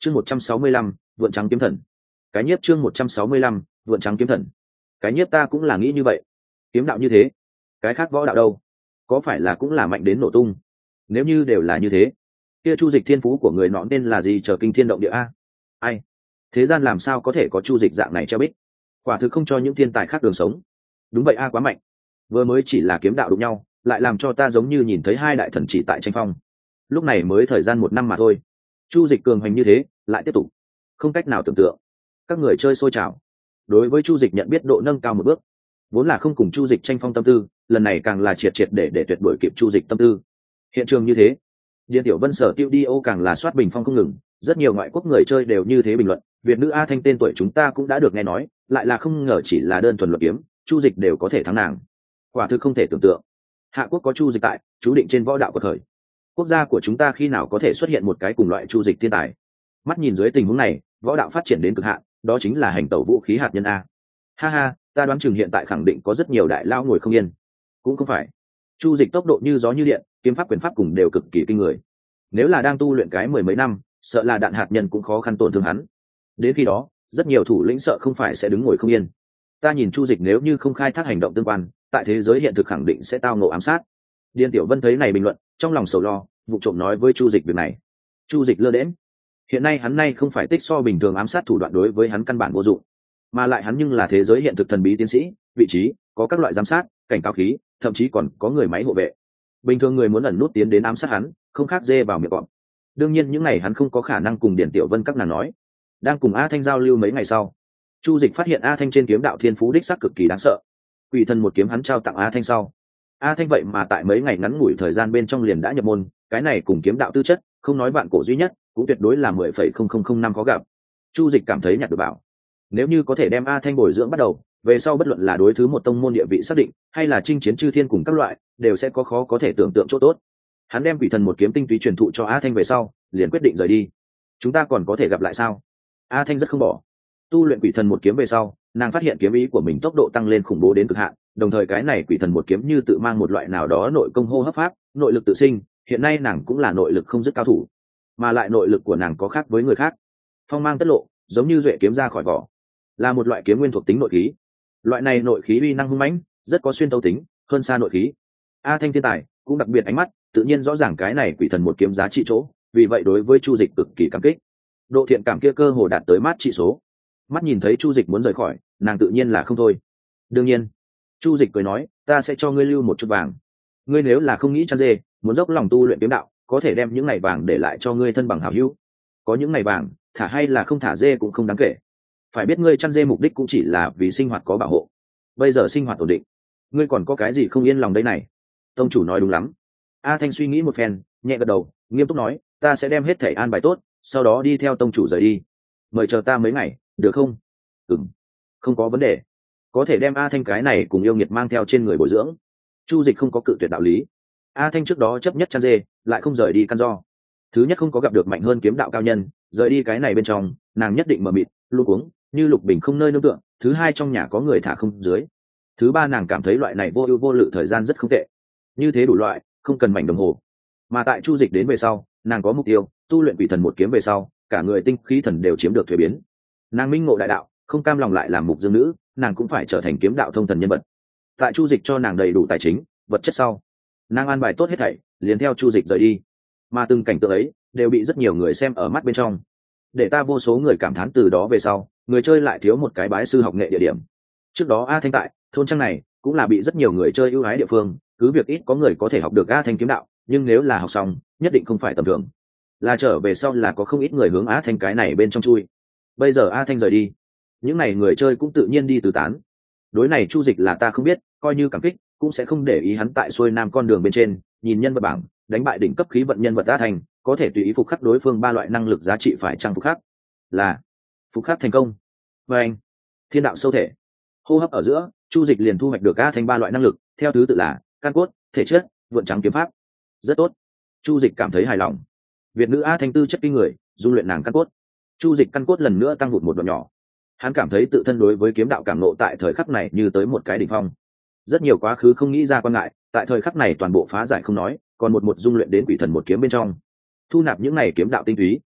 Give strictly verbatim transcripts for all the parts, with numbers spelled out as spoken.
chương một trăm sáu mươi lăm vượn trắng kiếm thần. Cái nhiếp chương một trăm sáu mươi lăm vượn trắng kiếm thần. Cái nhiếp ta cũng là nghĩ như vậy. Kiếm đạo như thế, cái khác võ đạo đâu, có phải là cũng là mạnh đến nổ tung? Nếu như đều là như thế, kia Chu Dịch thiên phú của người nọ nên là gì, chờ kinh thiên động địa a? Ai, thế gian làm sao có thể có Chu Dịch dạng này treo bích, quả thực không cho những thiên tài khác đường sống. Đúng vậy a, quá mạnh, vừa mới chỉ là kiếm đạo đụng nhau, lại làm cho ta giống như nhìn thấy hai đại thần chỉ tại tranh phong. Lúc này mới thời gian một năm mà thôi, Chu Dịch cường hành như thế, lại tiếp tục, không cách nào tưởng tượng. Các người chơi sôi trào, đối với Chu Dịch nhận biết độ nâng cao một bước. Vốn là không cùng Chu Dịch tranh phong tâm tư, lần này càng là triệt triệt để để tuyệt đuổi kịp Chu Dịch tâm tư. Hiện trường như thế, Điền Tiểu Vân sở tiêu đi ô càng là soát bình phong không ngừng, rất nhiều ngoại quốc người chơi đều như thế bình luận, Việt nữ A Thanh tên tuổi chúng ta cũng đã được nghe nói, lại là không ngờ chỉ là đơn thuần luận kiếm, Chu Dịch đều có thể thắng nàng. Quả thực không thể tưởng tượng. Hạ quốc có Chu Dịch tại, chú định trên võ đạo quật khởi. Quốc gia của chúng ta khi nào có thể xuất hiện một cái cùng loại Chu Dịch thiên tài? Mắt nhìn dưới tình huống này, võ đạo phát triển đến cực hạn, đó chính là hành tẩu vũ khí hạt nhân a. Ha ha, ta đoán chừng hiện tại khẳng định có rất nhiều đại lao ngồi không yên. Cũng không phải. Chu Dịch tốc độ như gió như điện, kiếm pháp quyền pháp cùng đều cực kỳ kinh người. Nếu là đang tu luyện cái mười mấy năm, sợ là đạn hạt nhân cũng khó khăn tổn thương hắn. Đến khi đó, rất nhiều thủ lĩnh sợ không phải sẽ đứng ngồi không yên. Ta nhìn Chu Dịch nếu như không khai thác hành động tương quan, tại thế giới hiện thực khẳng định sẽ tao ngộ ám sát. Điền Tiểu Vân thấy này bình luận, trong lòng sầu lo, vụ trộm nói với Chu Dịch việc này. Chu Dịch lơ đễnh. Hiện nay hắn nay không phải tích so bình thường ám sát thủ đoạn đối với hắn căn bản vô dụng, mà lại hắn nhưng là thế giới hiện thực thần bí tiến sĩ, vị trí có các loại giám sát, cảnh cáo khí, thậm chí còn có người máy hộ vệ. Bình thường người muốn ẩn nút tiến đến ám sát hắn, không khác dê vào miệng cọp. Đương nhiên những này hắn không có khả năng cùng Điền Tiểu Vân các nàng nói. Đang cùng A Thanh giao lưu mấy ngày sau, Chu Dịch phát hiện A Thanh trên kiếm đạo thiên phú đích sắc cực kỳ đáng sợ. Quỷ thần một kiếm hắn trao tặng A Thanh sau, A Thanh vậy mà tại mấy ngày ngắn ngủi thời gian bên trong liền đã nhập môn, cái này cùng kiếm đạo tư chất, không nói vạn cổ duy nhất, cũng tuyệt đối là mười phẩy không không không năm có gặp. Chu Dịch cảm thấy nhặt được bảo. Nếu như có thể đem A Thanh bồi dưỡng bắt đầu, về sau bất luận là đối thứ một tông môn địa vị xác định, hay là chinh chiến chư thiên cùng các loại, đều sẽ có khó có thể tưởng tượng chỗ tốt. Hắn đem quỷ thần một kiếm tinh túy truyền thụ cho A Thanh về sau, liền quyết định rời đi. Chúng ta còn có thể gặp lại sao? A Thanh rất không bỏ. Tu luyện quỷ thần một kiếm về sau, nàng phát hiện kiếm ý của mình tốc độ tăng lên khủng bố đến cực hạn, đồng thời cái này quỷ thần một kiếm như tự mang một loại nào đó nội công hô hấp pháp, nội lực tự sinh, hiện nay nàng cũng là nội lực không dứt cao thủ, mà lại nội lực của nàng có khác với người khác. Phong mang tất lộ, giống như duệ kiếm ra khỏi vỏ, là một loại kiếm nguyên thuộc tính nội khí. Loại này nội khí uy năng hung mãnh, rất có xuyên tấu tính, hơn xa nội khí. A Thanh thiên tài cũng đặc biệt ánh mắt, tự nhiên rõ ràng cái này quỷ thần một kiếm giá trị chỗ, vì vậy đối với Chu Dịch cực kỳ cảm kích. Độ thiện cảm kia cơ hồ đạt tới mát trị số. Mắt nhìn thấy Chu Dịch muốn rời khỏi, nàng tự nhiên là không thôi. Đương nhiên, Chu Dịch cười nói, ta sẽ cho ngươi lưu một chút vàng. Ngươi nếu là không nghĩ chăn dê, muốn dốc lòng tu luyện kiếm đạo, có thể đem những ngày vàng để lại cho ngươi thân bằng hảo hữu. Có những ngày vàng, thả hay là không thả dê cũng không đáng kể. Phải biết ngươi chăn dê mục đích cũng chỉ là vì sinh hoạt có bảo hộ. Bây giờ sinh hoạt ổn định, ngươi còn có cái gì không yên lòng đây này? Tông chủ nói đúng lắm. A Thanh suy nghĩ một phen, nhẹ gật đầu, nghiêm túc nói, ta sẽ đem hết thảy an bài tốt, sau đó đi theo tông chủ rời đi. Mời chờ ta mấy ngày, được không? Ừm, không có vấn đề. Có thể đem A Thanh cái này cùng yêu nghiệt mang theo trên người bồi dưỡng. Chu Dịch không có cự tuyệt đạo lý. A Thanh trước đó chấp nhất chăn dê, lại không rời đi căn do. Thứ nhất không có gặp được mạnh hơn kiếm đạo cao nhân, rời đi cái này bên trong, nàng nhất định mờ mịt, luống cuống, như Lục Bình không nơi nương tựa. Thứ hai trong nhà có người thả không dưới. Thứ ba nàng cảm thấy loại này vô ưu vô lự thời gian rất không tệ. Như thế đủ loại, không cần mảnh đồng hồ. Mà tại Chu Dịch đến về sau, nàng có mục tiêu, tu luyện quỷ thần một kiếm về sau, cả người tinh khí thần đều chiếm được thuế biến. Nàng minh ngộ đại đạo, không cam lòng lại làm mục dương nữ, nàng cũng phải trở thành kiếm đạo thông thần nhân vật. Tại Chu Dịch cho nàng đầy đủ tài chính, vật chất sau, nàng an bài tốt hết thảy, liền theo Chu Dịch rời đi. Mà từng cảnh tượng ấy đều bị rất nhiều người xem ở mắt bên trong, để ta vô số người cảm thán từ đó về sau, người chơi lại thiếu một cái bái sư học nghệ địa điểm. Trước đó A Thanh tại thôn trang này cũng là bị rất nhiều người chơi ưu ái địa phương, cứ việc ít có người có thể học được A Thanh kiếm đạo, nhưng nếu là học xong, nhất định không phải tầm thường. Là trở về sau là có không ít người hướng A Thanh cái này bên trong chui. Bây giờ A Thanh rời đi, những này người chơi cũng tự nhiên đi tứ tán. Đối này Chu Dịch là ta không biết, coi như cảm kích, cũng sẽ không để ý hắn tại xuôi nam con đường bên trên, nhìn nhân vật bảng, đánh bại đỉnh cấp khí vận nhân vật A Thanh, có thể tùy ý phục khắc đối phương ba loại năng lực giá trị phải trang phục khắc. Là phục khắc thành công. Và anh, thiên đạo sâu thể. Hô hấp ở giữa, Chu Dịch liền thu hoạch được A Thanh ba loại năng lực, theo thứ tự là căn cốt, thể chất, vượn trắng kiếm pháp. Rất tốt. Chu Dịch cảm thấy hài lòng. Việt nữ A Thanh tư chất kinh người, dung luyện nàng căn cốt. Chu Dịch căn cốt lần nữa tăng vụt một đoạn nhỏ. Hắn cảm thấy tự thân đối với kiếm đạo cảm ngộ tại thời khắc này như tới một cái đỉnh phong. Rất nhiều quá khứ không nghĩ ra quan ngại, tại thời khắc này toàn bộ phá giải không nói, còn một một dung luyện đến quỷ thần một kiếm bên trong, thu nạp những này kiếm đạo tinh túy.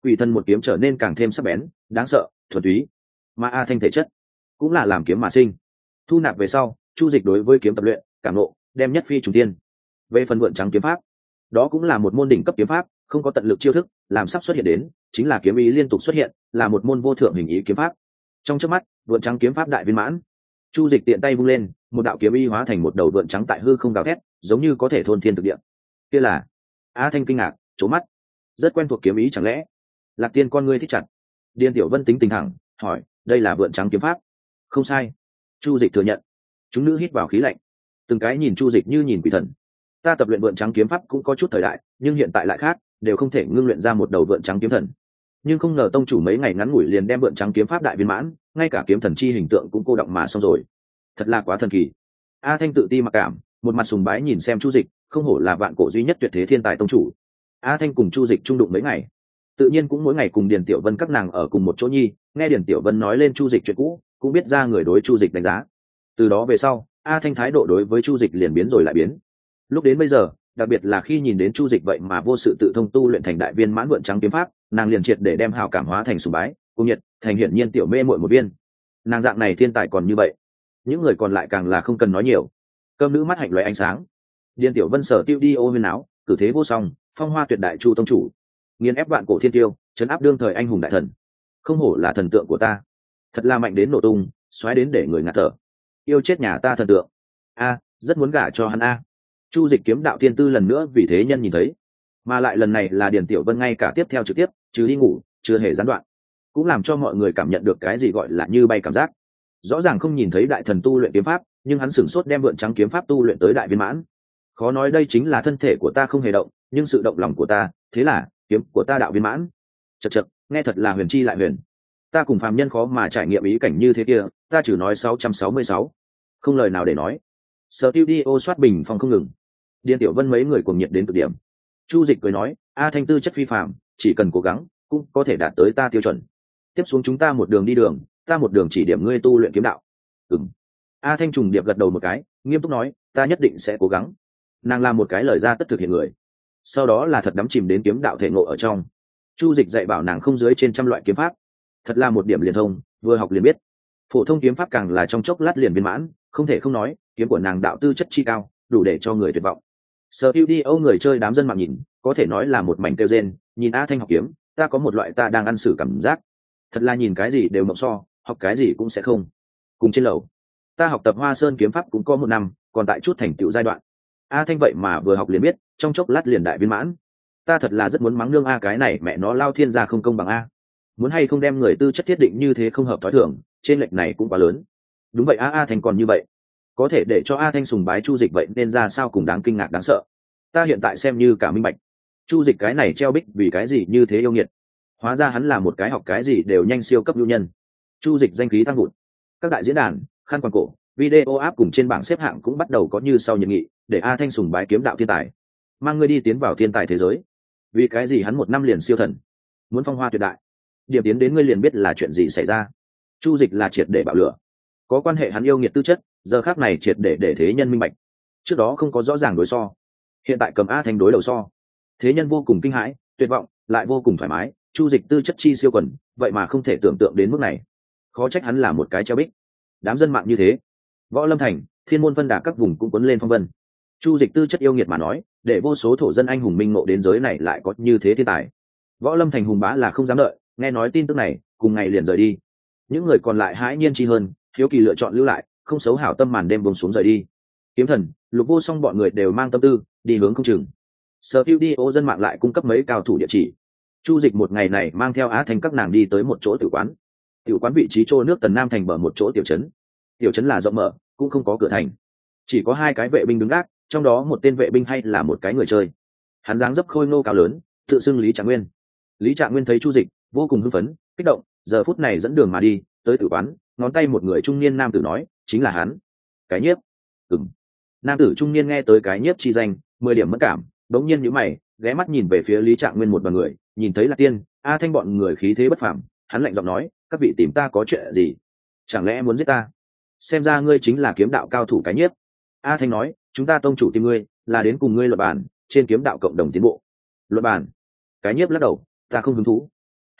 Quỷ thần một kiếm trở nên càng thêm sắc bén, đáng sợ, thuần túy. Mà A Thanh thể chất cũng là làm kiếm mà sinh. Thu nạp về sau, Chu Dịch đối với kiếm tập luyện, cảm ngộ, đem nhất phi trùng tiên. Về phần vượn trắng kiếm pháp, đó cũng là một môn đỉnh cấp kiếm pháp, không có tận lực chiêu thức, làm sắp xuất hiện đến, chính là kiếm ý liên tục xuất hiện, là một môn vô thượng hình ý kiếm pháp. Trong chớp mắt, vượn trắng kiếm pháp đại viên mãn. Chu Dịch tiện tay vung lên, một đạo kiếm ý hóa thành một đầu vượn trắng tại hư không gào thét, giống như có thể thôn thiên thực địa. Kia là A Thanh kinh ngạc, trố mắt. Rất quen thuộc kiếm ý chẳng lẽ? Lạc Tiên con ngươi thích chặt. Điền Tiểu Vân tính tình thẳng, hỏi, đây là vượn trắng kiếm pháp? Không sai. Chu Dịch thừa nhận. Chúng nữ hít vào khí lạnh, từng cái nhìn Chu Dịch như nhìn quỷ thần. Ta tập luyện vượn trắng kiếm pháp cũng có chút thời đại, nhưng hiện tại lại khác, đều không thể ngưng luyện ra một đầu vượn trắng kiếm thần. Nhưng không ngờ tông chủ mấy ngày ngắn ngủi liền đem vượn trắng kiếm pháp đại viên mãn, ngay cả kiếm thần chi hình tượng cũng cô động mà xong rồi. Thật là quá thần kỳ. A Thanh tự ti mặc cảm, một mặt sùng bái nhìn xem Chu Dịch, không hổ là vạn cổ duy nhất tuyệt thế thiên tài tông chủ. A Thanh cùng Chu Dịch chung đụng mấy ngày, tự nhiên cũng mỗi ngày cùng Điền Tiểu Vân các nàng ở cùng một chỗ nhi, nghe Điền Tiểu Vân nói lên Chu Dịch chuyện cũ, cũng biết ra người đối Chu Dịch đánh giá. Từ đó về sau, A Thanh thái độ đối với Chu Dịch liền biến rồi lại biến. Lúc đến bây giờ, đặc biệt là khi nhìn đến Chu Dịch vậy mà vô sự tự thông tu luyện thành đại viên mãn vượn trắng kiếm pháp, nàng liền triệt để đem hào cảm hóa thành sùng bái, cung nhiệt, thành hiển nhiên tiểu mê muội một viên. Nàng dạng này thiên tài còn như vậy, những người còn lại càng là không cần nói nhiều. Cơm nữ mắt hạnh lóe ánh sáng. Điền Tiểu Vân sở tiêu đi ô huyên áo, cử thế vô song, phong hoa tuyệt đại chu tông chủ, nghiền ép vạn cổ thiên tiêu, trấn áp đương thời anh hùng đại thần. Không hổ là thần tượng của ta, thật là mạnh đến nổ tung, xoáy đến để người ngạt thở. Yêu chết nhà ta thần tượng. A, rất muốn gả cho hắn a. Chu Dịch kiếm đạo thiên tư lần nữa vì thế nhân nhìn thấy, mà lại lần này là Điền Tiểu Vân ngay cả tiếp theo trực tiếp, chứ đi ngủ, chưa hề gián đoạn, cũng làm cho mọi người cảm nhận được cái gì gọi là như bay cảm giác. Rõ ràng không nhìn thấy đại thần tu luyện kiếm pháp, nhưng hắn sửng sốt đem vượn trắng kiếm pháp tu luyện tới đại viên mãn. Khó nói đây chính là thân thể của ta không hề động, nhưng sự động lòng của ta, thế là kiếm của ta đạo viên mãn. Chậc chậc, nghe thật là huyền chi lại huyền. Ta cùng phàm nhân khó mà trải nghiệm ý cảnh như thế kia, ta chỉ nói sáu trăm sáu mươi sáu, không lời nào để nói. Studio soát bình phòng không ngừng. Điền Tiểu Vân mấy người cùng nhiệt đến cực điểm. Chu Dịch cười nói, A Thanh tư chất phi phàm, chỉ cần cố gắng, cũng có thể đạt tới ta tiêu chuẩn. Tiếp xuống chúng ta một đường đi đường, ta một đường chỉ điểm ngươi tu luyện kiếm đạo. Ừm. A Thanh trùng điệp gật đầu một cái, nghiêm túc nói, ta nhất định sẽ cố gắng. Nàng làm một cái lời ra tất thực hiện người, sau đó là thật đắm chìm đến kiếm đạo thể ngộ ở trong. Chu Dịch dạy bảo nàng không dưới trên trăm loại kiếm pháp, thật là một điểm liền thông, vừa học liền biết. Phổ thông kiếm pháp càng là trong chốc lát liền viên mãn, không thể không nói, kiếm của nàng đạo tư chất chi cao, đủ để cho người tuyệt vọng. Studio người chơi đám dân mạng nhìn, có thể nói là một mảnh kêu rên, nhìn A Thanh học kiếm, ta có một loại ta đang ăn sử cảm giác. Thật là nhìn cái gì đều mộng so, học cái gì cũng sẽ không. Cùng trên lầu, ta học tập Hoa Sơn kiếm pháp cũng có một năm, còn tại chút thành tựu giai đoạn. A Thanh vậy mà vừa học liền biết, trong chốc lát liền đại viên mãn. Ta thật là rất muốn mắng nương A cái này mẹ nó lao thiên gia không công bằng A. Muốn hay không đem người tư chất thiết định như thế không hợp thói thường, trên lệch này cũng quá lớn. Đúng vậy A A Thanh còn như vậy, có thể để cho A Thanh sùng bái Chu Dịch vậy nên ra sao cùng đáng kinh ngạc đáng sợ. Ta hiện tại xem như cả minh bạch, Chu Dịch cái này treo bích vì cái gì như thế yêu nghiệt. Hóa ra hắn là một cái học cái gì đều nhanh siêu cấp lưu nhân. Chu Dịch danh khí tăng vụt, các đại diễn đàn, khăn quàng cổ, video app cùng trên bảng xếp hạng cũng bắt đầu có như sau nhiệt nghị, để A Thanh sùng bái kiếm đạo thiên tài, mang ngươi đi tiến vào thiên tài thế giới. Vì cái gì hắn một năm liền siêu thần, muốn phong hoa tuyệt đại, điểm tiến đến ngươi liền biết là chuyện gì xảy ra. Chu Dịch là triệt để bạo lửa, có quan hệ hắn yêu nghiệt tư chất, giờ khác này triệt để để thế nhân minh bạch. Trước đó không có rõ ràng đối so, hiện tại cầm A Thanh đối đầu so, thế nhân vô cùng kinh hãi, tuyệt vọng, lại vô cùng thoải mái. Chu Dịch tư chất chi siêu quần, vậy mà không thể tưởng tượng đến mức này, khó trách hắn là một cái treo bích. Đám dân mạng như thế, Võ Lâm Thành, Thiên Môn Vân Đà các vùng cũng cuốn lên phong vân. Chu Dịch tư chất yêu nghiệt mà nói, để vô số thổ dân anh hùng minh ngộ đến giới này lại có như thế thiên tài. Võ Lâm Thành hùng bá là không dám đợi, nghe nói tin tức này, cùng ngày liền rời đi. Những người còn lại hãi nhiên chi hơn, hiếu kỳ lựa chọn lưu lại, không xấu hảo tâm màn đêm buông xuống rời đi. Kiếm Thần, Lục Vô Song bọn người đều mang tâm tư, đi hướng không chừng. Studio dân mạng lại cung cấp mấy cao thủ địa chỉ. Chu Dịch một ngày này mang theo Á Thanh các nàng đi tới một chỗ tử quán. Tiểu quán vị trí trô nước Tần Nam thành bờ một chỗ tiểu trấn. Tiểu trấn là rộng mở, cũng không có cửa thành, chỉ có hai cái vệ binh đứng gác, trong đó một tên vệ binh hay là một cái người chơi. Hắn dáng dấp khôi ngô cao lớn, tự xưng Lý Trạng Nguyên. Lý Trạng Nguyên thấy Chu Dịch, vô cùng hưng phấn, kích động, giờ phút này dẫn đường mà đi, tới tử quán, ngón tay một người trung niên nam tử nói, chính là hắn. Cái Nhiếp. Ừm. Nam tử trung niên nghe tới Cái Nhiếp chi danh, mười điểm mất cảm, đống nhiên nhíu mày, ghé mắt nhìn về phía Lý Trạng Nguyên một đoàn người, nhìn thấy là Tiên, A Thanh bọn người khí thế bất phàm, hắn lạnh giọng nói, các vị tìm ta có chuyện gì? Chẳng lẽ muốn giết ta? Xem ra ngươi chính là kiếm đạo cao thủ Cái Nhiếp. A Thanh nói, chúng ta tông chủ tìm ngươi, là đến cùng ngươi luận bàn, trên kiếm đạo cộng đồng tiến bộ. Luận bàn? Cái Nhiếp lắc đầu, ta không hứng thú.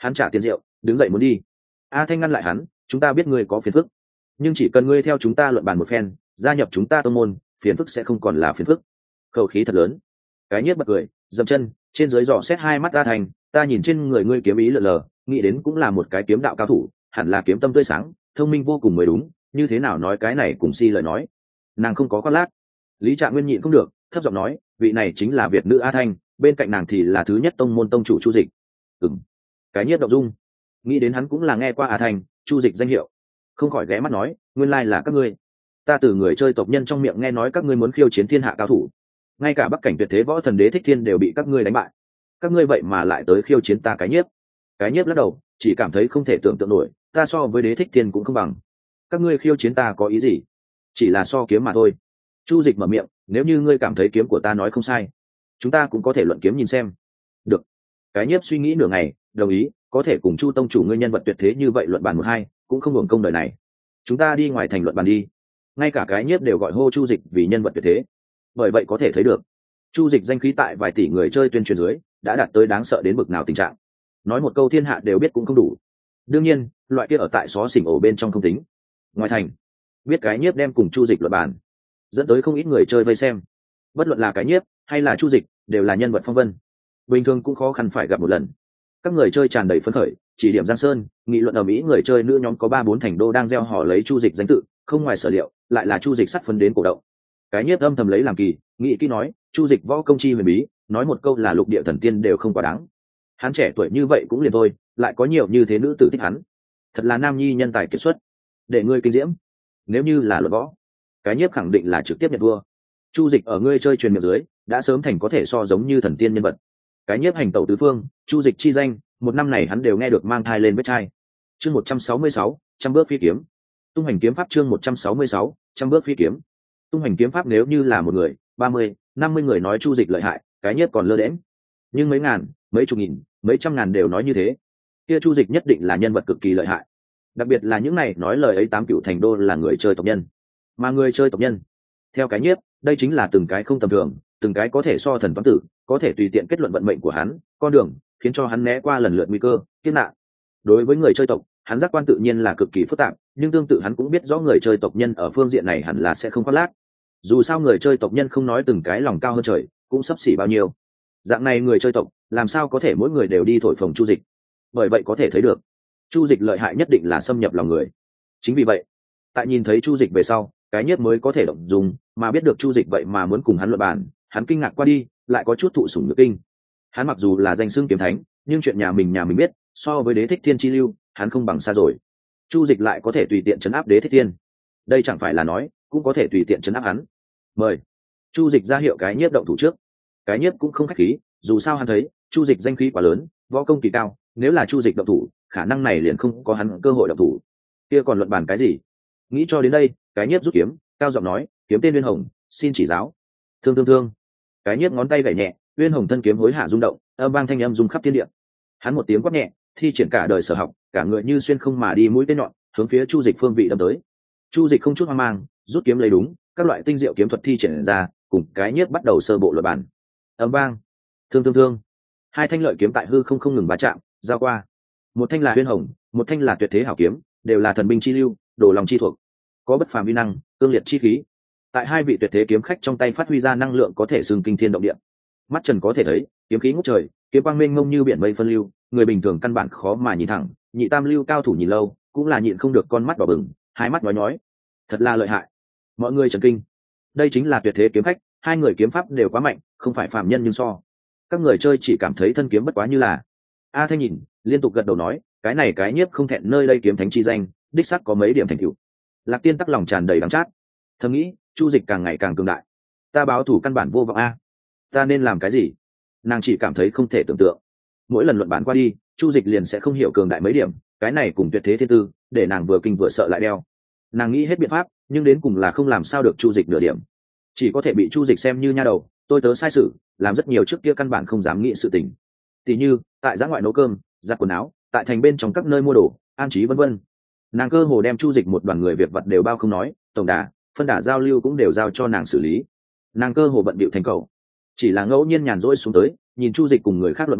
Hắn trả tiền rượu đứng dậy muốn đi. A Thanh ngăn lại hắn, chúng ta biết ngươi có phiền phức, nhưng chỉ cần ngươi theo chúng ta luận bàn một phen, gia nhập chúng ta tông môn, phiền phức sẽ không còn là phiền phức. Khẩu khí thật lớn. Cái Nhiếp bật cười, dậm chân trên dưới dò xét hai mắt A Thanh, ta nhìn trên người ngươi kiếm ý lờ lờ, nghĩ đến cũng là một cái kiếm đạo cao thủ, hẳn là kiếm tâm tươi sáng, thông minh vô cùng mới đúng, như thế nào nói cái này cùng si lời nói. Nàng không có khoác lác. Lý Trạng Nguyên nhịn không được, thấp giọng nói, vị này chính là Việt nữ A Thanh, bên cạnh nàng thì là thứ nhất tông môn tông chủ Chu Dịch. Ừm. Cái Nhiếp động dung, nghĩ đến hắn cũng là nghe qua A Thanh, Chu Dịch danh hiệu, không khỏi ghé mắt nói, nguyên lai là các ngươi. Ta từ người chơi tộc nhân trong miệng nghe nói các ngươi muốn khiêu chiến thiên hạ cao thủ, ngay cả bắc cảnh tuyệt thế võ thần Đế Thích Thiên đều bị các ngươi đánh bại, các ngươi vậy mà lại tới khiêu chiến ta. Cái Nhiếp. Cái Nhiếp lắc đầu, chỉ cảm thấy không thể tưởng tượng nổi, ta so với Đế Thích Thiên cũng không bằng. Các ngươi khiêu chiến ta có ý gì? Chỉ là so kiếm mà thôi. Chu Dịch mở miệng, nếu như ngươi cảm thấy kiếm của ta nói không sai, chúng ta cũng có thể luận kiếm nhìn xem. Được. Cái Nhiếp suy nghĩ nửa ngày, đồng ý, có thể cùng Chu tông chủ ngươi nhân vật tuyệt thế như vậy luận bàn một hai, cũng không hưởng công đời này. Chúng ta đi ngoài thành luận bàn đi. Ngay cả Cái Nhiếp đều gọi hô Chu Dịch vì nhân vật tuyệt thế. Bởi vậy có thể thấy được, Chu Dịch danh khí tại vài tỷ người chơi tuyên truyền dưới đã đạt tới đáng sợ đến bực nào tình trạng. Nói một câu thiên hạ đều biết cũng không đủ. Đương nhiên, loại kia ở tại xó xỉnh ổ bên trong không tính. Ngoài thành, biết Cái Nhiếp đem cùng Chu Dịch luận bàn, dẫn tới không ít người chơi vây xem. Bất luận là Cái Nhiếp hay là Chu Dịch, đều là nhân vật phong vân, bình thường cũng khó khăn phải gặp một lần. Các người chơi tràn đầy phấn khởi, chỉ điểm Giang Sơn, nghị luận ở Mỹ người chơi nữ nhóm có ba bốn thành đô đang gieo họ lấy Chu Dịch danh tự, không ngoài sở liệu, lại là Chu Dịch sắt phấn đến cổ động. Cái Nhiếp âm thầm lấy làm kỳ, nghĩ kỹ nói, Chu Dịch võ công chi huyền bí, nói một câu là lục địa thần tiên đều không quá đáng. Hắn trẻ tuổi như vậy cũng liền thôi, lại có nhiều như thế nữ tử thích hắn, thật là nam nhi nhân tài kiệt xuất, để ngươi kinh diễm. Nếu như là luận võ, Cái Nhiếp khẳng định là trực tiếp nhận vua. Chu Dịch ở ngươi chơi truyền miệng dưới, đã sớm thành có thể so giống như thần tiên nhân vật. Cái Nhiếp hành tẩu tứ phương, Chu Dịch chi danh, một năm này hắn đều nghe được mang thai lên vết chai. Chương một trăm sáu mươi sáu, trăm bước phi kiếm. Tung hành kiếm pháp chương một trăm sáu mươi sáu, trăm bước phi kiếm. Tung hành kiếm pháp nếu như là một người, ba mươi, năm mươi người nói Chu Dịch lợi hại, Cái Nhiếp còn lơ đễnh. Nhưng mấy ngàn, mấy chục nghìn, mấy trăm ngàn đều nói như thế, kia Chu Dịch nhất định là nhân vật cực kỳ lợi hại. Đặc biệt là những này nói lời ấy tám cựu thành đô là người chơi tộc nhân. Mà người chơi tộc nhân, theo Cái Nhiếp, đây chính là từng cái không tầm thường, từng cái có thể so thần toán tử, có thể tùy tiện kết luận vận mệnh của hắn, con đường, khiến cho hắn né qua lần lượt nguy cơ, kiếp nạn. Đối với người chơi tộc, hắn giác quan tự nhiên là cực kỳ phức tạp, nhưng tương tự hắn cũng biết rõ người chơi tộc nhân ở phương diện này hẳn là sẽ không khoác lác. Dù sao người chơi tộc nhân không nói từng cái lòng cao hơn trời, cũng sắp xỉ bao nhiêu. Dạng này người chơi tộc, làm sao có thể mỗi người đều đi thổi phồng Chu Dịch? Bởi vậy có thể thấy được, Chu Dịch lợi hại nhất định là xâm nhập lòng người. Chính vì vậy, tại nhìn thấy Chu Dịch về sau, Cái Nhiếp mới có thể động dung, mà biết được Chu Dịch vậy mà muốn cùng hắn luận bàn, hắn kinh ngạc qua đi, lại có chút thụ sủng nhược kinh. Hắn mặc dù là danh xưng kiếm thánh, nhưng chuyện nhà mình nhà mình biết, so với Đế Thích Thiên chi lưu, hắn không bằng xa rồi. Chu Dịch lại có thể tùy tiện trấn áp Đế Thích Thiên, đây chẳng phải là nói, cũng có thể tùy tiện trấn áp hắn. Mời. Chu Dịch ra hiệu Cái Nhiếp động thủ trước. Cái Nhiếp cũng không khách khí, dù sao hắn thấy, Chu Dịch danh khí quá lớn, võ công kỳ cao, nếu là Chu Dịch động thủ, khả năng này liền không có hắn cơ hội động thủ. Kia còn luận bàn cái gì? Nghĩ cho đến đây, Cái Nhiếp rút kiếm, cao giọng nói, kiếm tên Uyên Hồng, xin chỉ giáo. Thương thương thương. Cái Nhiếp ngón tay gảy nhẹ, Uyên Hồng thân kiếm hối hạ rung động, âm vang thanh âm rung khắp thiên địa. Hắn một tiếng quát nhẹ, thi triển cả đời sở học, cả người như xuyên không mà đi mũi tên nhọn, hướng phía Chu Dịch phương vị đâm tới. Chu Dịch không chút hoang mang, rút kiếm lấy đúng, các loại tinh diệu kiếm thuật thi triển ra, cùng Cái Nhiếp bắt đầu sơ bộ luận bàn. Âm vang, thương thương thương. Hai thanh lợi kiếm tại hư không không ngừng va chạm, giao qua. Một thanh là Uyên Hồng, một thanh là Tuyệt Thế Hảo kiếm, đều là thần binh chi lưu, đồ lòng chi thuộc, có bất phàm uy năng, cương liệt chi khí. Tại hai vị tuyệt thế kiếm khách trong tay phát huy ra năng lượng có thể xưng kinh thiên động địa. Mắt trần có thể thấy, kiếm khí ngút trời, kiếm quang mênh mông như biển mây phân lưu, người bình thường căn bản khó mà nhìn thẳng, nhị tam lưu cao thủ nhìn lâu, cũng là nhịn không được con mắt đỏ bừng, hai mắt nhói nhói. Thật là lợi hại. Mọi người chấn kinh. Đây chính là tuyệt thế kiếm khách, hai người kiếm pháp đều quá mạnh, không phải phàm nhân nhưng so. Các người chơi chỉ cảm thấy thân kiếm bất quá như là. A Thanh nhìn, liên tục gật đầu nói, cái này Cái Nhiếp không thẹn nơi đây kiếm thánh chi danh, đích xác có mấy điểm thành tựu. Lạc Tiên tắc lòng tràn đầy đắng chát, thầm nghĩ, Chu Dịch càng ngày càng cường đại, ta báo thủ căn bản vô vọng a, ta nên làm cái gì? Nàng chỉ cảm thấy không thể tưởng tượng. Mỗi lần luận bàn qua đi, Chu Dịch liền sẽ không hiểu cường đại mấy điểm, cái này cùng tuyệt thế thiên tư, để nàng vừa kinh vừa sợ lại đeo. Nàng nghĩ hết biện pháp, nhưng đến cùng là không làm sao được Chu Dịch nửa điểm, chỉ có thể bị Chu Dịch xem như nha đầu, tôi tớ sai sự, làm rất nhiều trước kia căn bản không dám nghĩ sự tình. Tỷ như tại giã ngoại nấu cơm, giặt quần áo, tại thành bên trong các nơi mua đồ, an trí vân vân. Nàng cơ hồ đem Chu Dịch một đoàn người việc vật đều bao không nói, tổng đà, phân đà giao lưu cũng đều giao cho nàng xử lý. Nàng cơ hồ bận bịu thành cầu, chỉ là ngẫu nhiên nhàn rỗi xuống tới, nhìn Chu Dịch cùng người khác luận võ,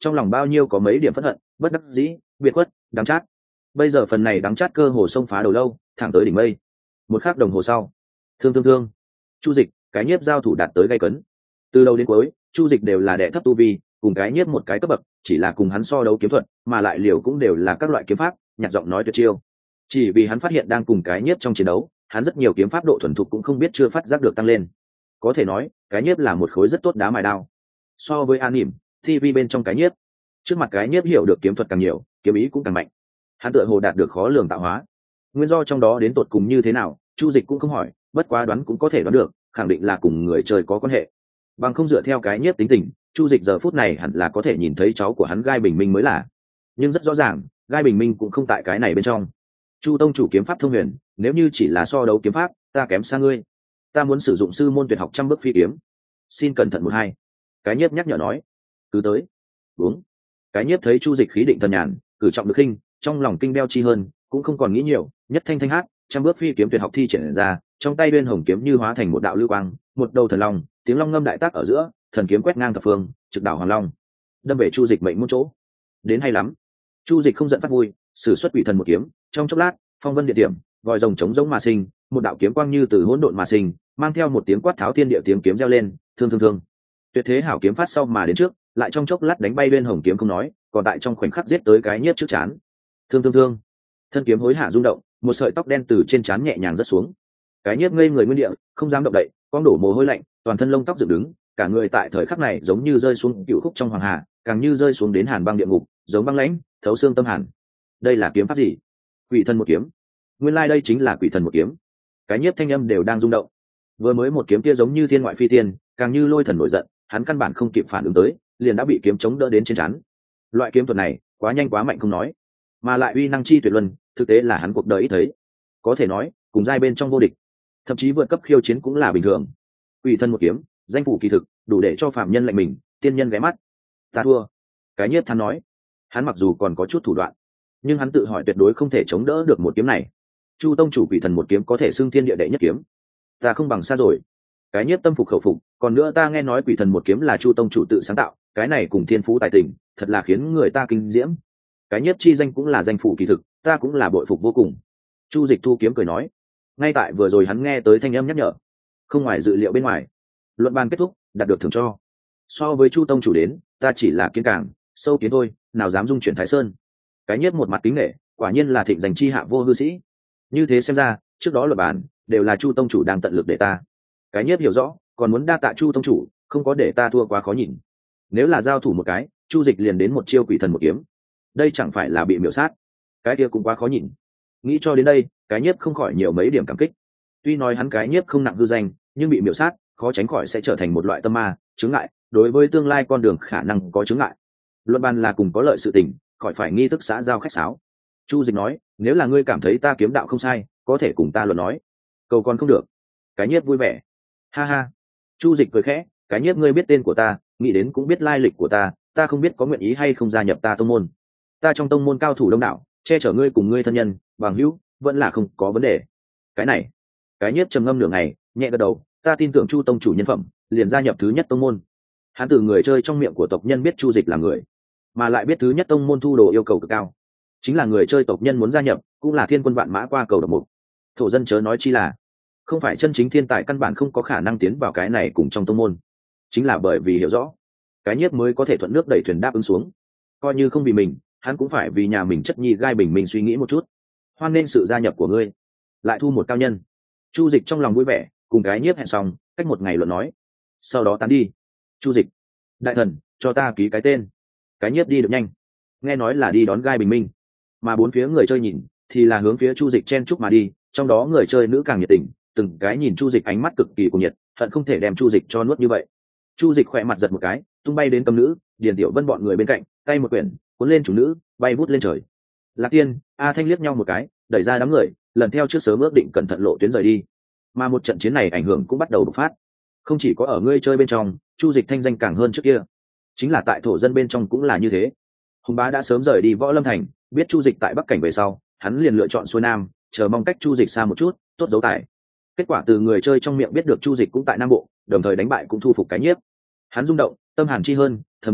trong lòng bao nhiêu có mấy điểm phẫn hận, bất đắc dĩ, biệt khuất, đắng chát. Bây giờ phần này đắng chát cơ hồ xông phá đầu lâu, thẳng tới đỉnh mây. Một khắc đồng hồ sau, thương thương thương, Chu Dịch, cái nhiếp giao thủ đạt tới gay cấn. Từ đầu đến cuối, Chu Dịch đều là đệ thấp tu vi, cùng cái nhiếp một cái cấp bậc, chỉ là cùng hắn so đấu kiếm thuật, mà lại liều cũng đều là các loại kiếm pháp, nhạt giọng nói tuyệt chiêu. Chỉ vì hắn phát hiện đang cùng cái nhiếp trong chiến đấu, hắn rất nhiều kiếm pháp độ thuần thục cũng không biết chưa phát giác được tăng lên. Có thể nói, cái nhiếp là một khối rất tốt đá mài đao. So với an nỉm, ti vi bên trong cái nhiếp, trước mặt cái nhiếp hiểu được kiếm thuật càng nhiều, kiếm ý cũng càng mạnh. Hắn tựa hồ đạt được khó lường tạo hóa. Nguyên do trong đó đến tột cùng như thế nào, Chu Dịch cũng không hỏi, bất quá đoán cũng có thể đoán được, khẳng định là cùng người chơi có quan hệ. Bằng không dựa theo cái nhiếp tính tình, Chu Dịch giờ phút này hẳn là có thể nhìn thấy cháu của hắn Gai Bình Minh mới là. Nhưng rất rõ ràng, Gai Bình Minh cũng không tại cái này bên trong. Chu tông chủ kiếm pháp thông huyền, nếu như chỉ là so đấu kiếm pháp, ta kém xa ngươi. Ta muốn sử dụng sư môn tuyệt học trăm bước phi kiếm. Xin cẩn thận một hai. Cái nhiếp nhắc nhở nói. Cứ tới. Uống. Cái nhiếp thấy Chu Dịch khí định thần nhàn, cử trọng được khinh, trong lòng kinh beo chi hơn, cũng không còn nghĩ nhiều, nhất thanh thanh hát, trăm bước phi kiếm tuyệt học thi triển ra, trong tay uyên hồng kiếm như hóa thành một đạo lưu quang, một đầu thần long, tiếng long ngâm đại tác ở giữa, thần kiếm quét ngang thập phương, trực đảo hoàng long, đâm về Chu Dịch mệnh môn chỗ. Đến hay lắm. Chu Dịch không giận phát vui, sử xuất quỷ thần một kiếm, trong chốc lát, phong vân địa điểm, vòi rồng trống giống mà sinh, một đạo kiếm quang như từ hỗn độn mà sinh, mang theo một tiếng quát tháo thiên địa tiếng kiếm reo lên, thương thương thương. Tuyệt thế hảo kiếm phát sau mà đến trước, lại trong chốc lát đánh bay uyên hồng kiếm không nói, còn tại trong khoảnh khắc giết tới cái nhiếp trước chán. Thương thương thương. Thân kiếm hối hả rung động, một sợi tóc đen từ trên trán nhẹ nhàng rớt xuống. Cái nhiếp ngây người nguyên địa, không dám động đậy, quang đổ mồ hôi lạnh, toàn thân lông tóc dựng đứng, cả người tại thời khắc này giống như rơi xuống cựu khúc trong hoàng hà, càng như rơi xuống đến hàn băng địa ngục, giống băng lãnh, thấu xương tâm hàn. Đây là kiếm pháp gì? Quỷ thần một kiếm. Nguyên lai like đây chính là quỷ thần một kiếm. Cái nhiếp thanh âm đều đang rung động. Vừa mới một kiếm kia giống như thiên ngoại phi tiên, càng như lôi thần nổi giận, hắn căn bản không kịp phản ứng tới, liền đã bị kiếm chống đỡ đến trên trán. Loại kiếm thuật này, quá nhanh quá mạnh không nói, mà lại uy năng chi tuyệt luân, thực tế là hắn cuộc đời ít thấy. Có thể nói, cùng giai bên trong vô địch, thậm chí vượt cấp khiêu chiến cũng là bình thường. Quỷ thân một kiếm, danh phủ kỳ thực, đủ để cho phạm nhân lạnh mình, tiên nhân ghé mắt. Ta thua. Cái nhiếp than nói, hắn mặc dù còn có chút thủ đoạn, nhưng hắn tự hỏi tuyệt đối không thể chống đỡ được một kiếm này. Chu tông chủ quỷ thần một kiếm có thể xưng thiên địa đệ nhất kiếm, ta không bằng xa rồi. Cái nhiếp tâm phục khẩu phục, còn nữa ta nghe nói quỷ thần một kiếm là Chu tông chủ tự sáng tạo, cái này cùng thiên phú tài tình, thật là khiến người ta kinh diễm. Cái nhiếp chi danh cũng là danh phủ kỳ thực, ta cũng là bội phục vô cùng. Chu Dịch thu kiếm cười nói, ngay tại vừa rồi hắn nghe tới thanh âm nhắc nhở, không ngoài dự liệu bên ngoài. Luận bàn kết thúc, đạt được thưởng cho. So với Chu tông chủ đến, ta chỉ là kiến cảng sâu kiến thôi, nào dám dung chuyển Thái Sơn. Cái nhiếp một mặt kính nể, quả nhiên là thịnh danh chi hạ vô hư sĩ. Như thế xem ra, trước đó luận bàn đều là Chu tông chủ đang tận lực để ta. Cái nhiếp hiểu rõ, còn muốn đa tạ Chu tông chủ, không có để ta thua quá khó nhìn. Nếu là giao thủ một cái, Chu Dịch liền đến một chiêu quỷ thần một kiếm, đây chẳng phải là bị miểu sát. Cái kia cũng quá khó nhìn. Nghĩ cho đến đây, cái nhiếp không khỏi nhiều mấy điểm cảm kích. Tuy nói hắn cái nhiếp không nặng hư danh, nhưng bị miểu sát, khó tránh khỏi sẽ trở thành một loại tâm ma, chướng ngại, đối với tương lai con đường khả năng có chướng ngại. Luận bàn là cùng có lợi sự tình, khỏi phải nghi thức xã giao khách sáo. Chu Dịch nói, nếu là ngươi cảm thấy ta kiếm đạo không sai, có thể cùng ta luận nói. Cầu còn không được. Cái nhiếp vui vẻ. Ha ha. Chu Dịch cười khẽ, cái nhiếp ngươi biết tên của ta, nghĩ đến cũng biết lai lịch của ta, ta không biết có nguyện ý hay không gia nhập ta tông môn. Ta trong tông môn cao thủ đông đảo, che chở ngươi cùng ngươi thân nhân, bằng hữu, vẫn là không có vấn đề. Cái này. Cái nhiếp trầm ngâm nửa ngày, nhẹ gật đầu, ta tin tưởng Chu tông chủ nhân phẩm, liền gia nhập thứ nhất tông môn. Hắn từ người chơi trong miệng của tộc nhân biết Chu Dịch là người, mà lại biết thứ nhất tông môn thu đồ yêu cầu cực cao, chính là người chơi tộc nhân muốn gia nhập, cũng là thiên quân vạn mã qua cầu độc mục. Thổ dân chớ nói chi là, không phải chân chính thiên tài căn bản không có khả năng tiến vào cái này cùng trong tông môn. Chính là bởi vì hiểu rõ, cái nhiếp mới có thể thuận nước đẩy thuyền đáp ứng xuống. Coi như không vì mình, hắn cũng phải vì nhà mình chất nhi Gai Bình Minh suy nghĩ một chút. Hoan nên sự gia nhập của ngươi, lại thu một cao nhân. Chu Dịch trong lòng vui vẻ, cùng cái nhiếp hẹn xong, cách một ngày luận nói, sau đó tán đi. Chu Dịch, đại thần, cho ta ký cái tên. Cái nhiếp đi được nhanh, nghe nói là đi đón Gai Bình Minh, mà bốn phía người chơi nhìn thì là hướng phía Chu Dịch chen chúc mà đi, trong đó người chơi nữ càng nhiệt tình, từng cái nhìn Chu Dịch ánh mắt cực kỳ cuồng nhiệt, hận không thể đem Chu Dịch cho nuốt như vậy. Chu Dịch khỏe mặt giật một cái, tung bay đến cầm nữ, Điền Tiểu Vân bọn người bên cạnh, tay một quyển, cuốn lên chủ nữ, bay vút lên trời. Lạc Tiên, A Thanh liếc nhau một cái, đẩy ra đám người, lần theo trước sớm ước định cẩn thận lộ tuyến rời đi. Mà một trận chiến này ảnh hưởng cũng bắt đầu bộc phát. Không chỉ có ở ngươi chơi bên trong, Chu Dịch thanh danh càng hơn trước kia. Chính là tại thổ dân bên trong cũng là như thế. Hùng Bá đã sớm rời đi Võ Lâm thành, biết Chu Dịch tại Bắc cảnh về sau, hắn liền lựa chọn xuôi nam, chờ mong cách Chu Dịch xa một chút, tốt giấu tài. Kết quả từ người chơi trong miệng biết được Chu Dịch cũng tại Nam Bộ, đồng thời đánh bại cũng thu phục cái nhiếp. Hắn rung động, tâm hàn chi hơn, thầm nghĩ,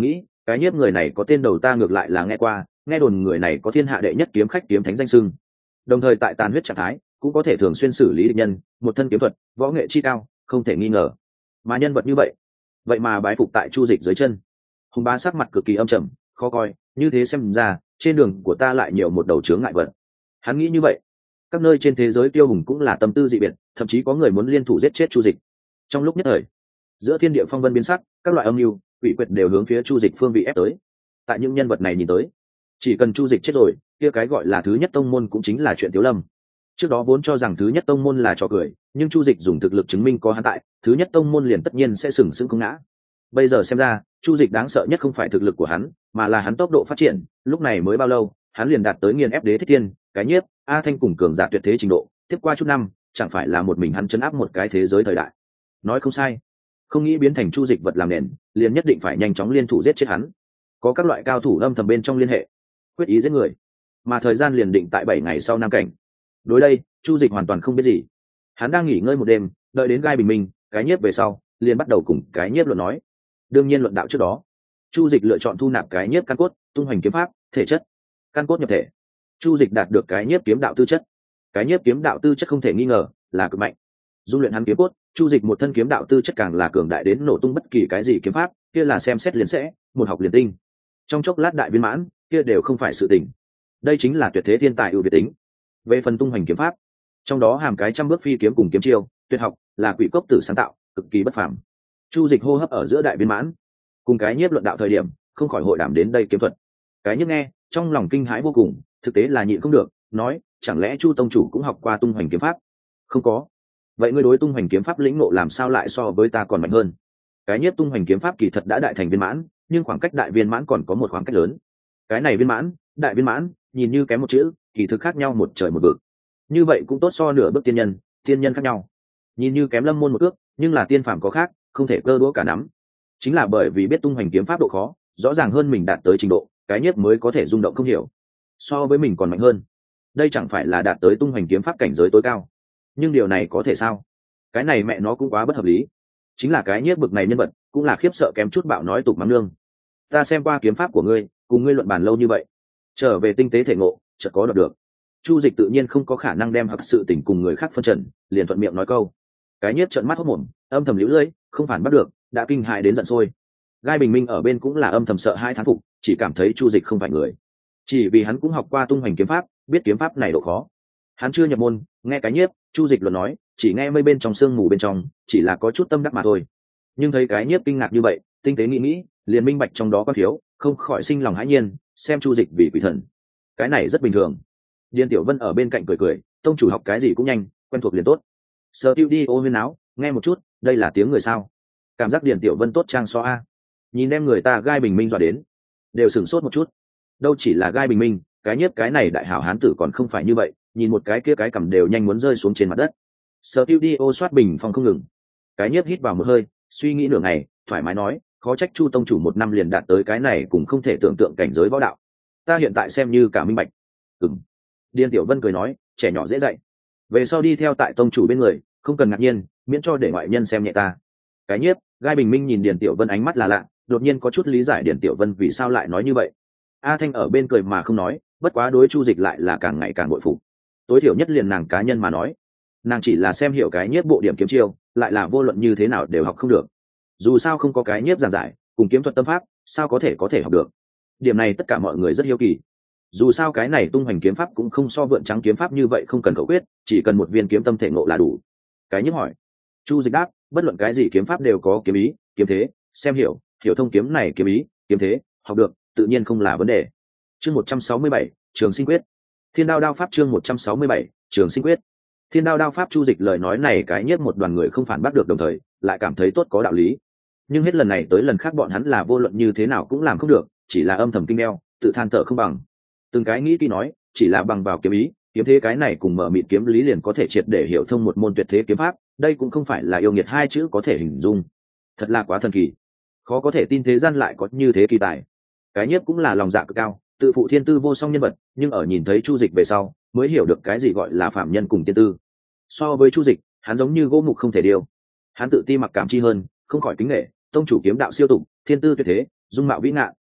cái nhiếp người này có tên đầu ta ngược lại là nghe qua, nghe đồn người này có thiên hạ đệ nhất kiếm khách kiếm thánh danh sưng, đồng thời tại tàn huyết trạng thái cũng có thể thường xuyên xử lý địch nhân, một thân kiếm thuật võ nghệ chi cao không thể nghi ngờ. Mà nhân vật như vậy vậy mà bái phục tại Chu Dịch dưới chân. Hùng Bá sắc mặt cực kỳ âm trầm khó coi, như thế xem ra trên đường của ta lại nhiều một đầu chướng ngại vật. Hắn nghĩ như vậy. Các nơi trên thế giới tiêu hùng cũng là tâm tư dị biệt, thậm chí có người muốn liên thủ giết chết Chu Dịch. Trong lúc nhất thời, giữa thiên địa phong vân biến sắc, các loại âm mưu quỷ quyệt đều hướng phía Chu Dịch phương vị ép tới. Tại những nhân vật này nhìn tới, chỉ cần Chu Dịch chết rồi, kia cái gọi là thứ nhất tông môn cũng chính là chuyện tiểu lâm. Trước đó vốn cho rằng thứ nhất tông môn là trò cười, nhưng Chu Dịch dùng thực lực chứng minh có hắn tại, thứ nhất tông môn liền tất nhiên sẽ sừng sững không ngã. Bây giờ xem ra, Chu Dịch đáng sợ nhất không phải thực lực của hắn, mà là hắn tốc độ phát triển, lúc này mới bao lâu, hắn liền đạt tới nghiền ép Đế Thích Tiên, cái nhiếp, A Thanh cùng cường giả tuyệt thế trình độ, tiếp qua chút năm, chẳng phải là một mình hắn trấn áp một cái thế giới thời đại. Nói không sai, không nghĩ biến thành Chu Dịch vật làm nền, liền nhất định phải nhanh chóng liên thủ giết chết hắn. Có các loại cao thủ âm thầm bên trong liên hệ, quyết ý giết người, mà thời gian liền định tại bảy ngày sau Nam Cảnh. Đối đây, Chu Dịch hoàn toàn không biết gì. Hắn đang nghỉ ngơi một đêm, đợi đến gai bình minh, cái nhiếp về sau, liền bắt đầu cùng cái nhiếp luận nói. Đương nhiên luận đạo trước đó, Chu Dịch lựa chọn thu nạp cái nhiếp căn cốt, tung hoành kiếm pháp, thể chất, căn cốt nhập thể. Chu Dịch đạt được cái nhiếp kiếm đạo tư chất. Cái nhiếp kiếm đạo tư chất không thể nghi ngờ là cực mạnh. Dung luyện hắn kiếm cốt, Chu Dịch một thân kiếm đạo tư chất càng là cường đại đến nổ tung bất kỳ cái gì kiếm pháp, kia là xem xét liền sẽ, một học liền tinh. Trong chốc lát đại viên mãn, kia đều không phải sự tình. Đây chính là tuyệt thế thiên tài ưu việt tính. Về phần tung hoành kiếm pháp, trong đó hàm cái trăm bước phi kiếm cùng kiếm chiêu, tuyệt học, là quỷ cốc tử sáng tạo, cực kỳ bất phàm. Chu Dịch hô hấp ở giữa đại viên mãn, cùng cái nhiếp luận đạo thời điểm, không khỏi hội đảm đến đây kiếm thuật. Cái nhiếp nghe, trong lòng kinh hãi vô cùng, thực tế là nhịn không được, nói, chẳng lẽ Chu tông chủ cũng học qua tung hoành kiếm pháp? Không có. Vậy ngươi đối tung hoành kiếm pháp lĩnh ngộ làm sao lại so với ta còn mạnh hơn? Cái nhiếp tung hoành kiếm pháp kỳ thật đã đại thành viên mãn, nhưng khoảng cách đại viên mãn còn có một khoảng cách lớn. Cái này viên mãn, đại viên mãn, nhìn như kém một chữ, kỳ thực khác nhau một trời một vực. Như vậy cũng tốt so nửa bước tiên nhân, tiên nhân khác nhau. Nhìn như kém lâm môn một ước, nhưng là tiên phàm có khác, không thể cơ đũa cả nắm. Chính là bởi vì biết tung hoành kiếm pháp độ khó, rõ ràng hơn mình đạt tới trình độ, cái nhiếp mới có thể rung động không hiểu. So với mình còn mạnh hơn. Đây chẳng phải là đạt tới tung hoành kiếm pháp cảnh giới tối cao. Nhưng điều này có thể sao? Cái này mẹ nó cũng quá bất hợp lý. Chính là cái nhiếp bực này nhân vật, cũng là khiếp sợ kém chút bạo nói tục mắng nương. Ta xem qua kiếm pháp của ngươi, cùng ngươi luận bàn lâu như vậy, trở về tinh tế thể ngộ, chợt có đoạt được. Chu Dịch tự nhiên không có khả năng đem học sự tình cùng người khác phân trần, liền thuận miệng nói câu. Cái nhiếp trợn mắt hốt mồm, âm thầm liễu lưỡi, không phản bắt được, đã kinh hãi đến giận sôi. Gai Bình Minh ở bên cũng là âm thầm sợ hai thán phục, chỉ cảm thấy Chu Dịch không phải người. Chỉ vì hắn cũng học qua tung hoành kiếm pháp, biết kiếm pháp này độ khó. Hắn chưa nhập môn, nghe cái nhiếp, Chu Dịch luận nói, chỉ nghe mây bên trong sương mù bên trong, chỉ là có chút tâm đắc mà thôi. Nhưng thấy cái nhiếp kinh ngạc như vậy, tinh tế nghĩ nghĩ, liền minh bạch trong đó có thiếu, không khỏi sinh lòng hãi nhiên, xem Chu Dịch vì quỷ thần. Cái này rất bình thường. Điền Tiểu Vân ở bên cạnh cười cười, tông chủ học cái gì cũng nhanh, quen thuộc liền tốt. Sở Tiêu đi ô huyên áo, nghe một chút, đây là tiếng người sao? Cảm giác Điền Tiểu Vân tốt trang so a. Nhìn đem người ta Gai Bình Minh dọa đến, đều sửng sốt một chút. Đâu chỉ là Gai Bình Minh, cái nhiếp cái này đại hảo hán tử còn không phải như vậy, nhìn một cái kia cái cầm đều nhanh muốn rơi xuống trên mặt đất. Sở Tiêu đi ô soát bình phong không ngừng. Cái nhiếp hít vào một hơi, suy nghĩ nửa ngày, thoải mái nói, khó trách Chu tông chủ một năm liền đạt tới cái này cũng không thể tưởng tượng cảnh giới võ đạo. Ta hiện tại xem như cả minh bạch. Ừm. Điền Tiểu Vân cười nói, trẻ nhỏ dễ dạy, về sau đi theo tại tông chủ bên người, không cần ngạc nhiên, miễn cho để ngoại nhân xem nhẹ ta. Cái nhiếp, Gai Bình Minh nhìn Điền Tiểu Vân ánh mắt là lạ, đột nhiên có chút lý giải Điền Tiểu Vân vì sao lại nói như vậy. A Thanh ở bên cười mà không nói, bất quá đối Chu Dịch lại là càng ngày càng bội phục. Tối thiểu nhất liền nàng cá nhân mà nói, nàng chỉ là xem hiểu cái nhiếp bộ điểm kiếm chiêu, lại là vô luận như thế nào đều học không được. Dù sao không có cái nhiếp giảng giải, cùng kiếm thuật tâm pháp, sao có thể có thể học được. Điểm này tất cả mọi người rất hiếu kỳ. Dù sao cái này tung hoành kiếm pháp cũng không so vượn trắng kiếm pháp như vậy, không cần khẩu quyết, chỉ cần một viên kiếm tâm thể ngộ là đủ. Cái nhiếp hỏi. Chu Dịch đáp, bất luận cái gì kiếm pháp đều có kiếm ý, kiếm thế, xem hiểu, hiểu thông kiếm này kiếm ý, kiếm thế, học được, tự nhiên không là vấn đề. Chương một trăm sáu mươi bảy, Trường Sinh Quyết. Thiên Đao Đao Pháp chương một trăm sáu mươi bảy, Trường Sinh Quyết. Thiên Đao Đao Pháp. Chu Dịch lời nói này cái nhiếp một đoàn người không phản bác được, đồng thời lại cảm thấy tốt có đạo lý. Nhưng hết lần này tới lần khác bọn hắn là vô luận như thế nào cũng làm không được, chỉ là âm thầm kinh đeo, tự than thở không bằng. Từng cái nghĩ kỹ nói, chỉ là bằng vào kiếm ý, kiếm thế cái này cùng mở mịt kiếm lý liền có thể triệt để hiểu thông một môn tuyệt thế kiếm pháp, đây cũng không phải là yêu nghiệt hai chữ có thể hình dung. Thật là quá thần kỳ, khó có thể tin thế gian lại có như thế kỳ tài. Cái nhiếp cũng là lòng dạ cực cao, tự phụ thiên tư vô song nhân vật, nhưng ở nhìn thấy Chu Dịch về sau, mới hiểu được cái gì gọi là phạm nhân cùng tiên tư. So với Chu Dịch, hắn giống như gỗ mục không thể điêu. Hắn tự ti mặc cảm chi hơn, không khỏi kính nể, tông chủ kiếm đạo siêu tụng, thiên tư tuyệt thế, dung mạo vĩ ngạn,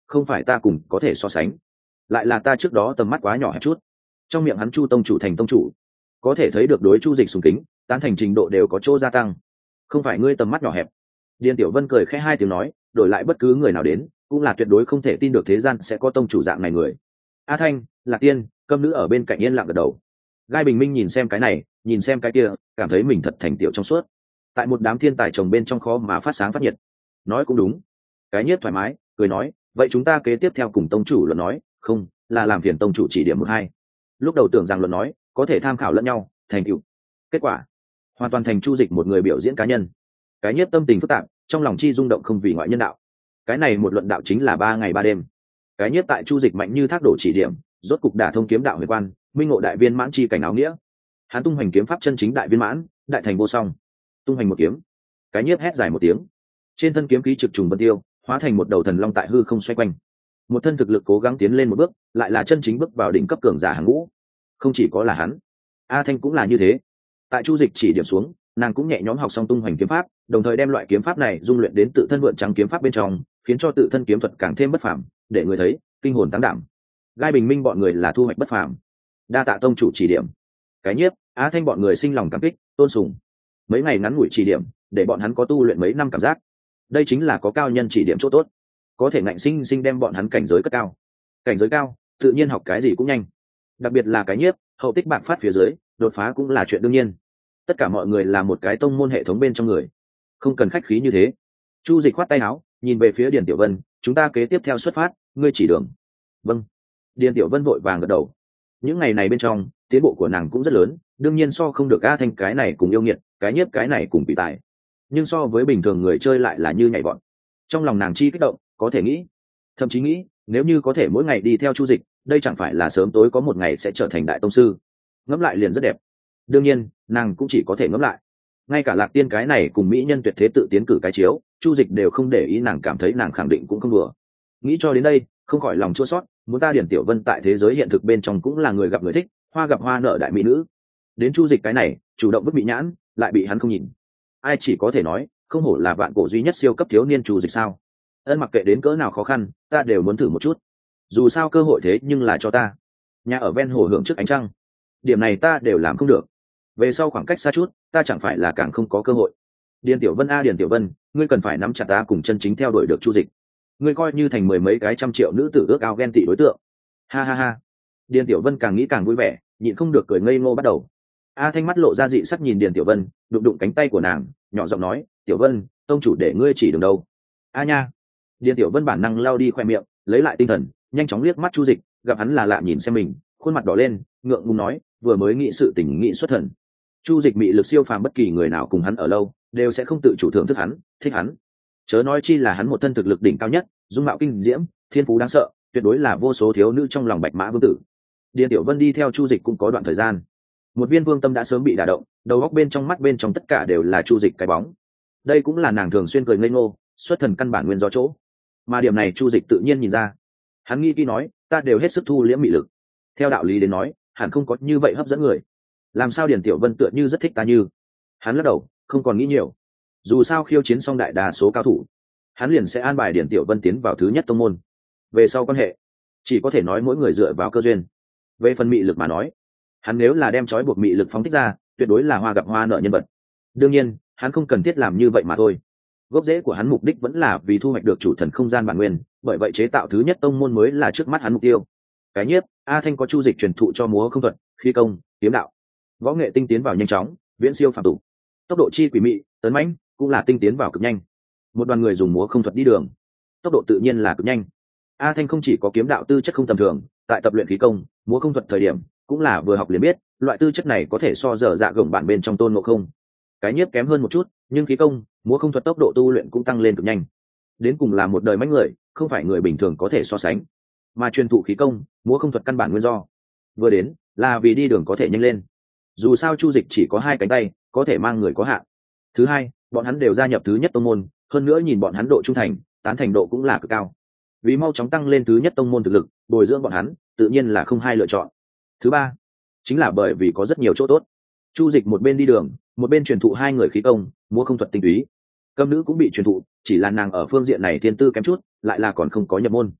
không phải ta cùng có thể so sánh, lại là ta trước đó tầm mắt quá nhỏ hẹp chút. Trong miệng hắn Chu tông chủ thành tông chủ, có thể thấy được đối Chu Dịch sùng kính, tán thành trình độ đều có chỗ gia tăng. Không phải ngươi tầm mắt nhỏ hẹp. Điền Tiểu Vân cười khẽ hai tiếng nói, đổi lại bất cứ người nào đến, cũng là tuyệt đối không thể tin được thế gian sẽ có tông chủ dạng này người. A Thanh, Lạc Tiên, Câm Nữ ở bên cạnh yên lặng gật đầu. Gai Bình Minh nhìn xem cái này, nhìn xem cái kia, cảm thấy mình thật thành tiểu trong suốt. Tại một đám thiên tài chồng bên trong khó mà phát sáng phát nhiệt. Nói cũng đúng. Cái Nhiếp thoải mái, cười nói, vậy chúng ta kế tiếp theo cùng tông chủ luận nói, không, là làm phiền tông chủ chỉ điểm một hai. Lúc đầu tưởng rằng luận nói, có thể tham khảo lẫn nhau, thành tựu. Kết quả, hoàn toàn thành Chu Dịch một người biểu diễn cá nhân. Cái Nhiếp tâm tình phức tạp, trong lòng chi rung động không vì ngoại nhân đạo. Cái này một luận đạo chính là ba ngày ba đêm. Cái Nhiếp tại Chu Dịch mạnh như thác đổ chỉ điểm, rốt cục đả thông kiếm đạo huyền quan, minh ngộ đại viên mãn chi cảnh áo nghĩa. Hắn tung hoành kiếm pháp chân chính đại viên mãn, đại thành vô song. Tung hoành một kiếm, Cái Nhiếp hét dài một tiếng, trên thân kiếm khí trực trùng vân tiêu, hóa thành một đầu thần long tại hư không xoay quanh. Một thân thực lực cố gắng tiến lên một bước, lại là chân chính bước vào đỉnh cấp cường giả hàng ngũ. Không chỉ có là hắn, A Thanh cũng là như thế. Tại Chu Dịch chỉ điểm xuống, nàng cũng nhẹ nhõm học xong tung hoành kiếm pháp, đồng thời đem loại kiếm pháp này dung luyện đến tự thân vượn trắng kiếm pháp bên trong, khiến cho tự thân kiếm thuật càng thêm bất phàm, để người thấy kinh hồn tăng đảm. Gai Bình Minh bọn người là thu hoạch bất phàm. Đa tạ tông chủ chỉ điểm. Cái Nhiếp, Á Thanh bọn người sinh lòng cảm kích, tôn sùng. Mấy ngày ngắn ngủi chỉ điểm, để bọn hắn có tu luyện mấy năm cảm giác. Đây chính là có cao nhân chỉ điểm chỗ tốt, có thể ngạnh sinh sinh đem bọn hắn cảnh giới cất cao. Cảnh giới cao, tự nhiên học cái gì cũng nhanh. Đặc biệt là Cái Nhiếp, hậu tích bạc phát phía dưới, đột phá cũng là chuyện đương nhiên. Tất cả mọi người là một cái tông môn hệ thống bên trong người, không cần khách khí như thế. Chu Dịch khoát tay áo, nhìn về phía Điền Tiểu Vân, chúng ta kế tiếp theo xuất phát, ngươi chỉ đường. Vâng. Điền Tiểu Vân vội vàng gật đầu. Những ngày này bên trong, tiến bộ của nàng cũng rất lớn, đương nhiên so không được A Thanh cái này cùng yêu nghiệt, Cái Nhiếp cái này cùng bị tài, nhưng so với bình thường người chơi lại là như nhảy vọt. Trong lòng nàng chi kích động, có thể nghĩ, thậm chí nghĩ, nếu như có thể mỗi ngày đi theo Chu Dịch, đây chẳng phải là sớm tối có một ngày sẽ trở thành đại tông sư. Ngẫm lại liền rất đẹp. Đương nhiên, nàng cũng chỉ có thể ngẫm lại. Ngay cả Lạc Tiên cái này cùng mỹ nhân tuyệt thế tự tiến cử cái chiếu, Chu Dịch đều không để ý, nàng cảm thấy nàng khẳng định cũng không đùa. Nghĩ cho đến đây, không khỏi lòng chua xót, muốn ta Điển Tiểu Vân tại thế giới hiện thực bên trong cũng là người gặp người thích, hoa gặp hoa nợ đại mỹ nữ. Đến Chu Dịch cái này, chủ động bức bị nhãn, lại bị hắn không nhìn. Ai chỉ có thể nói, không hổ là vạn cổ duy nhất siêu cấp thiếu niên Chu Dịch sao? Ân, mặc kệ đến cỡ nào khó khăn, ta đều muốn thử một chút. Dù sao cơ hội thế nhưng là cho ta. Nhà ở ven hồ hưởng trước ánh trăng, điểm này ta đều làm không được. Về sau khoảng cách xa chút, ta chẳng phải là càng không có cơ hội. Điền Tiểu Vân a Điền Tiểu Vân, ngươi cần phải nắm chặt ta cùng chân chính theo đuổi được Chu Dịch. Ngươi coi như thành mười mấy cái trăm triệu nữ tử ước ao ghen tị đối tượng. Ha ha ha. Điền Tiểu Vân càng nghĩ càng vui vẻ, nhịn không được cười ngây ngô bắt đầu. A Thanh mắt lộ ra dị sắc nhìn Điền Tiểu Vân, đụng đụng cánh tay của nàng, nhỏ giọng nói, Tiểu Vân, tông chủ để ngươi chỉ đường đâu. A nha. Điền Tiểu Vân bản năng lao đi khoe miệng, lấy lại tinh thần, nhanh chóng liếc mắt Chu Dịch, gặp hắn là lạ nhìn xem mình, khuôn mặt đỏ lên, ngượng ngùng nói, vừa mới nghĩ sự tình nghị xuất thần. Chu Dịch mị lực siêu phàm, bất kỳ người nào cùng hắn ở lâu đều sẽ không tự chủ thưởng thức hắn, thích hắn. Chớ nói chi là hắn một thân thực lực đỉnh cao nhất, dung mạo kinh diễm, thiên phú đáng sợ, tuyệt đối là vô số thiếu nữ trong lòng bạch mã vương tử. Điền Tiểu Vân đi theo Chu Dịch cũng có đoạn thời gian, một viên vương tâm đã sớm bị đả động, đầu óc bên trong mắt bên trong tất cả đều là Chu Dịch cái bóng. Đây cũng là nàng thường xuyên cười ngây ngô, xuất thần căn bản nguyên do chỗ. Mà điểm này Chu Dịch tự nhiên nhìn ra. Hắn nghĩ kỹ nói, ta đều hết sức thu liễm mị lực. Theo đạo lý đến nói, hẳn không có như vậy hấp dẫn người. Làm sao Điền Tiểu Vân tựa như rất thích ta như? Hắn lắc đầu, không còn nghĩ nhiều. Dù sao khiêu chiến xong đại đa số cao thủ, hắn liền sẽ an bài Điền Tiểu Vân tiến vào thứ nhất tông môn. Về sau quan hệ, chỉ có thể nói mỗi người dựa vào cơ duyên. Về phần mị lực mà nói, hắn nếu là đem trói buộc mị lực phóng thích ra, tuyệt đối là hoa gặp hoa nợ nhân vật. Đương nhiên, hắn không cần thiết làm như vậy mà thôi. Gốc rễ của hắn mục đích vẫn là vì thu hoạch được chủ thần không gian bản nguyên, bởi vậy chế tạo thứ nhất tông môn mới là trước mắt hắn mục tiêu. Cái Nhiếp, A Thanh có Chu Dịch truyền thụ cho múa không thuật, khí công, kiếm đạo, võ nghệ tinh tiến vào nhanh chóng, viễn siêu phàm tục. Tốc độ chi quỷ mị, tấn mãnh, cũng là tinh tiến vào cực nhanh. Một đoàn người dùng múa không thuật đi đường, tốc độ tự nhiên là cực nhanh. A Thanh không chỉ có kiếm đạo tư chất không tầm thường, tại tập luyện khí công, múa không thuật thời điểm, cũng là vừa học liền biết, loại tư chất này có thể so dở dạ gồng bản bên trong Tôn Ngộ Không. Cái Nhiếp kém hơn một chút, nhưng khí công, múa không thuật tốc độ tu luyện cũng tăng lên cực nhanh. Đến cùng là một đời mãnh người, không phải người bình thường có thể so sánh. Mà truyền thụ khí công, múa không thuật căn bản nguyên do vừa đến là vì đi đường có thể nhanh lên. Dù sao Chu Dịch chỉ có hai cánh tay, có thể mang người có hạn. Thứ hai, bọn hắn đều gia nhập thứ nhất tông môn, hơn nữa nhìn bọn hắn độ trung thành, tán thành độ cũng là cực cao. Vì mau chóng tăng lên thứ nhất tông môn thực lực, bồi dưỡng bọn hắn, tự nhiên là không hai lựa chọn. Thứ ba, chính là bởi vì có rất nhiều chỗ tốt. Chu Dịch một bên đi đường, một bên truyền thụ hai người khí công, múa không thuật tinh túy. Câm Nữ cũng bị truyền thụ, chỉ là nàng ở phương diện này thiên tư kém chút, lại là còn không có nhập môn.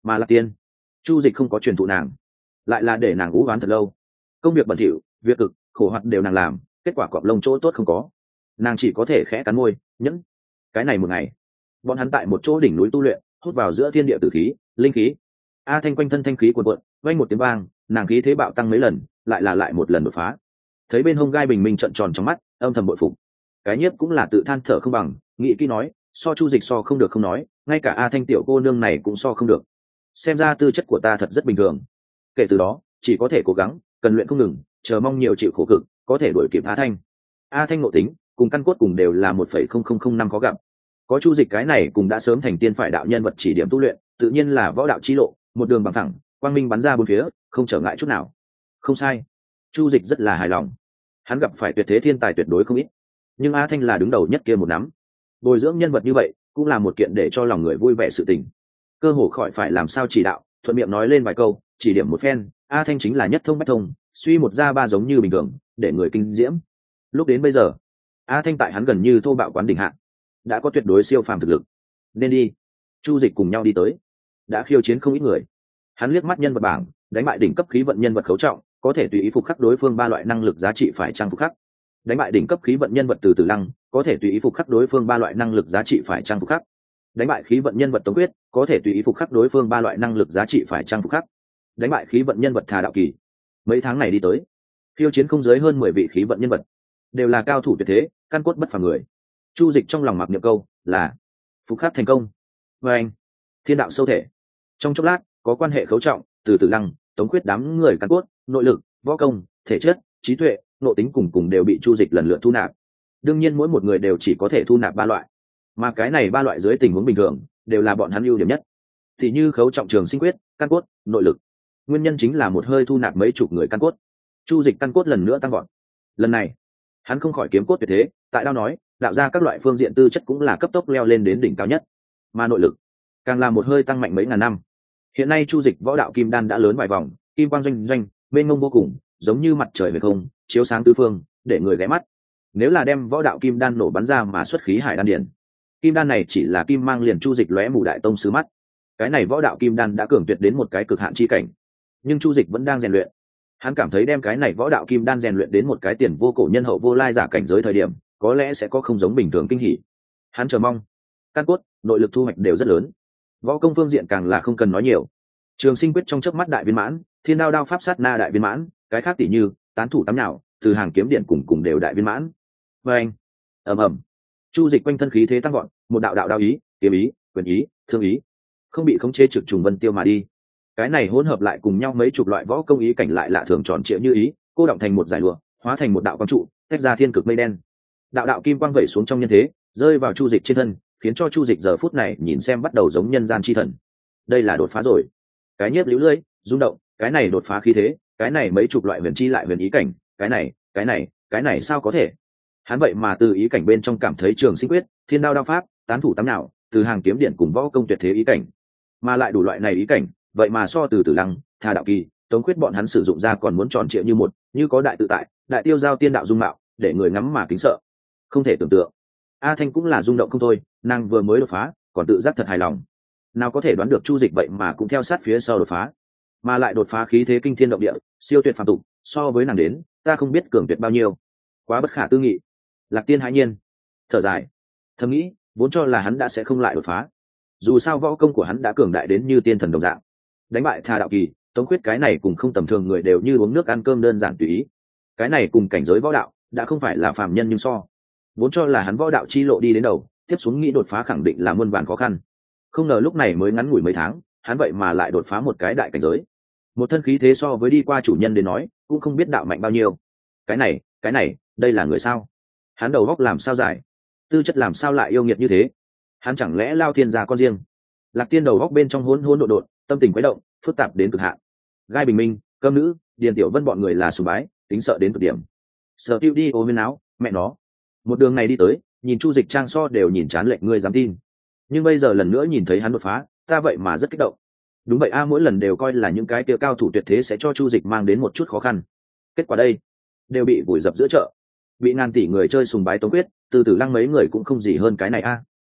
mà là tiên chu dịch không có truyền thụ nàng, lại là để nàng ú oán thật lâu. Công việc bẩn thỉu, việc cực khổ hoạt đều nàng làm, kết quả cọp lông chỗ tốt không có, nàng chỉ có thể khẽ cắn môi nhẫn. Cái này một ngày bọn hắn tại một chỗ đỉnh núi tu luyện, hút vào giữa thiên địa tử khí linh khí. A Thanh quanh thân thanh khí cuồn cuộn, vang một tiếng vang, nàng khí thế bạo tăng mấy lần, lại là lại một lần đột phá. Thấy bên hông gai bình minh trợn tròn trong mắt, âm thầm bội phục. Cái nhiếp cũng là tự than thở không bằng, nghĩ kỹ nói, so chu dịch so không được không nói, ngay cả A Thanh tiểu cô nương này cũng so không được. Xem ra tư chất của ta thật rất bình thường. Kể từ đó chỉ có thể cố gắng, cần luyện không ngừng, chờ mong nhiều chịu khổ cực, có thể đuổi kịp A Thanh. A Thanh nội tính cùng căn cốt cùng đều là một phẩy không không không năm có gặp, có chu dịch cái này cùng đã sớm thành tiên phải đạo nhân vật chỉ điểm tu luyện, tự nhiên là võ đạo chi lộ, một đường bằng thẳng, quang minh bắn ra bốn phía, không trở ngại chút nào. Không sai, chu dịch rất là hài lòng. Hắn gặp phải tuyệt thế thiên tài tuyệt đối không ít, nhưng A Thanh là đứng đầu nhất kia một nắm. Bồi dưỡng nhân vật như vậy cũng là một kiện để cho lòng người vui vẻ sự tình. Cơ hồ khỏi phải làm sao chỉ đạo, thuận miệng nói lên vài câu, chỉ điểm một phen, A Thanh chính là nhất thông bách thông, suy một ra ba giống như bình thường, để người kinh diễm. Lúc đến bây giờ, A Thanh tại hắn gần như thô bạo quán đỉnh hạng, đã có tuyệt đối siêu phàm thực lực. Nên đi. Chu dịch cùng nhau đi tới, đã khiêu chiến không ít người. Hắn liếc mắt nhân vật bảng, đánh bại đỉnh cấp khí vận nhân vật khấu trọng, có thể tùy ý phục khắc đối phương ba loại năng lực giá trị phải trang phục khắc. Đánh bại đỉnh cấp khí vận nhân vật từ từ lăng, có thể tùy ý phục khắc đối phương ba loại năng lực giá trị phải trang phục khắc. Đánh bại khí vận nhân vật tống quyết, có thể tùy ý phục khắc đối phương ba loại năng lực giá trị phải trang phục khắc. Đánh bại khí vận nhân vật thà đạo kỳ. Mấy tháng này đi tới, khiêu chiến không dưới hơn mười vị khí vận nhân vật, đều là cao thủ tuyệt thế, căn cốt bất phàm người. Chu dịch trong lòng mặc niệm câu là phục khắc thành công. Và anh thiên đạo sâu thể, trong chốc lát có quan hệ khấu trọng, từ từ lăng, tống quyết đám người căn cốt, nội lực, võ công, thể chất, trí tuệ, nội tính cùng cùng đều bị chu dịch lần lượt thu nạp. Đương nhiên mỗi một người đều chỉ có thể thu nạp ba loại, mà cái này ba loại dưới tình huống bình thường đều là bọn hắn ưu điểm nhất. Thì như khấu trọng trường sinh quyết, căn cốt, nội lực, nguyên nhân chính là một hơi thu nạp mấy chục người căn cốt. Chu dịch căn cốt lần nữa tăng gọn, lần này hắn không khỏi kiếm cốt tuyệt thế, tại đao nói đạo ra các loại phương diện tư chất cũng là cấp tốc leo lên đến đỉnh cao nhất, mà nội lực càng là một hơi tăng mạnh mấy ngàn năm. Hiện nay chu dịch võ đạo kim đan đã lớn vài vòng, kim quang doanh doanh, mênh mông vô cùng, giống như mặt trời về không, chiếu sáng tứ phương, để người ghé mắt. Nếu là đem võ đạo kim đan nổ bắn ra mà xuất khí hải đan điển, kim đan này chỉ là kim mang liền chu dịch lóe mù đại tông sứ mắt. Cái này võ đạo kim đan đã cường tuyệt đến một cái cực hạn chi cảnh, nhưng chu dịch vẫn đang rèn luyện. Hắn cảm thấy đem cái này võ đạo kim đan rèn luyện đến một cái tiền vô cổ nhân hậu vô lai giả cảnh giới thời điểm, có lẽ sẽ có không giống bình thường kinh hỉ. Hắn chờ mong, căn cốt, nội lực thu hoạch đều rất lớn. Võ công phương diện càng là không cần nói nhiều. Trường sinh quyết trong chớp mắt đại viên mãn, thiên đao đao pháp sát na đại viên mãn, cái khác tỷ như tán thủ tám nhạo, từ hàng kiếm điện cùng cùng đều đại viên mãn. Và anh ầm ầm, chu dịch quanh thân khí thế tăng gọn, một đạo đạo đao ý, kiếm ý, quyền ý, thương ý, không bị khống chế trực trùng vân tiêu mà đi. Cái này hỗn hợp lại cùng nhau mấy chục loại võ công ý cảnh lại lạ thường tròn trịa như ý, cô động thành một giải lụa, hóa thành một đạo quang trụ, tách ra thiên cực mây đen. Đạo đạo kim quang vẩy xuống trong nhân thế, rơi vào chu dịch trên thân, khiến cho chu dịch giờ phút này nhìn xem bắt đầu giống nhân gian chi thần. Đây là đột phá rồi. Cái nhiếp liễu lưỡi rung động, cái này đột phá khí thế, cái này mấy chục loại huyền chi lại huyền ý cảnh, cái này cái này cái này sao có thể? Hắn vậy mà từ ý cảnh bên trong cảm thấy trường sinh quyết, thiên đao đao pháp, tán thủ tám nhạo, từ hàng kiếm điện cùng võ công tuyệt thế ý cảnh, mà lại đủ loại này ý cảnh, vậy mà so từ tử lăng, thà đạo kỳ, tống quyết bọn hắn sử dụng ra còn muốn tròn trịa như một, như có đại tự tại, đại tiêu giao tiên đạo dung mạo, để người ngắm mà kính sợ, không thể tưởng tượng. A Thanh cũng là rung động không thôi, nàng vừa mới đột phá, còn tự giác thật hài lòng. Nào có thể đoán được chu dịch vậy mà cũng theo sát phía sau đột phá, mà lại đột phá khí thế kinh thiên động địa, siêu tuyệt phàm tục, so với nàng đến, ta không biết cường tuyệt bao nhiêu, quá bất khả tư nghị. Lạc Tiên hãi nhiên thở dài, thầm nghĩ, vốn cho là hắn đã sẽ không lại đột phá, dù sao võ công của hắn đã cường đại đến như tiên thần đồng dạng. Đánh bại thà đạo kỳ, tống quyết cái này cùng không tầm thường người đều như uống nước ăn cơm đơn giản tùy ý. Cái này cùng cảnh giới võ đạo đã không phải là phàm nhân nhưng so, vốn cho là hắn võ đạo chi lộ đi đến đầu, tiếp xuống nghĩ đột phá khẳng định là muôn vàn khó khăn. Không ngờ lúc này mới ngắn ngủi mấy tháng, hắn vậy mà lại đột phá một cái đại cảnh giới. Một thân khí thế so với đi qua chủ nhân đến nói, cũng không biết đạo mạnh bao nhiêu. Cái này, cái này, đây là người sao? Hắn đầu góc làm sao dài, tư chất làm sao lại yêu nghiệt như thế? Hắn chẳng lẽ lao thiên gia con riêng? Lạc Tiên đầu góc bên trong hỗn hỗn độn độn, tâm tình quấy động, phức tạp đến cực hạn. Gai Bình Minh, Câm Nữ, Điền Tiểu Vân bọn người là sùng bái, tính sợ đến cực điểm. Sở Tiêu đi ôm bên áo, mẹ nó. Một đường này đi tới, nhìn chu dịch trang so đều nhìn chán lệnh ngươi dám tin. Nhưng bây giờ lần nữa nhìn thấy hắn đột phá, ta vậy mà rất kích động. Đúng vậy a, mỗi lần đều coi là những cái kia cao thủ tuyệt thế sẽ cho chu dịch mang đến một chút khó khăn. Kết quả đây, đều bị vùi dập giữa chợ. Bị ngàn tỷ người chơi sùng bái tống quyết, từ từ lăng mấy người cũng không gì hơn cái này a.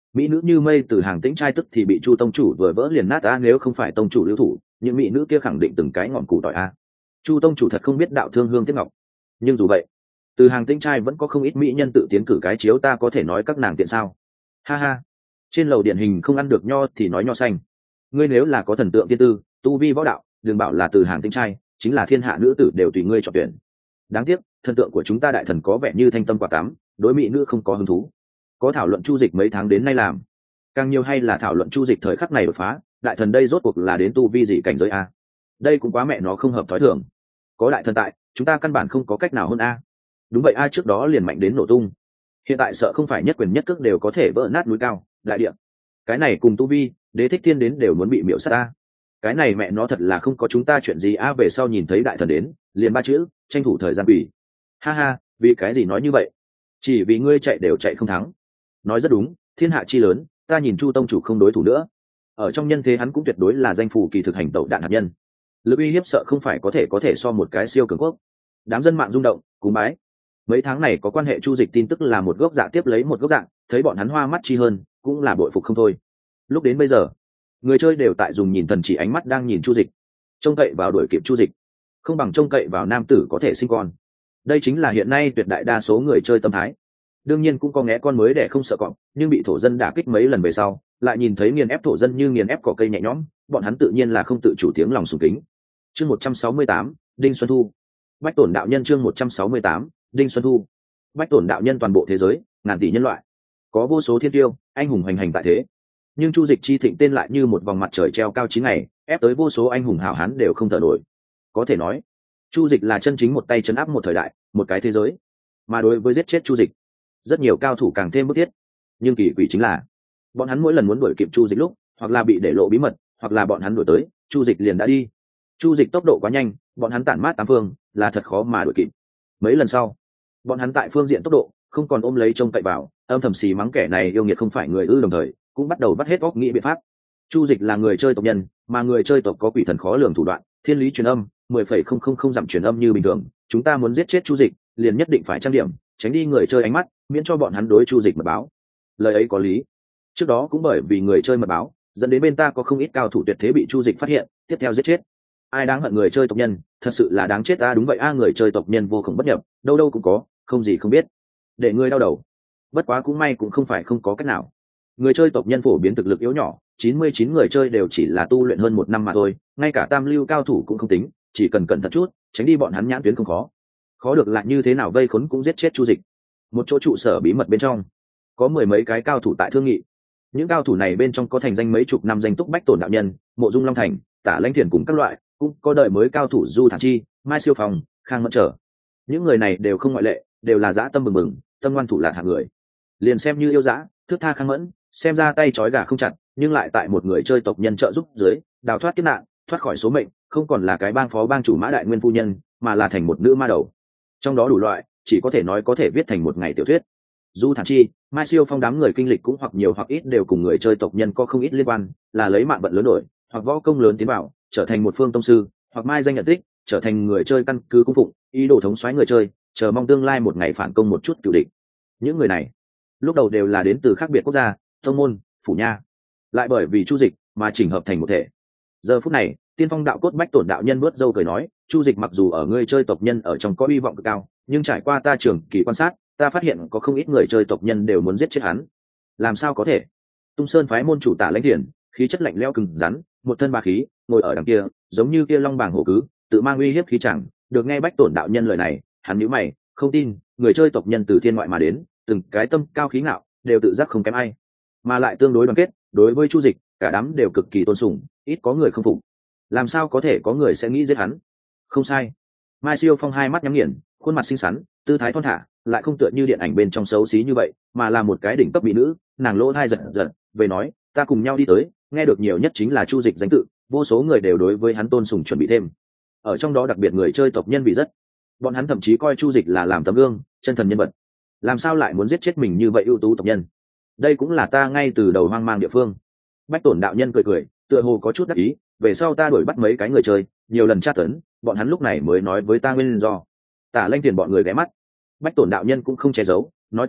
mỹ nữ như mây từ hàng tĩnh trai tức thì bị chu tông chủ vừa vỡ liền nát a, nếu không phải tông chủ lưu thủ những mỹ nữ kia khẳng định từng cái ngọn củ tỏi a. Chu tông chủ thật không biết đạo thương hương tiếc ngọc. Nhưng dù vậy từ hàng tĩnh trai vẫn có không ít mỹ nhân tự tiến cử cái chiếu, ta có thể nói các nàng tiện sao? Ha ha, trên lầu điển hình không ăn được nho thì nói nho xanh. Ngươi nếu là có thần tượng tiên tư tu vi võ đạo, đừng bảo là từ hàng tĩnh trai, chính là thiên hạ nữ tử đều tùy ngươi chọn tuyển. Đáng tiếc thần tượng của chúng ta đại thần có vẻ như thanh tâm quả cám, đối mỹ nữ không có hứng thú. Có thảo luận chu dịch mấy tháng đến nay làm càng nhiều hay là thảo luận chu dịch thời khắc này đột phá, đại thần đây rốt cuộc là đến tu vi gì cảnh giới a? Đây cũng quá mẹ nó không hợp thói thường. Có đại thần tại chúng ta căn bản không có cách nào hơn a. Đúng vậy a, trước đó liền mạnh đến nổ tung, hiện tại sợ không phải nhất quyền nhất cước đều có thể vỡ nát núi cao đại địa. Cái này cùng tu vi đế thích thiên đến đều muốn bị miễu sát a. Cái này mẹ nó thật là không có chúng ta chuyện gì a. Về sau nhìn thấy đại thần đến liền ba chữ tranh thủ thời gian quỷ. Ha ha, vì cái gì nói như vậy? Chỉ vì ngươi chạy đều chạy không thắng. Nói rất đúng, thiên hạ chi lớn, ta nhìn chu tông chủ không đối thủ nữa. Ở trong nhân thế hắn cũng tuyệt đối là danh phù kỳ thực hành tẩu đạn hạt nhân, lực uy hiếp sợ không phải có thể có thể so một cái siêu cường quốc. Đám dân mạng rung động cúm bái. Mấy tháng này có quan hệ chu dịch tin tức là một gốc dạ tiếp lấy một gốc dạng, thấy bọn hắn hoa mắt chi hơn cũng là bội phục không thôi. Lúc đến bây giờ người chơi đều tại dùng nhìn thần chỉ ánh mắt đang nhìn chu dịch, trông cậy vào đuổi kịp chu dịch không bằng trông cậy vào nam tử có thể sinh con. Đây chính là hiện nay tuyệt đại đa số người chơi tâm thái. Đương nhiên cũng có nghé con mới để không sợ cọp, nhưng bị thổ dân đả kích mấy lần về sau lại nhìn thấy nghiền ép thổ dân như nghiền ép cỏ cây nhẹ nhõm, bọn hắn tự nhiên là không tự chủ tiếng lòng sùng kính. Chương một trăm sáu mươi tám, Đinh Xuân Thu. Bách Tổn đạo nhân. Chương một trăm sáu mươi tám, Đinh Xuân Thu. Bách Tổn đạo nhân. Toàn bộ thế giới ngàn tỷ nhân loại, có vô số thiên tiêu anh hùng hoành hành tại thế, nhưng chu dịch chi thịnh tên lại như một vòng mặt trời treo cao chín ngày, ép tới vô số anh hùng hào hán đều không thở nổi. Có thể nói chu dịch là chân chính một tay chấn áp một thời đại, một cái thế giới. Mà đối với giết chết chu dịch, rất nhiều cao thủ càng thêm bức thiết. Nhưng kỳ quỷ chính là bọn hắn mỗi lần muốn đuổi kịp chu dịch lúc, hoặc là bị để lộ bí mật, hoặc là bọn hắn đuổi tới chu dịch liền đã đi. Chu dịch tốc độ quá nhanh, bọn hắn tản mát tám phương là thật khó mà đuổi kịp. Mấy lần sau bọn hắn tại phương diện tốc độ không còn ôm lấy trông cậy vào, âm thầm xì mắng kẻ này yêu nghiệt không phải người ư, đồng thời cũng bắt đầu bắt hết óc nghĩ biện pháp. Chu dịch là người chơi tộc nhân, mà người chơi tộc có quỷ thần khó lường thủ đoạn, thiên lý truyền âm mười phẩy không không không dặm truyền âm như bình thường. Chúng ta muốn giết chết chu dịch liền nhất định phải trang điểm, tránh đi người chơi ánh mắt, miễn cho bọn hắn đối chu dịch mật báo. Lời ấy có lý. Trước đó cũng bởi vì người chơi mật báo dẫn đến bên ta có không ít cao thủ tuyệt thế bị chu dịch phát hiện, tiếp theo giết chết. Ai đáng hận người chơi tộc nhân, thật sự là đáng chết ta. Đúng vậy a, người chơi tộc nhân vô cùng bất nhập, đâu đâu cũng có, không gì không biết, để người đau đầu. Bất quá cũng may cũng không phải không có cách nào. Người chơi tộc nhân phổ biến thực lực yếu nhỏ, chín mươi chín người chơi đều chỉ là tu luyện hơn một năm mà thôi, ngay cả tam lưu cao thủ cũng không tính, chỉ cần cẩn thận chút, tránh đi bọn hắn nhãn tuyến không khó. Khó được lại như thế nào vây khốn cũng giết chết chu dịch. Một chỗ trụ sở bí mật bên trong có mười mấy cái cao thủ tại thương nghị. Những cao thủ này bên trong có thành danh mấy chục năm danh túc Bách Tổn đạo nhân, Mộ Dung Long Thành, Tả Lãnh Thiền cùng các loại, cũng có đợi mới cao thủ Du Thản Chi, Mai Siêu Phong, Khang Mẫn Trở. Những người này đều không ngoại lệ, đều là dã tâm bừng bừng, tâm ngoan thủ lạn hạng người. Liền xem như yêu dã thước tha Khang Mẫn, xem ra tay trói gà không chặt, nhưng lại tại một người chơi tộc nhân trợ giúp dưới đào thoát kiếp nạn, thoát khỏi số mệnh, không còn là cái bang phó bang chủ Mã Đại Nguyên phu nhân, mà là thành một nữ ma đầu. Trong đó đủ loại, chỉ có thể nói có thể viết thành một ngày tiểu thuyết. Du Thản Chi, Mai Siêu Phong đám người kinh lịch cũng hoặc nhiều hoặc ít đều cùng người chơi tộc nhân có không ít liên quan, là lấy mạng vận lớn đổi, hoặc võ công lớn tiến bảo, trở thành một phương tông sư, hoặc mai danh nhận tích, trở thành người chơi căn cứ cung phụng, ý đồ thống soái người chơi, chờ mong tương lai một ngày phản công một chút cựu địch. Những người này lúc đầu đều là đến từ khác biệt quốc gia, tông môn, phủ nha, lại bởi vì chu dịch mà chỉnh hợp thành một thể. Giờ phút này Tiên Phong đạo cốt Bách Tổn đạo nhân vớt râu cười nói, chu dịch mặc dù ở người chơi tộc nhân ở trong có hy vọng cực cao, nhưng trải qua ta trường kỳ quan sát, ta phát hiện có không ít người chơi tộc nhân đều muốn giết chết hắn. Làm sao có thể? Tung Sơn phái môn chủ Tả Lãnh Thiền, khí chất lạnh lẽo cứng rắn, một thân ba khí, ngồi ở đằng kia giống như kia long bàng hổ cứ, tự mang uy hiếp khí chẳng. Được nghe Bách Tổn đạo nhân lời này, hắn nhíu mày, không tin, người chơi tộc nhân từ thiên ngoại mà đến, từng cái tâm cao khí ngạo, đều tự giác không kém ai, mà lại tương đối đoàn kết, đối với chu dịch cả đám đều cực kỳ tôn sùng, ít có người không phục. Làm sao có thể có người sẽ nghĩ giết hắn? Không sai. Mai Siêu Phong hai mắt nhắm nghiền, khuôn mặt xinh xắn, tư thái thon thả, lại không tựa như điện ảnh bên trong xấu xí như vậy, mà là một cái đỉnh cấp mỹ nữ. Nàng lỗ hai giật giật, về nói, ta cùng nhau đi tới, nghe được nhiều nhất chính là chu dịch danh tự, vô số người đều đối với hắn tôn sùng chuẩn bị thêm. Ở trong đó đặc biệt người chơi tộc nhân vì rất, bọn hắn thậm chí coi chu dịch là làm tấm gương, chân thần nhân vật. Làm sao lại muốn giết chết mình như vậy ưu tú tộc nhân? Đây cũng là ta ngay từ đầu hoang mang địa phương. Bách Tổn đạo nhân cười cười, tựa hồ có chút đắc ý, về sau ta đuổi bắt mấy cái người chơi, nhiều lần tra tấn, bọn hắn lúc này mới nói với ta nguyên do. Tả Lãnh Tiền bọn người ghé mắt. Bách Tổn đạo nhân cũng không che giấu, nói tiếp nói,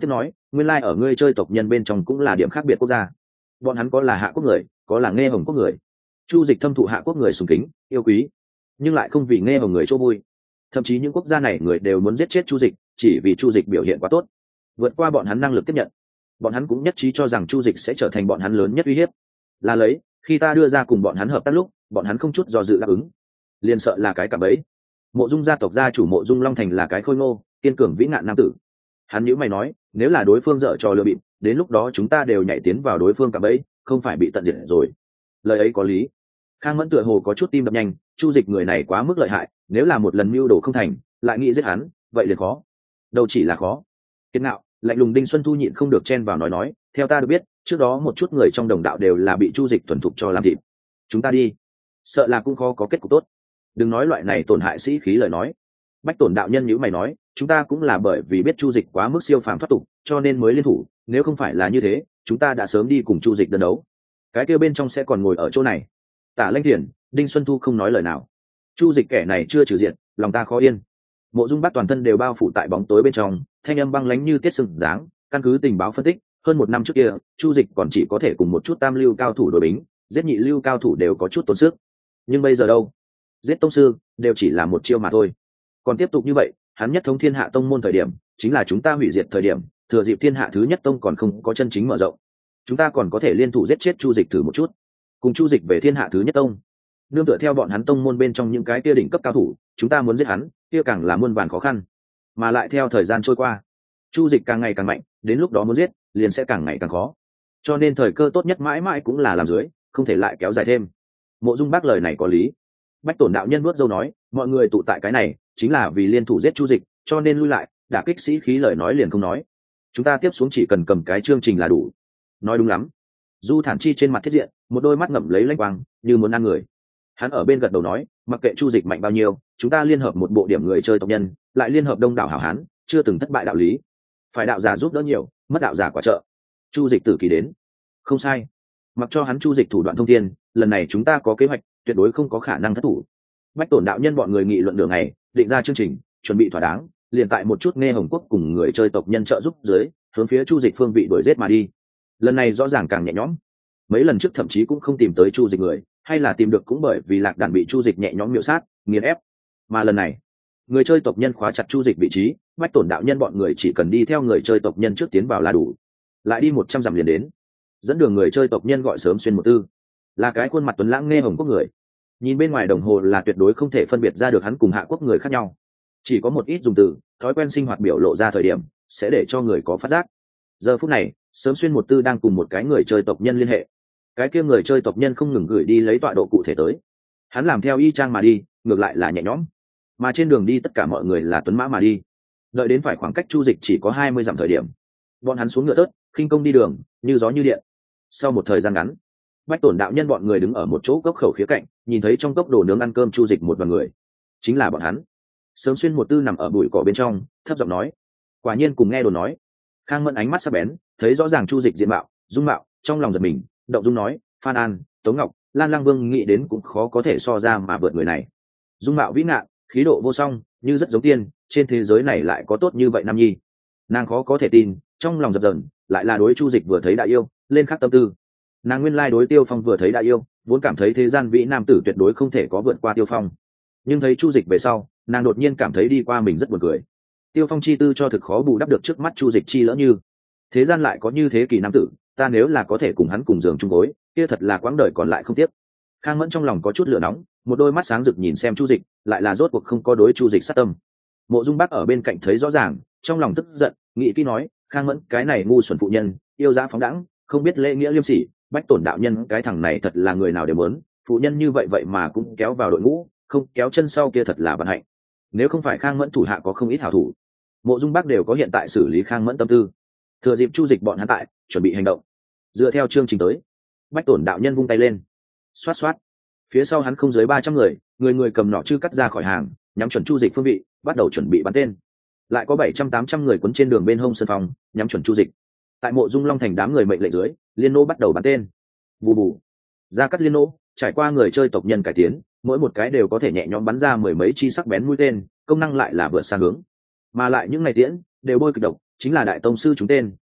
nguyên lai ở ngươi chơi tộc nhân bên trong cũng là điểm khác biệt quốc gia. Bọn hắn có là hạ quốc người, có là nghe hồng quốc người. Chu Dịch thâm thụ hạ quốc người sùng kính yêu quý, nhưng lại không vì nghe hồng người chỗ vui. Thậm chí những quốc gia này người đều muốn giết chết Chu Dịch, chỉ vì Chu Dịch biểu hiện quá tốt, vượt qua bọn hắn năng lực tiếp nhận. Bọn hắn cũng nhất trí cho rằng Chu Dịch sẽ trở thành bọn hắn lớn nhất uy hiếp. Là lấy, khi ta đưa ra cùng bọn hắn hợp tác lúc, bọn hắn không chút do dự đáp ứng. Liền sợ là cái cạm bẫy. Mộ Dung gia tộc gia chủ Mộ Dung Long Thành là cái khôi ngô, kiên cường vĩ ngạn nam tử. Hắn nhíu mày nói, nếu là đối phương dở trò lừa bịp, đến lúc đó chúng ta đều nhảy tiến vào đối phương cạm bẫy, không phải bị tận diệt rồi. Lời ấy có lý. Khang Mẫn tựa hồ có chút tim đập nhanh, Chu Dịch người này quá mức lợi hại, nếu là một lần mưu đồ không thành, lại nghĩ giết hắn, vậy liền khó. Đâu chỉ là khó. Kiệt ngạo, lạnh lùng Đinh Xuân Thu nhịn không được chen vào nói nói, theo ta được biết, trước đó một chút người trong đồng đạo đều là bị Chu Dịch thuần thục cho làm thịt. Chúng ta đi, sợ là cũng khó có kết cục tốt. Đừng nói loại này tổn hại sĩ khí lời nói. Bách Tổn đạo nhân nhíu mày nói, chúng ta cũng là bởi vì biết Chu Dịch quá mức siêu phàm thoát tục, cho nên mới liên thủ, nếu không phải là như thế, chúng ta đã sớm đi cùng Chu Dịch đơn đấu. Cái kia bên trong sẽ còn ngồi ở chỗ này. Tả Lãnh Thiền, Đinh Xuân Thu không nói lời nào. Chu Dịch kẻ này chưa trừ diện, lòng ta khó yên. Mộ Dung Bác toàn thân đều bao phủ tại bóng tối bên trong, thanh âm băng lãnh như tiết sừng dáng, căn cứ tình báo phân tích, hơn một năm trước kia, Chu Dịch còn chỉ có thể cùng một chút tam lưu cao thủ đối bính, giết nhị lưu cao thủ đều có chút tốn sức. Nhưng bây giờ đâu? Giết tông sư đều chỉ là một chiêu mà thôi. Còn tiếp tục như vậy, hắn nhất thống thiên hạ tông môn thời điểm, chính là chúng ta hủy diệt thời điểm, thừa dịp thiên hạ thứ nhất tông còn không có chân chính mở rộng. Chúng ta còn có thể liên thủ giết chết Chu Dịch thử một chút, cùng Chu Dịch về thiên hạ thứ nhất tông. Nương tựa theo bọn hắn tông môn bên trong những cái kia đỉnh cấp cao thủ, chúng ta muốn giết hắn, kia càng là muôn vàn khó khăn. Mà lại theo thời gian trôi qua, Chu Dịch càng ngày càng mạnh, đến lúc đó muốn giết, liền sẽ càng ngày càng khó. Cho nên thời cơ tốt nhất mãi mãi cũng là làm dưới, không thể lại kéo dài thêm. Mộ Dung Bác lời này có lý. Bách Tổn đạo nhân vuốt râu nói, mọi người tụ tại cái này, chính là vì liên thủ giết Chu Dịch, cho nên lui lại, đả kích sĩ khí lời nói liền không nói. Chúng ta tiếp xuống chỉ cần cầm cái chương trình là đủ. Nói đúng lắm. Du Thản Chi trên mặt thiết diện, một đôi mắt ngậm lấy lãnh quang, như muốn ăn người. Hắn ở bên gật đầu nói, mặc kệ Chu Dịch mạnh bao nhiêu, chúng ta liên hợp một bộ điểm người chơi tộc nhân, lại liên hợp đông đảo hảo hán, chưa từng thất bại đạo lý. Phải đạo giả giúp đỡ nhiều, mất đạo giả quả trợ. Chu Dịch tử kỳ đến. Không sai. Mặc cho hắn Chu Dịch thủ đoạn thông thiên, lần này chúng ta có kế hoạch, tuyệt đối không có khả năng thất thủ. Bách Tổn đạo nhân bọn người nghị luận đường này, định ra chương trình, chuẩn bị thỏa đáng, liền tại một chút nghe Hồng Quốc cùng người chơi tộc nhân trợ giúp dưới, hướng phía Chu Dịch phương vị đuổi giết mà đi. Lần này rõ ràng càng nhẹ nhõm. Mấy lần trước thậm chí cũng không tìm tới Chu Dịch người, hay là tìm được cũng bởi vì Lạc Đàn bị Chu Dịch nhẹ nhõm miểu sát, nghiền ép. Mà lần này, người chơi tộc nhân khóa chặt Chu Dịch vị trí, Bách Tổn đạo nhân bọn người chỉ cần đi theo người chơi tộc nhân trước tiến vào là đủ. Lại đi một trăm dặm liền đến. Dẫn đường người chơi tộc nhân gọi sớm xuyên một tư, là cái khuôn mặt tuấn lãng nghe Hồng Quốc người. Nhìn bên ngoài đồng hồ là tuyệt đối không thể phân biệt ra được hắn cùng hạ quốc người khác nhau, chỉ có một ít dùng từ thói quen sinh hoạt biểu lộ ra thời điểm sẽ để cho người có phát giác. Giờ phút này sớm xuyên một tư đang cùng một cái người chơi tộc nhân liên hệ, cái kia người chơi tộc nhân không ngừng gửi đi lấy tọa độ cụ thể tới, hắn làm theo y chang mà đi, ngược lại là nhẹ nhõm. Mà trên đường đi tất cả mọi người là tuấn mã mà đi, đợi đến phải khoảng cách Chu Dịch chỉ có hai mươi dặm thời điểm, bọn hắn xuống ngựa tớt khinh công đi đường như gió như điện. Sau một thời gian ngắn, Bách Tổn đạo nhân bọn người đứng ở một chỗ cốc khẩu khía cạnh, nhìn thấy trong cốc đồ nướng ăn cơm Chu Dịch một đoàn người, chính là bọn hắn. Sớm xuyên một tư nằm ở bụi cỏ bên trong, thấp giọng nói, quả nhiên cùng nghe đồn nói. Khang Mẫn ánh mắt sắc bén, thấy rõ ràng Chu Dịch diện mạo, dung mạo, trong lòng giật mình, động dung nói, Phan An, Tống Ngọc, Lan Lang Vương nghĩ đến cũng khó có thể so ra mà vượt người này. Dung mạo vĩ ngạn, khí độ vô song, như rất giống tiên, trên thế giới này lại có tốt như vậy nam nhi. Nàng khó có thể tin, trong lòng dập dờn, lại là đối Chu Dịch vừa thấy đã yêu, lên khắc tâm tư. Nàng nguyên lai đối Tiêu Phong vừa thấy đã yêu, vốn cảm thấy thế gian vĩ nam tử tuyệt đối không thể có vượt qua Tiêu Phong. Nhưng thấy Chu Dịch về sau, nàng đột nhiên cảm thấy đi qua mình rất buồn cười. Tiêu Phong chi tư cho thực khó bù đắp được trước mắt Chu Dịch chi lỡ như. Thế gian lại có như thế kỳ nam tử, ta nếu là có thể cùng hắn cùng giường chung gối, kia thật là quãng đời còn lại không tiếc. Khang Mẫn trong lòng có chút lửa nóng, một đôi mắt sáng rực nhìn xem Chu Dịch, lại là rốt cuộc không có đối Chu Dịch sát tâm. Mộ Dung Bác ở bên cạnh thấy rõ ràng, trong lòng tức giận, nghĩ kỹ nói, Khang Mẫn cái này ngu xuẩn phụ nhân, yêu dã phóng đãng, không biết lễ nghĩa liêm sỉ, Bách Tổn đạo nhân cái thằng này thật là người nào đều muốn, phụ nhân như vậy vậy mà cũng kéo vào đội ngũ, không kéo chân sau kia thật là vận hạnh. Nếu không phải Khang Mẫn thủ hạ có không ít hảo thủ, Mộ Dung Bác đều có hiện tại xử lý Khang Mẫn tâm tư. Thừa dịp Chu Dịch bọn hắn tại, chuẩn bị hành động. Dựa theo chương trình tới, Bách Tổn đạo nhân vung tay lên, xoát xoát, phía sau hắn không dưới ba trăm người, người người cầm nỏ chư cắt ra khỏi hàng, nhắm chuẩn Chu Dịch phương vị, bắt đầu chuẩn bị bắn tên. Lại có bảy trăm tám trăm người quấn trên đường bên hông sân phòng, nhắm chuẩn Chu Dịch. Tại Mộ Dung Long thành đám người mệnh lệnh dưới, liên nô bắt đầu bắn tên. Bù bù, ra cắt liên nô, trải qua người chơi tộc nhân cải tiến, mỗi một cái đều có thể nhẹ nhõm bắn ra mười mấy chi sắc bén mũi tên, công năng lại là vượt xa hướng. Mà lại những ngày tiễn đều bôi cực độc, chính là đại tông sư chúng tên,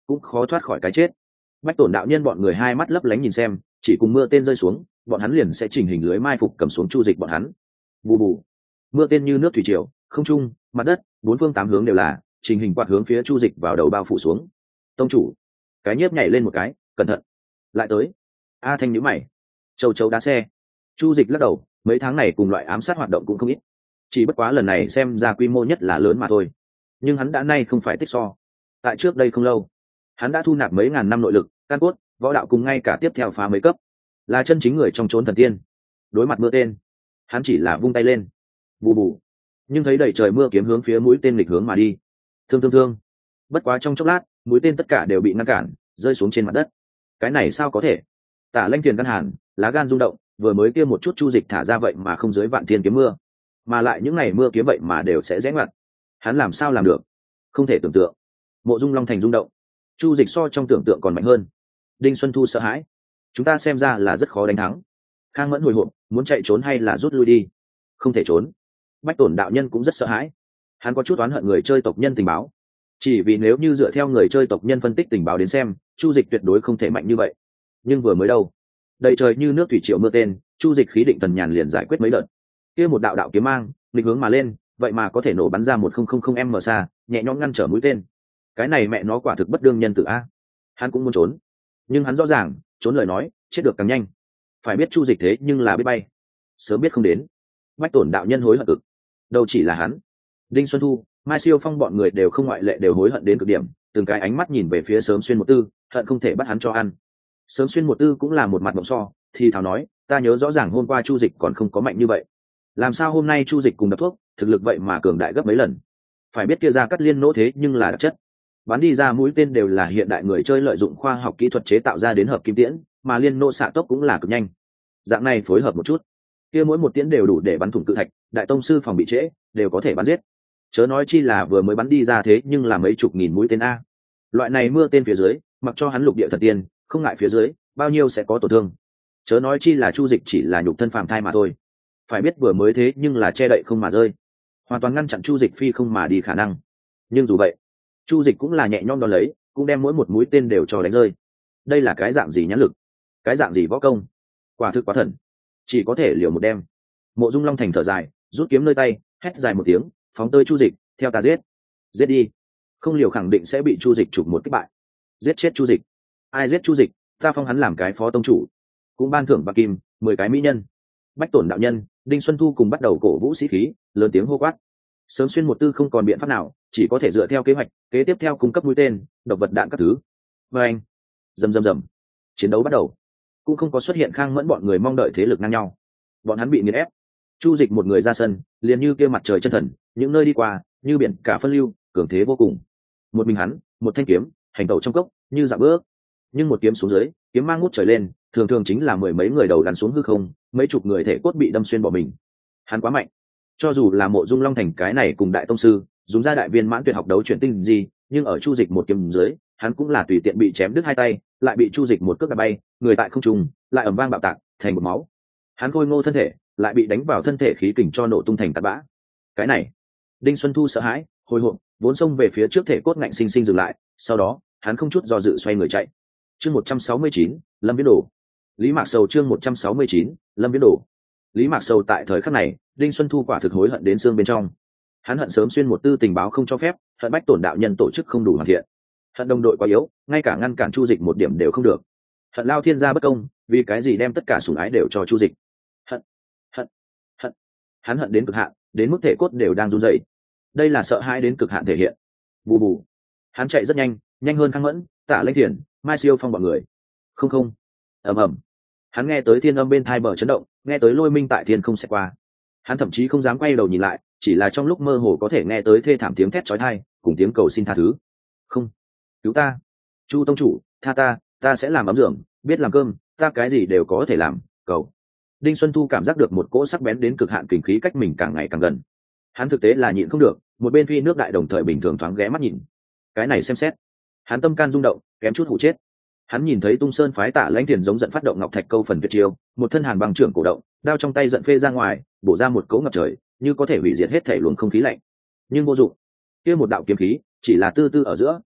cũng khó thoát khỏi cái chết. Bách Tổn đạo nhân bọn người hai mắt lấp lánh nhìn xem, chỉ cùng mưa tên rơi xuống, bọn hắn liền sẽ chỉnh hình lưới mai phục cầm xuống chu dịch bọn hắn. Bù bù, mưa tên như nước thủy triều, không trung, mặt đất, bốn phương tám hướng đều là chỉnh hình quạt hướng phía chu dịch vào đầu bao phủ xuống. Tông chủ, cái nhiếp nhảy lên một cái, cẩn thận, lại tới. A Thanh nhíu mày, châu chấu đá xe. Chu dịch lắc đầu, mấy tháng này cùng loại ám sát hoạt động cũng không ít, chỉ bất quá lần này xem ra quy mô nhất là lớn mà thôi. Nhưng hắn đã nay không phải tích so, tại trước đây không lâu hắn đã thu nạp mấy ngàn năm nội lực căn cốt võ đạo cùng ngay cả tiếp theo phá mấy cấp, là chân chính người trong chốn thần tiên. Đối mặt mưa tên, hắn chỉ là vung tay lên, bù bù, nhưng thấy đầy trời mưa kiếm hướng phía mũi tên lịch hướng mà đi. Thương thương thương. Bất quá trong chốc lát, mũi tên tất cả đều bị ngăn cản, rơi xuống trên mặt đất. Cái này sao có thể? Tả Lanh Thiền căn hàn, lá gan rung động, vừa mới kia một chút chu dịch thả ra vậy mà không dưới vạn thiên kiếm mưa, mà lại những ngày mưa kiếm vậy mà đều sẽ rẽ ngoặt. Hắn làm sao làm được? Không thể tưởng tượng. Mộ Dung Long Thành rung động, chu dịch so trong tưởng tượng còn mạnh hơn. Đinh Xuân Thu sợ hãi, chúng ta xem ra là rất khó đánh thắng. Khang Mẫn hồi hộp, muốn chạy trốn hay là rút lui đi? Không thể trốn. Bách Tổn đạo nhân cũng rất sợ hãi, hắn có chút oán hận người chơi tộc nhân tình báo, chỉ vì nếu như dựa theo người chơi tộc nhân phân tích tình báo đến xem, chu dịch tuyệt đối không thể mạnh như vậy. Nhưng vừa mới đâu, đầy trời như nước thủy triều mưa tên, chu dịch khí định thần nhàn liền giải quyết mấy đợt. Kia một đạo đạo kiếm mang nghịch hướng mà lên, vậy mà có thể nổ bắn ra một không không không m xa, nhẹ nhõm ngăn trở mũi tên. Cái này mẹ nó quả thực bất đương nhân tử a. Hắn cũng muốn trốn, nhưng hắn rõ ràng trốn lời nói chết được càng nhanh. Phải biết chu dịch thế nhưng là biết bay, sớm biết không đến. Bách Tổn đạo nhân hối hận cực, đâu chỉ là hắn, Đinh Xuân Thu, Mai Siêu Phong bọn người đều không ngoại lệ, đều hối hận đến cực điểm, từng cái ánh mắt nhìn về phía Sớm Xuyên một tư, hận không thể bắt hắn cho ăn. Sớm Xuyên một tư cũng là một mặt mộng so, thì thào nói, ta nhớ rõ ràng hôm qua chu dịch còn không có mạnh như vậy, làm sao hôm nay chu dịch cùng đập thuốc thực lực vậy mà cường đại gấp mấy lần. Phải biết kia ra cắt liên nỗ thế nhưng là đặc chất, bắn đi ra mũi tên đều là hiện đại người chơi lợi dụng khoa học kỹ thuật chế tạo ra đến hợp kim tiễn, mà liên nỗ xạ tốc cũng là cực nhanh. Dạng này phối hợp một chút, kia mỗi một tiễn đều đủ để bắn thủng cự thạch, đại tông sư phòng bị trễ đều có thể bắn giết, chớ nói chi là vừa mới bắn đi ra thế nhưng là mấy chục nghìn mũi tên a. Loại này mưa tên phía dưới, mặc cho hắn lục địa thần tiên, không ngại phía dưới bao nhiêu sẽ có tổn thương, chớ nói chi là chu dịch chỉ là nhục thân phàm thai mà thôi. Phải biết vừa mới thế nhưng là che đậy không mà rơi, hoàn toàn ngăn chặn chu dịch phi không mà đi khả năng. Nhưng dù vậy, chu dịch cũng là nhẹ nhõm đo lấy, cũng đem mỗi một mũi tên đều cho đánh rơi. Đây là cái dạng gì nhãn lực, cái dạng gì võ công, quả thực quá thần, chỉ có thể liều một đêm. Mộ Dung Long Thành thở dài, rút kiếm nơi tay, hét dài một tiếng, phóng tới chu dịch, theo ta giết, giết đi, không liều khẳng định sẽ bị chu dịch chụp một kích bại. Giết chết chu dịch, ai giết chu dịch, ta phong hắn làm cái phó tông chủ, cũng ban thưởng bạc kim mười cái mỹ nhân. Bách Tổn đạo nhân, Đinh Xuân Thu cùng bắt đầu cổ vũ sĩ khí, lớn tiếng hô quát. Sớm Xuyên một tư không còn biện pháp nào, chỉ có thể dựa theo kế hoạch kế tiếp theo cung cấp mũi tên, độc vật đạn các thứ. Và anh, rầm rầm rầm, chiến đấu bắt đầu, cũng không có xuất hiện Khang Mẫn bọn người mong đợi thế lực ngang nhau, bọn hắn bị nghiền ép. Chu dịch một người ra sân, liền như kia mặt trời chân thần, những nơi đi qua như biển cả phân lưu, cường thế vô cùng. Một mình hắn, một thanh kiếm, hành tẩu trong cốc như dạo bước, nhưng một kiếm xuống dưới, kiếm mang ngút trời lên, thường thường chính là mười mấy người đầu đàn xuống hư không, mấy chục người thể cốt bị đâm xuyên bỏ mình. Hắn quá mạnh, cho dù là Mộ Dung Long Thành cái này cùng đại tông sư dùng ra đại viên mãn tuyệt học đấu chuyển tinh gì, nhưng ở chu dịch một kiếm dưới, hắn cũng là tùy tiện bị chém đứt hai tay, lại bị chu dịch một cước đá bay, người tại không trung lại ầm vang bạo tạc thành một máu. Hắn khôi ngô thân thể lại bị đánh vào thân thể khí kình cho nổ tung thành tạt bã. Cái này, Đinh Xuân Thu sợ hãi, hồi hộp, vốn xông về phía trước thể cốt ngạnh sinh sinh dừng lại, sau đó hắn không chút do dự xoay người chạy. Chương một trăm sáu mươi chín, Lâm Viễn Đồ. Lý Mạc Sầu chương một trăm sáu mươi chín, Lâm Viễn Đồ. Lý Mạc Sầu tại thời khắc này, Đinh Xuân Thu quả thực hối hận đến xương bên trong. Hắn hận Sớm Xuyên một tư tình báo không cho phép, hận Bách Tổn đạo nhân tổ chức không đủ hoàn thiện, hận đồng đội quá yếu, ngay cả ngăn cản chu dịch một điểm đều không được, hận Lao Thiên gia bất công, vì cái gì đem tất cả sủng ái đều cho chu dịch. Hận, hận, hận. Hắn hận đến cực hạn, đến mức thể cốt đều đang run rẩy. Đây là sợ hãi đến cực hạn thể hiện. Bù bù. Hắn chạy rất nhanh, nhanh hơn Khang Mẫn, Tạ Lanh Thiền, Mai Siêu Phong bọn người. Không không. Ầm ầm. Hắn nghe tới thiên âm bên thai bờ chấn động, nghe tới lôi minh tại thiên không xẹt qua. Hắn thậm chí không dám quay đầu nhìn lại, chỉ là trong lúc mơ hồ có thể nghe tới thê thảm tiếng thét chói tai, cùng tiếng cầu xin tha thứ. Không, cứu ta, Chu tông chủ, tha ta, ta sẽ làm ấm giường, biết làm cơm, ta cái gì đều có thể làm, cầu. Đinh Xuân Thu cảm giác được một cỗ sắc bén đến cực hạn kình khí cách mình càng ngày càng gần. Hắn thực tế là nhịn không được, một bên phi nước đại đồng thời bình thường thoáng ghé mắt nhìn. Cái này xem xét, hắn tâm can rung động, kém chút hụ chết. Hắn nhìn thấy Tung Sơn phái Tạ Lãnh Thiền giống giận phát động ngọc thạch câu phần việt chiêu, một thân hàn băng trưởng cổ động, đao trong tay giận phê ra ngoài, bổ ra một cỗ ngập trời, như có thể hủy diệt hết thể luồng không khí lạnh. Nhưng vô dụng, kia một đạo kiếm khí chỉ là tư tư ở giữa,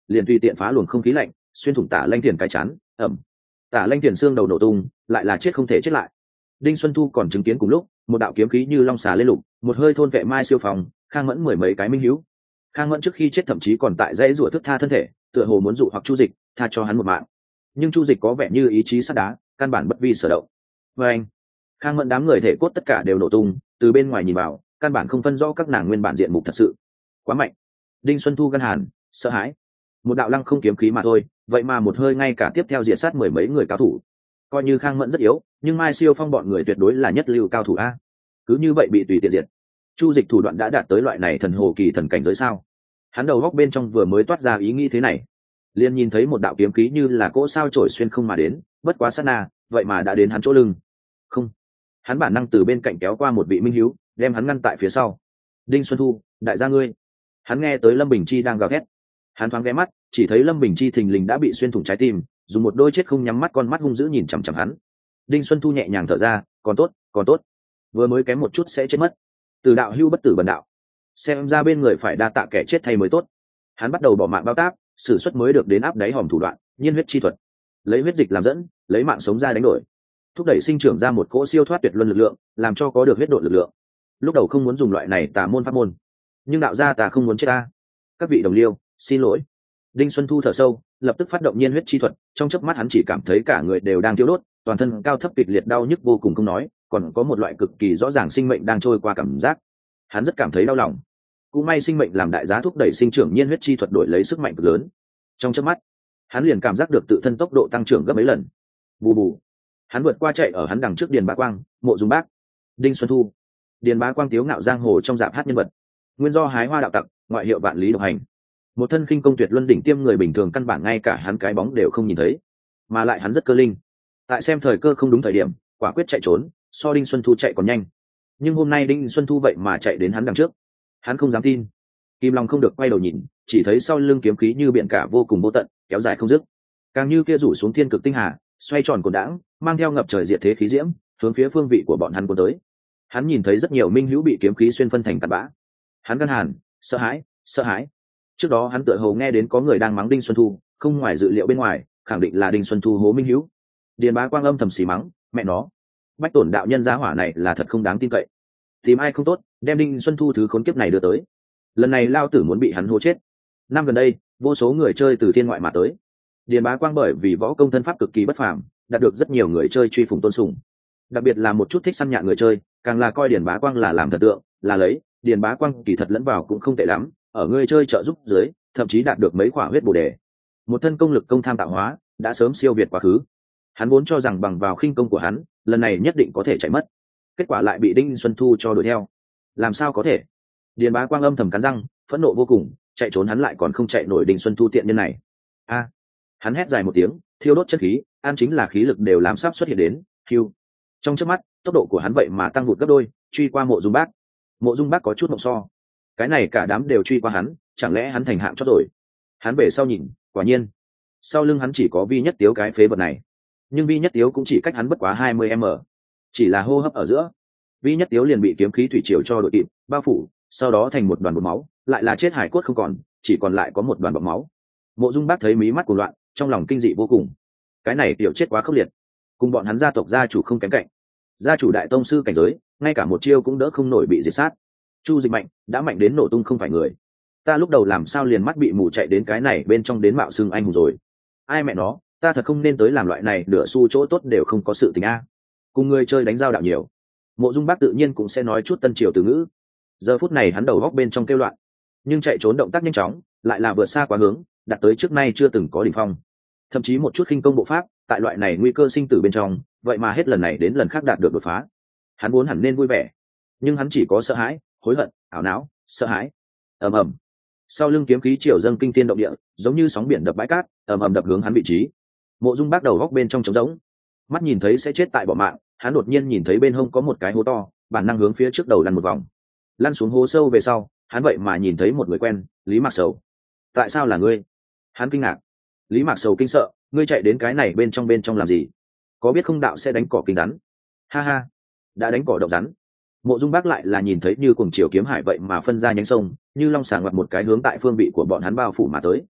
liền tùy tiện phá luồng không khí lạnh xuyên thủng Tả Lanh Thiền cái chán. Ẩm. Tả Lanh Thiền xương đầu nổ tung, lại là chết không thể chết lại. Đinh Xuân Thu còn chứng kiến cùng lúc một đạo kiếm khí như long xà lên lục, một hơi thôn vệ Mai Siêu Phong, Khang Mẫn mười mấy cái minh hữu. Khang Mẫn trước khi chết thậm chí còn tại dãy rủa thức tha thân thể, tựa hồ muốn dụ hoặc Chu Dịch tha cho hắn một mạng, nhưng Chu Dịch có vẻ như ý chí sắt đá, căn bản bất vi sở động. Và anh, Khang Mẫn đám người thể cốt tất cả đều nổ tung, từ bên ngoài nhìn vào, căn bản không phân rõ các nàng nguyên bản diện mục thật sự. Quá mạnh. Đinh Xuân Thu gan hàn, sợ hãi. Một đạo lăng không kiếm khí mà thôi, vậy mà một hơi ngay cả tiếp theo diệt sát mười mấy người cao thủ. Coi như Khang Mẫn rất yếu, nhưng Mai Siêu Phong bọn người tuyệt đối là nhất lưu cao thủ a. Cứ như vậy bị tùy tiện diệt. Chu Dịch thủ đoạn đã đạt tới loại này thần hồ kỳ thần cảnh giới sao? Hắn đầu góc bên trong vừa mới toát ra ý nghĩ thế này, liền nhìn thấy một đạo kiếm khí như là cỗ sao trổi xuyên không mà đến, bất quá sát na, vậy mà đã đến hắn chỗ lưng. Không, hắn bản năng từ bên cạnh kéo qua một vị minh hiếu, đem hắn ngăn tại phía sau. Đinh Xuân Thu, đại gia ngươi. Hắn nghe tới Lâm Bình Chi đang gào thét, hắn thoáng ghé mắt, chỉ thấy Lâm Bình Chi thình lình đã bị xuyên thủng trái tim, dùng một đôi chết không nhắm mắt con mắt hung dữ nhìn chằm chằm hắn. Đinh Xuân Thu nhẹ nhàng thở ra, còn tốt, còn tốt, vừa mới kém một chút sẽ chết mất. Từ đạo hưu bất tử bần đạo, xem ra bên người phải đa tạ kẻ chết thay mới tốt. Hắn bắt đầu bỏ mạng bao táp, sử xuất mới được đến áp đáy hòm thủ đoạn, nhiên huyết chi thuật, lấy huyết dịch làm dẫn, lấy mạng sống ra đánh đổi, thúc đẩy sinh trưởng ra một cỗ siêu thoát tuyệt luân lực lượng, làm cho có được huyết độ lực lượng. Lúc đầu không muốn dùng loại này tà môn pháp môn, nhưng đạo gia ta không muốn chết ta. Các vị đồng liêu, xin lỗi. Đinh Xuân Thu thở sâu, lập tức phát động nhiên huyết chi thuật, trong chớp mắt hắn chỉ cảm thấy cả người đều đang thiêu đốt, toàn thân cao thấp kịch liệt đau nhức vô cùng không nói, còn có một loại cực kỳ rõ ràng sinh mệnh đang trôi qua cảm giác. Hắn rất cảm thấy đau lòng. Cũng may sinh mệnh làm đại giá thúc đẩy sinh trưởng nhiên huyết chi thuật đổi lấy sức mạnh cực lớn. Trong chớp mắt, hắn liền cảm giác được tự thân tốc độ tăng trưởng gấp mấy lần. Bù bù. Hắn vượt qua chạy ở hắn đằng trước Điền Bá Quang, Mộ Dung Bác, Đinh Xuân Thu. Điền Bá Quang tiếu ngạo giang hồ trong dạp hát nhân vật, nguyên do hái hoa đạo tặc, ngoại hiệu vạn lý độc hành. Một thân khinh công tuyệt luân đỉnh tiêm người bình thường căn bản ngay cả hắn cái bóng đều không nhìn thấy, mà lại hắn rất cơ linh. Tại xem thời cơ không đúng thời điểm, quả quyết chạy trốn, so Đinh Xuân Thu chạy còn nhanh. Nhưng hôm nay Đinh Xuân Thu vậy mà chạy đến hắn đằng trước. Hắn không dám tin. Kim Long không được quay đầu nhìn, chỉ thấy sau lưng kiếm khí như biển cả vô cùng vô tận, kéo dài không dứt. Càng như kia rủ xuống thiên cực tinh hà, xoay tròn cồn đãng, mang theo ngập trời diệt thế khí diễm, hướng phía phương vị của bọn hắn cuốn tới. Hắn nhìn thấy rất nhiều minh hữu bị kiếm khí xuyên phân thành tạt bã. Hắn gan hàn, sợ hãi, sợ hãi. Trước đó hắn tựa hồ nghe đến có người đang mắng Đinh Xuân Thu, không ngoài dự liệu bên ngoài, khẳng định là Đinh Xuân Thu hố minh hữu. Điền Bá Quang âm thầm xì mắng, mẹ nó, Bách Tổn đạo nhân giá hỏa này là thật không đáng tin cậy. Tìm ai không tốt, đem Đinh Xuân Thu thứ khốn kiếp này đưa tới. Lần này lao tử muốn bị hắn hô chết. Năm gần đây, vô số người chơi từ thiên ngoại mà tới. Điền Bá Quang bởi vì võ công thân pháp cực kỳ bất phàm, đạt được rất nhiều người chơi truy phủng tôn sùng. Đặc biệt là một chút thích săn nhạn người chơi, càng là coi Điền Bá Quang là làm thần tượng, là lấy Điền Bá Quang kỳ thật lẫn vào cũng không tệ lắm, ở người chơi trợ giúp dưới, thậm chí đạt được mấy quả huyết bổ đề. Một thân công lực công tham tạo hóa, đã sớm siêu việt quá khứ. Hắn vốn cho rằng bằng vào khinh công của hắn, lần này nhất định có thể chạy mất. Kết quả lại bị Đinh Xuân Thu cho đuổi theo. Làm sao có thể? Điền Bá Quang âm thầm cắn răng, phẫn nộ vô cùng, chạy trốn hắn lại còn không chạy nổi Đinh Xuân Thu tiện nhân này. A! Hắn hét dài một tiếng, thiêu đốt chất khí, an chính là khí lực đều làm sắp xuất hiện đến, hưu. Trong chớp mắt, tốc độ của hắn vậy mà tăng vụt gấp đôi, truy qua Mộ Dung Bác. Mộ Dung Bác có chút mộng so. Cái này cả đám đều truy qua hắn, chẳng lẽ hắn thành hạng chót rồi? Hắn về sau nhìn, quả nhiên, sau lưng hắn chỉ có Vi Nhất Tiếu cái phế vật này. Nhưng Vi Nhất Tiếu cũng chỉ cách hắn bất quá hai mươi m, chỉ là hô hấp ở giữa, Vi Nhất Tiếu liền bị kiếm khí thủy triều cho đội kịp, bao phủ, sau đó thành một đoàn bọt máu, lại là chết hải cốt không còn, chỉ còn lại có một đoàn bọt máu. Mộ Dung Bác thấy mí mắt cuồng loạn, trong lòng kinh dị vô cùng. Cái này tiểu chết quá khốc liệt, cùng bọn hắn gia tộc gia chủ không kém cạnh. Gia chủ đại tông sư cảnh giới, ngay cả một chiêu cũng đỡ không nổi bị diệt sát. Chu Dịch mạnh, đã mạnh đến nổ tung không phải người. Ta lúc đầu làm sao liền mắt bị mù chạy đến cái này bên trong đến mạo xưng anh hùng rồi. Ai mẹ nó, ta thật không nên tới làm loại này, nửa xu chỗ tốt đều không có sự tình a. Cùng người chơi đánh giao đạo nhiều, Mộ Dung Bác tự nhiên cũng sẽ nói chút tân triều từ ngữ. Giờ phút này hắn đầu góc bên trong kêu loạn, nhưng chạy trốn động tác nhanh chóng, lại là vượt xa quá hướng, đạt tới trước nay chưa từng có đỉnh phong. Thậm chí một chút khinh công bộ pháp, tại loại này nguy cơ sinh tử bên trong, vậy mà hết lần này đến lần khác đạt được đột phá. Hắn vốn hẳn nên vui vẻ, nhưng hắn chỉ có sợ hãi, hối hận, ảo não, sợ hãi. Ầm ầm. Sau lưng kiếm khí triều dâng kinh thiên động địa, giống như sóng biển đập bãi cát, ầm ầm đập hướng hắn vị trí. Mộ Dung Bác đầu góc bên trong trống rỗng, mắt nhìn thấy sẽ chết tại bỏ mạng, hắn đột nhiên nhìn thấy bên hông có một cái hố to, bản năng hướng phía trước đầu lăn một vòng. Lăn xuống hố sâu về sau, hắn vậy mà nhìn thấy một người quen, Lý Mạc Sầu. Tại sao là ngươi? Hắn kinh ngạc. Lý Mạc Sầu kinh sợ, ngươi chạy đến cái này bên trong bên trong làm gì? Có biết không đạo sẽ đánh cỏ kinh rắn? Ha ha, đã đánh cỏ động rắn. Mộ Dung Bác lại là nhìn thấy như cuồng chiều kiếm hải vậy mà phân ra nhánh sông, như long sàng ngoặt một cái hướng tại phương vị của bọn hắn bao phủ mà tới.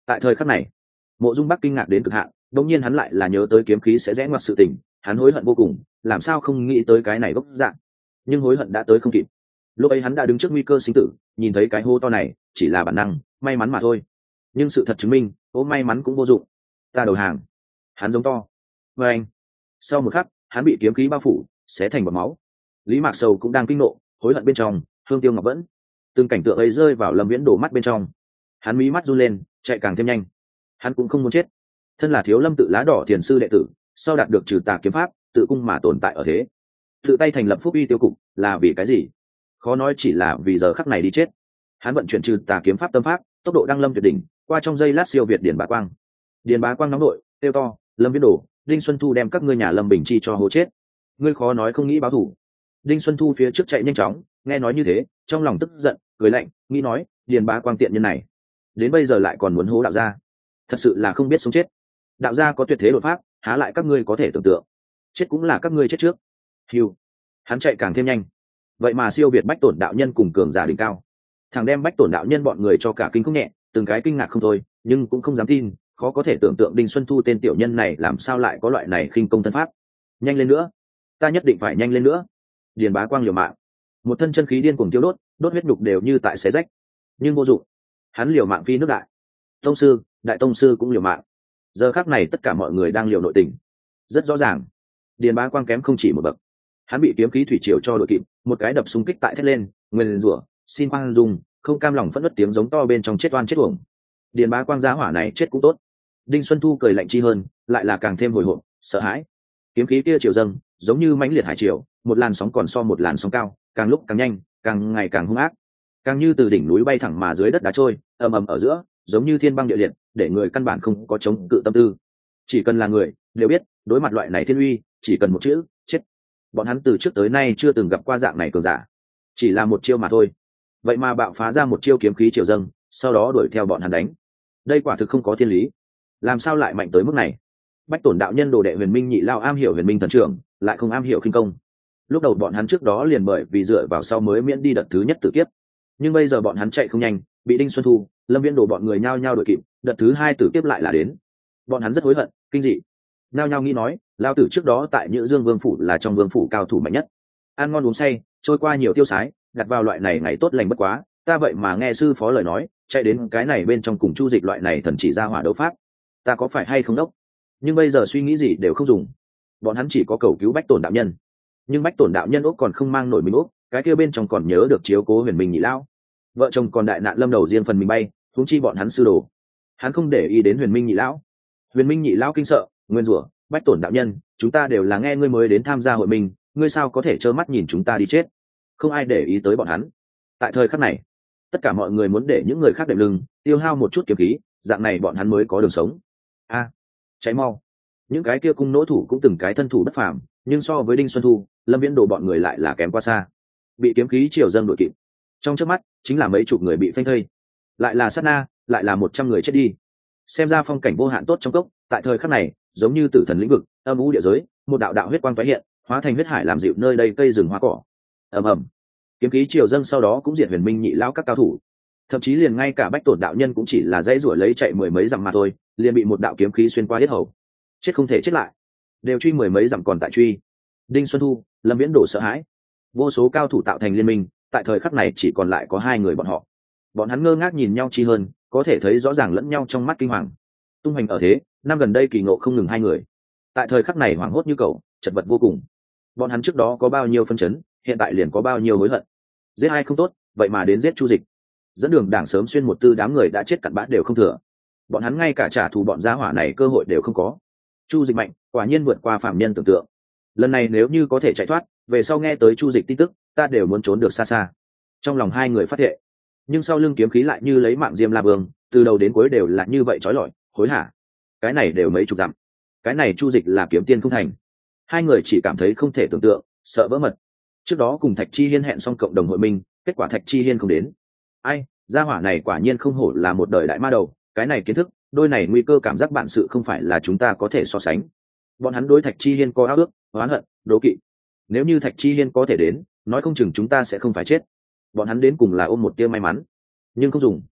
Tại thời khắc này, Mộ Dung Bắc kinh ngạc đến cực hạn, đột nhiên hắn lại là nhớ tới kiếm khí sẽ rẽ ngoặt sự tình, hắn hối hận vô cùng, làm sao không nghĩ tới cái này gốc dạng. Nhưng hối hận đã tới không kịp. Lúc ấy hắn đã đứng trước nguy cơ sinh tử, nhìn thấy cái hô to này, chỉ là bản năng, may mắn mà thôi. Nhưng sự thật chứng minh, ô may mắn cũng vô dụng. Ta đầu hàng. Hắn giống to. Và anh. Sau một khắc, hắn bị kiếm khí bao phủ, xé thành bọt máu. Lý Mạc Sầu cũng đang kinh nộ, hối hận bên trong, Hương Tiêu Ngọc vẫn. Từng cảnh tượng ấy rơi vào Lâm Viễn đổ mắt bên trong. Hắn mí mắt run lên, chạy càng thêm nhanh. Hắn cũng không muốn chết. Thân là Thiếu Lâm tự lá đỏ thiền sư đệ tử, sau đạt được trừ tà kiếm pháp, tự cung mà tồn tại ở thế. Tự tay thành lập Phúc Uy Tiêu cục, là vì cái gì? Khó nói chỉ là vì giờ khắc này đi chết. Hắn vận chuyển trừ tà kiếm pháp tâm pháp, tốc độ đăng lâm tuyệt đỉnh, qua trong giây lát siêu việt Điền Bá Quang. Điền Bá Quang nóng nội, tiêu to, Lâm Viễn Đồ, Đinh Xuân Thu đem các ngươi nhà Lâm Bình Chi cho hố chết. Ngươi khó nói không nghĩ báo thù. Đinh Xuân Thu phía trước chạy nhanh chóng, nghe nói như thế, trong lòng tức giận, cười lạnh, nghĩ nói, Điền Bá Quang tiện nhân này, đến bây giờ lại còn muốn hố đạo gia, thật sự là không biết sống chết. Đạo gia có tuyệt thế đột pháp, há lại các ngươi có thể tưởng tượng. Chết cũng là các ngươi chết trước. Hiu, hắn chạy càng thêm nhanh, vậy mà siêu việt Bách Tổn đạo nhân cùng cường giả đỉnh cao. Thằng đem Bách Tổn đạo nhân bọn người cho cả kinh không nhẹ, từng cái kinh ngạc không thôi, nhưng cũng không dám tin, khó có thể tưởng tượng Đinh Xuân Thu tên tiểu nhân này làm sao lại có loại này khinh công thân pháp. Nhanh lên nữa, ta nhất định phải nhanh lên nữa. Điền Bá Quang liều mạng, một thân chân khí điên cuồng tiêu đốt, đốt huyết nhục đều như tại xé rách, nhưng vô dụng. Hắn liều mạng phi nước đại. Tông sư, đại tông sư cũng liều mạng. Giờ khắc này tất cả mọi người đang liều nội tình. Rất rõ ràng, Điền Bá Quang kém không chỉ một bậc. Hắn bị kiếm khí thủy triều cho đội kịp, một cái đập xung kích tại thét lên, nguyên rủa, xin khoan dung, không cam lòng phẫn nộ tiếng giống to bên trong chết oan chết uổng. Điền Bá Quang giá hỏa này chết cũng tốt. Đinh Xuân Thu cười lạnh chi hơn, lại là càng thêm hồi hộp, sợ hãi. Kiếm khí kia triều dâng, giống như mãnh liệt hải triều, một làn sóng còn so một làn sóng cao, càng lúc càng nhanh, càng ngày càng hung ác, càng như từ đỉnh núi bay thẳng mà dưới đất đá trôi, ầm ầm ở giữa, giống như thiên băng địa liệt, để người căn bản không có chống cự tâm tư. Chỉ cần là người, đều biết, đối mặt loại này thiên uy, chỉ cần một chữ, chết. Bọn hắn từ trước tới nay chưa từng gặp qua dạng này cường giả, chỉ là một chiêu mà thôi, vậy mà bạo phá ra một chiêu kiếm khí triều dâng, sau đó đuổi theo bọn hắn đánh. Đây quả thực không có thiên lý, làm sao lại mạnh tới mức này? Bách Tổn đạo nhân đồ đệ Huyền Minh nhị lao am hiểu Huyền Minh thần trưởng, lại không am hiểu khinh công. Lúc đầu bọn hắn trước đó liền bởi vì dựa vào sau mới miễn đi đợt thứ nhất tử kiếp, nhưng bây giờ bọn hắn chạy không nhanh, bị Đinh Xuân Thu, Lâm Viễn Đồ bọn người nhao nhao đuổi kịp, đợt thứ hai tử kiếp lại là đến. Bọn hắn rất hối hận, kinh dị, nhao nhao nghĩ nói, lao tử trước đó tại Nhữ Dương Vương phủ là trong vương phủ cao thủ mạnh nhất, ăn ngon uống say, trôi qua nhiều tiêu sái, đặt vào loại này ngày tốt lành bất quá, ta vậy mà nghe sư phó lời nói, chạy đến cái này bên trong cùng Chu Dịch loại này thần chỉ ra hỏa đấu pháp, ta có phải hay không đốc? Nhưng bây giờ suy nghĩ gì đều không dùng, bọn hắn chỉ có cầu cứu Bách Tổn đạo nhân. Nhưng Bách Tổn đạo nhân ốc còn không mang nổi mình ốc, cái kia bên trong còn nhớ được chiếu cố Huyền Minh nhị lao, vợ chồng còn đại nạn lâm đầu riêng phần mình bay, huống chi bọn hắn sư đồ. Hắn không để ý đến Huyền Minh nhị lão. Huyền Minh nhị lão kinh sợ, nguyên rủa, Bách Tổn đạo nhân, chúng ta đều là nghe ngươi mới đến tham gia hội mình, ngươi sao có thể trơ mắt nhìn chúng ta đi chết? Không ai để ý tới bọn hắn. Tại thời khắc này, tất cả mọi người muốn để những người khác đệm lưng, tiêu hao một chút kiếm khí, dạng này bọn hắn mới có đường sống. A, à, cháy mau! Những cái kia cung nỗ thủ cũng từng cái thân thủ bất phàm, nhưng so với Đinh Xuân Thu, Lâm Viễn Đồ bọn người lại là kém quá xa, bị kiếm khí triều dâng đội kịp. Trong chớp mắt, chính là mấy chục người bị phanh thây, lại là sát na, lại là một trăm người chết đi. Xem ra phong cảnh vô hạn tốt trong cốc, tại thời khắc này, giống như tử thần lĩnh vực, âm u địa giới, một đạo đạo huyết quang tái hiện, hóa thành huyết hải làm dịu nơi đây cây rừng hoa cỏ. Ầm ầm, kiếm khí triều dâng sau đó cũng diệt Huyền Minh nhị lão các cao thủ, thậm chí liền ngay cả Bách Tổn đạo nhân cũng chỉ là dãy rủa lấy chạy mười mấy dặm mà thôi, liền bị một đạo kiếm khí xuyên qua yết hầu, chết không thể chết lại, đều truy mười mấy dặm còn tại truy. Đinh Xuân Thu, Lâm Viễn Đồ sợ hãi, vô số cao thủ tạo thành liên minh, tại thời khắc này chỉ còn lại có hai người bọn họ. Bọn hắn ngơ ngác nhìn nhau chi hơn, có thể thấy rõ ràng lẫn nhau trong mắt kinh hoàng. Tung hành ở thế, năm gần đây kỳ ngộ không ngừng hai người, tại thời khắc này hoảng hốt như cậu, chật vật vô cùng. Bọn hắn trước đó có bao nhiêu phân chấn, hiện tại liền có bao nhiêu hối hận. Giết ai không tốt, vậy mà đến giết Chu Dịch, dẫn đường đảng sớm xuyên một tư đám người đã chết cặn bã đều không thừa. Bọn hắn ngay cả trả thù bọn gia hỏa này cơ hội đều không có. Chu Dịch mạnh, quả nhiên vượt qua phạm nhân tưởng tượng. Lần này nếu như có thể chạy thoát, về sau nghe tới Chu Dịch tin tức, ta đều muốn trốn được xa xa. Trong lòng hai người phát hệ, nhưng sau lưng kiếm khí lại như lấy mạng Diêm La Vương, từ đầu đến cuối đều là như vậy trói lọi, hối hả. Cái này đều mấy chục dặm, cái này Chu Dịch là kiếm tiên không thành. Hai người chỉ cảm thấy không thể tưởng tượng, sợ vỡ mật. Trước đó cùng Thạch Chi Hiên hẹn xong cộng đồng hội minh, kết quả Thạch Chi Hiên không đến. Ai, gia hỏa này quả nhiên không hổ là một đời đại ma đầu, cái này kiến thức, đôi này nguy cơ cảm giác bạn sự không phải là chúng ta có thể so sánh. Bọn hắn đối Thạch Chi Hiên có ao ước, oán hận, đố kỵ. Nếu như Thạch Chi Hiên có thể đến, nói không chừng chúng ta sẽ không phải chết. Bọn hắn đến cùng là ôm một tia may mắn, nhưng không dùng.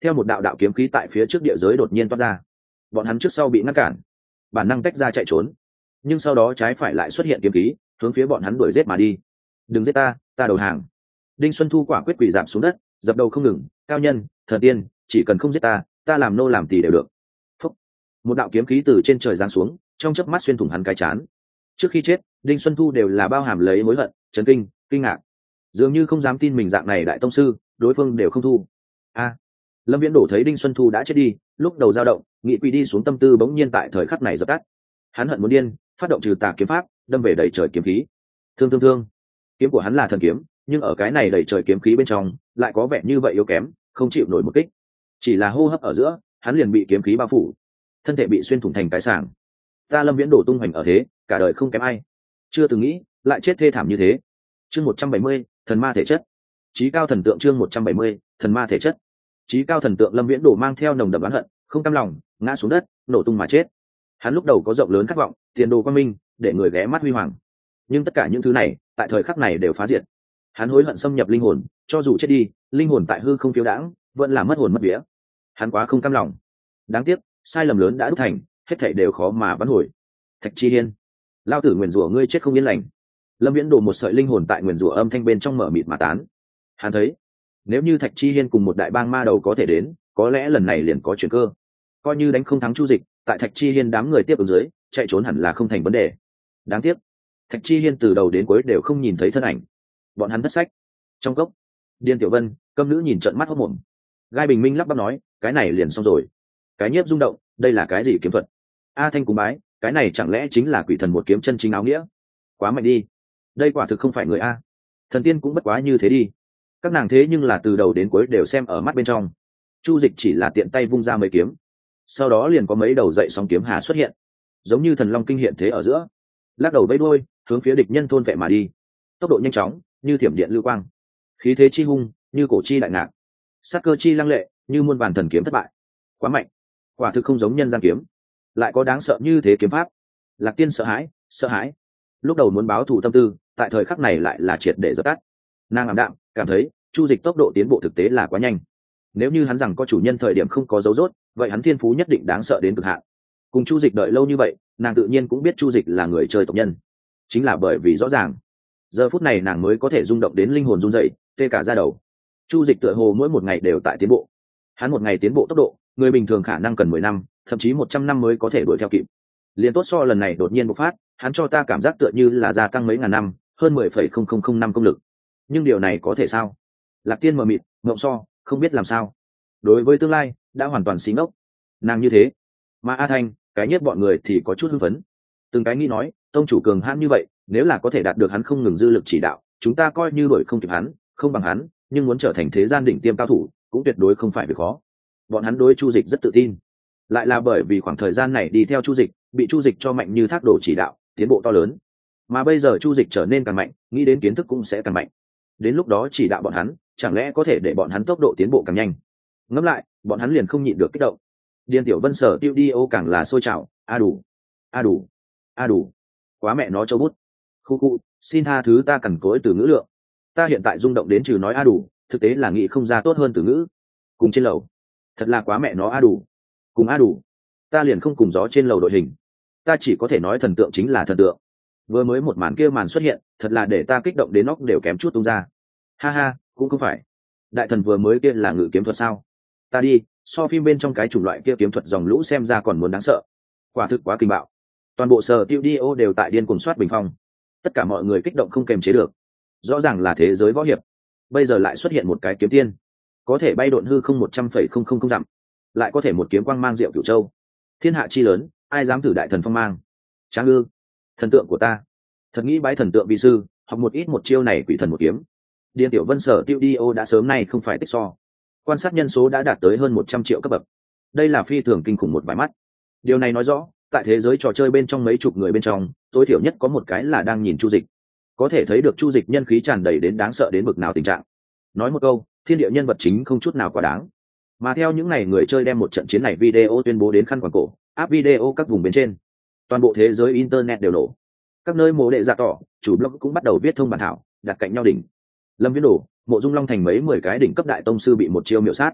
theo một đạo đạo kiếm khí tại phía trước địa giới đột nhiên toát ra. Bọn hắn trước sau bị ngăn cản, bản năng tách ra chạy trốn, nhưng sau đó trái phải lại xuất hiện kiếm khí hướng phía bọn hắn đuổi giết mà đi. Đừng giết ta, ta đầu hàng. Đinh Xuân Thu quả quyết quỳ giảm xuống đất, dập đầu không ngừng. Cao nhân, thần tiên, chỉ cần không giết ta, ta làm nô làm tỳ đều được. Phúc. Một đạo kiếm khí từ trên trời giáng xuống, trong chớp mắt xuyên thủng hắn cái chán. Trước khi chết, Đinh Xuân Thu đều là bao hàm lấy mối hận, chấn kinh, kinh ngạc, dường như không dám tin mình dạng này đại tông sư, đối phương đều không thu. A. Lâm Viễn Đổ thấy Đinh Xuân Thu đã chết đi, lúc đầu dao động, nghị quỳ đi xuống tâm tư bỗng nhiên tại thời khắc này dập tắt. Hắn hận muốn điên, phát động trừ tà kiếm pháp, đâm về đầy trời kiếm khí. Thương thương thương. Kiếm của hắn là thần kiếm, nhưng ở cái này đầy trời kiếm khí bên trong, lại có vẻ như vậy yếu kém, không chịu nổi một kích. Chỉ là hô hấp ở giữa, hắn liền bị kiếm khí bao phủ, thân thể bị xuyên thủng thành cái sàng. Ta Lâm Viễn Đổ tung hoành ở thế, cả đời không kém ai, chưa từng nghĩ lại chết thê thảm như thế. Chương một trăm bảy mươi, thần ma thể chất. Chí cao thần tượng chương một trăm bảy mươi, thần ma thể chất. Chí cao thần tượng Lâm Viễn Đổ mang theo nồng đậm oán hận, không cam lòng, ngã xuống đất, nổ tung mà chết. Hắn lúc đầu có rộng lớn khát vọng, tiền đồ quang minh, để người ghé mắt huy hoàng. Nhưng tất cả những thứ này, tại thời khắc này đều phá diệt. Hắn hối hận xâm nhập linh hồn, cho dù chết đi, linh hồn tại hư không phiêu đãng, vẫn là mất hồn mất vía. Hắn quá không cam lòng. Đáng tiếc, sai lầm lớn đã đúc thành, hết thảy đều khó mà vãn hồi. Thạch Chi Hiên, lao tử nguyền rủa ngươi chết không yên lành. Lâm Viễn Đổ một sợi linh hồn tại nguyền rủa âm thanh bên trong mở mịt mà tán. Hắn thấy, nếu như Thạch Chi Hiên cùng một đại bang ma đầu có thể đến, có lẽ lần này liền có chuyển cơ. Coi như đánh không thắng Chu Dịch, tại Thạch Chi Hiên đám người tiếp ứng dưới, chạy trốn hẳn là không thành vấn đề. Đáng tiếc, Thạch Chi Hiên từ đầu đến cuối đều không nhìn thấy thân ảnh. Bọn hắn thất sách. Trong cốc, Điên Tiểu Vân, câm nữ nhìn trợn mắt hốt mồm. Gai Bình Minh lắp bắp nói, cái này liền xong rồi. Cái nhiếp rung động, đây là cái gì kiếm thuật? A Thanh cúng bái, cái này chẳng lẽ chính là quỷ thần một kiếm chân chính áo nghĩa? Quá mạnh đi. Đây quả thực không phải người a. Thần tiên cũng bất quá như thế đi. Các nàng thế nhưng là từ đầu đến cuối đều xem ở mắt bên trong. Chu Dịch chỉ là tiện tay vung ra mấy kiếm, sau đó liền có mấy đầu dậy sóng kiếm hà xuất hiện, giống như thần long kinh hiện thế ở giữa, lắc đầu vẫy đuôi hướng phía địch nhân thôn vệ mà đi. Tốc độ nhanh chóng như thiểm điện lưu quang, khí thế chi hung như cổ chi đại ngạc, sát cơ chi lăng lệ như muôn vàn thần kiếm thất bại. Quá mạnh, quả thực không giống nhân gian kiếm, lại có đáng sợ như thế kiếm pháp. Lạc Tiên sợ hãi, sợ hãi. Lúc đầu muốn báo thù tâm tư, tại thời khắc này lại là triệt để dập tắt. Nàng ảm đạm, cảm thấy Chu Dịch tốc độ tiến bộ thực tế là quá nhanh. Nếu như hắn rằng có chủ nhân thời điểm không có dấu rốt, vậy hắn thiên phú nhất định đáng sợ đến cực hạn. Cùng Chu Dịch đợi lâu như vậy, nàng tự nhiên cũng biết Chu Dịch là người chơi tộc nhân. Chính là bởi vì rõ ràng, giờ phút này nàng mới có thể rung động đến linh hồn run rẩy, tê cả da đầu. Chu Dịch tựa hồ mỗi một ngày đều tại tiến bộ. Hắn một ngày tiến bộ tốc độ, người bình thường khả năng cần mười năm, thậm chí một trăm năm mới có thể đuổi theo kịp. Liên tốt so lần này đột nhiên bộc phát, hắn cho ta cảm giác tựa như là gia tăng mấy ngàn năm, hơn mười phẩy không không không năm công lực. Nhưng điều này có thể sao? Lạc Tiên mờ mịt, ngậm so, không biết làm sao. Đối với tương lai, đã hoàn toàn xí ngốc. Nàng như thế, mà A Thanh, cái nhất bọn người thì có chút hưng phấn. Từng cái nghĩ nói, tông chủ cường hãn như vậy, nếu là có thể đạt được hắn không ngừng dư lực chỉ đạo, chúng ta coi như đuổi không kịp hắn, không bằng hắn, nhưng muốn trở thành thế gian đỉnh tiêm cao thủ, cũng tuyệt đối không phải việc khó. Bọn hắn đối Chu Dịch rất tự tin, lại là bởi vì khoảng thời gian này đi theo Chu Dịch, bị Chu Dịch cho mạnh như thác đổ chỉ đạo, tiến bộ to lớn. Mà bây giờ Chu Dịch trở nên càng mạnh, nghĩ đến kiến thức cũng sẽ càng mạnh. Đến lúc đó chỉ đạo bọn hắn, chẳng lẽ có thể để bọn hắn tốc độ tiến bộ càng nhanh? Ngẫm lại, bọn hắn liền không nhịn được kích động. Điền Tiểu Vân sở tiêu đi ô càng là sôi trào, a đủ, a đủ, a đủ, quá mẹ nó châu bút. Khu khu, xin tha thứ ta cằn cỗi từ ngữ lượng. Ta hiện tại rung động đến trừ nói a đủ, thực tế là nghĩ không ra tốt hơn từ ngữ. Cùng trên lầu, thật là quá mẹ nó a đủ. Cùng a đủ, ta liền không cùng gió trên lầu đội hình. Ta chỉ có thể nói thần tượng chính là thần tượng. Vừa mới một màn kia màn xuất hiện, thật là để ta kích động đến óc đều kém chút tung ra. Ha ha, cũng không phải. Đại thần vừa mới kia là ngự kiếm thuật sao? Ta đi, so phim bên trong cái chủng loại kia kiếm thuật dòng lũ xem ra còn muốn đáng sợ. Quả thực quá kinh bạo. Toàn bộ sở tiêu đi ô đều tại điên cuồng soát bình phong. Tất cả mọi người kích động không kềm chế được. Rõ ràng là thế giới võ hiệp, bây giờ lại xuất hiện một cái kiếm tiên, có thể bay độn hư không một trăm phẩy không không không dặm, lại có thể một kiếm quang mang diệu cửu châu. Thiên hạ chi lớn, ai dám thử đại thần phong mang? Tráng ư, thần tượng của ta. Thật nghĩ bái thần tượng vi sư, học một ít một chiêu này quỷ thần một kiếm. Điền Tiểu Vân sở tiêu đi ô đã sớm nay không phải tích so. Quan sát nhân số đã đạt tới hơn một trăm triệu cấp bậc. Đây là phi thường kinh khủng một vài mắt. Điều này nói rõ, tại thế giới trò chơi bên trong mấy chục người bên trong, tối thiểu nhất có một cái là đang nhìn Chu Dịch. Có thể thấy được Chu Dịch nhân khí tràn đầy đến đáng sợ đến bực nào tình trạng. Nói một câu, thiên địa nhân vật chính không chút nào quá đáng. Mà theo những ngày người chơi đem một trận chiến này video tuyên bố đến khăn quàng cổ, áp video các vùng bên trên, toàn bộ thế giới internet đều nổ. Các nơi mô đệ giả tỏ, chủ blog cũng bắt đầu viết thông bản thảo, đặt cạnh nhau đỉnh. Lâm Viễn Đổ, Mộ Dung Long thành mấy mười cái đỉnh cấp đại tông sư bị một chiêu miểu sát.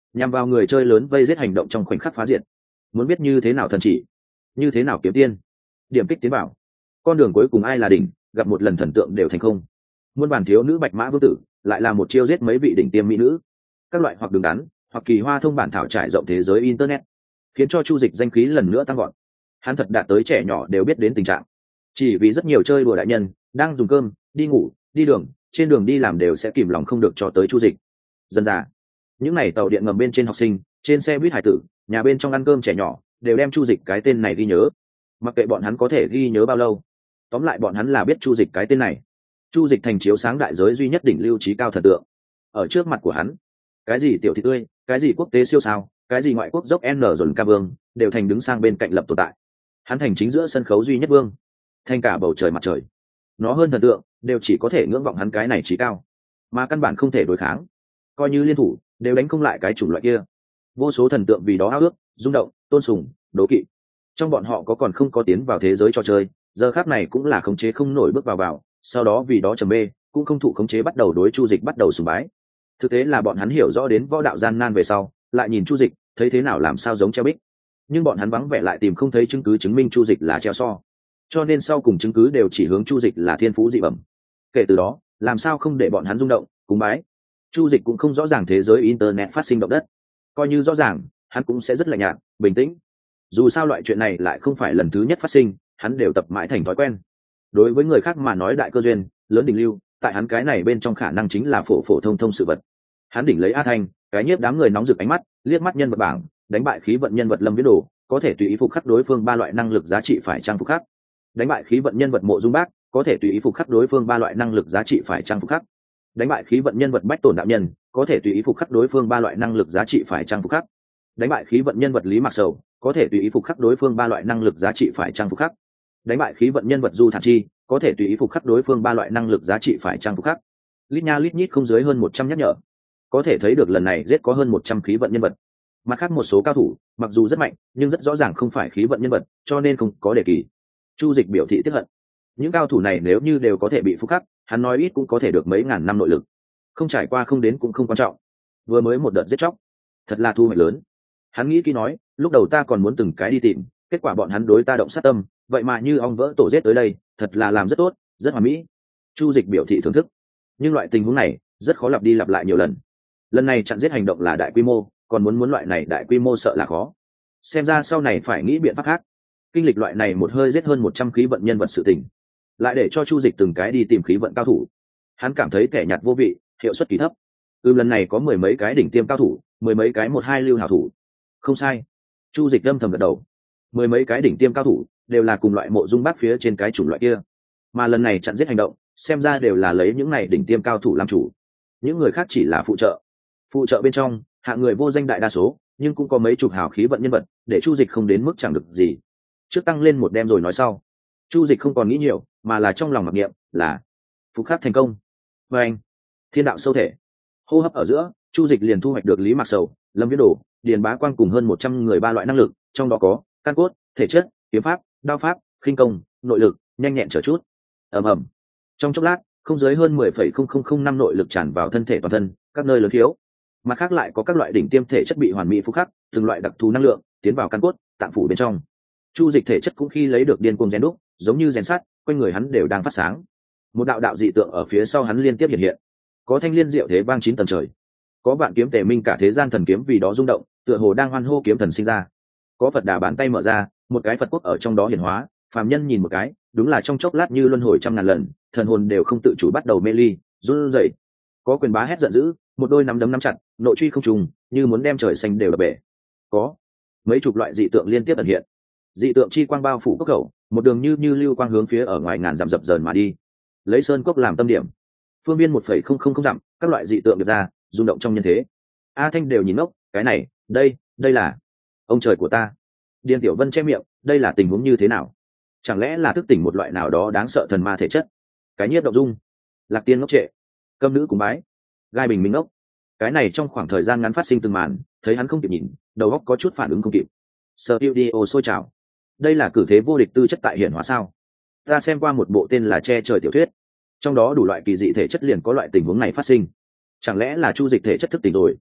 nhằm vào người chơi lớn vây giết hành động trong khoảnh khắc phá diệt. Muốn biết như thế nào thần chỉ, như thế nào kiếm tiên, điểm kích tiến bảo, con đường cuối cùng ai là đỉnh, gặp một lần thần tượng đều thành không. Muôn bản thiếu nữ bạch mã vương tử lại là một chiêu giết mấy vị đỉnh tiêm mỹ nữ. Các loại hoặc đường đắn hoặc kỳ hoa thông bản thảo trải rộng thế giới internet, khiến cho Chu Dịch danh khí lần nữa tăng gọn. Hắn thật đạt tới trẻ nhỏ đều biết đến tình trạng. Chỉ vì rất nhiều chơi đùa đại nhân đang dùng cơm, đi ngủ, đi đường, trên đường đi làm đều sẽ kìm lòng không được cho tới Chu Dịch. Dần dà, những này tàu điện ngầm bên trên học sinh, trên xe buýt hải tử, nhà bên trong ăn cơm trẻ nhỏ đều đem Chu Dịch cái tên này ghi nhớ. Mặc kệ bọn hắn có thể ghi nhớ bao lâu, tóm lại bọn hắn là biết Chu Dịch cái tên này. Chu Dịch thành chiếu sáng đại giới duy nhất đỉnh lưu trí cao thần tượng. Ở trước mặt của hắn, cái gì tiểu thị tươi, cái gì quốc tế siêu sao, cái gì ngoại quốc dốc n dồn ca vương đều thành đứng sang bên cạnh lập tồn tại. Hắn thành chính giữa sân khấu duy nhất vương, thành cả bầu trời mặt trời. Nó hơn thần tượng đều chỉ có thể ngưỡng vọng hắn cái này trí cao, mà căn bản không thể đối kháng. Coi như liên thủ đều đánh không lại cái chủng loại kia. Vô số thần tượng vì đó ao ước, rung động, tôn sùng, đố kỵ. Trong bọn họ có còn không có tiến vào thế giới trò chơi, giờ khắc này cũng là khống chế không nổi bước vào vào, sau đó vì đó trầm mê, cũng không thụ khống chế bắt đầu đối Chu Dịch bắt đầu sùng bái. Thực tế là bọn hắn hiểu rõ đến võ đạo gian nan về sau, lại nhìn Chu Dịch, thấy thế nào làm sao giống treo bích. Nhưng bọn hắn vắng vẻ lại tìm không thấy chứng cứ chứng minh Chu Dịch là treo so. Cho nên sau cùng chứng cứ đều chỉ hướng Chu Dịch là thiên phú dị bẩm. Kể từ đó, làm sao không để bọn hắn rung động, cúng bái. Chu Dịch cũng không rõ ràng thế giới internet phát sinh động đất. Coi như rõ ràng, hắn cũng sẽ rất lạnh nhạt, bình tĩnh. Dù sao loại chuyện này lại không phải lần thứ nhất phát sinh, hắn đều tập mãi thành thói quen. Đối với người khác mà nói đại cơ duyên, lớn đỉnh lưu, tại hắn cái này bên trong khả năng chính là phổ phổ thông thông sự vật. Hắn đỉnh lấy A Thanh, cái nhiếp đám người nóng rực ánh mắt, liếc mắt nhân vật bảng, đánh bại khí vận nhân vật Lâm Viễn Đồ, có thể tùy ý phục khắc đối phương ba loại năng lực giá trị phải trang phục khắc. Đánh bại khí vận nhân vật Mộ Dung Bác, có thể tùy ý phục khắc đối phương ba loại năng lực giá trị phải trang phục khắc. Đánh bại khí vận nhân vật Bách Tổn đạo nhân, có thể tùy ý phục khắc đối phương ba loại năng lực giá trị phải trang phục khắc. Đánh bại khí vận nhân vật Lý Mạc Sầu, có thể tùy ý phục khắc đối phương ba loại năng lực giá trị phải trang phục khắc. Đánh bại khí vận nhân vật Du Thản Chi, có thể tùy ý phục khắc đối phương ba loại năng lực giá trị phải trang phục khắc. Lít nha lít nhít không dưới hơn một trăm nhắc nhở. Có thể thấy được lần này giết có hơn một trăm khí vận nhân vật. Mặt khác một số cao thủ, mặc dù rất mạnh, nhưng rất rõ ràng không phải khí vận nhân vật, cho nên không có đề kỳ. Chu Dịch biểu thị tiếc hận. Những cao thủ này nếu như đều có thể bị phục khắc, hắn nói ít cũng có thể được mấy ngàn năm nội lực. Không trải qua không đến cũng không quan trọng. Vừa mới một đợt giết chóc, thật là thu hoạch lớn. Hắn nghĩ kỹ nói, lúc đầu ta còn muốn từng cái đi tìm, kết quả bọn hắn đối ta động sát tâm, vậy mà như ong vỡ tổ giết tới đây, thật là làm rất tốt, rất hoàn mỹ. Chu Dịch biểu thị thưởng thức. Nhưng loại tình huống này rất khó lặp đi lặp lại nhiều lần. Lần này chặn giết hành động là đại quy mô, còn muốn muốn loại này đại quy mô sợ là khó. Xem ra sau này phải nghĩ biện pháp khác. Kinh lịch loại này một hơi giết hơn một trăm khí vận nhân vật sự tình, lại để cho Chu Dịch từng cái đi tìm khí vận cao thủ. Hắn cảm thấy kẻ nhạt vô vị, hiệu suất kỳ thấp. Ừm lần này có mười mấy cái đỉnh tiêm cao thủ, mười mấy cái một hai lưu hảo thủ. Không sai. Chu Dịch âm thầm gật đầu. Mười mấy cái đỉnh tiêm cao thủ đều là cùng loại Mộ Dung Bác phía trên cái chủng loại kia. Mà lần này chặn giết hành động, xem ra đều là lấy những này đỉnh tiêm cao thủ làm chủ. Những người khác chỉ là phụ trợ. Phụ trợ bên trong, hạng người vô danh đại đa số, nhưng cũng có mấy chục hào khí vận nhân vật, để Chu Dịch không đến mức chẳng được gì. Trước tăng lên một đêm rồi nói sau. Chu Dịch không còn nghĩ nhiều, mà là trong lòng mặc niệm là phục khắc thành công. Và anh, thiên đạo sâu thể. Hô hấp ở giữa, Chu Dịch liền thu hoạch được Lý Mạc Sầu, Lâm Viễn Đồ, Điền Bá Quang cùng hơn một trăm người ba loại năng lực, trong đó có căn cốt, thể chất, kiếm pháp, đao pháp, khinh công, nội lực, nhanh nhẹn trở chút. Ầm ầm. Trong chốc lát, không dưới hơn mười phẩy không không không năm nội lực tràn vào thân thể toàn thân, các nơi lớn thiếu. Mặt khác lại có các loại đỉnh tiêm thể chất bị hoàn mỹ phục khắc, từng loại đặc thù năng lượng tiến vào căn cốt, tạng phủ bên trong. Chu Dịch thể chất cũng khi lấy được điên cuồng rèn đúc, giống như rèn sắt, quanh người hắn đều đang phát sáng. Một đạo đạo dị tượng ở phía sau hắn liên tiếp hiện hiện. Có thanh liên diệu thế vang chín tầng trời, có vạn kiếm tề minh cả thế gian thần kiếm vì đó rung động, tựa hồ đang hoan hô kiếm thần sinh ra. Có Phật Đà bàn tay mở ra, một cái Phật quốc ở trong đó hiển hóa, phàm nhân nhìn một cái, đúng là trong chốc lát như luân hồi trăm ngàn lần, thần hồn đều không tự chủ bắt đầu mê ly, run rẩy. Có quyền bá hét giận dữ, một đôi nắm đấm nắm chặt, nội truy không trùng, như muốn đem trời xanh đều đập bể. Có mấy chục loại dị tượng liên tiếp ẩn hiện. Dị tượng chi quang bao phủ cốc khẩu, một đường như như lưu quang hướng phía ở ngoài ngàn dặm dập dờn mà đi. Lấy sơn cốc làm tâm điểm, phương viên một phẩy không không không dặm, các loại dị tượng được ra, rung động trong nhân thế. A Thanh đều nhìn ngốc, cái này, đây, đây là ông trời của ta. Điền Tiểu Vân che miệng, đây là tình huống như thế nào? Chẳng lẽ là thức tỉnh một loại nào đó đáng sợ thần ma thể chất? Cái nhiếp động dung, Lạc Tiên ngốc trệ, Câm nữ cùng bái, Gai Bình Minh ngốc. Cái này trong khoảng thời gian ngắn phát sinh từng màn, thấy hắn không kịp nhìn, đầu óc có chút phản ứng không kịp. Studio sôi trào. Đây là cử thế vô địch tư chất tại hiển hóa sao? Ta xem qua một bộ tên là Che Trời tiểu thuyết, trong đó đủ loại kỳ dị thể chất liền có loại tình huống này phát sinh. Chẳng lẽ là Chu Dịch thể chất thức tỉnh rồi?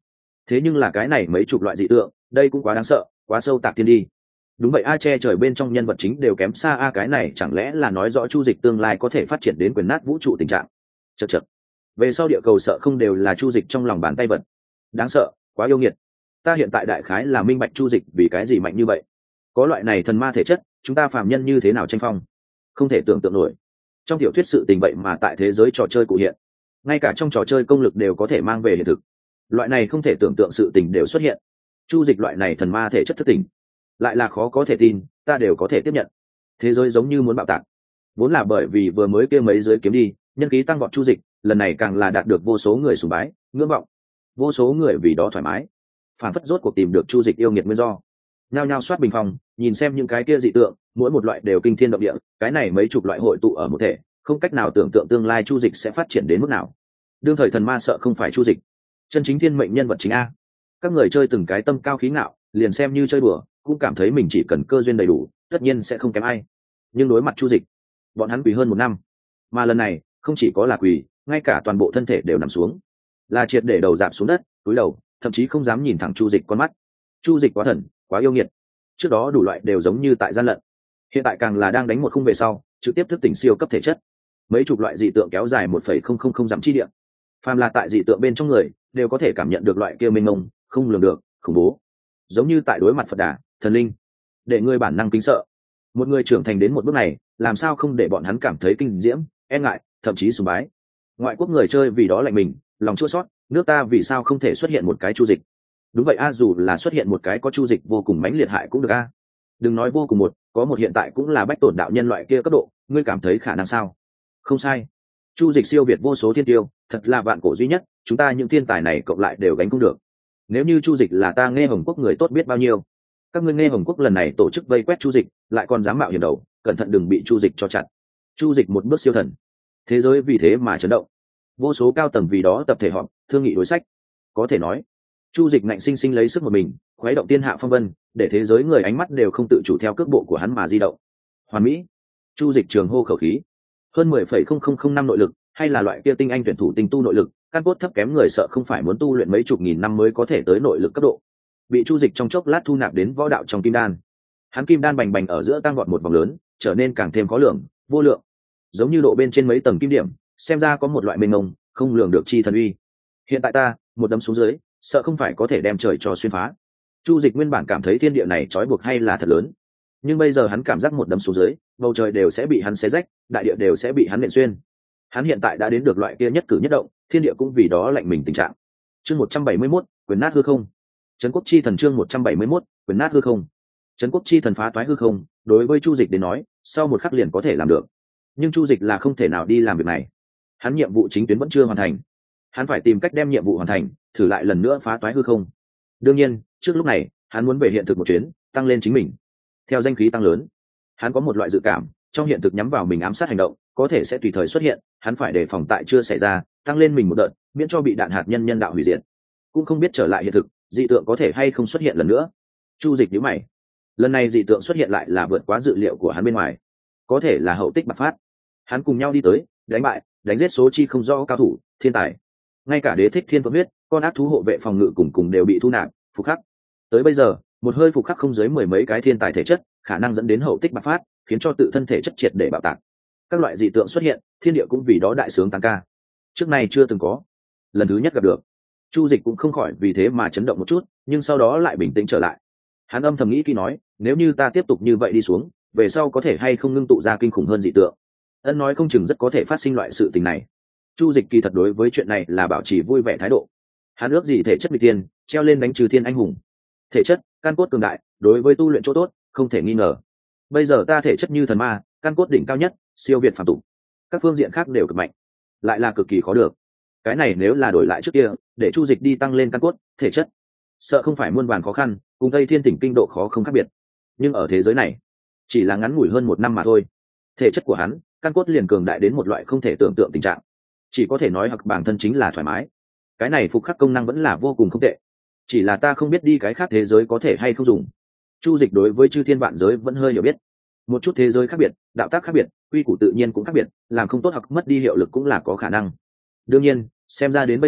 thế nhưng là cái này mấy chục loại dị tượng đây cũng quá đáng sợ, quá sâu tạc thiên đi. Đúng vậy, a che trời bên trong nhân vật chính đều kém xa a cái này chẳng lẽ là nói rõ Chu Dịch tương lai có thể phát triển đến quyền nát vũ trụ tình trạng. Chậc chậc, về sau địa cầu sợ không đều là Chu Dịch trong lòng bàn tay vật. Đáng sợ, quá yêu nghiệt. Ta hiện tại đại khái là minh bạch Chu Dịch vì cái gì mạnh như vậy. Có loại này thần ma thể chất, chúng ta phàm nhân như thế nào tranh phong, không thể tưởng tượng nổi. Trong tiểu thuyết sự tình vậy mà tại thế giới trò chơi cụ hiện, ngay cả trong trò chơi công lực đều có thể mang về hiện thực. Loại này không thể tưởng tượng sự tình đều xuất hiện. Chu Dịch loại này thần ma thể chất thất tình, lại là khó có thể tin, ta đều có thể tiếp nhận. Thế giới giống như muốn bạo tạc. Vốn là bởi vì vừa mới kia mấy giới kiếm đi, nhân khí tăng vọt Chu Dịch, lần này càng là đạt được vô số người sùng bái, ngưỡng vọng. Vô số người vì đó thoải mái, phản phất rốt cuộc tìm được Chu Dịch yêu nghiệt nguyên do. Nhao nhao soát bình phòng, nhìn xem những cái kia dị tượng, mỗi một loại đều kinh thiên động địa, cái này mấy chục loại hội tụ ở một thể, không cách nào tưởng tượng tương lai Chu Dịch sẽ phát triển đến mức nào. Đương thời thần ma sợ không phải Chu Dịch, chân chính thiên mệnh nhân vật chính a. Các người chơi từng cái tâm cao khí ngạo, liền xem như chơi đùa, cũng cảm thấy mình chỉ cần cơ duyên đầy đủ, tất nhiên sẽ không kém ai. Nhưng đối mặt Chu Dịch, bọn hắn quỳ hơn một năm, mà lần này không chỉ có là quỳ, ngay cả toàn bộ thân thể đều nằm xuống, là triệt để đầu dạp xuống đất, cúi đầu, thậm chí không dám nhìn thẳng Chu Dịch con mắt. Chu Dịch quá thần, quá yêu nghiệt. Trước đó đủ loại đều giống như tại gian lận, hiện tại càng là đang đánh một khung về sau, trực tiếp thức tỉnh siêu cấp thể chất. Mấy chục loại dị tượng kéo dài một phẩy không không không dặm chi địa, phàm là tại dị tượng bên trong người đều có thể cảm nhận được loại kia mênh mông, không lường được, khủng bố, giống như tại đối mặt Phật Đà, thần linh, để người bản năng kính sợ. Một người trưởng thành đến một bước này, làm sao không để bọn hắn cảm thấy kinh diễm, e ngại, thậm chí sùng bái. Ngoại quốc người chơi vì đó lạnh mình, lòng chua xót, nước ta vì sao không thể xuất hiện một cái Chu Dịch. Đúng vậy a, dù là xuất hiện một cái có Chu Dịch vô cùng mãnh liệt hại cũng được a. Đừng nói vô cùng một, có một hiện tại cũng là bách tổn đạo nhân loại kia cấp độ, ngươi cảm thấy khả năng sao? Không sai, Chu Dịch siêu việt vô số thiên tiêu, thật là vạn cổ duy nhất, chúng ta những thiên tài này cộng lại đều gánh không được. Nếu như Chu Dịch là ta Nghe Hồng Quốc người tốt biết bao nhiêu. Các ngươi Nghe Hồng Quốc lần này tổ chức vây quét Chu Dịch, lại còn dám mạo hiểm đầu, cẩn thận đừng bị Chu Dịch cho chặn. Chu Dịch một bước siêu thần, thế giới vì thế mà chấn động. Vô số cao tầng vì đó tập thể họp, thương nghị đối sách. Có thể nói, Chu Dịch ngạnh sinh sinh lấy sức một mình, khuấy động thiên hạ phong vân, để thế giới người ánh mắt đều không tự chủ theo cước bộ của hắn mà di động. Hoàn mỹ. Chu Dịch trường hô khẩu khí, hơn mười phẩy không không không năm nội lực, hay là loại kia tinh anh tuyển thủ tinh tu nội lực, căn cốt thấp kém người sợ không phải muốn tu luyện mấy chục nghìn năm mới có thể tới nội lực cấp độ. Bị Chu Dịch trong chốc lát thu nạp đến võ đạo trong kim đan. Hắn kim đan bành bành ở giữa tăng vọt một vòng lớn, trở nên càng thêm khó lường, vô lượng, giống như độ bên trên mấy tầng kim điểm, xem ra có một loại mênh mông, không lường được chi thần uy. Hiện tại ta, một đấm xuống dưới, sợ không phải có thể đem trời cho xuyên phá. Chu Dịch nguyên bản cảm thấy thiên địa này trói buộc hay là thật lớn, nhưng bây giờ hắn cảm giác một đấm xuống dưới, bầu trời đều sẽ bị hắn xé rách, đại địa đều sẽ bị hắn nện xuyên. Hắn hiện tại đã đến được loại kia nhất cử nhất động, thiên địa cũng vì đó lạnh mình tình trạng. Chương một trăm bảy mươi mốt, quyền nát hư không. Trấn quốc chi thần chương một trăm bảy mươi mốt, quyền nát hư không. Trấn quốc chi thần phá toái hư không, đối với Chu Dịch đến nói, sau một khắc liền có thể làm được. Nhưng Chu Dịch là không thể nào đi làm việc này. Hắn nhiệm vụ chính tuyến vẫn chưa hoàn thành. Hắn phải tìm cách đem nhiệm vụ hoàn thành, thử lại lần nữa phá toái hư không. Đương nhiên, trước lúc này, hắn muốn về hiện thực một chuyến, tăng lên chính mình. Theo danh khí tăng lớn, hắn có một loại dự cảm, trong hiện thực nhắm vào mình ám sát hành động, có thể sẽ tùy thời xuất hiện, hắn phải đề phòng tại chưa xảy ra, tăng lên mình một đợt, miễn cho bị đạn hạt nhân nhân đạo hủy diệt. Cũng không biết trở lại hiện thực, dị tượng có thể hay không xuất hiện lần nữa. Chu Dịch nhíu mày. Lần này dị tượng xuất hiện lại là vượt quá dự liệu của hắn bên ngoài, có thể là hậu tích bạc phát. Hắn cùng nhau đi tới, đánh bại, đánh giết số chi không rõ cao thủ, thiên tài. Ngay cả Đế Thích Thiên Phượng huyết, con ác thú hộ vệ phòng ngự cùng cùng đều bị thu nạp, phục khắc. Tới bây giờ, một hơi phục khắc không dưới mười mấy cái thiên tài thể chất, khả năng dẫn đến hậu tích bạc phát, khiến cho tự thân thể chất triệt để bạo tạc. Các loại dị tượng xuất hiện, thiên địa cũng vì đó đại sướng tăng ca. Trước này chưa từng có, lần thứ nhất gặp được. Chu Dịch cũng không khỏi vì thế mà chấn động một chút, nhưng sau đó lại bình tĩnh trở lại. Hắn âm thầm nghĩ kỹ nói, nếu như ta tiếp tục như vậy đi xuống, về sau có thể hay không ngưng tụ ra kinh khủng hơn dị tượng. Ân nói không chừng rất có thể phát sinh loại sự tình này. Chu Dịch kỳ thật đối với chuyện này là bảo trì vui vẻ thái độ. Hắn ước gì thể chất bị tiên, treo lên đánh trừ thiên anh hùng. Thể chất, căn cốt cường đại, đối với tu luyện chỗ tốt, không thể nghi ngờ. Bây giờ ta thể chất như thần ma, căn cốt đỉnh cao nhất, siêu việt phàm tục. Các phương diện khác đều cực mạnh, lại là cực kỳ khó được. Cái này nếu là đổi lại trước kia, để Chu Dịch đi tăng lên căn cốt, thể chất, sợ không phải muôn vàn khó khăn, cùng Tây Thiên Tỉnh kinh độ khó không khác biệt. Nhưng ở thế giới này, chỉ là ngắn ngủi hơn một năm mà thôi. Thể chất của hắn, căn cốt liền cường đại đến một loại không thể tưởng tượng tình trạng. Chỉ có thể nói hoặc bản thân chính là thoải mái. Cái này phục khắc công năng vẫn là vô cùng không tệ. Chỉ là ta không biết đi cái khác thế giới có thể hay không dùng. Chu Dịch đối với chư thiên vạn giới vẫn hơi hiểu biết. Một chút thế giới khác biệt, đạo tác khác biệt, quy củ tự nhiên cũng khác biệt, làm không tốt hoặc mất đi hiệu lực cũng là có khả năng. Đương nhiên, xem ra đến bây giờ,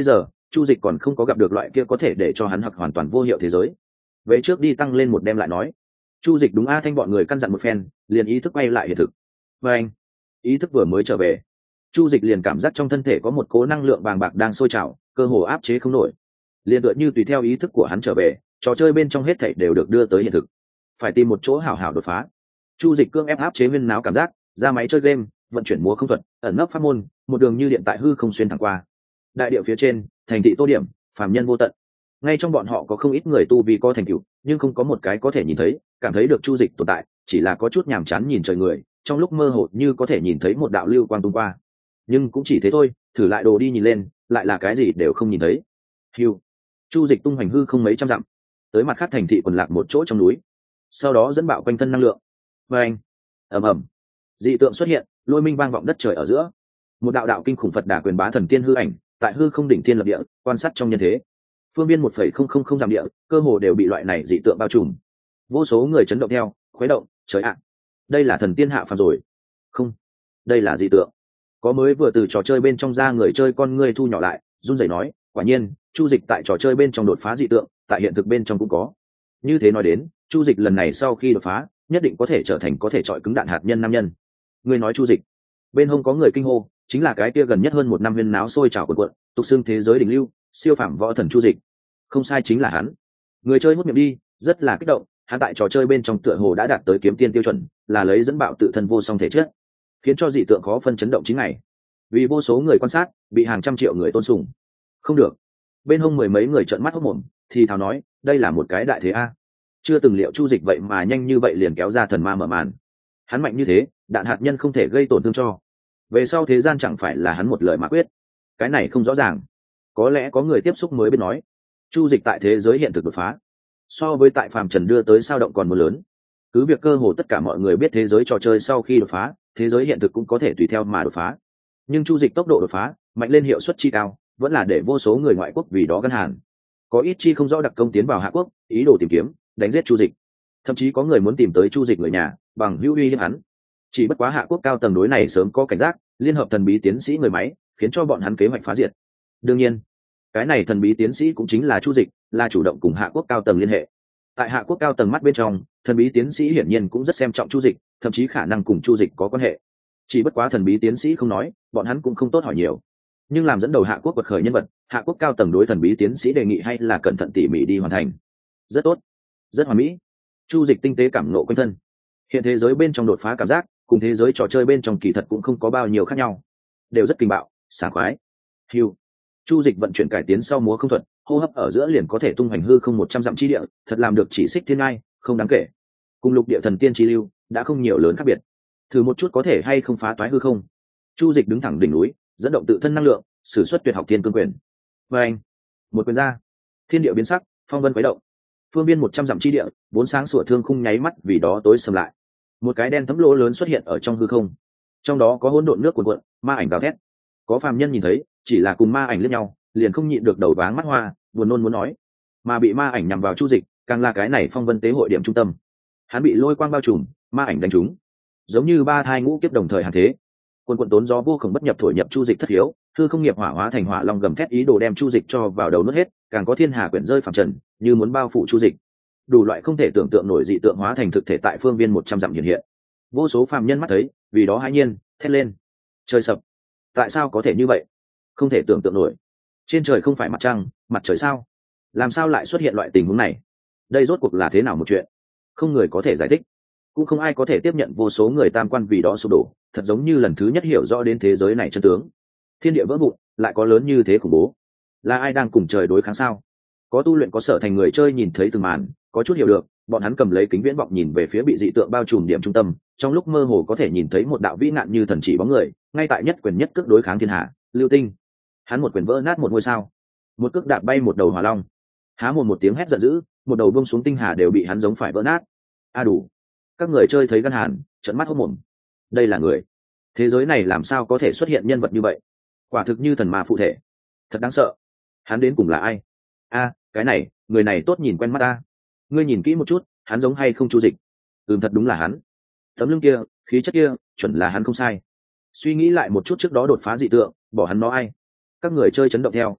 chu dịch còn không có gặp được loại kia có thể để cho hắn hoặc hoàn toàn vô hiệu thế giới. Về trước đi tăng lên một đem lại nói. Chu dịch đúng a thanh bọn người căn dặn một phen, liền ý thức quay lại hiện thực. Và anh, ý thức vừa mới trở về, chu dịch liền cảm giác trong thân thể có một cố năng lượng vàng bạc đang sôi trào, cơ hồ áp chế không nổi. Liền tựa như tùy theo ý thức của hắn trở về, trò chơi bên trong hết thảy đều được đưa tới hiện thực. Phải tìm một chỗ hảo hảo đột phá. Chu dịch cương ép áp chế viên náo cảm giác, ra máy chơi game, vận chuyển múa không thuật, ẩn nấp pháp môn, một đường như điện tại hư không xuyên thẳng qua. Đại địa phía trên, thành thị tô điểm, phàm nhân vô tận. Ngay trong bọn họ có không ít người tu vi có thành tựu, nhưng không có một cái có thể nhìn thấy, cảm thấy được chu dịch tồn tại, chỉ là có chút nhàm chán nhìn trời người, trong lúc mơ hồ như có thể nhìn thấy một đạo lưu quang tung qua. Nhưng cũng chỉ thế thôi, thử lại đồ đi nhìn lên, lại là cái gì đều không nhìn thấy. Hưu. Chu dịch tung hoành hư không mấy trăm dặm, tới mặt khác thành thị quần lạc một chỗ trong núi, sau đó dẫn bạo quanh thân năng lượng. Và anh, ầm ầm, dị tượng xuất hiện, lôi minh vang vọng đất trời ở giữa. Một đạo đạo kinh khủng Phật Đà quyền bá thần tiên hư ảnh, tại hư không đỉnh thiên lập địa, quan sát trong nhân thế. Phương biên một phẩy không không không dặm địa, cơ hồ đều bị loại này dị tượng bao trùm. Vô số người chấn động theo, khuấy động, trời ạ, đây là thần tiên hạ phàm rồi. Không, đây là dị tượng. Có mới vừa từ trò chơi bên trong ra người chơi con ngươi thu nhỏ lại, run rẩy nói, quả nhiên, chu dịch tại trò chơi bên trong đột phá dị tượng, tại hiện thực bên trong cũng có. Như thế nói đến, chu dịch lần này sau khi đột phá, nhất định có thể trở thành có thể chọi cứng đạn hạt nhân nam nhân. Ngươi nói chu dịch? Bên hông có người kinh hô, chính là cái kia gần nhất hơn một năm viên náo sôi trào cuộn cuộn, tục xưng thế giới đỉnh lưu, siêu phàm võ thần chu dịch. Không sai, chính là hắn. Người chơi hút miệng đi, rất là kích động, hắn tại trò chơi bên trong tựa hồ đã đạt tới kiếm tiên tiêu chuẩn, là lấy dẫn bạo tự thân vô song thể chất, khiến cho dị tượng khó phân chấn động chín ngày. Vì vô số người quan sát, bị hàng trăm triệu người tôn sùng. Không được. Bên hông mười mấy người trợn mắt hốt mồm, thì thào nói, đây là một cái đại thế a. Chưa từng liệu chu dịch vậy mà nhanh như vậy liền kéo ra thần ma mở màn. Hắn mạnh như thế, đạn hạt nhân không thể gây tổn thương cho. Về sau thế gian chẳng phải là hắn một lời mà quyết. Cái này không rõ ràng. Có lẽ có người tiếp xúc mới biết nói. Chu dịch tại thế giới hiện thực đột phá, so với tại phàm trần đưa tới sao động còn một lớn. Cứ việc cơ hồ tất cả mọi người biết thế giới trò chơi sau khi đột phá, thế giới hiện thực cũng có thể tùy theo mà đột phá. Nhưng chu dịch tốc độ đột phá mạnh lên, hiệu suất chi cao, vẫn là để vô số người ngoại quốc vì đó gân hàn. Có ít chi không rõ đặc công tiến vào Hạ Quốc, ý đồ tìm kiếm đánh giết chu dịch. Thậm chí có người muốn tìm tới chu dịch người nhà bằng hữu uy hiếp hắn. Chỉ bất quá Hạ Quốc cao tầng đối này sớm có cảnh giác, liên hợp thần bí tiến sĩ người máy, khiến cho bọn hắn kế hoạch phá diệt. Đương nhiên, cái này thần bí tiến sĩ cũng chính là chu dịch, là chủ động cùng Hạ Quốc cao tầng liên hệ. Tại Hạ Quốc cao tầng mắt bên trong, thần bí tiến sĩ hiển nhiên cũng rất xem trọng chu dịch, thậm chí khả năng cùng chu dịch có quan hệ. Chỉ bất quá thần bí tiến sĩ không nói, bọn hắn cũng không tốt hỏi nhiều. Nhưng làm dẫn đầu Hạ Quốc quật khởi nhân vật, Hạ Quốc cao tầng đối thần bí tiến sĩ đề nghị hay là cẩn thận tỉ mỉ đi hoàn thành. Rất tốt, rất hoàn mỹ. Chu dịch tinh tế cảm ngộ quanh thân. Hiện thế giới bên trong đột phá cảm giác, cùng thế giới trò chơi bên trong kỳ thật cũng không có bao nhiêu khác nhau, đều rất kinh bạo, sảng khoái. Hiu. Chu dịch vận chuyển cải tiến sau múa không thuật, hô hấp ở giữa liền có thể tung hoành hư không một trăm dặm chi địa, thật làm được chỉ xích thiên ngai, không đáng kể. Cùng lục địa thần tiên chi lưu đã không nhiều lớn khác biệt. Thử một chút có thể hay không phá toái hư không. Chu dịch đứng thẳng đỉnh núi, dẫn động tự thân năng lượng, sử xuất tuyệt học thiên cương quyền. Và anh, một quyền ra, thiên địa biến sắc, phong vân quấy động. Phương biên một trăm dặm chi địa, bốn sáng sủa thương khung nháy mắt vì đó tối sầm lại. Một cái đen thấm lỗ lớn xuất hiện ở trong hư không, trong đó có hỗn độn nước cuồn cuộn, ma ảnh gào thét. Có phàm nhân nhìn thấy, chỉ là cùng ma ảnh liếc nhau, liền không nhịn được đầu váng mắt hoa, buồn nôn muốn nói. Mà bị ma ảnh nhằm vào chu dịch, càng là cái này phong vân tế hội điểm trung tâm. Hắn bị lôi quang bao trùm, ma ảnh đánh trúng, giống như ba thai ngũ kiếp đồng thời hàn thế. Quần quần tốn gió vô cùng bất nhập thổi nhập chu dịch thất hiếu, hư không nghiệp hỏa hóa thành hỏa long gầm thét ý đồ đem chu dịch cho vào đầu nuốt hết, càng có thiên hà quyển rơi phàm trần, như muốn bao phủ chu dịch. Đủ loại không thể tưởng tượng nổi dị tượng hóa thành thực thể tại phương viên một trăm dặm hiện hiện. Vô số phàm nhân mắt thấy, vì đó hãi nhiên thét lên. Trời sập! Tại sao có thể như vậy? Không thể tưởng tượng nổi. Trên trời không phải mặt trăng, mặt trời sao? Làm sao lại xuất hiện loại tình huống này? Đây rốt cuộc là thế nào một chuyện? Không người có thể giải thích, cũng không ai có thể tiếp nhận vô số người tam quan vì đó sụp đổ, thật giống như lần thứ nhất hiểu rõ đến thế giới này chân tướng. Thiên địa vỡ vụn, lại có lớn như thế khủng bố. Là ai đang cùng trời đối kháng sao? Có tu luyện có sở thành người chơi nhìn thấy từng màn, có chút hiểu được, bọn hắn cầm lấy kính viễn vọng nhìn về phía bị dị tượng bao trùm điểm trung tâm, trong lúc mơ hồ có thể nhìn thấy một đạo vĩ nạn như thần chỉ bóng người, ngay tại nhất quyền nhất cước đối kháng thiên hạ, Lưu Tinh. Hắn một quyền vỡ nát một ngôi sao, một cước đạp bay một đầu hỏa long, há mồm một tiếng hét giận dữ, một đầu buông xuống tinh hà đều bị hắn giống phải vỡ nát. A đủ. Các người chơi thấy gan hàn, trợn mắt hốt mồm. Đây là người? Thế giới này làm sao có thể xuất hiện nhân vật như vậy? Quả thực như thần ma phụ thể, thật đáng sợ. Hắn đến cùng là ai? A, cái này, người này tốt nhìn quen mắt ta. Ngươi nhìn kỹ một chút, hắn giống hay không chu dịch? Ừm, thật đúng là hắn. Tấm lưng kia, khí chất kia, chuẩn là hắn không sai. Suy nghĩ lại một chút trước đó đột phá dị tượng, bỏ hắn nó ai? Các người chơi chấn động theo.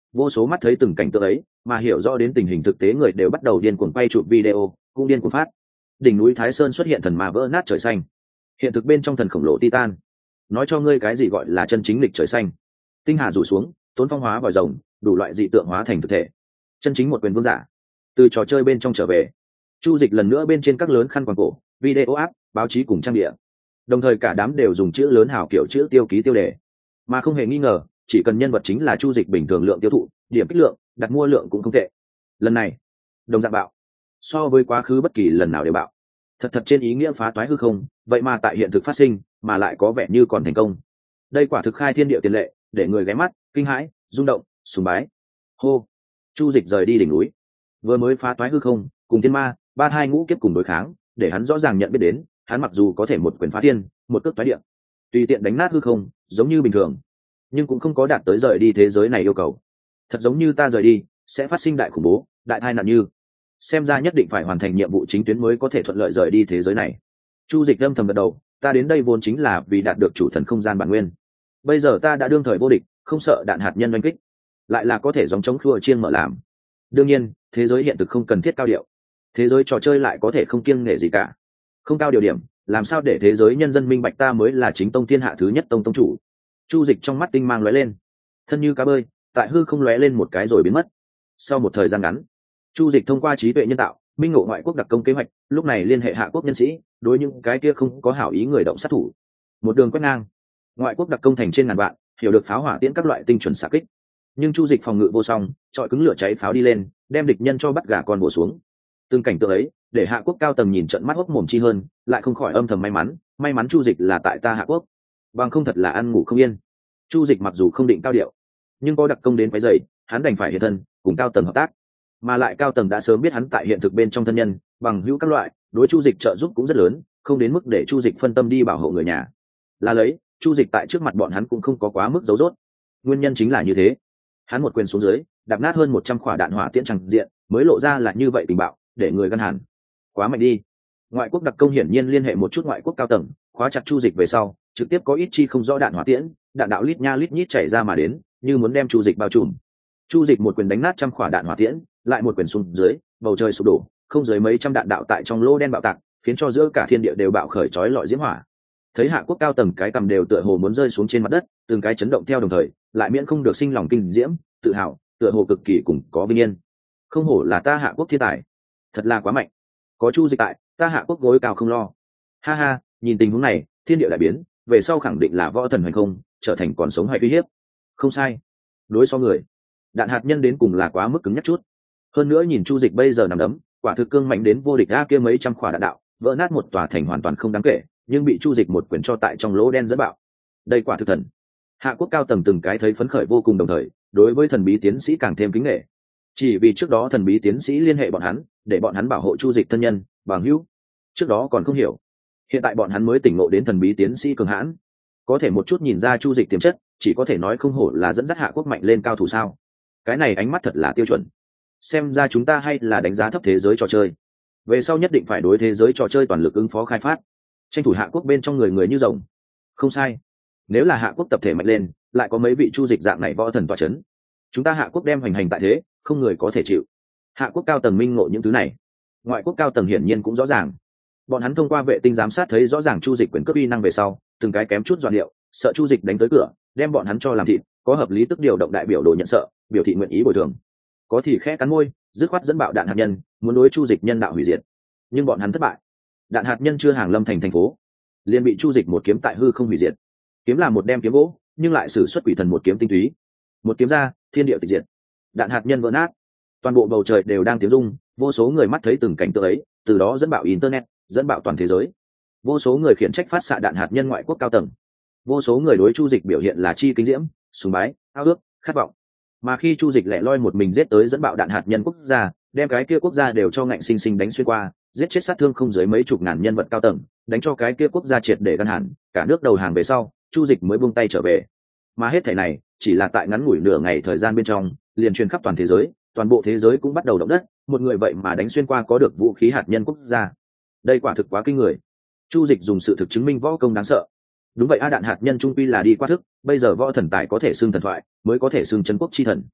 Vô số mắt thấy từng cảnh tượng ấy mà hiểu rõ đến tình hình thực tế người đều bắt đầu điên cuồng quay chụp video, cũng điên cuồng phát. Đỉnh núi Thái Sơn xuất hiện thần ma vỡ nát trời xanh, hiện thực bên trong thần khổng lồ Titan. Nói cho ngươi cái gì gọi là chân chính lịch trời xanh. Tinh hà rủ xuống, tốn phong hóa vòi rồng, đủ loại dị tượng hóa thành thực thể, chân chính một quyền vương giả từ trò chơi bên trong trở về. Chu Dịch lần nữa bên trên các lớn khăn quàng cổ, video app, báo chí cùng trang địa, đồng thời cả đám đều dùng chữ lớn hào kiểu chữ tiêu ký tiêu đề, mà không hề nghi ngờ chỉ cần nhân vật chính là Chu Dịch bình thường lượng tiêu thụ, điểm kích lượng, đặt mua lượng cũng không tệ. Lần này đồng dạng bạo, so với quá khứ bất kỳ lần nào đều bạo. Thật thật trên ý nghĩa phá toái hư không, vậy mà tại hiện thực phát sinh mà lại có vẻ như còn thành công. Đây quả thực khai thiên địa tiền lệ, để người ghé mắt, kinh hãi, rung động, sùng bái. Hô. Chu Dịch rời đi đỉnh núi, vừa mới phá toái hư không, cùng thiên ma ba hai ngũ kiếp cùng đối kháng, để hắn rõ ràng nhận biết đến, hắn mặc dù có thể một quyền phá thiên, một cước toái địa, tùy tiện đánh nát hư không, giống như bình thường, nhưng cũng không có đạt tới rời đi thế giới này yêu cầu. Thật giống như ta rời đi sẽ phát sinh đại khủng bố, đại tai nạn như. Xem ra nhất định phải hoàn thành nhiệm vụ chính tuyến mới có thể thuận lợi rời đi thế giới này. Chu Dịch âm thầm gật đầu, ta đến đây vốn chính là vì đạt được chủ thần không gian bản nguyên. Bây giờ ta đã đương thời vô địch, không sợ đạn hạt nhân đánh kích, lại là có thể giống chống khua chiên mở làm. Đương nhiên, thế giới hiện thực không cần thiết cao điệu, thế giới trò chơi lại có thể không kiêng nể gì cả. Không cao điều điểm, làm sao để thế giới nhân dân minh bạch ta mới là chính tông thiên hạ thứ nhất tông tông chủ. Chu Dịch trong mắt tinh mang lóe lên, thân như cá bơi, tại hư không lóe lên một cái rồi biến mất. Sau một thời gian ngắn, Chu Dịch thông qua trí tuệ nhân tạo minh ngộ ngoại quốc đặc công kế hoạch, lúc này liên hệ hạ quốc nhân sĩ, đối những cái kia không có hảo ý người động sát thủ, một đường quét ngang. Ngoại quốc đặc công thành trên ngàn vạn, hiểu được pháo hỏa tiễn các loại tinh chuẩn xạ kích, nhưng Chu Dịch phòng ngự vô song, chọi cứng lửa cháy pháo đi lên, đem địch nhân cho bắt gà con bổ xuống. Từng cảnh tượng ấy để hạ quốc cao tầng nhìn trận mắt hốc mồm chi hơn, lại không khỏi âm thầm may mắn, may mắn Chu Dịch là tại ta hạ quốc, bằng không thật là ăn ngủ không yên. Chu Dịch mặc dù không định cao điệu, nhưng có đặc công đến quấy rầy, hắn đành phải hiện thân cùng cao tầng hợp tác, mà lại cao tầng đã sớm biết hắn tại hiện thực bên trong thân nhân bằng hữu các loại, đối Chu Dịch trợ giúp cũng rất lớn, không đến mức để Chu Dịch phân tâm đi bảo hộ người nhà. Là lấy Chu Dịch tại trước mặt bọn hắn cũng không có quá mức giấu giốt, nguyên nhân chính là như thế. Hắn một quyền xuống dưới, đạp nát hơn một trăm quả đạn hỏa tiễn chẳng diện, mới lộ ra là như vậy tình bạo, để người gan hẳn. Quá mạnh đi. Ngoại quốc đặc công hiển nhiên liên hệ một chút ngoại quốc cao tầng, khóa chặt Chu Dịch về sau, trực tiếp có ít chi không rõ đạn hỏa tiễn, đạn đạo lít nha lít nhít chảy ra mà đến, như muốn đem Chu Dịch bao trùm. Chu Dịch một quyền đánh nát trăm quả đạn hỏa tiễn, lại một quyền xuống dưới, bầu trời sụp đổ, không dưới mấy trăm đạn đạo tại trong lô đen bạo tạc, khiến cho giữa cả thiên địa đều bạo khởi chói lọi diễm hỏa. Thấy hạ quốc cao tầng cái cầm đều tựa hồ muốn rơi xuống trên mặt đất, từng cái chấn động theo đồng thời, lại miễn không được sinh lòng kinh diễm, tự hào, tựa hồ cực kỳ cùng có vinh yên. Không hổ là ta hạ quốc thiên tài, thật là quá mạnh. Có Chu Dịch tại, ta hạ quốc gối cao không lo. Ha ha, nhìn tình huống này, thiên địa đại biến, về sau khẳng định là võ thần hành không, trở thành còn sống hay uy hiếp. Không sai. Đối so người, đạn hạt nhân đến cùng là quá mức cứng nhắc chút. Hơn nữa nhìn Chu Dịch bây giờ nằm đấm, quả thực cương mạnh đến vô địch, a kia mấy trăm quả đạn đạo, vỡ nát một tòa thành hoàn toàn không đáng kể, nhưng bị Chu Dịch một quyền cho tại trong lỗ đen dẫn bạo. Đây quả thực thần. Hạ quốc cao tầng từng cái thấy phấn khởi vô cùng, đồng thời đối với thần bí tiến sĩ càng thêm kính nể. Chỉ vì trước đó thần bí tiến sĩ liên hệ bọn hắn, để bọn hắn bảo hộ Chu Dịch thân nhân, bằng hữu. Trước đó còn không hiểu, hiện tại bọn hắn mới tỉnh ngộ đến thần bí tiến sĩ cường hãn, có thể một chút nhìn ra Chu Dịch tiềm chất, chỉ có thể nói không hổ là dẫn dắt hạ quốc mạnh lên cao thủ sao. Cái này ánh mắt thật là tiêu chuẩn. Xem ra chúng ta hay là đánh giá thấp thế giới trò chơi, về sau nhất định phải đối thế giới trò chơi toàn lực ứng phó khai phát, tranh thủ hạ quốc bên trong người người như rồng. Không sai, nếu là hạ quốc tập thể mạnh lên, lại có mấy vị Chu Dịch dạng này võ thần tọa chấn, chúng ta hạ quốc đem hành hành tại thế, không người có thể chịu. Hạ quốc cao tầng minh ngộ những thứ này, ngoại quốc cao tầng hiển nhiên cũng rõ ràng. Bọn hắn thông qua vệ tinh giám sát thấy rõ ràng Chu Dịch quyền cước uy năng về sau, từng cái kém chút dọn điệu, sợ Chu Dịch đánh tới cửa, đem bọn hắn cho làm thịt, có hợp lý tức điều động đại biểu đồ nhận sợ, biểu thị nguyện ý bồi thường. Có thì khẽ cắn môi, dứt khoát dẫn bạo đạn hạt nhân, muốn đối Chu Dịch nhân đạo hủy diệt. Nhưng bọn hắn thất bại. Đạn hạt nhân chưa hàng lâm thành thành phố, liền bị Chu Dịch một kiếm tại hư không hủy diệt. Kiếm là một đem kiếm gỗ, nhưng lại sử xuất quỷ thần một kiếm tinh túy. Một kiếm ra, thiên địa tịch diệt. Đạn hạt nhân vỡ nát, toàn bộ bầu trời đều đang tiếng rung, vô số người mắt thấy từng cảnh tượng ấy, từ đó dẫn bạo internet, dẫn bạo toàn thế giới. Vô số người khiển trách phát xạ đạn hạt nhân ngoại quốc cao tầng. Vô số người đối Chu Dịch biểu hiện là chi kính diễm, sùng bái, ao ước, khát vọng. Mà khi Chu Dịch lẻ loi một mình giết tới dẫn bạo đạn hạt nhân quốc gia, đem cái kia quốc gia đều cho ngạnh sinh sinh đánh xuyên qua, giết chết sát thương không dưới mấy chục ngàn nhân vật cao tầng, đánh cho cái kia quốc gia triệt để gan hẳn, cả nước đầu hàng về sau, Chu Dịch mới buông tay trở về. Mà hết thảy này, chỉ là tại ngắn ngủi nửa ngày thời gian bên trong, liền truyền khắp toàn thế giới, toàn bộ thế giới cũng bắt đầu động đất, một người vậy mà đánh xuyên qua có được vũ khí hạt nhân quốc gia. Đây quả thực quá kinh người. Chu Dịch dùng sự thực chứng minh võ công đáng sợ. Đúng vậy a, đạn hạt nhân trung quy là đi qua thức, bây giờ võ thần tài có thể xưng thần thoại, mới có thể xưng trấn quốc chi thần.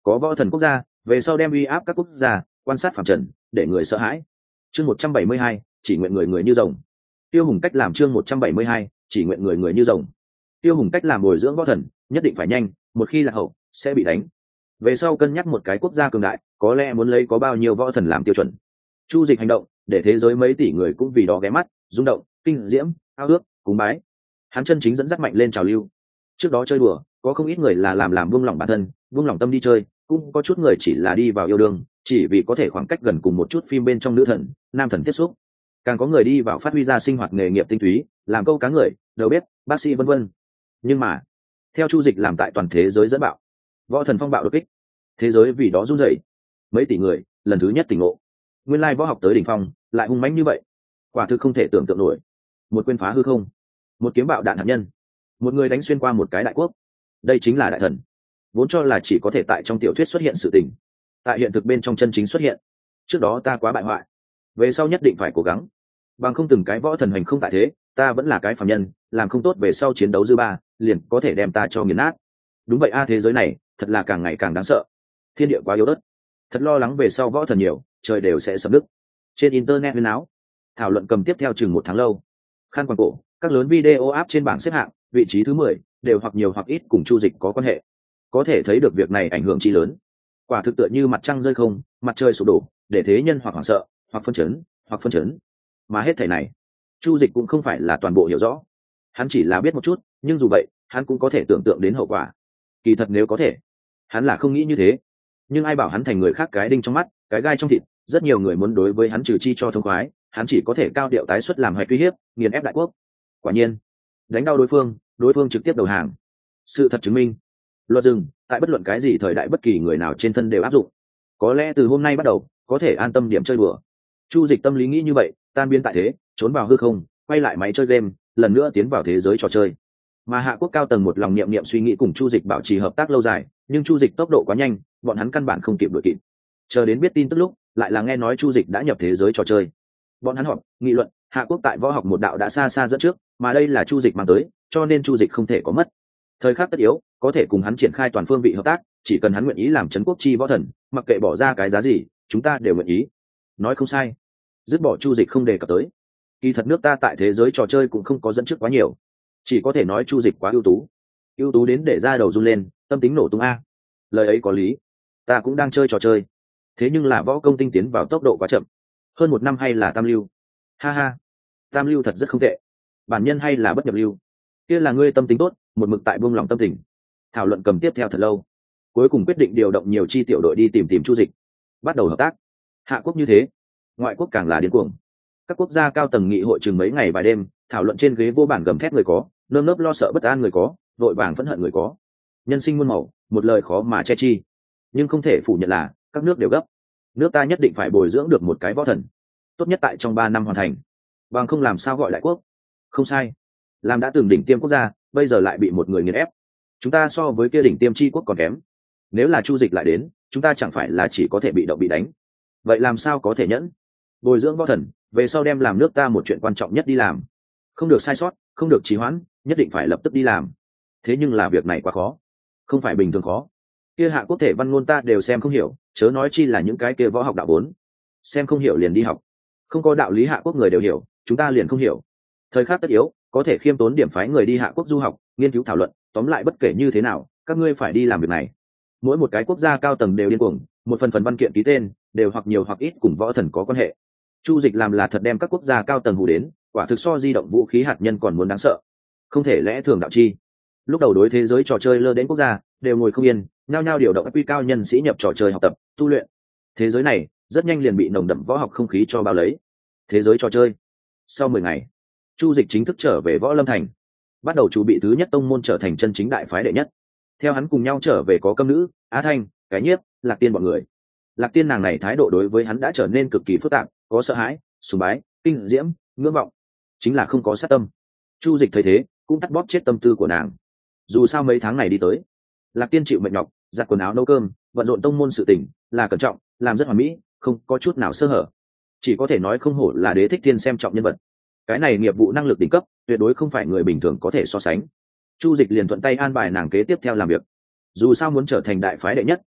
có võ thần quốc gia về sau đem uy áp các quốc gia, quan sát phàm trần để người sợ hãi. Chương một trăm bảy mươi hai, chỉ nguyện người người như rồng. Tiêu Hùng cách làm chương một trăm bảy mươi hai, chỉ nguyện người người như rồng. Tiêu Hùng cách làm bồi dưỡng võ thần, nhất định phải nhanh, một khi là hậu sẽ bị đánh. Về sau cân nhắc một cái quốc gia cường đại, có lẽ muốn lấy có bao nhiêu võ thần làm tiêu chuẩn. Chu Dịch hành động, để thế giới mấy tỷ người cũng vì đó ghé mắt, rung động, kinh diễm, ao ước, cúng bái. Hắn chân chính dẫn dắt mạnh lên trào lưu. Trước đó chơi đùa, có không ít người là làm làm buông lỏng bản thân, buông lỏng tâm đi chơi, cũng có chút người chỉ là đi vào yêu đương, chỉ vì có thể khoảng cách gần cùng một chút phim bên trong nữ thần, nam thần tiếp xúc. Càng có người đi vào phát huy ra sinh hoạt nghề nghiệp tinh túy, làm câu cá người, đầu bếp, bác sĩ vân vân. Nhưng mà, theo Chu Dịch làm tại toàn thế giới dẫn bạo, võ thần phong bạo đột kích, thế giới vì đó run rẩy. Mấy tỷ người lần thứ nhất tỉnh ngộ, nguyên lai võ học tới đỉnh phong lại hung mãnh như vậy, quả thực không thể tưởng tượng nổi. Một quyền phá hư không, một kiếm bạo đạn hạt nhân, một người đánh xuyên qua một cái đại quốc, đây chính là đại thần. Vốn cho là chỉ có thể tại trong tiểu thuyết xuất hiện sự tình, tại hiện thực bên trong chân chính xuất hiện. Trước đó ta quá bại hoại, về sau nhất định phải cố gắng, bằng không từng cái võ thần hành không tại thế, ta vẫn là cái phàm nhân, làm không tốt về sau chiến đấu dư ba liền có thể đem ta cho nghiền nát. Đúng vậy a, thế giới này thật là càng ngày càng đáng sợ, thiên địa quá yếu ớt, thật lo lắng về sau võ thần nhiều, trời đều sẽ sập nứt. Trên internet huyên áo, thảo luận cầm tiếp theo chừng một tháng lâu. Khăn quàng cổ, các lớn video app trên bảng xếp hạng, vị trí thứ mười đều hoặc nhiều hoặc ít cùng Chu Dịch có quan hệ. Có thể thấy được việc này ảnh hưởng chi lớn. Quả thực tựa như mặt trăng rơi không, mặt trời sụp đổ, để thế nhân hoặc hoảng sợ, hoặc phân chấn, hoặc phân chấn. Mà hết thảy này, Chu Dịch cũng không phải là toàn bộ hiểu rõ. Hắn chỉ là biết một chút, nhưng dù vậy, hắn cũng có thể tưởng tượng đến hậu quả. Kỳ thật nếu có thể, hắn là không nghĩ như thế. Nhưng ai bảo hắn thành người khác cái đinh trong mắt, cái gai trong thịt, rất nhiều người muốn đối với hắn trừ chi cho thông khoái, hắn chỉ có thể cao điệu tái xuất làm hạch uy hiếp, nghiền ép đại quốc. Quả nhiên, đánh đau đối phương, đối phương trực tiếp đầu hàng. Sự thật chứng minh, luật rừng tại bất luận cái gì thời đại bất kỳ người nào trên thân đều áp dụng. Có lẽ từ hôm nay bắt đầu, có thể an tâm điểm chơi đùa. Chu Dịch tâm lý nghĩ như vậy, tan biến tại thế, trốn vào hư không, quay lại máy chơi game, lần nữa tiến vào thế giới trò chơi. Mà hạ quốc cao tầng một lòng niệm niệm suy nghĩ cùng Chu Dịch bảo trì hợp tác lâu dài, nhưng Chu Dịch tốc độ quá nhanh, bọn hắn căn bản không kịp đuổi kịp. Chờ đến biết tin tức lúc, lại là nghe nói Chu Dịch đã nhập thế giới trò chơi. Bọn hắn họp, nghị luận, hạ quốc tại võ học một đạo đã xa xa dẫn trước, mà đây là Chu Dịch mang tới, cho nên Chu Dịch không thể có mất. Thời khắc tất yếu, có thể cùng hắn triển khai toàn phương vị hợp tác, chỉ cần hắn nguyện ý làm trấn quốc chi võ thần, mặc kệ bỏ ra cái giá gì, chúng ta đều nguyện ý. Nói không sai. Dứt bỏ Chu Dịch không đề cập tới. Kỳ thật nước ta tại thế giới trò chơi cũng không có dẫn trước quá nhiều, chỉ có thể nói Chu Dịch quá ưu tú, ưu tú đến để ra đầu run lên, tâm tính nổ tung a. Lời ấy có lý, ta cũng đang chơi trò chơi, thế nhưng là võ công tinh tiến vào tốc độ quá chậm. Hơn một năm hay là tam lưu? Ha ha, tam lưu thật rất không tệ. Bản nhân hay là bất nhập lưu? Kia là ngươi tâm tính tốt, một mực tại buông lòng tâm tình. Thảo luận cầm tiếp theo thật lâu, cuối cùng quyết định điều động nhiều chi tiểu đội đi tìm tìm Chu Dịch, bắt đầu hợp tác. Hạ quốc như thế, ngoại quốc càng là điên cuồng. Các quốc gia cao tầng nghị hội chừng mấy ngày vài đêm, thảo luận trên ghế vô bản gầm thét người có, nơm nớp lo sợ bất an người có, vội vàng phẫn hận người có. Nhân sinh muôn màu, một lời khó mà che chi. Nhưng không thể phủ nhận là các nước đều gấp. Nước ta nhất định phải bồi dưỡng được một cái võ thần, tốt nhất tại trong ba năm hoàn thành, bằng không làm sao gọi đại quốc. Không sai, làm đã từng đỉnh tiêm quốc gia, bây giờ lại bị một người nghiền ép. Chúng ta so với kia đỉnh tiêm chi quốc còn kém. Nếu là Chu Dịch lại đến, chúng ta chẳng phải là chỉ có thể bị động bị đánh. Vậy làm sao có thể nhẫn? Bồi dưỡng võ thần, về sau đem làm nước ta một chuyện quan trọng nhất đi làm. Không được sai sót, không được trì hoãn, nhất định phải lập tức đi làm. Thế nhưng là việc này quá khó, không phải bình thường khó. Kia hạ quốc thể văn ngôn ta đều xem không hiểu, chớ nói chi là những cái kia võ học đạo vốn. Xem không hiểu liền đi học. Không có đạo lý hạ quốc người đều hiểu, chúng ta liền không hiểu. Thời khắc tất yếu, có thể khiêm tốn điểm phái người đi hạ quốc du học, nghiên cứu thảo luận, tóm lại bất kể như thế nào, các ngươi phải đi làm việc này. Mỗi một cái quốc gia cao tầng đều điên cuồng, một phần phần văn kiện ký tên, đều hoặc nhiều hoặc ít cùng võ thần có quan hệ. Chu Dịch làm là thật đem các quốc gia cao tầng hù đến, quả thực so di động vũ khí hạt nhân còn muốn đáng sợ. Không thể lẽ thường đạo chi. Lúc đầu đối thế giới trò chơi lơ đến quốc gia, đều ngồi không yên, nhao nhao điều động quy cao nhân sĩ nhập trò chơi học tập, tu luyện. Thế giới này, rất nhanh liền bị nồng đậm võ học không khí cho bao lấy. Thế giới trò chơi. Sau mười ngày, Chu Dịch chính thức trở về Võ Lâm thành, bắt đầu chuẩn bị thứ nhất tông môn trở thành chân chính đại phái đệ nhất. Theo hắn cùng nhau trở về có Câm Nữ, Á Thanh, Cái Nhiếp, Lạc Tiên bọn người. Lạc Tiên nàng này thái độ đối với hắn đã trở nên cực kỳ phức tạp, có sợ hãi, sùng bái, kinh diễm, ngưỡng vọng, chính là không có sát tâm. Chu Dịch thấy thế, cũng tắt bóp chết tâm tư của nàng. Dù sao mấy tháng này đi tới, Lạc Tiên chịu mệt nhọc, giặt quần áo nấu cơm, bận rộn tông môn sự tình, là cẩn trọng, làm rất hoàn mỹ, không có chút nào sơ hở. Chỉ có thể nói không hổ là Đế Thích Thiên xem trọng nhân vật. Cái này nghiệp vụ năng lực đỉnh cấp, tuyệt đối không phải người bình thường có thể so sánh. Chu Dịch liền thuận tay an bài nàng kế tiếp theo làm việc. Dù sao muốn trở thành đại phái đệ nhất,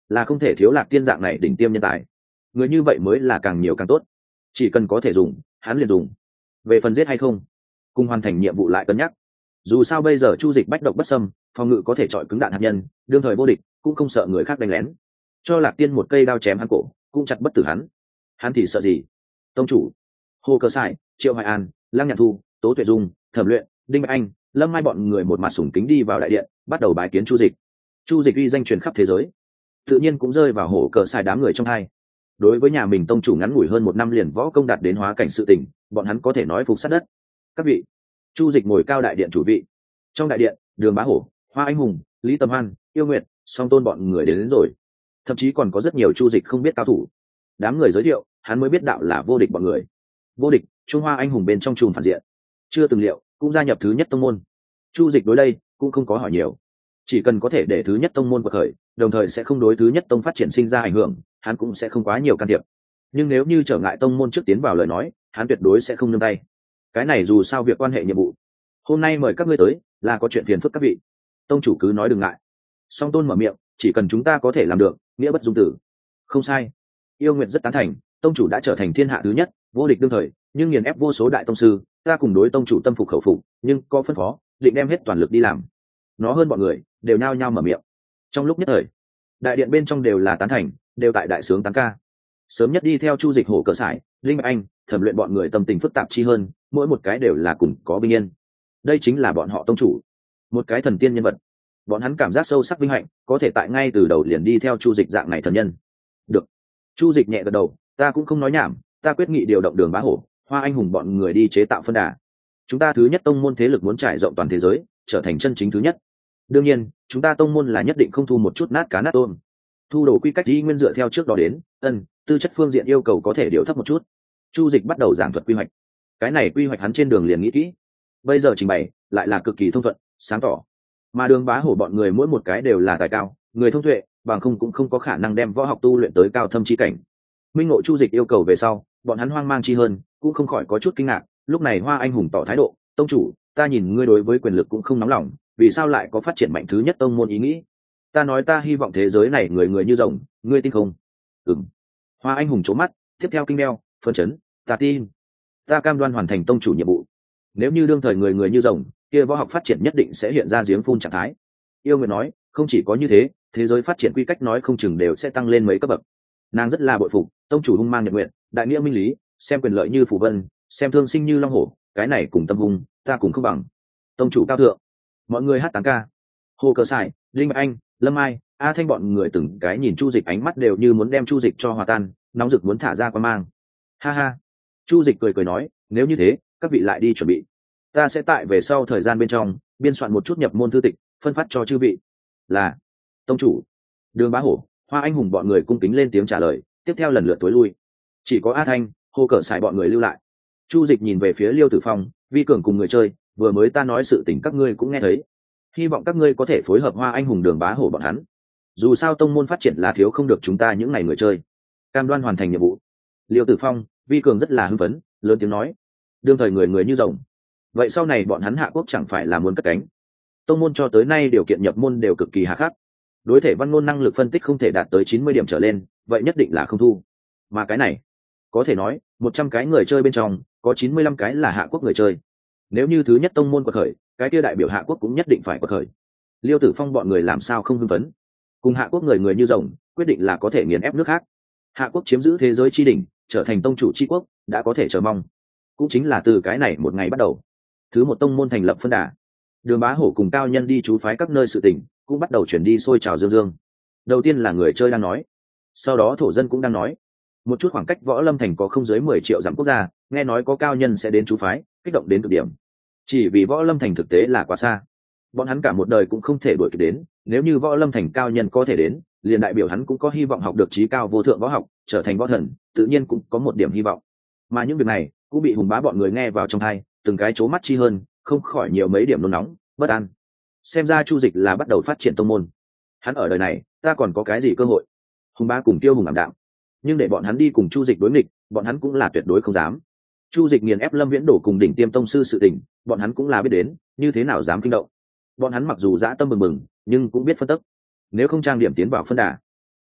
là không thể thiếu Lạc Tiên dạng này đỉnh tiêm nhân tài. Người như vậy mới là càng nhiều càng tốt, chỉ cần có thể dùng hắn liền dùng. Về phần giết hay không, cùng hoàn thành nhiệm vụ lại cân nhắc. Dù sao bây giờ Chu Dịch bách độc bất xâm, phòng ngự có thể chọi cứng đạn hạt nhân, đương thời vô địch, cũng không sợ người khác đánh lén. Cho Lạc Tiên một cây đao chém hắn cổ, cũng chặt bất tử hắn. Hắn thì sợ gì? Tông chủ Hồ Cơ Sải, Triệu Hoài An, Lăng Nhạn Thu, Tố Tuệ Dung, Thẩm Luyện, Đinh Bạch Anh, Lâm Mai bọn người một mặt sùng kính đi vào đại điện, bắt đầu bái kiến Chu Dịch. Chu Dịch uy danh truyền khắp thế giới, tự nhiên cũng rơi vào Hồ Cơ Sải đám người trong hai. Đối với nhà mình tông chủ ngắn ngủi hơn một năm liền võ công đạt đến hóa cảnh sự tình, bọn hắn có thể nói phục sát đất. Các vị, Chu Dịch ngồi cao đại điện chủ vị. Trong đại điện, Đường Bá Hổ, Hoa Anh Hùng, Lý Tâm Hoan, Yêu Nguyệt, Song Tôn bọn người đến, đến rồi. Thậm chí còn có rất nhiều Chu Dịch không biết cao thủ. Đám người giới thiệu, hắn mới biết đạo là vô địch bọn người. Vô địch, Trung Hoa Anh Hùng bên trong chùm phản diện, chưa từng liệu, cũng gia nhập thứ nhất tông môn. Chu Dịch đối đây cũng không có hỏi nhiều, chỉ cần có thể để thứ nhất tông môn quật khởi, đồng thời sẽ không đối thứ nhất tông phát triển sinh ra ảnh hưởng, hắn cũng sẽ không quá nhiều can thiệp. Nhưng nếu như trở ngại tông môn trước tiến vào lời nói, hắn tuyệt đối sẽ không nương tay. Cái này dù sao việc quan hệ nhiệm vụ. Hôm nay mời các ngươi tới, là có chuyện phiền phức các vị. Tông chủ cứ nói đừng ngại. Song Tôn mở miệng, chỉ cần chúng ta có thể làm được, nghĩa bất dung tử. Không sai. Yêu Nguyệt rất tán thành, tông chủ đã trở thành thiên hạ thứ nhất, vô địch đương thời, nhưng nghiền ép vô số đại tông sư, ta cùng đối tông chủ tâm phục khẩu phục, nhưng có phân phó, định đem hết toàn lực đi làm. Nó hơn bọn người, đều nhao nhao mở miệng. Trong lúc nhất thời, đại điện bên trong đều là tán thành, đều tại đại sướng tán ca. Sớm nhất đi theo Chu Dịch Hổ Cờ Sải, Linh Bạch Anh, Thẩm Luyện bọn người tâm tình phức tạp chi hơn, mỗi một cái đều là cùng có bình yên. Đây chính là bọn họ tông chủ, một cái thần tiên nhân vật. Bọn hắn cảm giác sâu sắc vinh hạnh, có thể tại ngay từ đầu liền đi theo Chu Dịch dạng này thần nhân. Được. Chu Dịch nhẹ gật đầu, ta cũng không nói nhảm, ta quyết nghị điều động Đường Bá Hổ, Hoa Anh Hùng bọn người đi chế tạo phân đà. Chúng ta thứ nhất tông môn thế lực muốn trải rộng toàn thế giới, trở thành chân chính thứ nhất. Đương nhiên, chúng ta tông môn là nhất định không thu một chút nát cá nát tôm. Thu đồ quy cách đi nguyên dựa theo trước đó đến, ân, tư chất phương diện yêu cầu có thể điều thấp một chút. Chu Dịch bắt đầu giảng thuật quy hoạch. Cái này quy hoạch hắn trên đường liền nghĩ kỹ, bây giờ trình bày lại là cực kỳ thông thuận, sáng tỏ. Mà Đường Bá Hổ bọn người mỗi một cái đều là tài cao, người thông tuệ, bằng không cũng không có khả năng đem võ học tu luyện tới cao thâm chi cảnh. Minh ngộ Chu Dịch yêu cầu về sau, bọn hắn hoang mang chi hơn, cũng không khỏi có chút kinh ngạc. Lúc này Hoa Anh Hùng tỏ thái độ, tông chủ, ta nhìn ngươi đối với quyền lực cũng không nóng lòng, vì sao lại có phát triển mạnh thứ nhất tông môn ý nghĩ? Ta nói ta hy vọng thế giới này người người như rồng, ngươi tin không? Ừm. Hoa Anh Hùng trố mắt, tiếp theo kinh đeo, phân chấn, ta tin. Ta cam đoan hoàn thành tông chủ nhiệm vụ. Nếu như đương thời người người như rồng, kia võ học phát triển nhất định sẽ hiện ra giếng phun trạng thái. Yêu Nguyệt nói, không chỉ có như thế, thế giới phát triển quy cách nói không chừng đều sẽ tăng lên mấy cấp bậc. Nàng rất là bội phục, tông chủ hung mang nhật nguyện, đại nghĩa minh lý, xem quyền lợi như phù vân, xem thương sinh như long hổ, cái này cùng tâm hung, ta cùng không bằng. Tông chủ cao thượng. Mọi người hát tán ca. Hồ Cờ Sải, Linh Bạch Anh, Lâm Ai, A Thanh bọn người từng cái nhìn Chu Dịch ánh mắt đều như muốn đem Chu Dịch cho hòa tan, nóng rực muốn thả ra quan mang. Ha ha. Chu Dịch cười cười nói, nếu như thế, các vị lại đi chuẩn bị. Ta sẽ tại về sau thời gian bên trong biên soạn một chút nhập môn thư tịch, phân phát cho chư vị. Là tông chủ. Đường Bá Hổ, Hoa Anh Hùng bọn người cung kính lên tiếng trả lời, tiếp theo lần lượt tối lui. Chỉ có A Thanh, Hồ Cờ Sải bọn người lưu lại. Chu Dịch nhìn về phía Liêu Tử Phong, Vi Cường cùng người chơi, vừa mới ta nói sự tình các ngươi cũng nghe thấy, hy vọng các ngươi có thể phối hợp Hoa Anh Hùng Đường Bá Hổ bọn hắn. Dù sao tông môn phát triển là thiếu không được chúng ta những ngày người chơi, cam đoan hoàn thành nhiệm vụ. Liêu Tử Phong, Vi Cường rất là hưng phấn, lớn tiếng nói, đương thời người người như rồng, vậy sau này bọn hắn hạ quốc chẳng phải là muốn cất cánh? Tông môn cho tới nay điều kiện nhập môn đều cực kỳ hà khắc, đối thể văn ngôn năng lực phân tích không thể đạt tới chín mươi điểm trở lên, vậy nhất định là không thu. Mà cái này, có thể nói, một trăm cái người chơi bên trong, có chín mươi lăm cái là hạ quốc người chơi. Nếu như thứ nhất tông môn quật khởi, cái kia đại biểu hạ quốc cũng nhất định phải quật khởi. Liêu Tử Phong bọn người làm sao không hưng phấn? Cùng hạ quốc người người như rồng, quyết định là có thể nghiền ép nước khác. Hạ quốc chiếm giữ thế giới chi đỉnh, trở thành tông chủ chi quốc, đã có thể chờ mong. Cũng chính là từ cái này một ngày bắt đầu, thứ một tông môn thành lập phân đà. Đường Bá Hổ cùng cao nhân đi chú phái các nơi sự tình, cũng bắt đầu chuyển đi sôi trào dương dương. Đầu tiên là người chơi đang nói, sau đó thổ dân cũng đang nói. Một chút khoảng cách Võ Lâm thành có không dưới mười triệu dặm quốc gia, nghe nói có cao nhân sẽ đến chú phái, kích động đến cực điểm. Chỉ vì Võ Lâm thành thực tế là quá xa, bọn hắn cả một đời cũng không thể đuổi kịp đến. Nếu như Võ Lâm thành cao nhân có thể đến, liền đại biểu hắn cũng có hy vọng học được trí cao vô thượng võ học, trở thành võ thần, tự nhiên cũng có một điểm hy vọng. Mà những việc này cũng bị Hùng Bá bọn người nghe vào trong tai, từng cái chố mắt chi hơn, không khỏi nhiều mấy điểm nôn nóng, bất an. Xem ra Chu Dịch là bắt đầu phát triển tông môn. Hắn ở đời này, ta còn có cái gì cơ hội? Hùng Bá cùng Tiêu Hùng ảm đạm, nhưng để bọn hắn đi cùng Chu Dịch đối nghịch, bọn hắn cũng là tuyệt đối không dám. Chu Dịch nghiền ép Lâm Viễn Đổ cùng đỉnh tiêm tông sư sự tình, bọn hắn cũng là biết đến, như thế nào dám kinh động. Bọn hắn mặc dù dã tâm bừng bừng, nhưng cũng biết phân tích. Nếu không trang điểm tiến vào phân đà,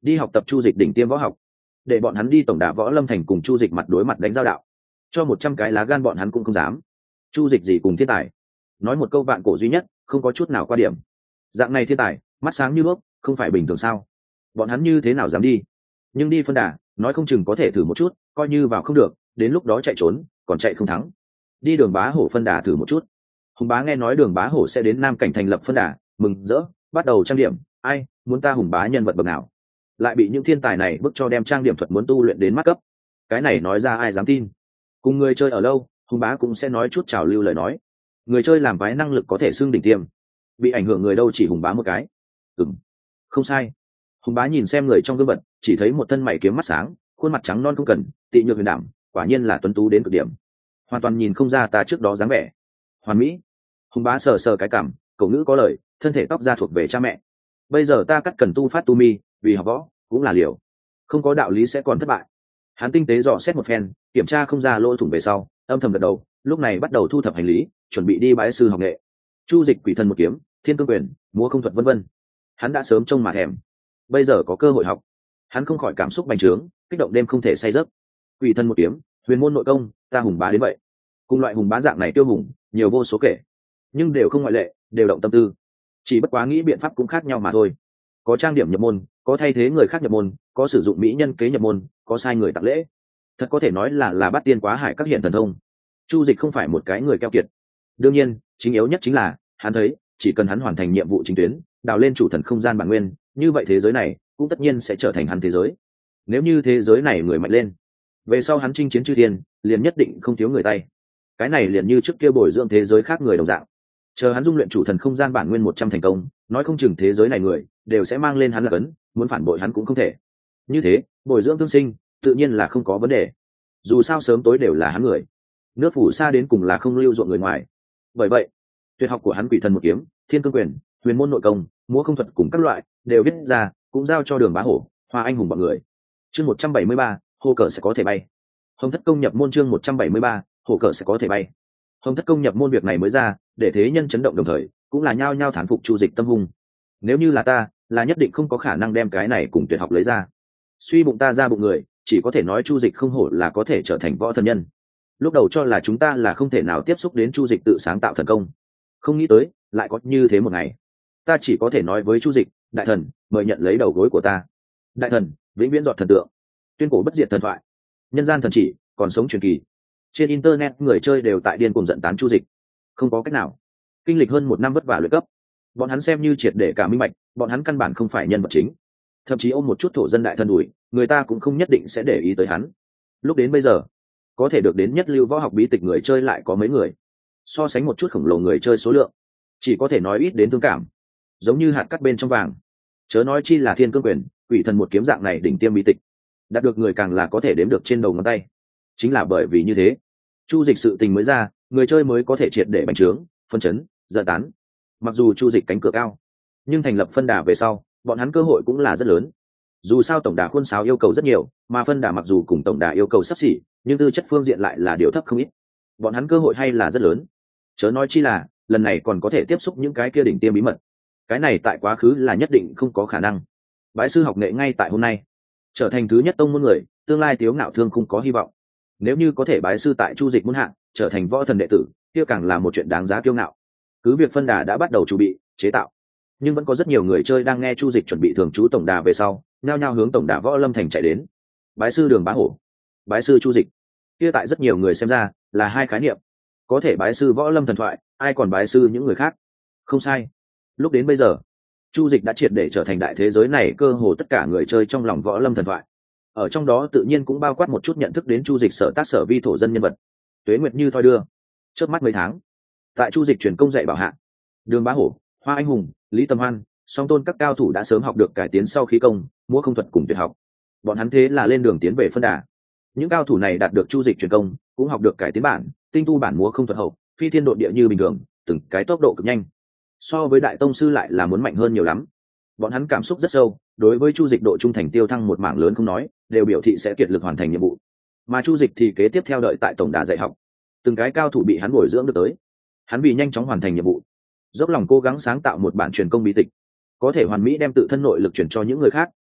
đi học tập chu dịch đỉnh tiêm võ học, để bọn hắn đi tổng đà võ lâm thành cùng chu dịch mặt đối mặt đánh giao đạo, cho một trăm cái lá gan bọn hắn cũng không dám. Chu dịch gì cùng thiên tài, nói một câu vạn cổ duy nhất, không có chút nào qua điểm. Dạng này thiên tài mắt sáng như đuốc, không phải bình thường sao? Bọn hắn như thế nào dám đi? Nhưng đi phân đà, nói không chừng có thể thử một chút, coi như vào không được, đến lúc đó chạy trốn còn chạy không thắng. Đi Đường Bá Hổ phân đà thử một chút. Hùng bá nghe nói Đường Bá Hổ sẽ đến Nam Cảnh thành lập phân đà, mừng rỡ, bắt đầu trang điểm. Ai muốn ta Hùng bá nhân vật bậc nào, lại bị những thiên tài này bức cho đem trang điểm thuật muốn tu luyện đến mắt cấp. Cái này nói ra ai dám tin? Cùng người chơi ở lâu, Hùng bá cũng sẽ nói chút trào lưu lời nói. Người chơi làm vái năng lực có thể xưng đỉnh tiêm, bị ảnh hưởng người đâu chỉ Hùng bá một cái. Ừm, không sai. Hùng bá nhìn xem người trong gương vật, chỉ thấy một thân mày kiếm mắt sáng, khuôn mặt trắng non không cần, tị nhược huyền đảm, quả nhiên là tuấn tú đến cực điểm, hoàn toàn nhìn không ra ta trước đó dáng vẻ hoàn mỹ. Hùng bá sờ sờ cái cảm, cậu ngữ có lời, thân thể tóc da thuộc về cha mẹ. Bây giờ ta cắt cần tu phát tu mi, vì học võ cũng là liều, không có đạo lý sẽ còn thất bại. Hắn tinh tế dò xét một phen, kiểm tra không ra lỗ thủng về sau, âm thầm gật đầu, lúc này bắt đầu thu thập hành lý, chuẩn bị đi bái sư học nghệ. Chu dịch quỷ thần một kiếm, thiên cương quyền, múa không thuật vân vân, hắn đã sớm trông mà thèm. Bây giờ có cơ hội học, hắn không khỏi cảm xúc bành trướng, kích động đêm không thể say giấc. Quỷ thần một kiếm, huyền môn nội công, ta Hùng bá đến vậy. Cùng loại hùng bá dạng này tiêu hùng nhiều vô số kể, nhưng đều không ngoại lệ, đều động tâm tư, chỉ bất quá nghĩ biện pháp cũng khác nhau mà thôi. Có trang điểm nhập môn, có thay thế người khác nhập môn, có sử dụng mỹ nhân kế nhập môn, có sai người tặng lễ. Thật có thể nói là là bắt tiên quá hải các hiện thần thông. Chu dịch không phải một cái người keo kiệt. Đương nhiên chính yếu nhất chính là hắn thấy chỉ cần hắn hoàn thành nhiệm vụ chính tuyến, đào lên chủ thần không gian bản nguyên, như vậy thế giới này cũng tất nhiên sẽ trở thành hắn thế giới. Nếu như thế giới này người mạnh lên, về sau hắn chinh chiến chư thiên liền nhất định không thiếu người tay. Cái này liền như trước kia bồi dưỡng thế giới khác người đồng dạng, chờ hắn dung luyện chủ thần không gian bản nguyên một trăm thành công, nói không chừng thế giới này người đều sẽ mang lên hắn là cấn, muốn phản bội hắn cũng không thể. Như thế bồi dưỡng tương sinh tự nhiên là không có vấn đề, dù sao sớm tối đều là hắn người, nước phủ xa đến cùng là không lưu ruộng người ngoài. Bởi vậy tuyệt học của hắn quỷ thần một kiếm, thiên cương quyền, huyền môn nội công, múa không thuật cùng các loại đều viết ra, cũng giao cho Đường Bá Hổ, Hoa Anh Hùng bọn người. Chương một trăm bảy mươi ba, hô cờ sẽ có thể bay. Hồng Thất Công nhập môn. Chương một trăm bảy mươi ba, hổ cờ sẽ có thể bay. Hồng Thất Công nhập môn việc này mới ra, để thế nhân chấn động, đồng thời cũng là nhao nhao thán phục Chu dịch tâm hung. Nếu như là ta, là nhất định không có khả năng đem cái này cùng tuyệt học lấy ra. Suy bụng ta ra bụng người, chỉ có thể nói Chu dịch không hổ là có thể trở thành võ thần nhân. Lúc đầu cho là chúng ta là không thể nào tiếp xúc đến Chu dịch tự sáng tạo thần công, không nghĩ tới lại có như thế một ngày. Ta chỉ có thể nói với Chu dịch, đại thần, mời nhận lấy đầu gối của ta. Đại thần, vĩnh viễn dọn thần tượng, tuyên cổ bất diệt thần thoại, nhân gian thần chỉ, còn sống truyền kỳ. Trên internet người chơi đều tại điên cuồng giận tán Chu dịch. Không có cách nào, kinh lịch hơn một năm vất vả luyện cấp, bọn hắn xem như triệt để cả minh bạch, bọn hắn căn bản không phải nhân vật chính, thậm chí ôm một chút thổ dân đại thân đuổi, người ta cũng không nhất định sẽ để ý tới hắn. Lúc đến bây giờ, có thể được đến nhất lưu võ học bí tịch người chơi lại có mấy người, so sánh một chút khổng lồ người chơi số lượng, chỉ có thể nói ít đến thương cảm, giống như hạt cát bên trong vàng. Chớ nói chi là thiên cương quyền, quỷ thần một kiếm dạng này đỉnh tiêm bí tịch, đạt được người càng là có thể đếm được trên đầu ngón tay. Chính là bởi vì như thế, Chu dịch sự tình mới ra, người chơi mới có thể triệt để bành trướng, phân chấn, giận tán. Mặc dù Chu dịch cánh cửa cao, nhưng thành lập phân đà về sau, bọn hắn cơ hội cũng là rất lớn. Dù sao tổng đà khuôn sáo yêu cầu rất nhiều, mà phân đà mặc dù cùng tổng đà yêu cầu sắp xỉ, nhưng tư chất phương diện lại là điều thấp không ít. Bọn hắn cơ hội hay là rất lớn. Chớ nói chi là lần này còn có thể tiếp xúc những cái kia đỉnh tiêm bí mật, cái này tại quá khứ là nhất định không có khả năng. Bái sư học nghệ ngay tại hôm nay, trở thành thứ nhất tông môn người, tương lai tiếu ngạo thương không có hy vọng. Nếu như có thể bái sư tại Chu dịch môn hạng, trở thành võ thần đệ tử, kia càng là một chuyện đáng giá kiêu ngạo. Cứ việc phân đà đã bắt đầu chuẩn bị chế tạo, nhưng vẫn có rất nhiều người chơi đang nghe Chu dịch chuẩn bị thường trú tổng đà về sau, nhao nhao hướng tổng đà võ lâm thành chạy đến. Bái sư Đường Bá Hổ, bái sư Chu dịch, kia tại rất nhiều người xem ra là hai khái niệm. Có thể bái sư võ lâm thần thoại, ai còn bái sư những người khác? Không sai, lúc đến bây giờ, Chu dịch đã triệt để trở thành đại thế giới này cơ hồ tất cả người chơi trong lòng võ lâm thần thoại. Ở trong đó tự nhiên cũng bao quát một chút nhận thức đến Chu dịch sở tác sở vi thổ dân nhân vật. Tuế nguyệt như thoi đưa, trước mắt mấy tháng, tại Chu dịch truyền công dạy bảo hạ, Đường Bá Hổ, Hoa Anh Hùng, Lý Tâm Hoan, song tôn các cao thủ đã sớm học được cải tiến sau khí công, múa không thuật cùng tuyệt học. Bọn hắn thế là lên đường tiến về phân đà. Những cao thủ này đạt được Chu dịch truyền công, cũng học được cải tiến bản, tinh tu bản múa không thuật hậu, phi thiên độ địa như bình thường, từng cái tốc độ cực nhanh. So với đại tông sư lại là muốn mạnh hơn nhiều lắm. Bọn hắn cảm xúc rất sâu, đối với Chu dịch độ trung thành tiêu thăng một mảng lớn không nói, đều biểu thị sẽ kiệt lực hoàn thành nhiệm vụ. Mà Chu dịch thì kế tiếp theo đợi tại tổng đà dạy học. Từng cái cao thủ bị hắn bồi dưỡng được tới, hắn vì nhanh chóng hoàn thành nhiệm vụ, dốc lòng cố gắng sáng tạo một bản truyền công bí tịch, có thể hoàn mỹ đem tự thân nội lực truyền cho những người khác,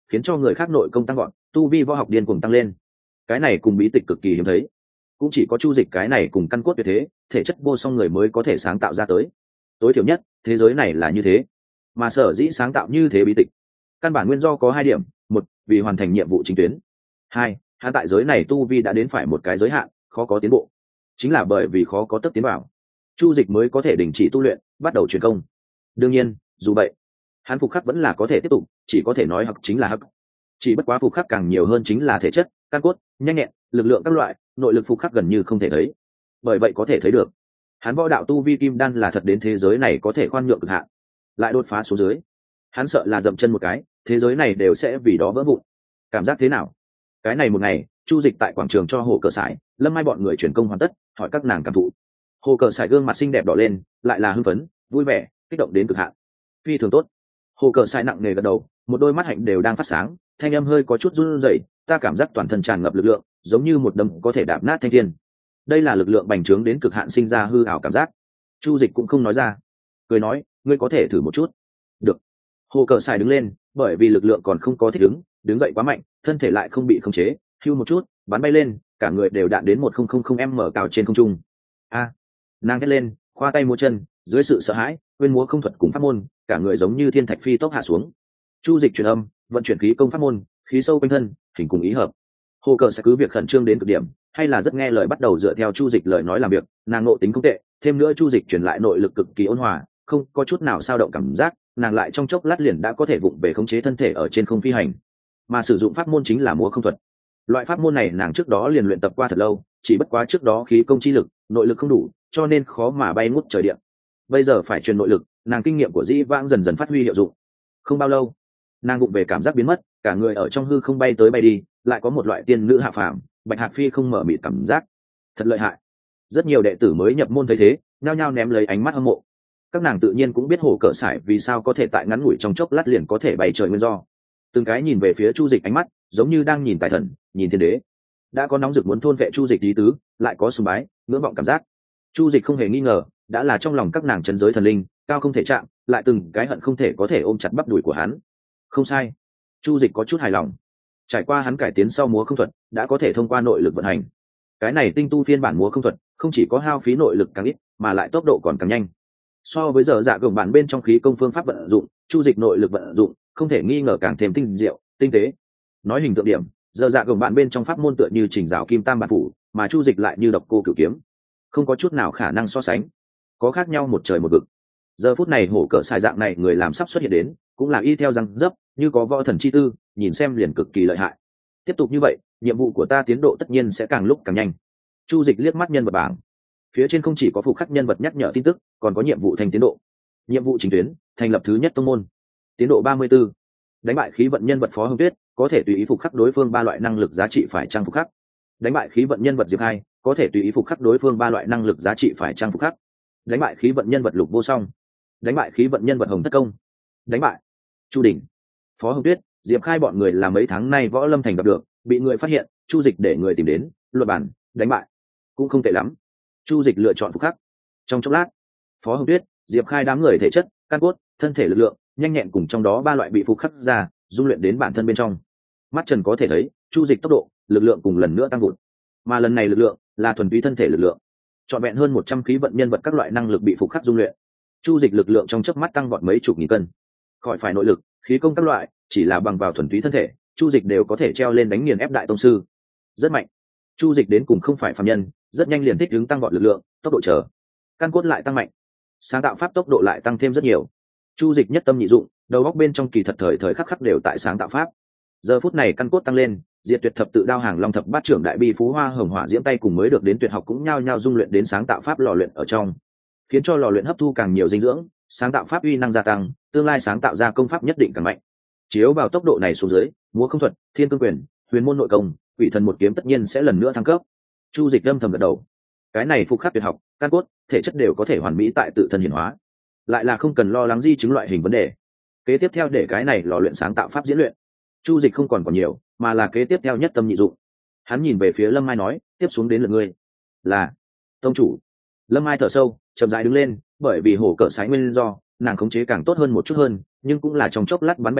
khiến cho người khác nội công tăng gọn, tu vi võ học điên cuồng tăng lên. Cái này cùng bí tịch cực kỳ hiếm thấy, cũng chỉ có Chu Dịch cái này cùng căn cốt tuyệt thế thể chất vô song người mới có thể sáng tạo ra tới. Tối thiểu nhất thế giới này là như thế, mà sở dĩ sáng tạo như thế bí tịch căn bản nguyên do có hai điểm: một, vì hoàn thành nhiệm vụ chính tuyến; hai, hắn tại giới này tu vi đã đến phải một cái giới hạn, khó có tiến bộ. Chính là bởi vì khó có tấp tiến vào, Chu Dịch mới có thể đình chỉ tu luyện, bắt đầu truyền công. Đương nhiên, dù vậy, hắn phục khắc vẫn là có thể tiếp tục, chỉ có thể nói hắc chính là hắc. Chỉ bất quá phục khắc càng nhiều hơn chính là thể chất, căn cốt, nhanh nhẹn, lực lượng các loại, nội lực phục khắc gần như không thể thấy. Bởi vậy có thể thấy được, hắn võ đạo tu vi kim đan là thật đến thế giới này có thể khoan nhượng cực hạn. Lại đột phá xuống dưới, hắn sợ là dậm chân một cái, thế giới này đều sẽ vì đó vỡ vụn. Cảm giác thế nào? Cái này một ngày, Chu Dịch tại quảng trường cho Hồ Cờ Sải, Lâm Mai bọn người truyền công hoàn tất, hỏi các nàng cảm thụ. Hồ Cờ Sải gương mặt xinh đẹp đỏ lên, lại là hưng phấn, vui vẻ, kích động đến cực hạn. Phi thường tốt. Hồ Cờ Sải nặng nề gật đầu, một đôi mắt hạnh đều đang phát sáng, thanh âm hơi có chút run rẩy, ta cảm giác toàn thân tràn ngập lực lượng, giống như một đấm có thể đạp nát thanh thiên. Đây là lực lượng bành trướng đến cực hạn sinh ra hư ảo cảm giác. Chu Dịch cũng không nói ra, cười nói, ngươi có thể thử một chút. Được. Hồ Cờ Sải đứng lên, bởi vì lực lượng còn không có thích ứng, đứng dậy quá mạnh, thân thể lại không bị khống chế, hưu một chút, bắn bay lên, cả người đều đạn đến một không không không m cao trên không trung. A! Nàng hét lên, khoa tay múa chân, dưới sự sợ hãi, quên múa không thuật cùng pháp môn, cả người giống như thiên thạch phi tốc hạ xuống. Chu Dịch truyền âm, vận chuyển khí công pháp môn, khí sâu quanh thân, hình cùng ý hợp. Hồ Cờ sẽ cứ việc khẩn trương đến cực điểm, hay là rất nghe lời bắt đầu dựa theo Chu Dịch lời nói làm việc, nàng nội tính không tệ, thêm nữa Chu Dịch truyền lại nội lực cực kỳ ôn hòa, không có chút nào dao động cảm giác, nàng lại trong chốc lát liền đã có thể vụng về khống chế thân thể ở trên không phi hành. Mà sử dụng pháp môn chính là múa không thuật. Loại pháp môn này nàng trước đó liền luyện tập qua thật lâu, chỉ bất quá trước đó khí công chi lực, nội lực không đủ, cho nên khó mà bay ngút trời điện. Bây giờ phải truyền nội lực, nàng kinh nghiệm của dĩ vãng dần dần phát huy hiệu dụng. Không bao lâu, nàng vụng về cảm giác biến mất, cả người ở trong hư không bay tới bay đi, lại có một loại tiên nữ hạ phàm, bạch hạc phi không mở mịt cảm giác, thật lợi hại. Rất nhiều đệ tử mới nhập môn thấy thế, nhao nhao ném lấy ánh mắt hâm mộ. Các nàng tự nhiên cũng biết Hồ Cờ Sải vì sao có thể tại ngắn ngủi trong chốc lát liền có thể bay trời nguyên do. Từng cái nhìn về phía Chu Dịch ánh mắt, giống như đang nhìn tài thần, nhìn thiên đế. Đã có nóng rực muốn thôn vệ Chu Dịch ý tứ, lại có sùng bái, ngưỡng vọng cảm giác. Chu Dịch không hề nghi ngờ, đã là trong lòng các nàng trấn giới thần linh, cao không thể chạm, lại từng cái hận không thể có thể ôm chặt bắp đùi của hắn. Không sai, Chu Dịch có chút hài lòng. Trải qua hắn cải tiến sau múa không thuật, đã có thể thông qua nội lực vận hành. Cái này tinh tu phiên bản múa không thuật, không chỉ có hao phí nội lực càng ít, mà lại tốc độ còn càng nhanh. So với giờ dạ gồng bản bên trong khí công phương pháp vận dụng, Chu Dịch nội lực vận dụng không thể nghi ngờ càng thêm tinh diệu, tinh tế. Nói hình tượng điểm, giờ dạ gồng bản bên trong pháp môn tựa như chỉnh rào kim tam bản phủ, mà Chu Dịch lại như độc cô cửu kiếm, không có chút nào khả năng so sánh, có khác nhau một trời một vực. Giờ phút này Hổ Cờ Sải dạng này người làm sắp xuất hiện đến, cũng là y theo răng dấp, như có võ thần chi tư, nhìn xem liền cực kỳ lợi hại. Tiếp tục như vậy, nhiệm vụ của ta tiến độ tất nhiên sẽ càng lúc càng nhanh. Chu Dịch liếc mắt nhân vật bảng, phía trên không chỉ có phục khắc nhân vật nhắc nhở tin tức, còn có nhiệm vụ thành tiến độ. Nhiệm vụ chính tuyến, thành lập thứ nhất tông môn, tiến độ ba mươi 34. Đánh bại khí vận nhân vật Phó Hưng Tuyết, có thể tùy ý phục khắc đối phương ba loại năng lực giá trị phải trang phục khắc. Đánh bại khí vận nhân vật Diệp Hai, có thể tùy ý phục khắc đối phương ba loại năng lực giá trị phải trang phục khắc. Đánh bại khí vận nhân vật Lục Vô Song. Đánh bại khí vận nhân vật Hồng Thất Công. Đánh bại Chu Đình, Phó Hưng Tuyết, Diệp Khai bọn người là mấy tháng nay võ lâm thành gặp được, bị người phát hiện, Chu Dịch để người tìm đến, luận bản, đánh bại, cũng không tệ lắm. Chu Dịch lựa chọn phục khắc. Trong chốc lát, Phó Hồng Tuyết, Diệp Khai đám người thể chất, căn cốt, thân thể lực lượng, nhanh nhẹn cùng trong đó ba loại bị phục khắc ra, dung luyện đến bản thân bên trong. Mắt trần có thể thấy, Chu Dịch tốc độ, lực lượng cùng lần nữa tăng vụt. Mà lần này lực lượng là thuần túy thân thể lực lượng. Trọn vẹn hơn một trăm khí vận nhân vật các loại năng lực bị phục khắc dung luyện. Chu Dịch lực lượng trong chớp mắt tăng vọt mấy chục nghìn cân. Khỏi phải nội lực, khí công các loại, chỉ là bằng vào thuần túy thân thể, Chu Dịch đều có thể treo lên đánh nghiền ép đại tông sư. Rất mạnh. Chu Dịch đến cùng không phải phàm nhân, rất nhanh liền thích ứng tăng vọt lực lượng, tốc độ chờ. Căn cốt lại tăng mạnh, sáng tạo pháp tốc độ lại tăng thêm rất nhiều. Chu Dịch nhất tâm nhị dụng, đầu óc bên trong kỳ thật thời thời khắc khắc đều tại sáng tạo pháp. Giờ phút này căn cốt tăng lên, diệt tuyệt thập tự đao hàng long thập bát trưởng đại bi phú hoa hồng hỏa diễm tay cùng mới được đến tuyệt học cũng nhao nhao dung luyện đến sáng tạo pháp lò luyện ở trong, khiến cho lò luyện hấp thu càng nhiều dinh dưỡng, sáng tạo pháp uy năng gia tăng, tương lai sáng tạo ra công pháp nhất định càng mạnh. Chiếu vào tốc độ này xuống dưới, múa không thuật, thiên cương quyền, huyền môn nội công, quỷ thần một kiếm tất nhiên sẽ lần nữa thăng cấp. Chu Dịch âm thầm gật đầu. Cái này phục khắc tuyệt học, căn cốt, thể chất đều có thể hoàn mỹ tại tự thân hiển hóa, lại là không cần lo lắng di chứng loại hình vấn đề. Kế tiếp theo để cái này lò luyện sáng tạo pháp diễn luyện. Chu Dịch không còn còn nhiều, mà là kế tiếp theo nhất tâm nhị dụng. Hắn nhìn về phía Lâm Mai nói, tiếp xuống đến lượt ngươi. Là tông chủ. Lâm Mai thở sâu, chậm rãi đứng lên, bởi vì Hổ Cờ Sải nguyên do, nàng khống chế càng tốt hơn một chút hơn, nhưng cũng là trong chốc lát bắn bay lên,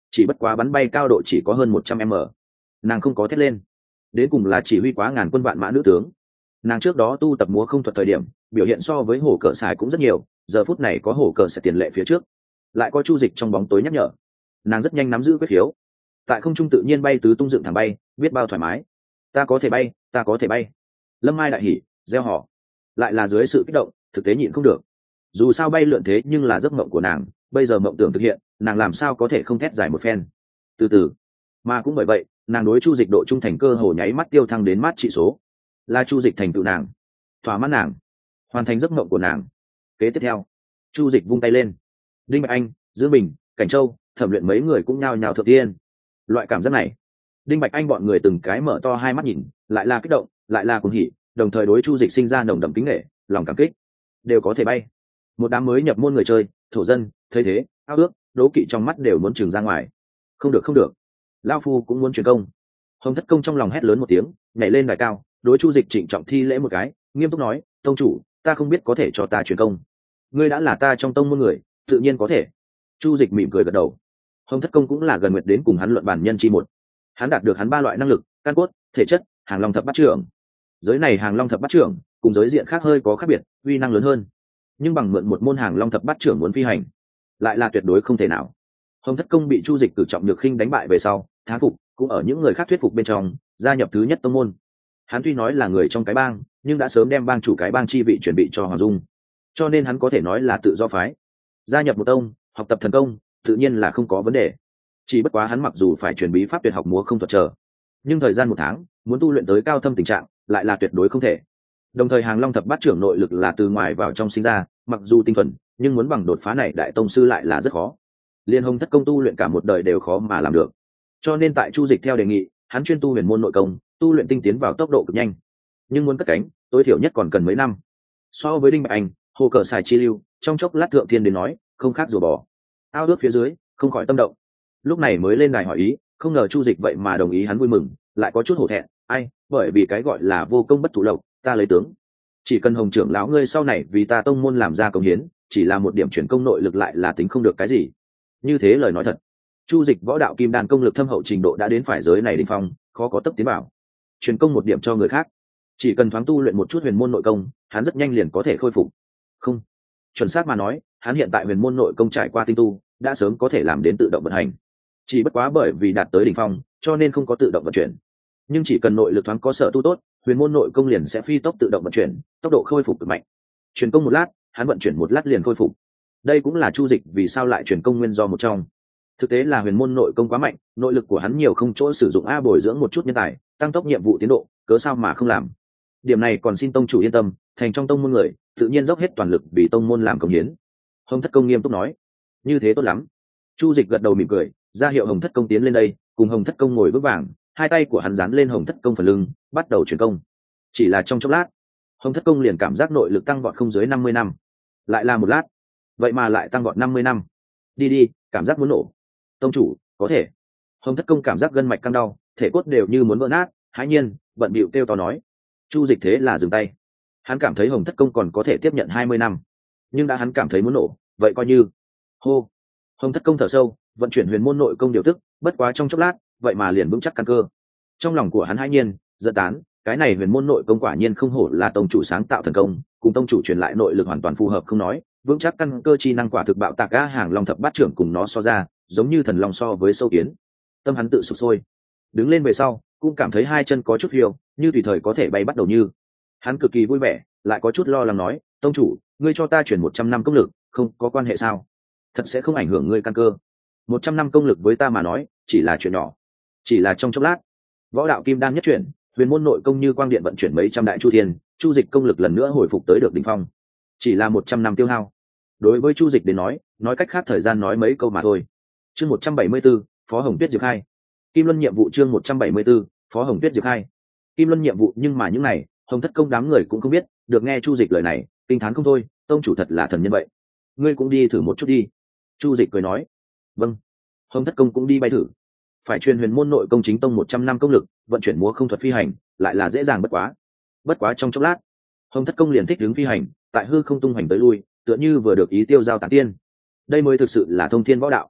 chỉ bất quá bắn bay cao độ chỉ có hơn một trăm m. Nàng không có thét lên, đến cùng là chỉ huy quá ngàn quân vạn mã nữ tướng. Nàng trước đó tu tập múa không thuật thời điểm biểu hiện so với hổ cờ xài cũng rất nhiều, giờ phút này có hổ cờ sẽ tiền lệ phía trước, lại có Chu Dịch trong bóng tối nhắc nhở, nàng rất nhanh nắm giữ quyết khiếu, tại không trung tự nhiên bay tứ tung dựng thẳng bay, biết bao thoải mái. Ta có thể bay, ta có thể bay. Lâm Mai đại hỉ, reo hò, lại là dưới sự kích động, thực tế nhịn không được. Dù sao bay lượn thế nhưng là giấc mộng của nàng, bây giờ mộng tưởng thực hiện, nàng làm sao có thể không thét dài một phen. Từ từ, mà cũng bởi vậy, nàng đối Chu Dịch độ trung thành cơ hồ nháy mắt tiêu thăng đến mát trị số. Là Chu Dịch thành tựu nàng, thỏa mãn nàng, hoàn thành giấc mộng của nàng. Kế tiếp theo, Chu Dịch vung tay lên, Đinh Bạch Anh, Dương Bình, Cảnh Châu, Thẩm Luyện mấy người cũng nhao nhao thượng tiên. Loại cảm giác này, Đinh Bạch Anh bọn người từng cái mở to hai mắt nhìn, lại là kích động, lại là cuồng hỉ, đồng thời đối Chu Dịch sinh ra nồng đậm kính nể, lòng cảm kích. Đều có thể bay. Một đám mới nhập môn người chơi, thổ dân, thấy thế, ao ước, đố kỵ trong mắt đều muốn trừng ra ngoài. Không được không được, lão phu cũng muốn truyền công. Hồng Thất Công trong lòng hét lớn một tiếng, nhảy lên đài cao, đối Chu Dịch trịnh trọng thi lễ một cái, nghiêm túc nói, tông chủ, ta không biết có thể cho ta truyền công. Ngươi đã là ta trong tông môn người, tự nhiên có thể. Chu Dịch mỉm cười gật đầu. Hồng Thất Công cũng là gần nguyệt đến cùng hắn luận bản nhân chi một. Hắn đạt được hắn ba loại năng lực, căn cốt, thể chất, hàng long thập bát trưởng. Giới này hàng long thập bát trưởng cùng giới diện khác hơi có khác biệt, uy năng lớn hơn, nhưng bằng mượn một môn hàng long thập bát trưởng muốn phi hành lại là tuyệt đối không thể nào. Hồng Thất Công bị Chu Dịch cử trọng nhược khinh đánh bại về sau, thán phục, cũng ở những người khác thuyết phục bên trong gia nhập thứ nhất tông môn. Hắn tuy nói là người trong cái bang, nhưng đã sớm đem bang chủ cái bang chi vị chuẩn bị cho Hoàng Dung, cho nên hắn có thể nói là tự do phái. Gia nhập một tông, học tập thần công, tự nhiên là không có vấn đề. Chỉ bất quá hắn mặc dù phải truyền bí pháp tuyệt học múa không thuật chờ, nhưng thời gian một tháng muốn tu luyện tới cao thâm tình trạng lại là tuyệt đối không thể. Đồng thời hàng long thập bát trưởng nội lực là từ ngoài vào trong sinh ra, mặc dù tinh thuần, nhưng muốn bằng đột phá này đại tông sư lại là rất khó. Liên Hồng Thất Công tu luyện cả một đời đều khó mà làm được. Cho nên tại Chu Dịch theo đề nghị, hắn chuyên tu huyền môn nội công, tu luyện tinh tiến vào tốc độ cực nhanh. Nhưng muốn cất cánh, tối thiểu nhất còn cần mấy năm. So với Đinh Bạch Anh, hồ cờ xài chi lưu, trong chốc lát thượng thiên đến nói, không khác rùa bò. Ao ước phía dưới, không khỏi tâm động. Lúc này mới lên đài hỏi ý, không ngờ Chu Dịch vậy mà đồng ý, hắn vui mừng, lại có chút hổ thẹn, ai, bởi vì cái gọi là vô công bất thụ lộc, ta lấy tướng. Chỉ cần Hồng trưởng lão ngươi sau này vì ta tông môn làm ra công hiến, chỉ là một điểm chuyển công nội lực lại là tính không được cái gì. Như thế lời nói thật. Chu Dịch võ đạo kim đan công lực thâm hậu trình độ đã đến phải giới này đỉnh phong, khó có tấp tiến vào. Truyền công một điểm cho người khác, chỉ cần thoáng tu luyện một chút huyền môn nội công, hắn rất nhanh liền có thể khôi phục. Không, chuẩn xác mà nói, hắn hiện tại huyền môn nội công trải qua tinh tu, đã sớm có thể làm đến tự động vận hành. Chỉ bất quá bởi vì đạt tới đỉnh phong, cho nên không có tự động vận chuyển. Nhưng chỉ cần nội lực thoáng có sở tu tốt, huyền môn nội công liền sẽ phi tốc tự động vận chuyển, tốc độ khôi phục cực mạnh. Truyền công một lát, hắn vận chuyển một lát liền khôi phục. Đây cũng là Chu Dịch vì sao lại truyền công nguyên do một trong. Thực tế là huyền môn nội công quá mạnh, nội lực của hắn nhiều không chỗ sử dụng, a bồi dưỡng một chút nhân tài, tăng tốc nhiệm vụ tiến độ, cớ sao mà không làm. Điểm này còn xin tông chủ yên tâm, thành trong tông môn người, tự nhiên dốc hết toàn lực vì tông môn làm công hiến. Hồng Thất Công nghiêm túc nói, như thế tốt lắm. Chu Dịch gật đầu mỉm cười, ra hiệu Hồng Thất Công tiến lên đây, cùng Hồng Thất Công ngồi vững vàng, hai tay của hắn dán lên Hồng Thất Công phần lưng, bắt đầu truyền công. Chỉ là trong chốc lát, Hồng Thất Công liền cảm giác nội lực tăng vọt không dưới năm mươi năm. Lại là một lát, vậy mà lại tăng vọt năm mươi năm. Đi đi, cảm giác muốn nổ. Tông chủ, có thể. Hồng Thất Công cảm giác gân mạch căng đau, thể cốt đều như muốn vỡ nát, hãi nhiên, bận bịu kêu to nói. Chu Dịch thế là dừng tay. Hắn cảm thấy Hồng Thất Công còn có thể tiếp nhận hai mươi năm, nhưng đã hắn cảm thấy muốn nổ, vậy coi như. Hô. Hồng Thất Công thở sâu, vận chuyển huyền môn nội công điều tức, bất quá trong chốc lát, vậy mà liền vững chắc căn cơ. Trong lòng của hắn hãi nhiên, giận tán, cái này huyền môn nội công quả nhiên không hổ là tông chủ sáng tạo thần công, cùng tông chủ truyền lại nội lực hoàn toàn phù hợp không nói, vững chắc căn cơ chi năng quả thực bạo tạc, a hàng long thập bát trưởng cùng nó so ra, giống như thần long so với sâu kiến. Tâm hắn tự sụp sôi. Đứng lên về sau, cũng cảm thấy hai chân có chút phiêu, như tùy thời có thể bay bắt đầu như. Hắn cực kỳ vui vẻ, lại có chút lo lắng nói, tông chủ, ngươi cho ta chuyển một trăm năm công lực, không có quan hệ sao? Thật sẽ không ảnh hưởng ngươi căn cơ. Một trăm năm công lực với ta mà nói, chỉ là chuyện nhỏ. Chỉ là trong chốc lát, võ đạo kim đan nhất chuyển, huyền môn nội công như quang điện vận chuyển mấy trăm đại chu thiên, Chu Dịch công lực lần nữa hồi phục tới được đỉnh phong. Chỉ là một trăm năm tiêu hao. Đối với Chu Dịch đến nói, nói cách khác thời gian nói mấy câu mà thôi. Chương một trăm bảy mươi 'bốn, Phó Hồng Tuyết Diệp Khai. Kim Luân nhiệm vụ chương một trăm bảy mươi 'bốn, Phó Hồng Tuyết Diệp Khai. Kim Luân nhiệm vụ, nhưng mà những này, Hồng Thất Công đám người cũng không biết, được nghe Chu Dịch lời này, kinh thán không thôi, tông chủ thật là thần nhân vậy. Ngươi cũng đi thử một chút đi. Chu Dịch cười nói. Vâng. Hồng Thất Công cũng đi bay thử. Phải truyền huyền môn nội công chính tông một trăm năm công lực, vận chuyển múa không thuật phi hành, lại là dễ dàng bất quá. Bất quá trong chốc lát, Hồng Thất Công liền thích ứng phi hành, tại hư không tung hoành tới lui, tựa như vừa được ý tiêu giao tán tiên. Đây mới thực sự là thông thiên võ đạo.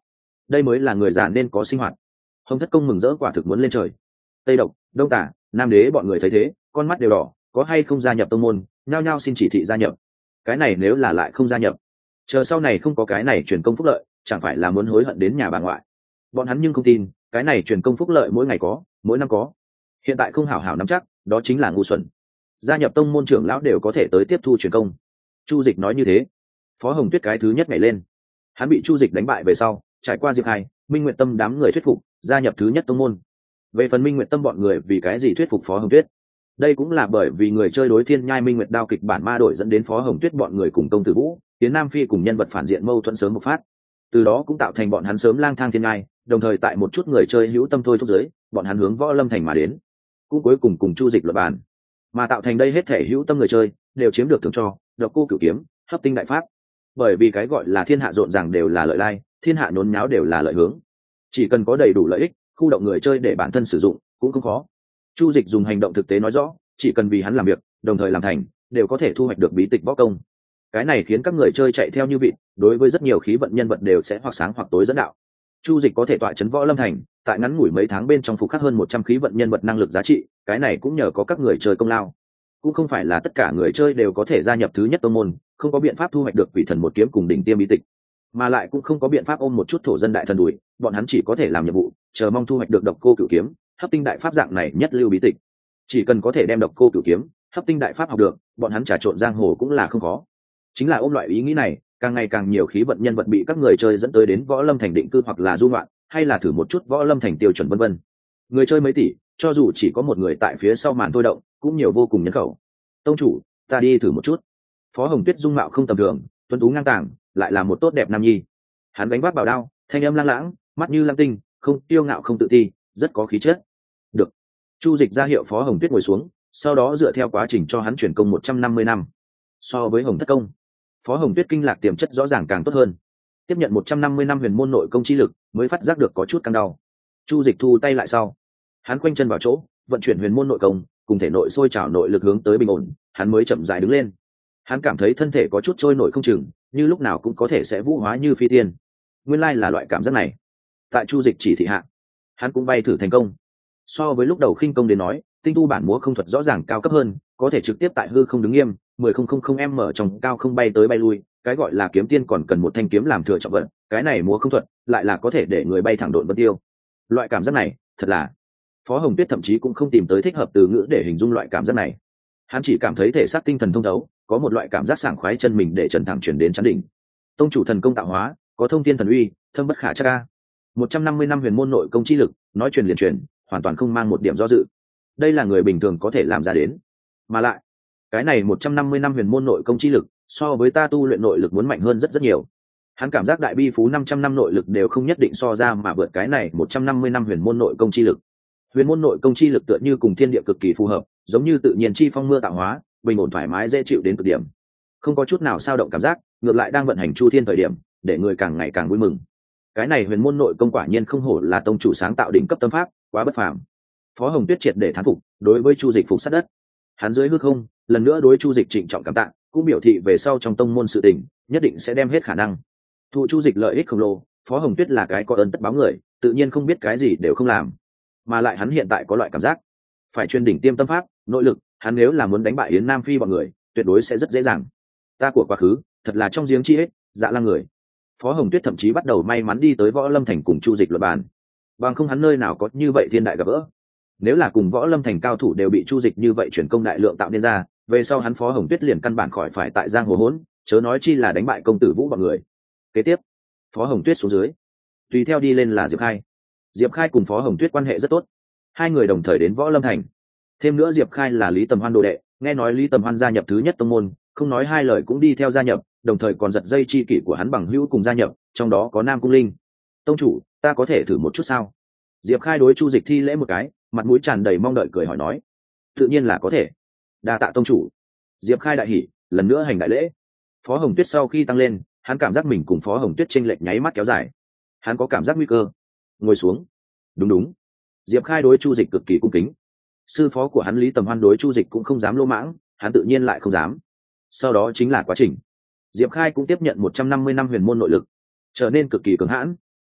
đây mới là người già nên có sinh hoạt. Hồng Thất Công mừng rỡ quả thực muốn lên trời. Tây Độc, Đông Tả, Nam Đế bọn người thấy thế, con mắt đều đỏ, có hay không gia nhập tông môn, nhao nhao xin chỉ thị gia nhập. Cái này nếu là lại không gia nhập, chờ sau này không có cái này truyền công phúc lợi, chẳng phải là muốn hối hận đến nhà bà ngoại. Bọn hắn nhưng không tin, cái này truyền công phúc lợi mỗi ngày có, mỗi năm có. Hiện tại không hảo hảo nắm chắc, đó chính là ngu xuẩn. Gia nhập tông môn trưởng lão đều có thể tới tiếp thu truyền công. Chu Dịch nói như thế, Phó Hồng Tuyết cái thứ nhất nhảy lên. Hắn bị Chu Dịch đánh bại về sau, trải qua Diệp Khai, Minh Nguyệt Tâm đám người thuyết phục, gia nhập thứ nhất tông môn. Về phần Minh Nguyệt Tâm bọn người vì cái gì thuyết phục Phó Hồng Tuyết, đây cũng là bởi vì người chơi đối Thiên Nhai Minh Nguyệt Đao kịch bản ma đổi dẫn đến Phó Hồng Tuyết bọn người cùng Công Tử Vũ, Tiến Nam Phi cùng nhân vật phản diện mâu thuẫn sớm bộc phát. Từ đó cũng tạo thành bọn hắn sớm lang thang thiên nhai, đồng thời tại một chút người chơi hữu tâm thôi thúc giới, bọn hắn hướng Võ Lâm thành mà đến, cũng cuối cùng cùng Chu Dịch luận bàn, mà tạo thành đây hết thể hữu tâm người chơi đều chiếm được thưởng cho Độc Cô Cửu Kiếm, Hấp Tinh Đại Pháp. Bởi vì cái gọi là thiên hạ rộn ràng đều là lợi lai, thiên hạ nhốn nháo đều là lợi hướng, chỉ cần có đầy đủ lợi ích, khu động người chơi để bản thân sử dụng cũng không khó. Chu Dịch dùng hành động thực tế nói rõ, chỉ cần vì hắn làm việc, đồng thời làm thành, đều có thể thu hoạch được bí tịch võ công. Cái này khiến các người chơi chạy theo như vịt, đối với rất nhiều khí vận nhân vật đều sẽ hoặc sáng hoặc tối dẫn đạo. Chu Dịch có thể tọa chấn Võ Lâm thành, tại ngắn ngủi mấy tháng bên trong phục khắc hơn một trăm khí vận nhân vật năng lực giá trị, cái này cũng nhờ có các người chơi công lao. Cũng không phải là tất cả người chơi đều có thể gia nhập thứ nhất tông môn, không có biện pháp thu hoạch được Quỷ Thần một kiếm cùng đỉnh tiêm bí tịch, mà lại cũng không có biện pháp ôm một chút thổ dân đại thần đuổi, bọn hắn chỉ có thể làm nhiệm vụ, chờ mong thu hoạch được Độc Cô Cửu Kiếm, Hấp Tinh Đại Pháp dạng này nhất lưu bí tịch. Chỉ cần có thể đem Độc Cô Cửu Kiếm, Hấp Tinh Đại Pháp học được, bọn hắn trà trộn giang hồ cũng là không khó. Chính là ôm loại ý nghĩ này, càng ngày càng nhiều khí vận nhân vật bị các người chơi dẫn tới đến Võ Lâm thành định cư hoặc là du ngoạn, hay là thử một chút Võ Lâm thành tiêu chuẩn vân vân. Người chơi mấy tỷ, cho dù chỉ có một người tại phía sau màn thôi động, cũng nhiều vô cùng nhân khẩu. Tông chủ, ta đi thử một chút. Phó Hồng Tuyết dung mạo không tầm thường, tuấn tú ngang tàng, lại là một tốt đẹp nam nhi. Hắn gánh vác bảo đao, thanh âm lang lãng, mắt như lam tinh, không tiêu ngạo không tự ti, rất có khí chất. Được. Chu Dịch ra hiệu Phó Hồng Tuyết ngồi xuống, sau đó dựa theo quá trình cho hắn chuyển công một trăm năm mươi năm. So với Hồng Thất Công, Phó Hồng Tuyết kinh lạc tiềm chất rõ ràng càng tốt hơn. Tiếp nhận một trăm năm mươi năm huyền môn nội công chi lực, mới phát giác được có chút căng đau. Chu Dịch thu tay lại sau, hắn quanh chân vào chỗ, vận chuyển huyền môn nội công, cùng thể nội sôi trào nội lực hướng tới bình ổn, hắn mới chậm rãi đứng lên. Hắn cảm thấy thân thể có chút trôi nổi không chừng, như lúc nào cũng có thể sẽ vũ hóa như phi tiên. Nguyên lai là loại cảm giác này. Tại Chu Dịch chỉ thị hạ, hắn cũng bay thử thành công. So với lúc đầu khinh công đến nói, tinh tu bản múa không thuật rõ ràng cao cấp hơn, có thể trực tiếp tại hư không đứng nghiêm, mười không không không m trong cao không bay tới bay lui, cái gọi là kiếm tiên còn cần một thanh kiếm làm thừa trọng vận, cái này múa không thuật lại là có thể để người bay thẳng độn vân tiêu. Loại cảm giác này, thật là Phó Hồng Tuyết thậm chí cũng không tìm tới thích hợp từ ngữ để hình dung loại cảm giác này. Hắn chỉ cảm thấy thể xác tinh thần thông thấu, có một loại cảm giác sảng khoái chân mình để trần thẳng chuyển đến chán đỉnh. Tông chủ thần công tạo hóa, có thông thiên thần uy, thâm bất khả trắc a. một trăm năm mươi năm huyền môn nội công chi lực, nói truyền liền truyền, hoàn toàn không mang một điểm do dự. Đây là người bình thường có thể làm ra đến. Mà lại, cái này một trăm năm mươi năm huyền môn nội công chi lực, so với ta tu luyện nội lực muốn mạnh hơn rất rất nhiều. Hắn cảm giác đại bi phú năm trăm năm nội lực đều không nhất định so ra mà vượt cái này một trăm năm mươi năm huyền môn nội công chi lực. Huyền môn nội công chi lực tựa như cùng thiên địa cực kỳ phù hợp, giống như tự nhiên chi phong mưa tạo hóa, bình ổn thoải mái dễ chịu đến cực điểm. Không có chút nào dao động cảm giác, ngược lại đang vận hành chu thiên thời điểm, để người càng ngày càng vui mừng. Cái này huyền môn nội công quả nhiên không hổ là tông chủ sáng tạo đỉnh cấp tâm pháp, quá bất phàm. Phó Hồng Tuyết triệt để thán phục, đối với Chu Dịch phục sát đất. Hắn dưới hư không, lần nữa đối Chu Dịch trịnh trọng cảm tạ, cũng biểu thị về sau trong tông môn sự tình, nhất định sẽ đem hết khả năng. Thụ Chu Dịch lợi ích khổng lồ, Phó Hồng Tuyết là cái có ơn tất báo người, tự nhiên không biết cái gì đều không làm. Mà lại hắn hiện tại có loại cảm giác, phải chuyên đỉnh tiêm tâm pháp, nội lực, hắn nếu là muốn đánh bại Yến Nam Phi bọn người, tuyệt đối sẽ rất dễ dàng. Ta của quá khứ, thật là trong giếng chi hết, dạ lang người. Phó Hồng Tuyết thậm chí bắt đầu may mắn đi tới Võ Lâm thành cùng Chu Dịch luận bàn. Bằng không hắn nơi nào có như vậy thiên đại gặp gỡ. Nếu là cùng Võ Lâm thành cao thủ đều bị Chu Dịch như vậy chuyển công đại lượng tạo nên ra, về sau hắn Phó Hồng Tuyết liền căn bản khỏi phải tại giang hồ hỗn, chớ nói chi là đánh bại công tử Vũ bọn người. Kế tiếp, Phó Hồng Tuyết xuống dưới, tùy theo đi lên là Diệp Khai. Diệp Khai cùng Phó Hồng Tuyết quan hệ rất tốt, hai người đồng thời đến Võ Lâm thành. Thêm nữa Diệp Khai là Lý Tầm Hoan đồ đệ, nghe nói Lý Tầm Hoan gia nhập thứ nhất tông môn, không nói hai lời cũng đi theo gia nhập, đồng thời còn giật dây chi kỷ của hắn bằng hữu cùng gia nhập, trong đó có Nam Cung Linh. Tông chủ, ta có thể thử một chút sao? Diệp Khai đối Chu Dịch thi lễ một cái, mặt mũi tràn đầy mong đợi cười hỏi nói. Tự nhiên là có thể. Đa tạ tông chủ. Diệp Khai đại hỉ, lần nữa hành đại lễ. Phó Hồng Tuyết sau khi tăng lên, hắn cảm giác mình cùng Phó Hồng Tuyết chênh lệch nháy mắt kéo dài. Hắn có cảm giác nguy cơ. Ngồi xuống. Đúng đúng. Diệp Khai đối Chu Dịch cực kỳ cung kính. Sư phó của hắn Lý Tầm Hoan đối Chu Dịch cũng không dám lô mãng, hắn tự nhiên lại không dám. Sau đó chính là quá trình. Diệp Khai cũng tiếp nhận một trăm năm mươi năm huyền môn nội lực, trở nên cực kỳ cường hãn.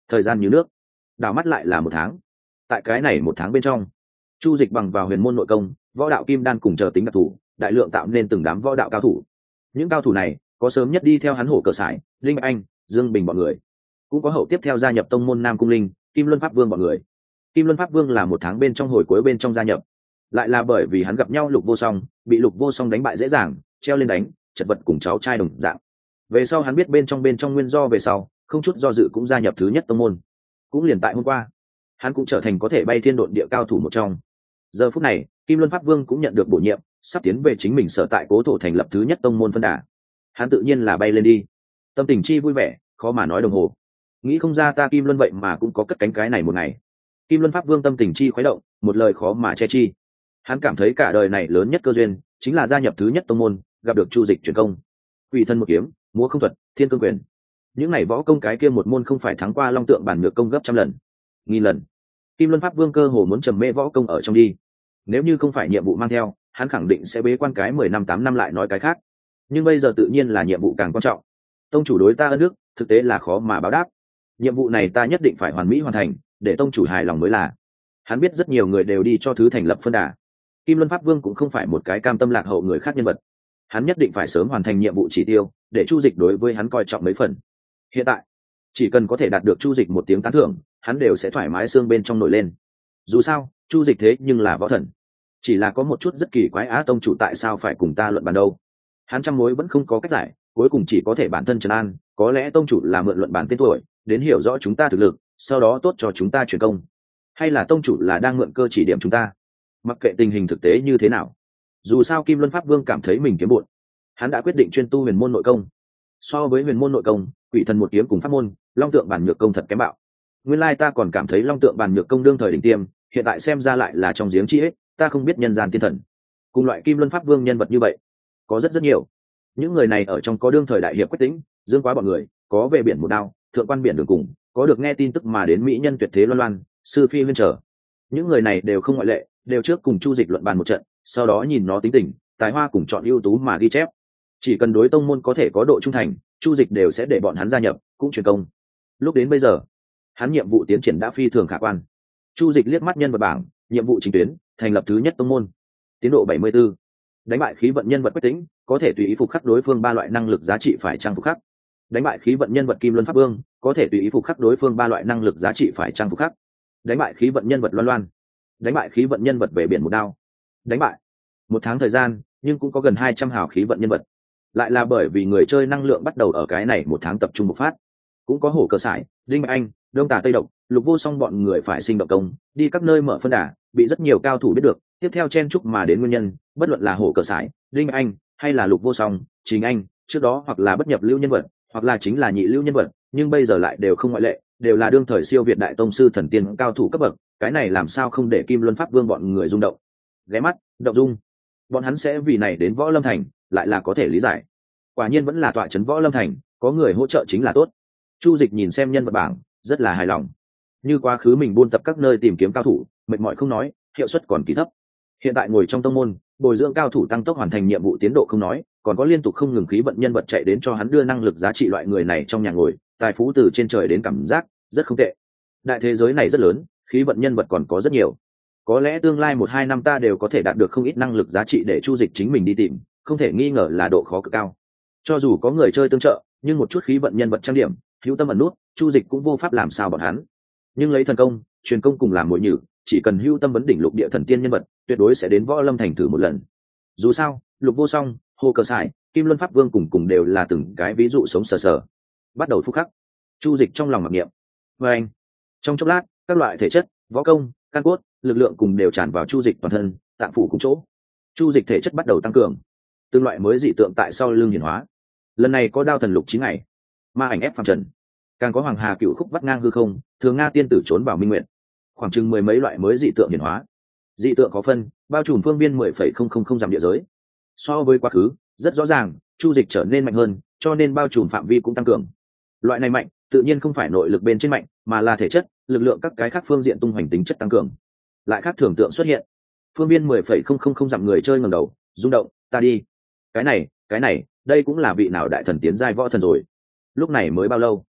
Thời gian như nước, đảo mắt lại là một tháng. Tại cái này một tháng bên trong, Chu Dịch bằng vào huyền môn nội công, võ đạo kim đan cùng chờ tính đặc thủ, đại lượng tạo nên từng đám võ đạo cao thủ. Những cao thủ này có sớm nhất đi theo hắn hổ cờ sải, Linh Bạch Anh, Dương Bình bọn người, cũng có hậu tiếp theo gia nhập tông môn Nam Cung Linh, Kim Luân Pháp Vương bọn người. Kim Luân Pháp Vương là một tháng bên trong hồi cuối bên trong gia nhập, lại là bởi vì hắn gặp nhau Lục Vô Song, bị Lục Vô Song đánh bại dễ dàng, treo lên đánh, chật vật cùng cháu trai đồng dạng. Về sau hắn biết bên trong bên trong nguyên do về sau, không chút do dự cũng gia nhập thứ nhất tông môn. Cũng liền tại hôm qua, hắn cũng trở thành có thể bay thiên độn địa cao thủ một trong. Giờ phút này, Kim Luân Pháp Vương cũng nhận được bổ nhiệm, sắp tiến về chính mình sở tại cố thổ thành lập thứ nhất tông môn phân đà. Hắn tự nhiên là bay lên đi, tâm tình chi vui vẻ, khó mà nói đồng hồ. Nghĩ không ra ta Kim Luân vậy mà cũng có cất cánh cái này một ngày. Kim Luân Pháp Vương tâm tình chi khuấy động, một lời khó mà che chi. Hắn cảm thấy cả đời này lớn nhất cơ duyên chính là gia nhập thứ nhất tông môn, gặp được Chu Dịch truyền công. Quỷ thân một kiếm, múa không thuật, thiên cương quyền. Những này võ công cái kia một môn không phải thắng qua Long Tượng bản nhược công gấp trăm lần, nghìn lần. Kim Luân Pháp Vương cơ hồ muốn trầm mê võ công ở trong đi. Nếu như không phải nhiệm vụ mang theo, hắn khẳng định sẽ bế quan cái mười năm tám năm lại nói cái khác. Nhưng bây giờ tự nhiên là nhiệm vụ càng quan trọng. Tông chủ đối ta ân đức, thực tế là khó mà báo đáp. Nhiệm vụ này ta nhất định phải hoàn mỹ hoàn thành, để tông chủ hài lòng mới là. Hắn biết rất nhiều người đều đi cho thứ thành lập phân đà. Kim Luân Pháp Vương cũng không phải một cái cam tâm lạc hậu người khác nhân vật. Hắn nhất định phải sớm hoàn thành nhiệm vụ chỉ tiêu, để Chu Dịch đối với hắn coi trọng mấy phần. Hiện tại, chỉ cần có thể đạt được Chu Dịch một tiếng tán thưởng, hắn đều sẽ thoải mái xương bên trong nổi lên. Dù sao, Chu Dịch thế nhưng là võ thần. Chỉ là có một chút rất kỳ quái, á tông chủ tại sao phải cùng ta luận bàn đâu? Hắn trăm mối vẫn không có cách giải, cuối cùng chỉ có thể bản thân trấn an, có lẽ tông chủ là mượn luận bàn tên tuổi, đến hiểu rõ chúng ta thực lực, sau đó tốt cho chúng ta truyền công. Hay là tông chủ là đang mượn cơ chỉ điểm chúng ta? Mặc kệ tình hình thực tế như thế nào, dù sao Kim Luân Pháp Vương cảm thấy mình kiếm bộn, hắn đã quyết định chuyên tu huyền môn nội công. So với huyền môn nội công, quỷ thần một kiếm cùng pháp môn, Long Tượng bản nhược công thật kém bạo. Nguyên lai ta còn cảm thấy Long Tượng bản nhược công đương thời đỉnh tiêm, hiện tại xem ra lại là trong giếng chi hết, ta không biết nhân gian tiên thần. Cùng loại Kim Luân Pháp Vương nhân vật như vậy, có rất rất nhiều. Những người này ở trong có đương thời đại hiệp Quách Tĩnh, Dương Quá bọn người, có về biển một đao, thượng quan biển đường cùng, có được nghe tin tức mà đến mỹ nhân tuyệt thế Loan Loan, sư phi huyên trở. Những người này đều không ngoại lệ, đều trước cùng Chu Dịch luận bàn một trận, sau đó nhìn nó tính tình, tài hoa cùng chọn ưu tú mà ghi chép. Chỉ cần đối tông môn có thể có độ trung thành, Chu Dịch đều sẽ để bọn hắn gia nhập, cũng truyền công. Lúc đến bây giờ, hắn nhiệm vụ tiến triển đã phi thường khả quan. Chu Dịch liếc mắt nhân vật bảng, nhiệm vụ chính tuyến, thành lập thứ nhất tông môn. Tiến độ bảy mươi tư. Đánh bại khí vận nhân vật Quách Tĩnh, có thể tùy ý phục khắc đối phương ba loại năng lực giá trị phải trang phục khắc. Đánh bại khí vận nhân vật Kim Luân Pháp Vương, có thể tùy ý phục khắc đối phương ba loại năng lực giá trị phải trang phục khắc. Đánh bại khí vận nhân vật Loan Loan. Đánh bại khí vận nhân vật về biển một đao. Đánh bại. Một tháng thời gian, nhưng cũng có gần hai trăm hào khí vận nhân vật. Lại là bởi vì người chơi năng lượng bắt đầu ở cái này một tháng tập trung bộc phát. Cũng có hổ cờ sải, Linh Bạch Anh, Đông Tà Tây Độc, Lục Vô Song bọn người phải sinh động công, đi các nơi mở phân đà, bị rất nhiều cao thủ biết được, tiếp theo chen chúc mà đến nguyên nhân, bất luận là hổ cờ sải, Linh Bạch Anh, hay là Lục Vô Song, Chính Anh, trước đó hoặc là bất nhập lưu nhân vật, hoặc là chính là nhị lưu nhân vật, nhưng bây giờ lại đều không ngoại lệ, đều là đương thời siêu việt đại tông sư thần tiên cao thủ cấp bậc, cái này làm sao không để Kim Luân Pháp Vương bọn người rung động. Ghé mắt, động dung. Bọn hắn sẽ vì này đến Võ Lâm Thành, lại là có thể lý giải. Quả nhiên vẫn là tọa trấn Võ Lâm Thành, có người hỗ trợ chính là tốt. Chu Dịch nhìn xem nhân vật bảng, rất là hài lòng. Như quá khứ mình buôn tập các nơi tìm kiếm cao thủ, mệt mỏi không nói, hiệu suất còn kỳ thấp. Hiện tại ngồi trong tông môn, bồi dưỡng cao thủ tăng tốc hoàn thành nhiệm vụ tiến độ không nói, còn có liên tục không ngừng khí vận nhân vật chạy đến cho hắn đưa năng lực giá trị, loại người này trong nhà ngồi, tài phú từ trên trời đến cảm giác rất không tệ. Đại thế giới này rất lớn, khí vận nhân vật còn có rất nhiều. Có lẽ tương lai một hai năm ta đều có thể đạt được không ít năng lực giá trị để Chu Dịch chính mình đi tìm, không thể nghi ngờ là độ khó cực cao. Cho dù có người chơi tương trợ, nhưng một chút khí vận nhân vật trang điểm, hữu tâm ẩn nút, Chu Dịch cũng vô pháp làm sao bọn hắn. Nhưng lấy thần công, truyền công cùng làm mồi nhử, chỉ cần hữu tâm vấn đỉnh lục địa thần tiên nhân vật, tuyệt đối sẽ đến Võ Lâm Thành thử một lần. Dù sao, Lục Vô Song, Hồ Cờ Sải, Kim Luân Pháp Vương cùng cùng đều là từng cái ví dụ sống sờ sờ. Bắt đầu phúc khắc. Chu Dịch trong lòng mặc niệm. Và anh, trong chốc lát, các loại thể chất, võ công, căn cốt, lực lượng cùng đều tràn vào Chu Dịch toàn thân, tạng phủ cùng chỗ. Chu Dịch thể chất bắt đầu tăng cường. Từng loại mới dị tượng tại sau lưng hiển hóa. Lần này có đao thần lục chín ngày, ma ảnh ép phàm trần, càng có hoàng hà cựu khúc vắt ngang hư không, thường nga tiên tử trốn vào minh nguyện, khoảng chừng mười mấy loại mới dị tượng hiển hóa. Dị tượng có phân, bao trùm phương biên mười phẩy không không không dặm địa giới. So với quá khứ, rất rõ ràng, Chu Dịch trở nên mạnh hơn, cho nên bao trùm phạm vi cũng tăng cường. Loại này mạnh, tự nhiên không phải nội lực bên trên mạnh, mà là thể chất, lực lượng các cái khác phương diện tung hoành tính chất tăng cường. Lại khác thường tượng xuất hiện. Phương biên mười phẩy không không không dặm người chơi ngẩng đầu, rung động, ta đi. Cái này, cái này, đây cũng là vị nào đại thần tiến giai võ thần rồi. Lúc này mới bao lâu?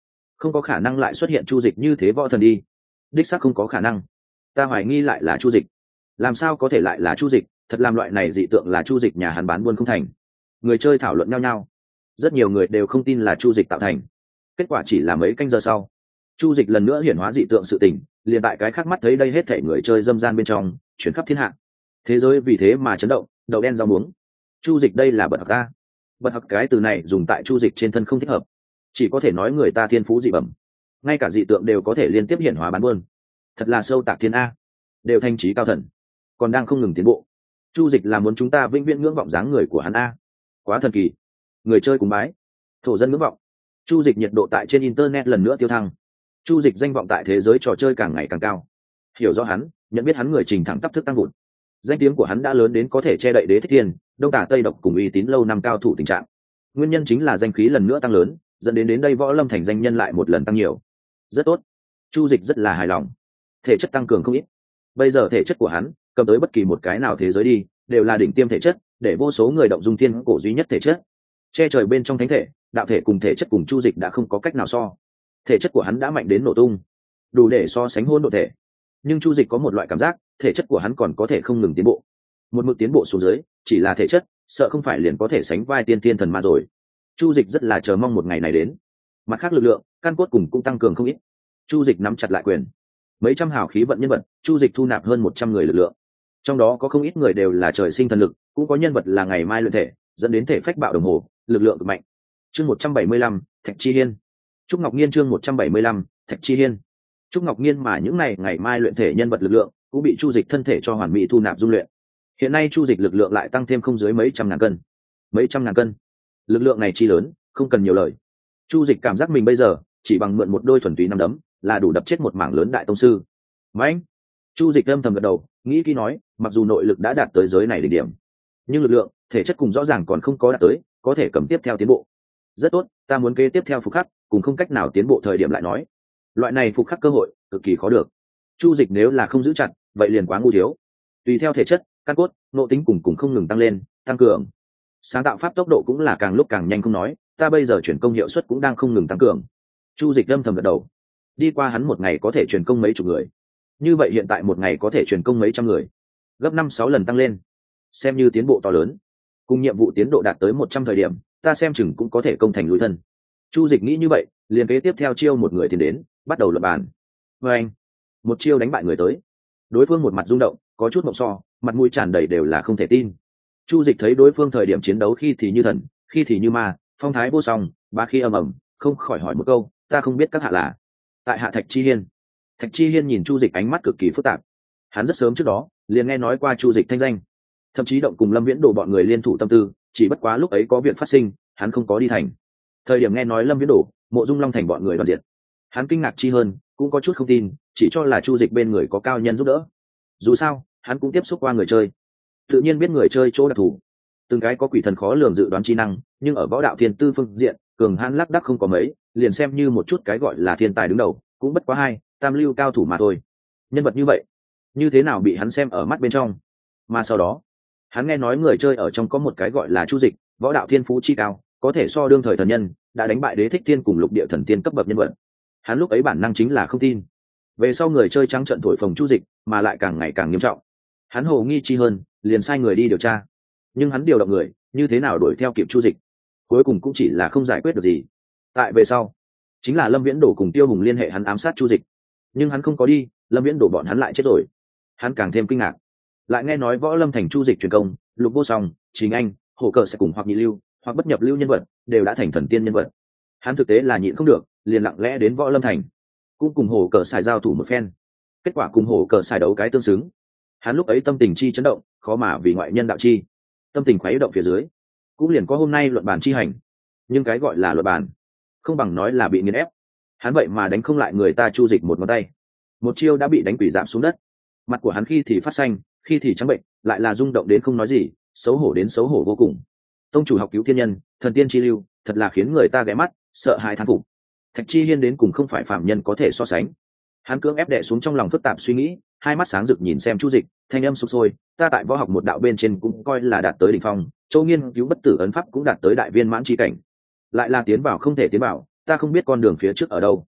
không có khả năng lại xuất hiện chu dịch như thế võ thần đi. Đích xác không có khả năng. Ta hoài nghi lại là chu dịch. Làm sao có thể lại là chu dịch? Thật làm loại này dị tượng là chu dịch nhà hắn bán buôn không thành. Người chơi thảo luận nhau nhau. Rất nhiều người đều không tin là chu dịch tạo thành. Kết quả chỉ là mấy canh giờ sau, chu dịch lần nữa hiển hóa dị tượng sự tình, liền tại cái khác mắt thấy đây hết thảy người chơi dâm gian bên trong chuyển khắp thiên hạ. Thế giới vì thế mà chấn động, đậu đen rau muống. Chu dịch đây là bật học ta. Bật học cái từ này dùng tại chu dịch trên thân không thích hợp, chỉ có thể nói người ta thiên phú dị bẩm, ngay cả dị tượng đều có thể liên tiếp hiển hóa bán buôn. Thật là sâu tạc thiên a, đều thanh trí cao thần, còn đang không ngừng tiến bộ. Chu dịch là muốn chúng ta vĩnh viễn ngưỡng vọng dáng người của hắn a, quá thần kỳ. Người chơi cùng bái, thổ dân ngưỡng vọng. Chu dịch nhiệt độ tại trên internet lần nữa tiêu thăng. Chu dịch danh vọng tại thế giới trò chơi càng ngày càng cao. Hiểu rõ hắn, nhận biết hắn người trình thẳng tắp thức tăng vụt. Danh tiếng của hắn đã lớn đến có thể che đậy Đế Thích Thiên, Đông Tả Tây Độc cùng uy tín lâu năm cao thủ tình trạng. Nguyên nhân chính là danh khí lần nữa tăng lớn, dẫn đến đến đây Võ Lâm thành danh nhân lại một lần tăng nhiều. Rất tốt. Chu dịch rất là hài lòng. Thể chất tăng cường không ít. Bây giờ thể chất của hắn, cầm tới bất kỳ một cái nào thế giới đi, đều là đỉnh tiêm thể chất, để vô số người động dung thiên cổ duy nhất thể chất. Che trời bên trong thánh thể, đạo thể cùng thể chất cùng chu dịch đã không có cách nào so. Thể chất của hắn đã mạnh đến nổ tung, đủ để so sánh hôn độ thể. Nhưng chu dịch có một loại cảm giác, thể chất của hắn còn có thể không ngừng tiến bộ. Một mực tiến bộ xuống dưới, chỉ là thể chất, sợ không phải liền có thể sánh vai tiên tiên thần ma rồi. Chu dịch rất là chờ mong một ngày này đến. Mặt khác lực lượng, căn cốt cùng cũng tăng cường không ít. Chu dịch nắm chặt lại quyền. Mấy trăm hào khí vận nhân vật, chu dịch thu nạp hơn một trăm người lực lượng. Trong đó có không ít người đều là trời sinh thần lực, cũng có nhân vật là ngày mai luyện thể, dẫn đến thể phách bạo đồng hồ, lực lượng cực mạnh. Chương một trăm bảy mươi lăm, Thạch Chi Hiên. Trúc Ngọc Nhiên chương một trăm bảy mươi lăm, Thạch Chi Hiên. Trúc Ngọc Nhiên mà những này ngày mai luyện thể nhân vật lực lượng, cũng bị chu dịch thân thể cho hoàn mỹ thu nạp dung luyện. Hiện nay chu dịch lực lượng lại tăng thêm không dưới mấy trăm ngàn cân. Mấy trăm ngàn cân. Lực lượng này chi lớn, không cần nhiều lời. Chu dịch cảm giác mình bây giờ chỉ bằng mượn một đôi thuần túy năm đấm là đủ đập chết một mảng lớn đại tông sư. Mạnh. Chu dịch âm thầm gật đầu, nghĩ kỹ nói, mặc dù nội lực đã đạt tới giới này đỉnh điểm, nhưng lực lượng, thể chất cùng rõ ràng còn không có đạt tới, có thể cầm tiếp theo tiến bộ. Rất tốt, ta muốn kế tiếp theo phục khắc, cùng không cách nào tiến bộ thời điểm lại nói. Loại này phục khắc cơ hội cực kỳ khó được. Chu dịch nếu là không giữ chặt, vậy liền quá ngu thiếu. Tùy theo thể chất, căn cốt, nội tính cùng cùng không ngừng tăng lên, tăng cường. Sáng tạo pháp tốc độ cũng là càng lúc càng nhanh không nói, ta bây giờ chuyển công hiệu suất cũng đang không ngừng tăng cường. Chu dịch âm thầm gật đầu. Đi qua hắn một ngày có thể truyền công mấy chục người, như vậy hiện tại một ngày có thể truyền công mấy trăm người, gấp năm sáu lần tăng lên, xem như tiến bộ to lớn. Cùng nhiệm vụ tiến độ đạt tới một trăm thời điểm, ta xem chừng cũng có thể công thành lùi thân. Chu dịch nghĩ như vậy, liền kế tiếp theo chiêu một người tiến đến, bắt đầu lập bàn. Và anh, một chiêu đánh bại người tới, đối phương một mặt rung động, có chút mộng so, mặt mũi tràn đầy đều là không thể tin. Chu dịch thấy đối phương thời điểm chiến đấu khi thì như thần, khi thì như ma, phong thái vô song, bá khí ầm ầm, không khỏi hỏi một câu, ta không biết các hạ là? Tại hạ Thạch Chi Hiên. Thạch Chi Hiên nhìn chu dịch ánh mắt cực kỳ phức tạp. Hắn rất sớm trước đó liền nghe nói qua chu dịch thanh danh, thậm chí động cùng Lâm Viễn Đồ bọn người liên thủ tâm tư, chỉ bất quá lúc ấy có việc phát sinh, hắn không có đi thành. Thời điểm nghe nói Lâm Viễn Đồ, Mộ Dung Long thành bọn người đoàn diệt, hắn kinh ngạc chi hơn, cũng có chút không tin, chỉ cho là chu dịch bên người có cao nhân giúp đỡ. Dù sao, hắn cũng tiếp xúc qua người chơi, tự nhiên biết người chơi chỗ đặc thù, từng cái có quỷ thần khó lường dự đoán chi năng, nhưng ở võ đạo thiên tư phương diện, cường hãn lác đác không có mấy, liền xem như một chút cái gọi là thiên tài đứng đầu, cũng bất quá hai tam lưu cao thủ mà thôi. Nhân vật như vậy, như thế nào bị hắn xem ở mắt bên trong? Mà sau đó, hắn nghe nói người chơi ở trong có một cái gọi là chu dịch, võ đạo thiên phú chi cao, có thể so đương thời thần nhân, đã đánh bại Đế Thích Thiên cùng lục địa thần tiên cấp bậc nhân vật. Hắn lúc ấy bản năng chính là không tin. Về sau người chơi trắng trận thổi phồng chu dịch, mà lại càng ngày càng nghiêm trọng. Hắn hồ nghi chi hơn, liền sai người đi điều tra. Nhưng hắn điều động người, như thế nào đuổi theo kịp chu dịch? Cuối cùng cũng chỉ là không giải quyết được gì. Tại về sau, chính là Lâm Viễn Đồ cùng Tiêu Hùng liên hệ hắn ám sát chu dịch, nhưng hắn không có đi, Lâm Viễn Đồ bọn hắn lại chết rồi. Hắn càng thêm kinh ngạc, lại nghe nói võ lâm thành chu dịch truyền công, lục vô song, chính anh, hổ cờ sẽ cùng hoặc nhị lưu hoặc bất nhập lưu nhân vật đều đã thành thần tiên nhân vật. Hắn thực tế là nhịn không được, liền lặng lẽ đến võ lâm thành, cũng cùng hổ cờ xài giao thủ một phen. Kết quả cùng hổ cờ xài đấu cái tương xứng. Hắn lúc ấy tâm tình chi chấn động, khó mà vì ngoại nhân đạo chi. Tâm tình khuấy động phía dưới, cũng liền có hôm nay luận bàn chi hành. Nhưng cái gọi là luận bàn, không bằng nói là bị nghiền ép. Hắn vậy mà đánh không lại người ta chu dịch một ngón tay, một chiêu đã bị đánh quỷ giảm xuống đất. Mặt của hắn khi thì phát xanh, khi thì trắng bệnh, lại là rung động đến không nói gì, xấu hổ đến xấu hổ vô cùng. Tông chủ học cứu thiên nhân, thần tiên chi lưu, thật là khiến người ta ghé mắt, sợ hãi thán phục. Thạch Chi Hiên đến cùng không phải phàm nhân có thể so sánh. Hắn cưỡng ép đè xuống trong lòng phức tạp suy nghĩ, hai mắt sáng rực nhìn xem chu dịch, thanh âm sục sôi, ta tại võ học một đạo bên trên cũng coi là đạt tới đỉnh phong, châu nghiên cứu bất tử ấn pháp cũng đạt tới đại viên mãn chi cảnh, lại là tiến vào không thể tiến vào, ta không biết con đường phía trước ở đâu.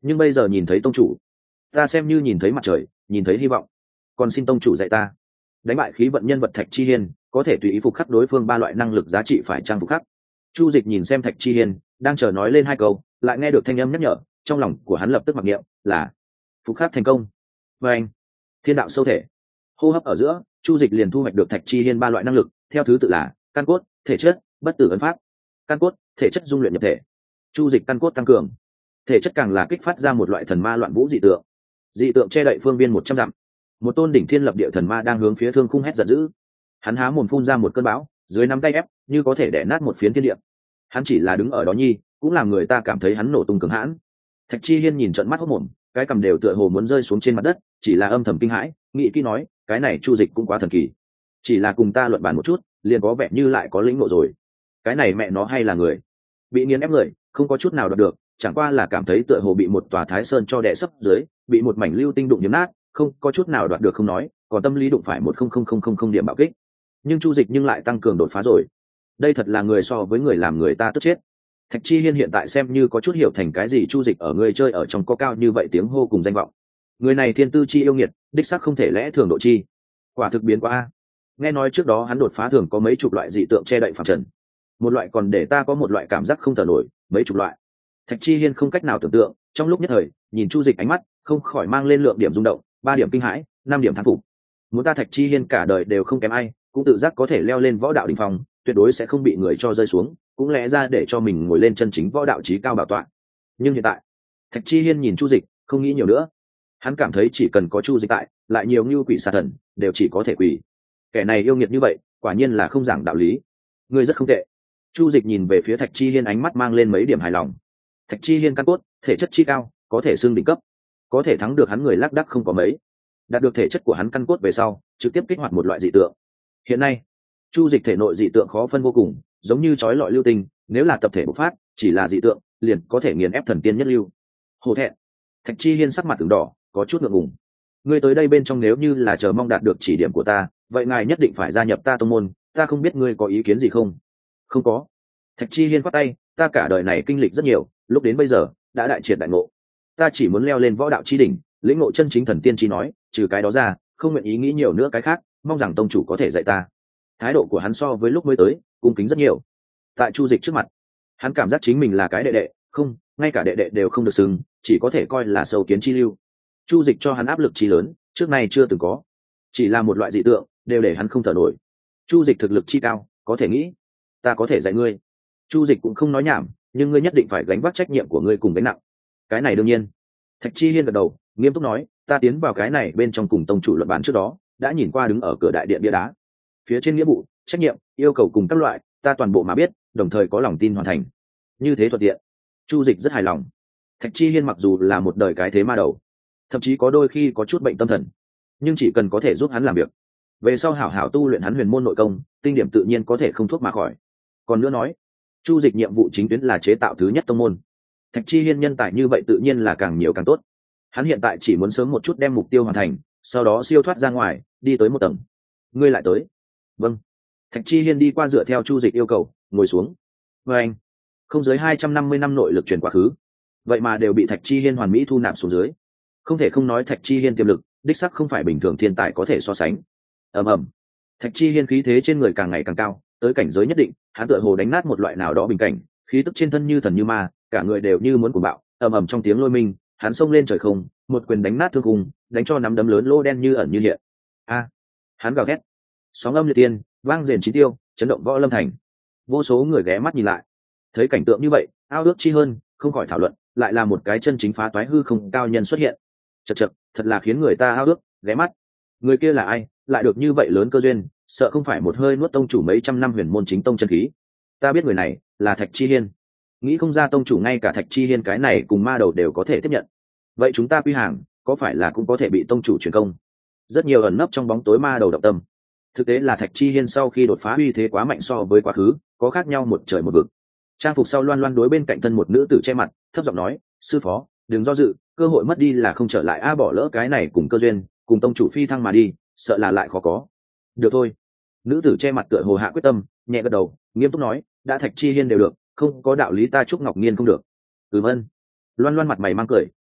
nhưng bây giờ nhìn thấy tông chủ, ta xem như nhìn thấy mặt trời, nhìn thấy hy vọng. Còn xin tông chủ dạy ta, đánh bại khí vận nhân vật Thạch Chi Hiên, có thể tùy ý phục khắc đối phương ba loại năng lực giá trị phải trang phục khắc. Chu Dịch nhìn xem Thạch Chi Hiên đang chờ nói lên hai câu, lại nghe được thanh âm nhắc nhở, trong lòng của hắn lập tức mặc niệm là phục khắc thành công. Và anh, thiên đạo sâu thể, hô hấp ở giữa, Chu Dịch liền thu hoạch được Thạch Chi Hiên ba loại năng lực, theo thứ tự là căn cốt, thể chất, bất tử ấn pháp. Căn cốt, thể chất dung luyện nhập thể. Chu Dịch căn cốt tăng cường, thể chất càng là kích phát ra một loại thần ma loạn vũ dị tượng. Dị tượng che đậy phương viên một trăm dặm. Một tôn đỉnh thiên lập địa thần ma đang hướng phía thương khung hét giận dữ. Hắn há mồm phun ra một cơn bão, dưới nắm tay ép, như có thể đè nát một phiến thiên địa. Hắn chỉ là đứng ở đó nhi, cũng làm người ta cảm thấy hắn nổ tung cường hãn. Thạch Chi Hiên nhìn trợn mắt hốt mồm, cái cằm đều tựa hồ muốn rơi xuống trên mặt đất, chỉ là âm thầm kinh hãi, nghĩ kỹ nói, cái này Chu Dịch cũng quá thần kỳ. Chỉ là cùng ta luận bàn một chút, liền có vẻ như lại có lĩnh ngộ rồi. Cái này mẹ nó hay là người, bị nghiền ép người, không có chút nào đoạt được, chẳng qua là cảm thấy tựa hồ bị một tòa Thái Sơn cho đè sấp dưới, bị một mảnh lưu tinh đụng nhấm nát, không có chút nào đoạt được không nói, còn tâm lý đụng phải một không không không không không điểm bạo kích. Nhưng Chu Dịch nhưng lại tăng cường đột phá rồi. Đây thật là người so với người làm người ta tức chết. Thạch Chi Hiên hiện tại xem như có chút hiểu thành cái gì Chu Dịch ở người chơi ở trong có cao như vậy tiếng hô cùng danh vọng. Người này thiên tư chi yêu nghiệt, đích xác không thể lẽ thường độ chi. Quả thực biến quá. Nghe nói trước đó hắn đột phá thường có mấy chục loại dị tượng che đậy phàm trần. Một loại còn để ta có một loại cảm giác không thở nổi, mấy chục loại. Thạch Chi Hiên không cách nào tưởng tượng, trong lúc nhất thời, nhìn Chu Dịch ánh mắt, không khỏi mang lên lượng điểm rung động, ba điểm kinh hãi, năm điểm thán phục. Muốn ta Thạch Chi Hiên cả đời đều không kém ai, cũng tự giác có thể leo lên võ đạo đỉnh phong, tuyệt đối sẽ không bị người cho rơi xuống, cũng lẽ ra để cho mình ngồi lên chân chính võ đạo chí cao bảo tọa. Nhưng hiện tại, Thạch Chi Hiên nhìn Chu Dịch, không nghĩ nhiều nữa. Hắn cảm thấy chỉ cần có Chu Dịch tại, lại nhiều như quỷ xà thần, đều chỉ có thể quỷ. Kẻ này yêu nghiệt như vậy, quả nhiên là không giảng đạo lý. Ngươi rất không tệ. Chu Dịch nhìn về phía Thạch Chi Hiên, ánh mắt mang lên mấy điểm hài lòng. Thạch Chi Hiên căn cốt, thể chất chi cao, có thể xưng đỉnh cấp, có thể thắng được hắn người lác đác không có mấy. Đạt được thể chất của hắn căn cốt về sau, trực tiếp kích hoạt một loại dị tượng. Hiện nay, Chu Dịch thể nội dị tượng khó phân vô cùng, giống như chói lọi lưu tinh, nếu là tập thể bộc phát, chỉ là dị tượng, liền có thể nghiền ép thần tiên nhất lưu. Hổ thẹn. Thạch Chi Hiên sắc mặt ửng đỏ, có chút ngượng ngùng. Ngươi tới đây bên trong nếu như là chờ mong đạt được chỉ điểm của ta, vậy ngài nhất định phải gia nhập ta tông môn, ta không biết ngươi có ý kiến gì không? Không có. Thạch Chi Hiên quát tay, ta cả đời này kinh lịch rất nhiều, lúc đến bây giờ đã đại triệt đại ngộ. Ta chỉ muốn leo lên võ đạo chi đỉnh, lĩnh ngộ chân chính thần tiên chi nói, trừ cái đó ra, không nguyện ý nghĩ nhiều nữa cái khác, mong rằng tông chủ có thể dạy ta. Thái độ của hắn so với lúc mới tới, cung kính rất nhiều. Tại Chu Dịch trước mặt, hắn cảm giác chính mình là cái đệ đệ, không, ngay cả đệ đệ đều không được xưng, chỉ có thể coi là sâu kiến chi lưu. Chu Dịch cho hắn áp lực chi lớn, trước nay chưa từng có. Chỉ là một loại dị tượng, đều để hắn không thở nổi. Chu Dịch thực lực chi cao, có thể nghĩ, ta có thể dạy ngươi. Chu Dịch cũng không nói nhảm, nhưng ngươi nhất định phải gánh vác trách nhiệm của ngươi cùng gánh nặng. Cái này đương nhiên. Thạch Chi Hiên gật đầu, nghiêm túc nói, ta tiến vào cái này bên trong cùng tông chủ luận bàn trước đó, đã nhìn qua đứng ở cửa đại điện bia đá. Phía trên nghĩa vụ, trách nhiệm, yêu cầu cùng các loại, ta toàn bộ mà biết, đồng thời có lòng tin hoàn thành. Như thế thuận tiện. Chu Dịch rất hài lòng. Thạch Chi Hiên mặc dù là một đời cái thế ma đầu, thậm chí có đôi khi có chút bệnh tâm thần, nhưng chỉ cần có thể giúp hắn làm việc, về sau hảo hảo tu luyện hắn huyền môn nội công, tinh điểm tự nhiên có thể không thuốc mà khỏi. Còn nữa nói, Chu Dịch nhiệm vụ chính tuyến là chế tạo thứ nhất tông môn. Thạch Chi Hiên nhân tài như vậy tự nhiên là càng nhiều càng tốt. Hắn hiện tại chỉ muốn sớm một chút đem mục tiêu hoàn thành, sau đó siêu thoát ra ngoài, đi tới một tầng. Ngươi lại tới? Vâng. Thạch Chi Hiên đi qua dựa theo Chu Dịch yêu cầu, ngồi xuống. Và anh, không dưới hai trăm năm mươi năm nội lực truyền quá khứ, vậy mà đều bị Thạch Chi Hiên hoàn mỹ thu nạp xuống dưới. Không thể không nói Thạch Chi Hiên tiềm lực, đích xác không phải bình thường thiên tài có thể so sánh. Ầm ầm. Thạch Chi Hiên khí thế trên người càng ngày càng cao, tới cảnh giới nhất định, hắn tựa hồ đánh nát một loại nào đó bình cảnh, khí tức trên thân như thần như ma, cả người đều như muốn cuồng bạo. Ầm ầm trong tiếng lôi minh, hắn xông lên trời không, một quyền đánh nát thương khung, đánh cho nắm đấm lớn lô đen như ẩn như hiện. A! Hắn gào thét. Sóng âm liệt tiên, vang rền chí tiêu, chấn động võ lâm thành. Vô số người ghé mắt nhìn lại, thấy cảnh tượng như vậy, ao ước chi hơn, không khỏi thảo luận, lại là một cái chân chính phá toái hư không cao nhân xuất hiện. Chậc chậc, thật là khiến người ta ao ước, ghé mắt. Người kia là ai, lại được như vậy lớn cơ duyên, sợ không phải một hơi nuốt tông chủ mấy trăm năm huyền môn chính tông chân khí. Ta biết người này là Thạch Chi Hiên. Nghĩ không ra tông chủ ngay cả Thạch Chi Hiên cái này cùng ma đầu đều có thể tiếp nhận. Vậy chúng ta quy hàng, có phải là cũng có thể bị tông chủ truyền công? Rất nhiều ẩn nấp trong bóng tối ma đầu động tâm. Thực tế là Thạch Chi Hiên sau khi đột phá uy thế quá mạnh so với quá khứ, có khác nhau một trời một vực. Trang phục sau loan loan đối bên cạnh thân một nữ tử che mặt, thấp giọng nói, sư phó, đừng do dự, cơ hội mất đi là không trở lại, a bỏ lỡ cái này cùng cơ duyên, cùng tông chủ phi thăng mà đi, sợ là lại khó có. Được thôi. Nữ tử che mặt tựa hồ hạ quyết tâm, nhẹ gật đầu, nghiêm túc nói, đã Thạch Chi Hiên đều được, không có đạo lý ta Trúc Ngọc Nghiên không được. Ừm ân. Loan loan mặt mày mang cười,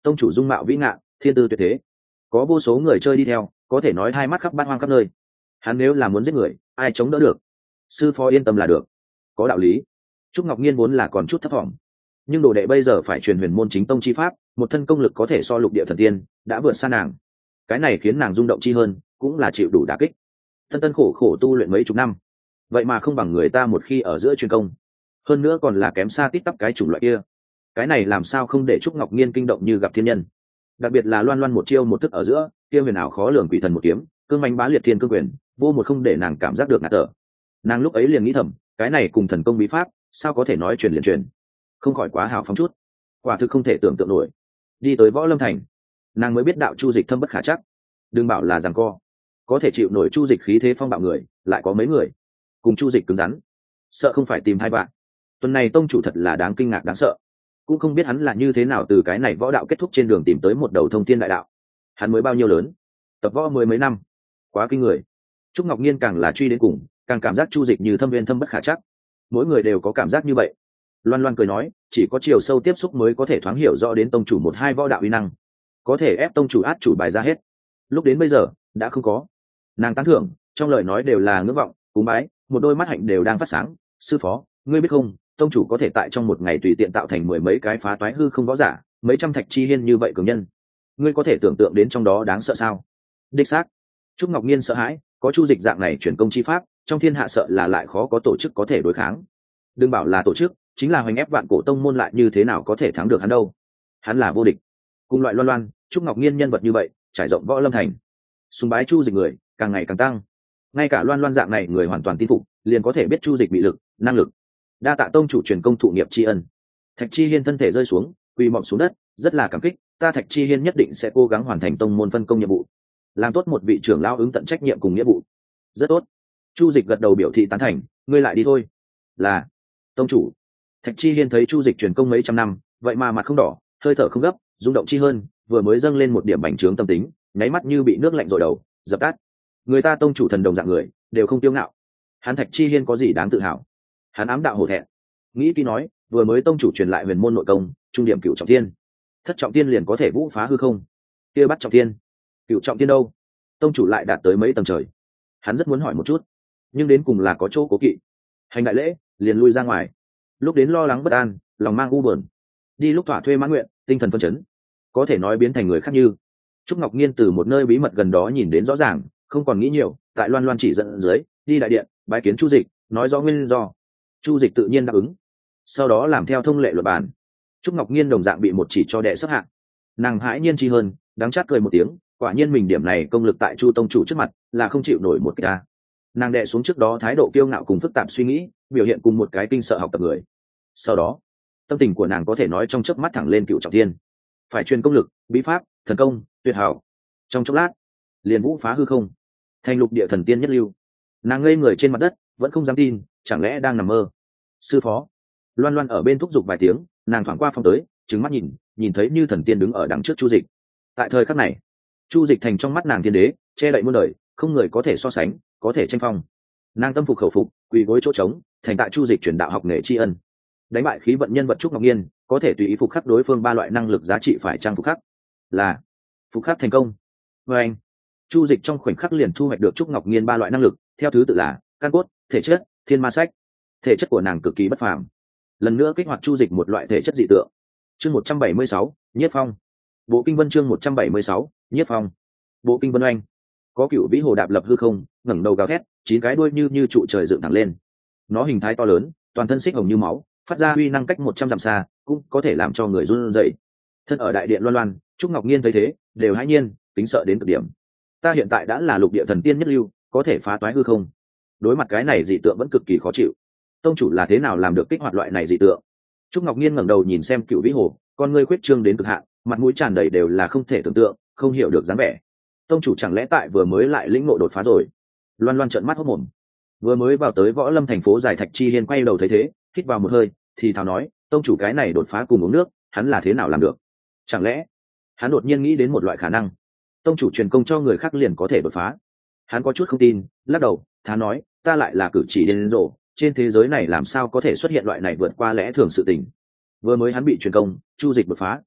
tông chủ dung mạo vĩ ngạn, thiên tư tuyệt thế, có vô số người chơi đi theo, có thể nói hai mắt khắp bát hoang khắp nơi. Hắn nếu là muốn giết người, ai chống đỡ được? Sư phó yên tâm là được. Có đạo lý. Trúc Ngọc Nhiên vốn là còn chút thấp thỏm, nhưng đồ đệ bây giờ phải truyền huyền môn chính tông chi pháp, một thân công lực có thể so lục địa thần tiên, đã vượt xa nàng. Cái này khiến nàng rung động chi hơn, cũng là chịu đủ đả kích. Tân tân khổ khổ tu luyện mấy chục năm, vậy mà không bằng người ta một khi ở giữa truyền công, hơn nữa còn là kém xa tít tắp cái chủng loại kia. Cái này làm sao không để Trúc Ngọc Nhiên kinh động như gặp thiên nhân. Đặc biệt là loan loan một chiêu một thức ở giữa, kia huyền ảo khó lường quỷ thần một kiếm, cương manh bá liệt thiên cương quyền, vô một không để nàng cảm giác được ngạt thở. Nàng lúc ấy liền nghĩ thầm, cái này cùng thần công bí pháp, sao có thể nói truyền liền truyền, không khỏi quá hào phóng chút, quả thực không thể tưởng tượng nổi. Đi tới Võ Lâm Thành, nàng mới biết đạo chu dịch thâm bất khả chắc, đừng bảo là giằng co, có thể chịu nổi chu dịch khí thế phong bạo người, lại có mấy người. Cùng chu dịch cứng rắn, sợ không phải tìm hai bạn. Tuần này tông chủ thật là đáng kinh ngạc đáng sợ, cũng không biết hắn là như thế nào từ cái này võ đạo kết thúc trên đường tìm tới một đầu thông thiên đại đạo. Hắn mới bao nhiêu lớn, tập võ mười mấy năm, quá kinh người. Trúc Ngọc Nhiên càng là truy đến cùng, càng cảm giác chu dịch như thâm viên thâm bất khả chắc. Mỗi người đều có cảm giác như vậy. Loan Loan cười nói, chỉ có chiều sâu tiếp xúc mới có thể thoáng hiểu rõ đến tông chủ một hai võ đạo uy năng, có thể ép tông chủ át chủ bài ra hết. Lúc đến bây giờ đã không có. Nàng tán thưởng, trong lời nói đều là ngưỡng vọng, cúng bái, một đôi mắt hạnh đều đang phát sáng. Sư phó, ngươi biết không, tông chủ có thể tại trong một ngày tùy tiện tạo thành mười mấy cái phá toái hư không võ giả, mấy trăm thạch chi hiên như vậy cường nhân, ngươi có thể tưởng tượng đến trong đó đáng sợ sao? Đích xác. Trúc Ngọc Nhiên sợ hãi, có chu dịch dạng này chuyển công chi pháp, trong thiên hạ sợ là lại khó có tổ chức có thể đối kháng. Đừng bảo là tổ chức, chính là hoành ép vạn cổ tông môn lại như thế nào có thể thắng được hắn đâu? Hắn là vô địch. Cùng loại Loan Loan, Trúc Ngọc Nhiên nhân vật như vậy, trải rộng Võ Lâm Thành, sùng bái chu dịch người càng ngày càng tăng. Ngay cả Loan Loan dạng này người hoàn toàn tin phục, liền có thể biết chu dịch bị lực, năng lực. Đa tạ tông chủ truyền công thụ nghiệp tri ân. Thạch Chi Hiên thân thể rơi xuống, quỳ mọp xuống đất, rất là cảm kích, ta Thạch Chi Hiên nhất định sẽ cố gắng hoàn thành tông môn phân công nhiệm vụ, làm tốt một vị trưởng lão ứng tận trách nhiệm cùng nghĩa vụ. Rất tốt. Chu dịch gật đầu biểu thị tán thành, ngươi lại đi thôi. Là tông chủ. Thạch Chi Hiên thấy chu dịch truyền công mấy trăm năm, vậy mà mặt không đỏ, hơi thở không gấp, rung động chi hơn, vừa mới dâng lên một điểm bành trướng tâm tính, nháy mắt như bị nước lạnh dội đầu, dập tắt. Người ta tông chủ thần đồng dạng người, đều không tiêu ngạo. Hắn Thạch Chi Hiên có gì đáng tự hào? Hắn ám đạo hổ thẹn. Nghĩ kỹ nói, vừa mới tông chủ truyền lại huyền môn nội công, trung điểm cửu trọng thiên, thất trọng thiên liền có thể vũ phá hư không, kia bắt trọng thiên, cửu trọng thiên đâu? Tông chủ lại đạt tới mấy tầng trời. Hắn rất muốn hỏi một chút, nhưng đến cùng là có chỗ cố kỵ. Hành đại lễ, liền lui ra ngoài. Lúc đến lo lắng bất an, lòng mang u buồn, đi lúc thỏa thuê mãn nguyện, tinh thần phân chấn, có thể nói biến thành người khác như. Trúc Ngọc Nhiên từ một nơi bí mật gần đó nhìn đến rõ ràng, không còn nghĩ nhiều, tại Loan Loan chỉ dẫn dưới, đi đại điện, bái kiến chu dịch, nói rõ nguyên do. Chu dịch tự nhiên đáp ứng, sau đó làm theo thông lệ luật bản. Trúc Ngọc Nhiên đồng dạng bị một chỉ cho đệ sấp hạng. Nàng hãi nhiên chi hơn, đắng chát cười một tiếng, quả nhiên mình điểm này công lực tại chu tông chủ trước mặt là không chịu nổi một cái ta. Nàng đệ xuống trước đó thái độ kiêu ngạo cùng phức tạp suy nghĩ, biểu hiện cùng một cái kinh sợ học tập người. Sau đó tâm tình của nàng có thể nói trong chớp mắt thẳng lên cựu trọng thiên, phải truyền công lực, bí pháp, thần công tuyệt hảo, trong chốc lát liền vũ phá hư không, thành lục địa thần tiên nhất lưu. Nàng ngây người trên mặt đất, vẫn không dám tin, chẳng lẽ đang nằm mơ? Sư phó. Loan Loan ở bên thúc giục vài tiếng, nàng thoảng qua phòng tới, trừng mắt nhìn, nhìn thấy như thần tiên đứng ở đằng trước chu dịch. Tại thời khắc này, chu dịch thành trong mắt nàng thiên đế, che đậy muôn đời, không người có thể so sánh, có thể tranh phong. Nàng tâm phục khẩu phục, quỳ gối chỗ trống, thành tại chu dịch truyền đạo học nghề tri ân. Đánh bại khí vận nhân vật Trúc Ngọc Nhiên, có thể tùy ý phục khắc đối phương ba loại năng lực giá trị phải trang phục khắc. Là phục khắc thành công. Và anh, chu dịch trong khoảnh khắc liền thu hoạch được Trúc Ngọc Nhiên ba loại năng lực, theo thứ tự là căn cốt, thể chất, thiên ma sách. Thể chất của nàng cực kỳ bất phàm, lần nữa kích hoạt chu dịch một loại thể chất dị tượng. Chương một trăm bảy mươi sáu, Nhiếp Phong. Bộ kinh vân chương một trăm bảy mươi sáu, Nhiếp Phong. Bộ kinh vân oanh. Có cựu vĩ hồ đạp lập hư không, ngẩng đầu gào thét, chín cái đuôi như như trụ trời dựng thẳng lên. Nó hình thái to lớn, toàn thân xích hồng như máu, phát ra uy năng cách một trăm dặm xa, cũng có thể làm cho người run rẩy. Thân ở đại điện Loan Loan, Trúc Ngọc Nhiên thấy thế, đều hãi nhiên, kính sợ đến cực điểm. Ta hiện tại đã là lục địa thần tiên nhất lưu, có thể phá toái hư không. Đối mặt cái này dị tượng vẫn cực kỳ khó chịu. Tông chủ là thế nào làm được kích hoạt loại này dị tượng? Trúc Ngọc Nhiên ngẩng đầu nhìn xem cựu vĩ hồ, con ngươi khuyết trương đến cực hạn, mặt mũi tràn đầy đều là không thể tưởng tượng, không hiểu được dáng vẻ. Tông chủ chẳng lẽ tại vừa mới lại lĩnh ngộ đột phá rồi? Loan Loan trợn mắt hốt mồm. Vừa mới vào tới Võ Lâm thành phố dài Thạch Chi Hiên quay đầu thấy thế, hít vào một hơi, thì thào nói, tông chủ cái này đột phá cùng uống nước, hắn là thế nào làm được? Chẳng lẽ hắn đột nhiên nghĩ đến một loại khả năng, tông chủ truyền công cho người khác liền có thể đột phá? Hắn có chút không tin, lắc đầu, thá nói, ta lại là cử chỉ điên rồ, trên thế giới này làm sao có thể xuất hiện loại này vượt qua lẽ thường sự tình. Vừa mới hắn bị truyền công, chu dịch đột phá,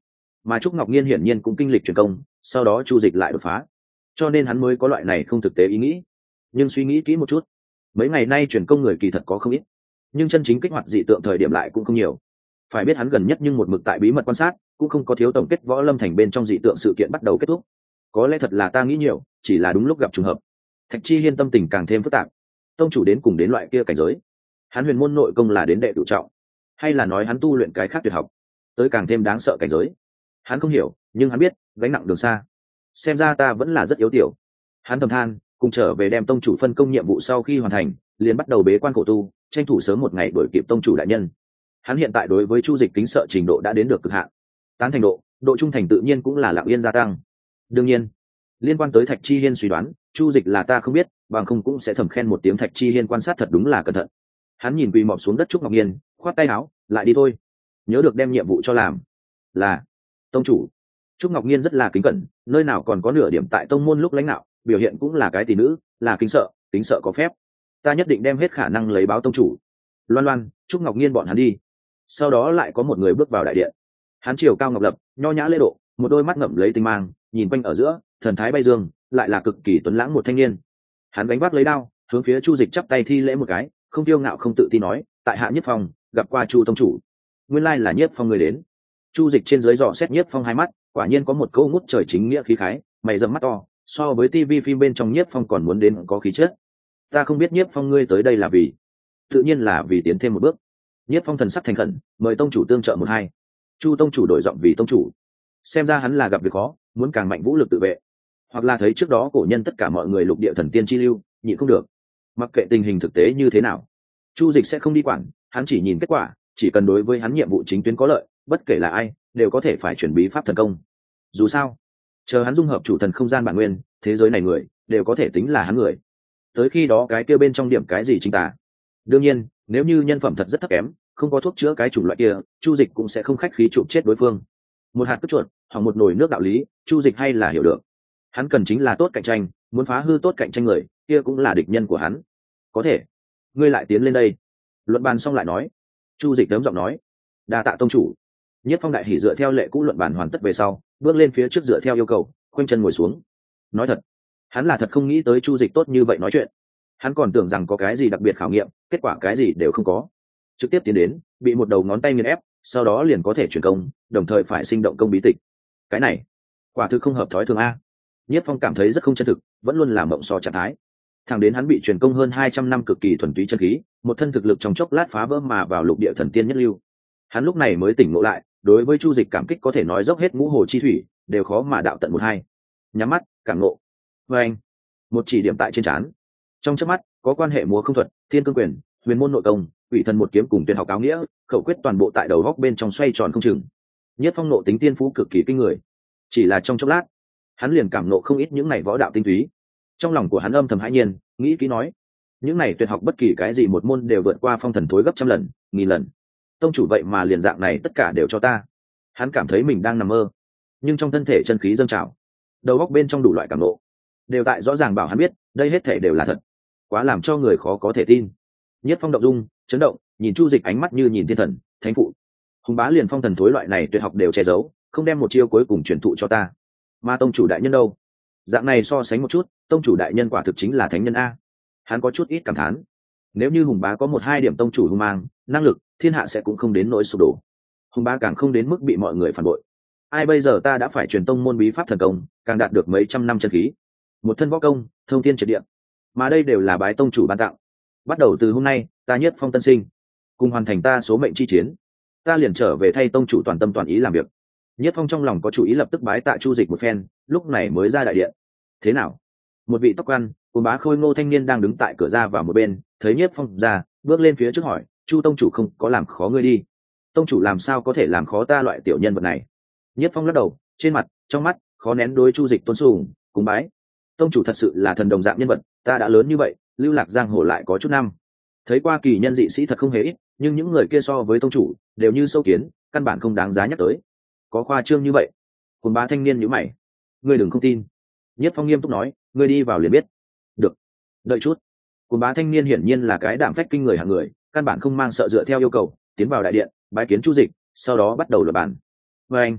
mà Trúc Ngọc Nhiên hiển nhiên cũng kinh lịch truyền công, sau đó Chu Dịch lại đột phá, cho nên hắn mới có loại này không thực tế ý nghĩ. Nhưng suy nghĩ kỹ một chút, mấy ngày nay truyền công người kỳ thật có không ít, nhưng chân chính kích hoạt dị tượng thời điểm lại cũng không nhiều. Phải biết hắn gần nhất nhưng một mực tại bí mật quan sát, cũng không có thiếu tổng kết võ lâm thành bên trong dị tượng sự kiện bắt đầu kết thúc. Có lẽ thật là ta nghĩ nhiều, chỉ là đúng lúc gặp trùng hợp. Thạch Chi Hiên tâm tình càng thêm phức tạp. Tông chủ đến cùng đến loại kia cảnh giới, hắn huyền môn nội công là đến đệ cửu trọng, hay là nói hắn tu luyện cái khác tuyệt học tới càng thêm đáng sợ cảnh giới, hắn không hiểu, nhưng hắn biết gánh nặng đường xa, xem ra ta vẫn là rất yếu tiểu. Hắn thầm than, cùng trở về đem tông chủ phân công nhiệm vụ sau khi hoàn thành, liền bắt đầu bế quan khổ tu, tranh thủ sớm một ngày đuổi kịp tông chủ đại nhân. Hắn hiện tại đối với Chu Dịch kính sợ trình độ đã đến được cực hạn, tán thành độ, độ trung thành tự nhiên cũng là lặng yên gia tăng. Đương nhiên, liên quan tới Thạch Chi Hiên suy đoán, Chu Dịch là ta không biết, bằng không cũng sẽ thầm khen một tiếng Thạch Chi Hiên quan sát thật đúng là cẩn thận. Hắn nhìn quỳ mọp xuống đất Trúc Ngọc Nhiên, khoát tay áo, lại đi thôi, nhớ được đem nhiệm vụ cho làm. Là tông chủ. Trúc Ngọc Nhiên rất là kính cẩn, nơi nào còn có nửa điểm tại tông môn lúc lãnh đạo, biểu hiện cũng là cái tỷ nữ, là kính sợ, kính sợ có phép. Ta nhất định đem hết khả năng lấy báo tông chủ. Loan Loan, Trúc Ngọc Nhiên bọn hắn đi. Sau đó lại có một người bước vào đại điện. Hắn chiều cao ngọc lập, nho nhã lễ độ, một đôi mắt ngậm lấy tinh mang, nhìn quanh ở giữa, thần thái bay dương, lại là cực kỳ tuấn lãng một thanh niên. Hắn gánh vác lấy đao, hướng phía Chu Dịch chắp tay thi lễ một cái, không tiêu ngạo không tự tin nói, tại hạ Nhiếp Phong, gặp qua Chu tông chủ. Nguyên lai là Nhiếp Phong người đến. Chu Dịch trên dưới dò xét Nhiếp Phong hai mắt, quả nhiên có một câu ngút trời chính nghĩa khí khái, mày rậm mắt to, so với tivi phim bên trong Nhiếp Phong còn muốn đến có khí chất. Ta không biết Nhiếp Phong ngươi tới đây là vì, tự nhiên là vì tiến thêm một bước. Nhiếp Phong thần sắc thành khẩn, mời tông chủ tương trợ một hai. Chu tông chủ đổi giọng vì tông chủ, xem ra hắn là gặp việc khó, muốn càng mạnh vũ lực tự vệ, hoặc là thấy trước đó cổ nhân tất cả mọi người lục địa thần tiên chi lưu, nhịn không được. Mặc kệ tình hình thực tế như thế nào, Chu Dịch sẽ không đi quản, hắn chỉ nhìn kết quả, chỉ cần đối với hắn nhiệm vụ chính tuyến có lợi, bất kể là ai đều có thể phải chuyển bí pháp thần công. Dù sao, chờ hắn dung hợp chủ thần không gian bản nguyên, thế giới này người đều có thể tính là hắn người. Tới khi đó cái kia bên trong điểm cái gì chính tả. Đương nhiên, nếu như nhân phẩm thật rất thấp kém, không có thuốc chữa cái chủng loại kia, Chu Dịch cũng sẽ không khách khí chụp chết đối phương. Một hạt cất chuột, hoặc một nồi nước đạo lý, Chu Dịch hay là hiểu được. Hắn cần chính là tốt cạnh tranh, muốn phá hư tốt cạnh tranh người, kia cũng là địch nhân của hắn. Có thể, ngươi lại tiến lên đây. Luận bàn xong lại nói. Chu Dịch đớm giọng nói, đa tạ tông chủ. Nhất Phong đại hỉ dựa theo lệ cũ luận bàn hoàn tất về sau, bước lên phía trước dựa theo yêu cầu, khoanh chân ngồi xuống. Nói thật, hắn là thật không nghĩ tới Chu Dịch tốt như vậy nói chuyện. Hắn còn tưởng rằng có cái gì đặc biệt khảo nghiệm, kết quả cái gì đều không có. Trực tiếp tiến đến, bị một đầu ngón tay nghiền ép, sau đó liền có thể chuyển công, đồng thời phải sinh động công bí tịch. Cái này, quả thực không hợp thói thường a. Nhất Phong cảm thấy rất không chân thực, vẫn luôn là mộng so trạng thái. Thẳng đến hắn bị truyền công hơn hai trăm năm cực kỳ thuần túy chân khí, một thân thực lực trong chốc lát phá vỡ mà vào lục địa thần tiên nhất lưu. Hắn lúc này mới tỉnh ngộ lại, đối với Chu Dịch cảm kích có thể nói dốc hết ngũ hồ chi thủy, đều khó mà đạo tận một hai. Nhắm mắt, cảm ngộ. Và anh, một chỉ điểm tại trên trán. Trong chớp mắt, có quan hệ múa không thuật, thiên cương quyền, huyền môn nội công, ủy thần một kiếm cùng tuyệt học áo nghĩa, khẩu quyết toàn bộ tại đầu góc bên trong xoay tròn không chừng. Nhất Phong nộ tính tiên phú cực kỳ kinh người. Chỉ là trong chốc lát, hắn liền cảm nộ không ít những này võ đạo tinh túy. Trong lòng của hắn âm thầm hãi nhiên, nghĩ kỹ nói, những này tuyệt học bất kỳ cái gì một môn đều vượt qua phong thần thối gấp trăm lần, nghìn lần. Tông chủ vậy mà liền dạng này tất cả đều cho ta. Hắn cảm thấy mình đang nằm mơ, nhưng trong thân thể chân khí dâng trào, đầu óc bên trong đủ loại cảm nộ, đều tại rõ ràng bảo hắn biết, đây hết thể đều là thật. Quá làm cho người khó có thể tin. Nhất Phong động dung, chấn động, nhìn Chu Dịch ánh mắt như nhìn thiên thần, thánh phụ. Hùng bá liền phong thần thối loại này tuyệt học đều che giấu, không đem một chiêu cuối cùng truyền thụ cho ta. Mà tông chủ đại nhân đâu? Dạng này so sánh một chút, tông chủ đại nhân quả thực chính là thánh nhân a. Hắn có chút ít cảm thán. Nếu như Hùng bá có một hai điểm tông chủ hung mang, năng lực, thiên hạ sẽ cũng không đến nỗi sụp đổ. Hùng bá càng không đến mức bị mọi người phản bội. Ai bây giờ ta đã phải truyền tông môn bí pháp thần công, càng đạt được mấy trăm năm chân khí, một thân võ công, thông thiên triệt địa. Mà đây đều là bái tông chủ ban tặng. Bắt đầu từ hôm nay, ta Nhất Phong tân sinh, cùng hoàn thành ta số mệnh chi chiến, ta liền trở về thay tông chủ toàn tâm toàn ý làm việc. Nhất Phong trong lòng có chủ ý lập tức bái tạ Chu Dịch một phen, lúc này mới ra đại điện. Thế nào? Một vị tóc quan, cùng bá khôi ngô thanh niên đang đứng tại cửa ra vào một bên, thấy Nhất Phong ra, bước lên phía trước hỏi, Chu tông chủ không có làm khó ngươi đi? Tông chủ làm sao có thể làm khó ta loại tiểu nhân vật này? Nhất Phong lắc đầu, trên mặt, trong mắt, khó nén đối Chu Dịch tôn sùng, cùng bái. Tông chủ thật sự là thần đồng dạng nhân vật, ta đã lớn như vậy, lưu lạc giang hồ lại có chút năm, thấy qua kỳ nhân dị sĩ thật không hề ít, nhưng những người kia so với tông chủ đều như sâu kiến, căn bản không đáng giá nhắc tới. Có khoa trương như vậy? Cùng bá thanh niên nhíu mày, ngươi đừng không tin. Nhất Phong nghiêm túc nói, ngươi đi vào liền biết. Được, đợi chút. Cùng bá thanh niên hiển nhiên là cái đảm phách kinh người hạng người, căn bản không mang sợ dựa theo yêu cầu tiến vào đại điện bái kiến Chu Dịch, sau đó bắt đầu luận bàn. Và anh,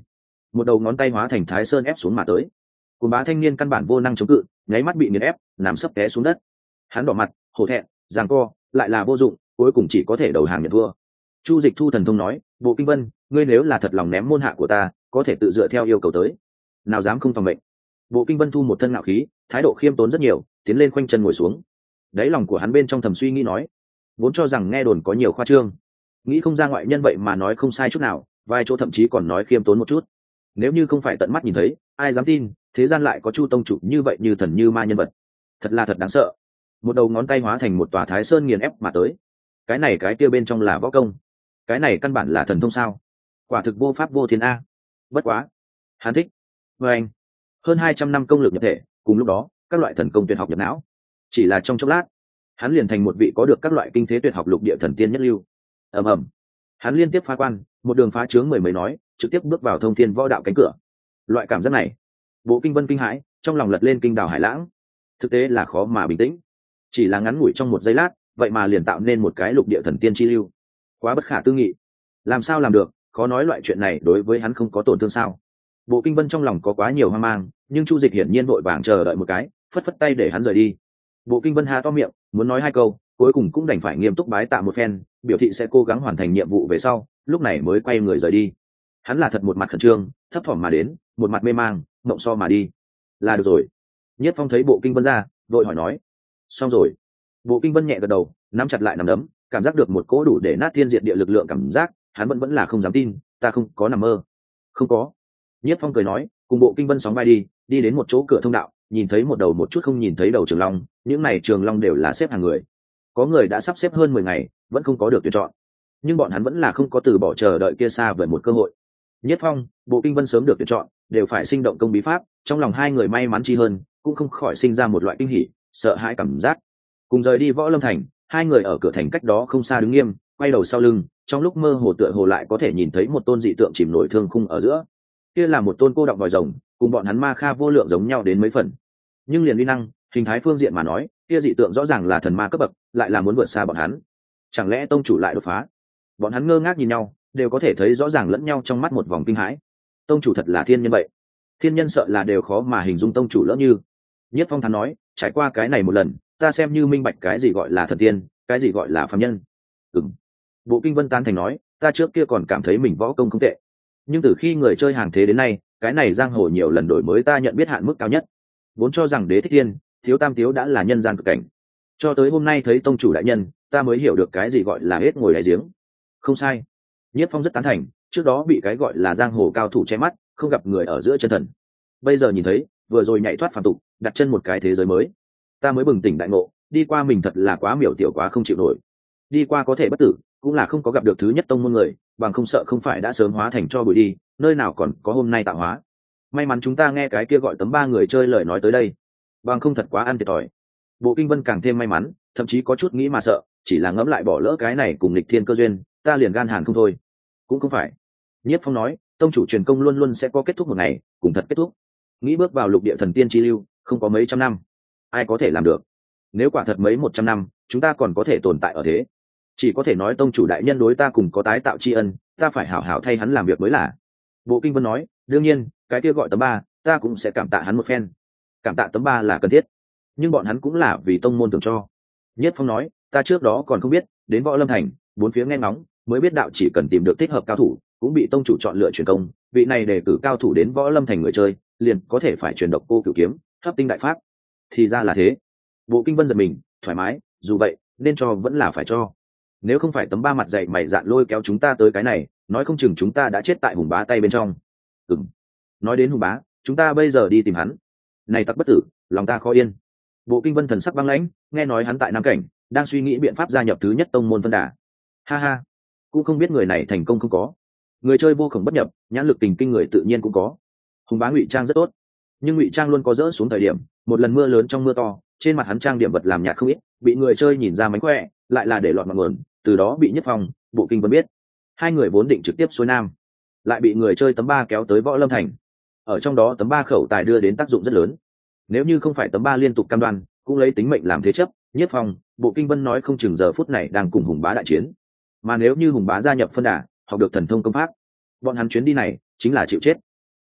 một đầu ngón tay hóa thành thái sơn ép xuống mà tới. Cùng bá thanh niên căn bản vô năng chống cự, nháy mắt bị nghiền ép, nằm sấp té xuống đất. Hắn đỏ mặt, hổ thẹn, giằng co, lại là vô dụng, cuối cùng chỉ có thể đầu hàng nhận thua. Chu Dịch thu thần thông nói, Bộ Kinh Vân, ngươi nếu là thật lòng ném môn hạ của ta, có thể tự dựa theo yêu cầu tới, nào dám không phòng mệnh. Bộ Kinh Vân thu một thân ngạo khí, thái độ khiêm tốn rất nhiều, tiến lên khoanh chân ngồi xuống. Đáy lòng của hắn bên trong thầm suy nghĩ nói, vốn cho rằng nghe đồn có nhiều khoa trương, nghĩ không ra ngoại nhân vậy mà nói không sai chút nào, vài chỗ thậm chí còn nói khiêm tốn một chút. Nếu như không phải tận mắt nhìn thấy, ai dám tin thế gian lại có Chu tông chủ như vậy, như thần như ma nhân vật. Thật là thật đáng sợ. Một đầu ngón tay hóa thành một tòa thái sơn nghiền ép mà tới. Cái này cái kia bên trong là võ công, cái này căn bản là thần thông sao? Quả thực vô pháp vô thiên a. Bất quá, hắn thích. Và anh, hơn hai trăm năm công lực nhập thể, cùng lúc đó các loại thần công tuyệt học nhập não, chỉ là trong chốc lát hắn liền thành một vị có được các loại kinh thế tuyệt học lục địa thần tiên nhất lưu. Ầm ầm, hắn liên tiếp phá quan, một đường phá trướng mười mấy nói, trực tiếp bước vào thông thiên võ đạo cánh cửa. Loại cảm giác này, Bộ Kinh Vân kinh hãi, trong lòng lật lên kinh đào hải lãng. Thực tế là khó mà bình tĩnh, chỉ là ngắn ngủi trong một giây lát, vậy mà liền tạo nên một cái lục địa thần tiên chi lưu, quá bất khả tư nghị. Làm sao làm được? Khó nói loại chuyện này đối với hắn không có tổn thương sao? Bộ Kinh Vân trong lòng có quá nhiều hoang mang, nhưng Chu Dịch hiển nhiên vội vàng chờ đợi một cái, phất phất tay để hắn rời đi. Bộ Kinh Vân há to miệng, muốn nói hai câu, cuối cùng cũng đành phải nghiêm túc bái tạ một phen, biểu thị sẽ cố gắng hoàn thành nhiệm vụ về sau, lúc này mới quay người rời đi. Hắn là thật một mặt khẩn trương, thấp thỏm mà đến, một mặt mê mang, mộng so mà đi. Là được rồi. Nhất Phong thấy Bộ Kinh Vân ra, vội hỏi nói, xong rồi. Bộ Kinh Vân nhẹ gật đầu, nắm chặt lại nắm đấm, cảm giác được một cỗ đủ để nát thiên diệt địa lực lượng cảm giác, hắn vẫn vẫn là không dám tin, ta không có nằm mơ. Không có. Nhất Phong cười nói, cùng Bộ Kinh Vân sóng vai đi, đi đến một chỗ cửa thông đạo, nhìn thấy một đầu một chút không nhìn thấy đầu trường long, những này trường long đều là xếp hàng người. Có người đã sắp xếp hơn mười ngày, vẫn không có được tuyển chọn. Nhưng bọn hắn vẫn là không có từ bỏ chờ đợi kia xa vời một cơ hội. Nhất Phong, Bộ Kinh Vân sớm được tuyển chọn, đều phải sinh động công bí pháp, trong lòng hai người may mắn chi hơn, cũng không khỏi sinh ra một loại kinh hỉ, sợ hãi cảm giác. Cùng rời đi Võ Lâm thành, hai người ở cửa thành cách đó không xa đứng nghiêm, quay đầu sau lưng, trong lúc mơ hồ tựa hồ lại có thể nhìn thấy một tôn dị tượng chìm nổi thương khung ở giữa. Kia là một tôn cô đọng vòi rồng, cùng bọn hắn ma kha vô lượng giống nhau đến mấy phần. Nhưng liền uy năng, hình thái phương diện mà nói, kia dị tượng rõ ràng là thần ma cấp bậc, lại là muốn vượt xa bọn hắn. Chẳng lẽ tông chủ lại đột phá? Bọn hắn ngơ ngác nhìn nhau, đều có thể thấy rõ ràng lẫn nhau trong mắt một vòng kinh hãi. Tông chủ thật là thiên nhân vậy. Thiên nhân sợ là đều khó mà hình dung tông chủ lỡ như. Nhất Phong thắn nói, trải qua cái này một lần, ta xem như minh bạch cái gì gọi là thần tiên, cái gì gọi là phàm nhân. Ừm. Bộ Kinh Vân tán thành nói, ta trước kia còn cảm thấy mình võ công không tệ, nhưng từ khi người chơi hàng thế đến nay, cái này giang hồ nhiều lần đổi mới ta nhận biết hạn mức cao nhất. Vốn cho rằng Đế Thích Thiên, Thiếu Tam Tiếu đã là nhân gian cực cảnh, cho tới hôm nay thấy tông chủ đại nhân, ta mới hiểu được cái gì gọi là hết ngồi đáy giếng. Không sai. Nhất Phong rất tán thành, trước đó bị cái gọi là giang hồ cao thủ che mắt, không gặp người ở giữa chân thần. Bây giờ nhìn thấy, vừa rồi nhảy thoát phàm tục, đặt chân một cái thế giới mới, ta mới bừng tỉnh đại ngộ, đi qua mình thật là quá miểu tiểu quá không chịu nổi. Đi qua có thể bất tử, cũng là không có gặp được thứ nhất tông môn người, bằng không sợ không phải đã sớm hóa thành cho bụi đi, nơi nào còn có hôm nay tạo hóa. May mắn chúng ta nghe cái kia gọi tấm ba người chơi lời nói tới đây, bằng không thật quá ăn thiệt thòi. Bộ Kinh Vân càng thêm may mắn, thậm chí có chút nghĩ mà sợ, chỉ là ngẫm lại bỏ lỡ cái này cùng lịch thiên cơ duyên, ta liền gan hàn không thôi. Cũng không phải. Nhiếp Phong nói, tông chủ truyền công luôn luôn sẽ có kết thúc một ngày, cùng thật kết thúc. Nghĩ bước vào lục địa thần tiên chi lưu, không có mấy trăm năm, ai có thể làm được? Nếu quả thật mấy một trăm năm, chúng ta còn có thể tồn tại ở thế, chỉ có thể nói tông chủ đại nhân đối ta cùng có tái tạo tri ân, ta phải hảo hảo thay hắn làm việc mới là. Bộ Kinh Vân nói, đương nhiên, cái kia gọi tấm ba, ta cũng sẽ cảm tạ hắn một phen. Cảm tạ tấm ba là cần thiết, nhưng bọn hắn cũng là vì tông môn tưởng cho. Nhất Phong nói, ta trước đó còn không biết, đến Võ Lâm thành, bốn phía nghe ngóng, mới biết đạo chỉ cần tìm được thích hợp cao thủ, cũng bị tông chủ chọn lựa truyền công, vị này đề cử cao thủ đến Võ Lâm thành người chơi, liền có thể phải truyền độc cô cửu kiếm, hấp tinh đại pháp. Thì ra là thế. Bộ Kinh Vân giật mình, thoải mái, dù vậy, nên cho vẫn là phải cho. Nếu không phải tấm ba mặt dạy mày dạn lôi kéo chúng ta tới cái này, nói không chừng chúng ta đã chết tại Hùng Bá tay bên trong. Ừm. Nói đến Hùng Bá, chúng ta bây giờ đi tìm hắn. Này tặc bất tử, lòng ta khó yên. Bộ Kinh Vân thần sắc băng lãnh, nghe nói hắn tại Nam Cảnh, đang suy nghĩ biện pháp gia nhập thứ nhất tông môn Vân Đà. Ha ha, cũng không biết người này thành công không có. Người chơi vô khổng bất nhập, nhãn lực tình kinh người tự nhiên cũng có. Hùng Bá ngụy trang rất tốt, nhưng ngụy trang luôn có dỡ xuống thời điểm. Một lần mưa lớn trong mưa to, trên mặt hắn trang điểm vật làm nhạt không ít, bị người chơi nhìn ra mánh khỏe, lại là để lọt mặt nguồn, từ đó bị Nhất Phong, Bộ Kinh Vân biết. Hai người vốn định trực tiếp xuôi nam, lại bị người chơi tấm ba kéo tới Võ Lâm thành. Ở trong đó tấm ba khẩu tài đưa đến tác dụng rất lớn. Nếu như không phải tấm ba liên tục cam đoan, cũng lấy tính mệnh làm thế chấp, Nhất Phong, Bộ Kinh Vân nói không chừng giờ phút này đang cùng Hùng Bá đại chiến. Mà nếu như Hùng Bá gia nhập phân đà, học được thần thông công pháp, bọn hắn chuyến đi này chính là chịu chết.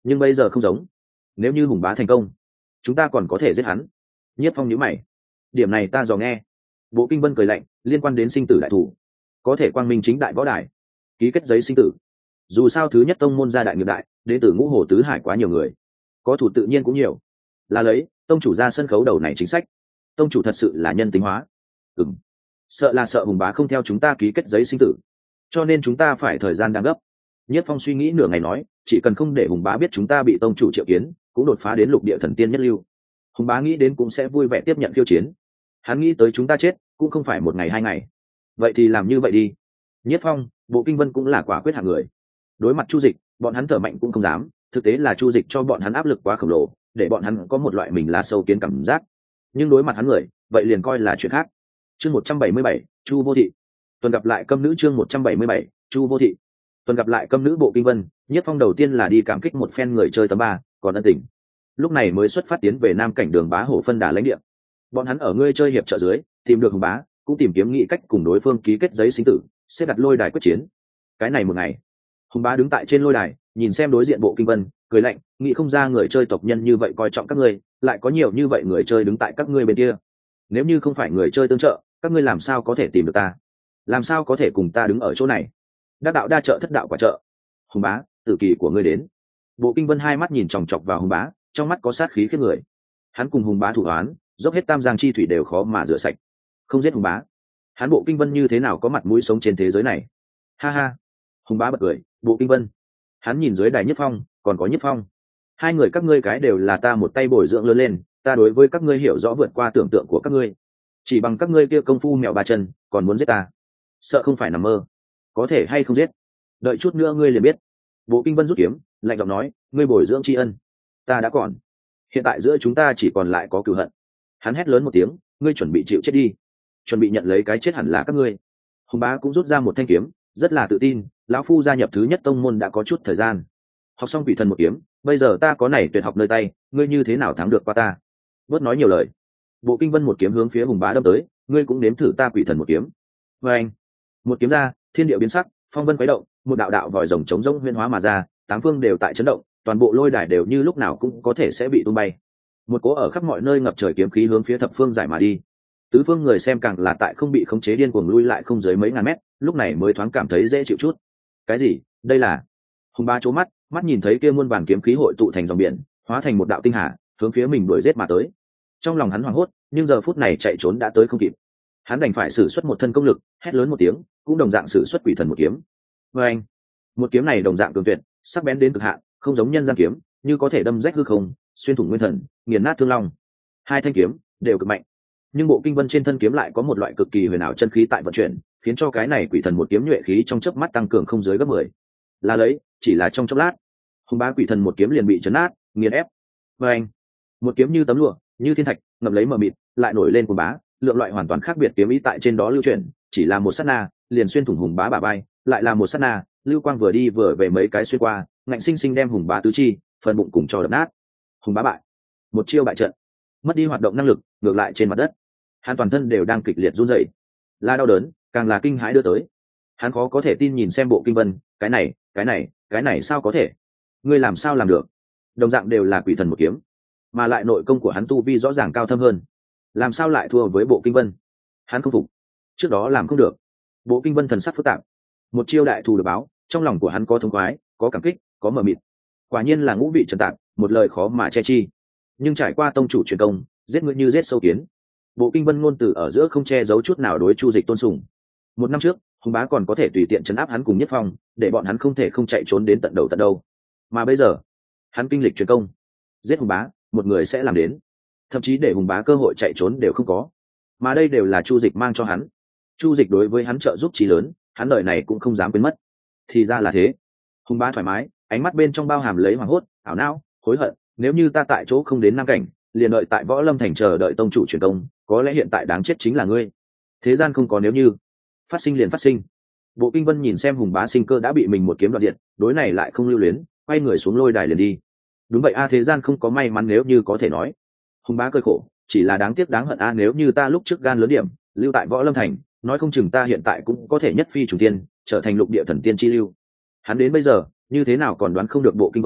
nhưng bây giờ không giống. Nếu như hùng bá thành công, chúng ta còn có thể giết hắn. Nhiếp Phong nhíu mày. Điểm này ta dò nghe. Bộ Kinh Vân cười lạnh, liên quan đến sinh tử đại thủ, có thể quang minh chính đại võ đài, ký kết giấy sinh tử. Dù sao thứ nhất tông môn gia đại nghiệp đại, đến từ ngũ hồ tứ hải quá nhiều người, có thủ tự nhiên cũng nhiều. Là lấy tông chủ ra sân khấu đầu này chính sách. Tông chủ thật sự là nhân tính hóa. Ừm, sợ là sợ hùng bá không theo chúng ta ký kết giấy sinh tử, cho nên chúng ta phải thời gian đang gấp. Nhiếp Phong suy nghĩ nửa ngày nói, chỉ cần không để hùng bá biết chúng ta bị tông chủ triệu kiến, cũng đột phá đến lục địa thần tiên nhất lưu, hùng bá nghĩ đến cũng sẽ vui vẻ tiếp nhận khiêu chiến. Hắn nghĩ tới chúng ta chết cũng không phải một ngày hai ngày, vậy thì làm như vậy đi. Nhiếp Phong, Bộ Kinh Vân cũng là quả quyết hạng người. Đối mặt Chu Dịch, bọn hắn thở mạnh cũng không dám, thực tế là Chu Dịch cho bọn hắn áp lực quá khổng lồ, để bọn hắn có một loại mình là sâu kiến cảm giác. Nhưng đối mặt hắn người, vậy liền coi là chuyện khác. Chương một trăm bảy mươi bảy, Chu Vô Thị. Tuần gặp lại câm nữ chương một trăm bảy mươi bảy, Chu Vô Thị. Tuần gặp lại câm nữ Bộ Kinh Vân, Nhiếp Phong đầu tiên là đi cảm kích một phen người chơi tấm ba, còn ân tình. Lúc này mới xuất phát tiến về Nam cảnh đường bá hổ phân đà lãnh địa. Bọn hắn ở ngươi chơi hiệp trợ dưới, tìm được hùng bá, cũng tìm kiếm nghị cách cùng đối phương ký kết giấy sinh tử, xếp đặt lôi đài quyết chiến. Cái này một ngày, hùng bá đứng tại trên lôi đài, nhìn xem đối diện Bộ Kinh Vân, cười lạnh, nghĩ không ra người chơi tộc nhân như vậy coi trọng các ngươi, lại có nhiều như vậy người chơi đứng tại các ngươi bên kia. Nếu như không phải người chơi tương trợ, các ngươi làm sao có thể tìm được ta? Làm sao có thể cùng ta đứng ở chỗ này? Đắc đạo đa trợ thất đạo quả trợ. Hùng bá, tử kỳ của ngươi đến. Bộ Kinh Vân hai mắt nhìn chòng chọc vào hùng bá, trong mắt có sát khí khiếp người. Hắn cùng hùng bá thủ oán, dốc hết tam giang chi thủy đều khó mà rửa sạch. Không giết hùng bá, hắn Bộ Kinh Vân như thế nào có mặt mũi sống trên thế giới này? Ha ha. Hùng bá bật cười, Bộ Kinh Vân. Hắn nhìn dưới đài Nhất Phong, còn có Nhất Phong. Hai người các ngươi cái đều là ta một tay bồi dưỡng lớn lên, ta đối với các ngươi hiểu rõ vượt qua tưởng tượng của các ngươi. Chỉ bằng các ngươi kia công phu mèo ba chân, còn muốn giết ta? Sợ không phải nằm mơ. Có thể hay không giết? Đợi chút nữa ngươi liền biết. Bộ Kinh Vân rút kiếm, lạnh giọng nói, ngươi bồi dưỡng tri ân, ta đã còn. Hiện tại giữa chúng ta chỉ còn lại có cừu hận. Hắn hét lớn một tiếng, ngươi chuẩn bị chịu chết đi, chuẩn bị nhận lấy cái chết hẳn là các ngươi. Hùng bá cũng rút ra một thanh kiếm, rất là tự tin, lão phu gia nhập thứ nhất tông môn đã có chút thời gian, học xong quỷ thần một kiếm, bây giờ ta có này tuyệt học nơi tay, ngươi như thế nào thắng được qua ta? Bớt nói nhiều lời. Bộ Kinh Vân một kiếm hướng phía hùng bá đâm tới, ngươi cũng nếm thử ta quỷ thần một kiếm. Và anh, một kiếm ra, thiên địa biến sắc, phong vân quấy động, một đạo đạo vòi rồng chống rỗng huyễn hóa mà ra, tám phương đều tại chấn động, toàn bộ lôi đài đều như lúc nào cũng có thể sẽ bị tung bay. Một cỗ ở khắp mọi nơi ngập trời kiếm khí hướng phía thập phương giải mà đi. Tứ phương người xem càng là tại không bị khống chế điên cuồng lui lại không dưới mấy ngàn mét, lúc này mới thoáng cảm thấy dễ chịu chút. Cái gì? Đây là? Hùng bá chố mắt, mắt nhìn thấy kia muôn vàn kiếm khí hội tụ thành dòng biển, hóa thành một đạo tinh hà, hướng phía mình đuổi giết mà tới. Trong lòng hắn hoảng hốt, nhưng giờ phút này chạy trốn đã tới không kịp. Hắn đành phải sử xuất một thân công lực, hét lớn một tiếng, cũng đồng dạng sử xuất quỷ thần một kiếm. Và anh, một kiếm này đồng dạng cường tuyệt, sắc bén đến cực hạn, không giống nhân gian kiếm, như có thể đâm rách hư không, xuyên thủng nguyên thần, nghiền nát thương long. Hai thanh kiếm đều cực mạnh, nhưng Bộ Kinh Vân trên thân kiếm lại có một loại cực kỳ huyền ảo chân khí tại vận chuyển, khiến cho cái này quỷ thần một kiếm nhuệ khí trong chớp mắt tăng cường không dưới gấp mười. Là lấy, chỉ là trong chốc lát, hùng bá quỷ thần một kiếm liền bị chấn nát, nghiền ép. Và anh, một kiếm như tấm lụa, như thiên thạch, ngập lấy mờ mịt, lại nổi lên hùng bá, lượng loại hoàn toàn khác biệt kiếm ý tại trên đó lưu chuyển, chỉ là một sát na, liền xuyên thủng hùng bá bả vai, lại là một sát na, lưu quang vừa đi vừa về mấy cái xuyên qua, ngạnh sinh sinh đem hùng bá tứ chi, phần bụng cùng cho đập nát. Hùng bá bại, một chiêu bại trận, mất đi hoạt động năng lực, ngược lại trên mặt đất, hắn toàn thân đều đang kịch liệt run rẩy, là đau đớn, càng là kinh hãi đưa tới. Hắn khó có thể tin nhìn xem Bộ Kinh Vân, cái này, cái này, cái này sao có thể? Ngươi làm sao làm được? Đồng dạng đều là quỷ thần một kiếm, mà lại nội công của hắn tu vi rõ ràng cao thâm hơn, làm sao lại thua với Bộ Kinh Vân? Hắn không phục, trước đó làm không được. Bộ Kinh Vân thần sắc phức tạp, một chiêu đại thù được báo, trong lòng của hắn có thống khoái, có cảm kích, có mờ mịt. Quả nhiên là ngũ vị trần tạp, một lời khó mà che chi. Nhưng trải qua tông chủ truyền công, giết ngươi như giết sâu kiến. Bộ Kinh Vân ngôn từ ở giữa không che giấu chút nào đối Chu Dịch tôn sùng. Một năm trước, hùng bá còn có thể tùy tiện chấn áp hắn cùng Nhất Phong, để bọn hắn không thể không chạy trốn đến tận đầu tận đâu. Mà bây giờ, hắn kinh lịch truyền công, giết hùng bá, một người sẽ làm đến, thậm chí để hùng bá cơ hội chạy trốn đều không có. Mà đây đều là Chu Dịch mang cho hắn. Chu Dịch đối với hắn trợ giúp chí lớn, hắn đời này cũng không dám quên mất. Thì ra là thế. Hùng bá thoải mái, ánh mắt bên trong bao hàm lấy hoảng hốt, ảo não, hối hận. Nếu như ta tại chỗ không đến Nam cảnh, liền đợi tại Võ Lâm thành chờ đợi tông chủ truyền công, có lẽ hiện tại đáng chết chính là ngươi. Thế gian không có nếu như, phát sinh liền phát sinh. Bộ Kinh Vân nhìn xem hùng bá sinh cơ đã bị mình một kiếm đoạt diệt, đối này lại không lưu luyến, quay người xuống lôi đài liền đi. Đúng vậy a, thế gian không có may mắn nếu như có thể nói. Hùng bá cười khổ, chỉ là đáng tiếc đáng hận a, nếu như ta lúc trước gan lớn điểm, lưu tại Võ Lâm thành, nói không chừng ta hiện tại cũng có thể nhất phi trùng tiên, trở thành lục địa thần tiên chi lưu. Hắn đến bây giờ, như thế nào còn đoán không được Bộ Kinh Vân,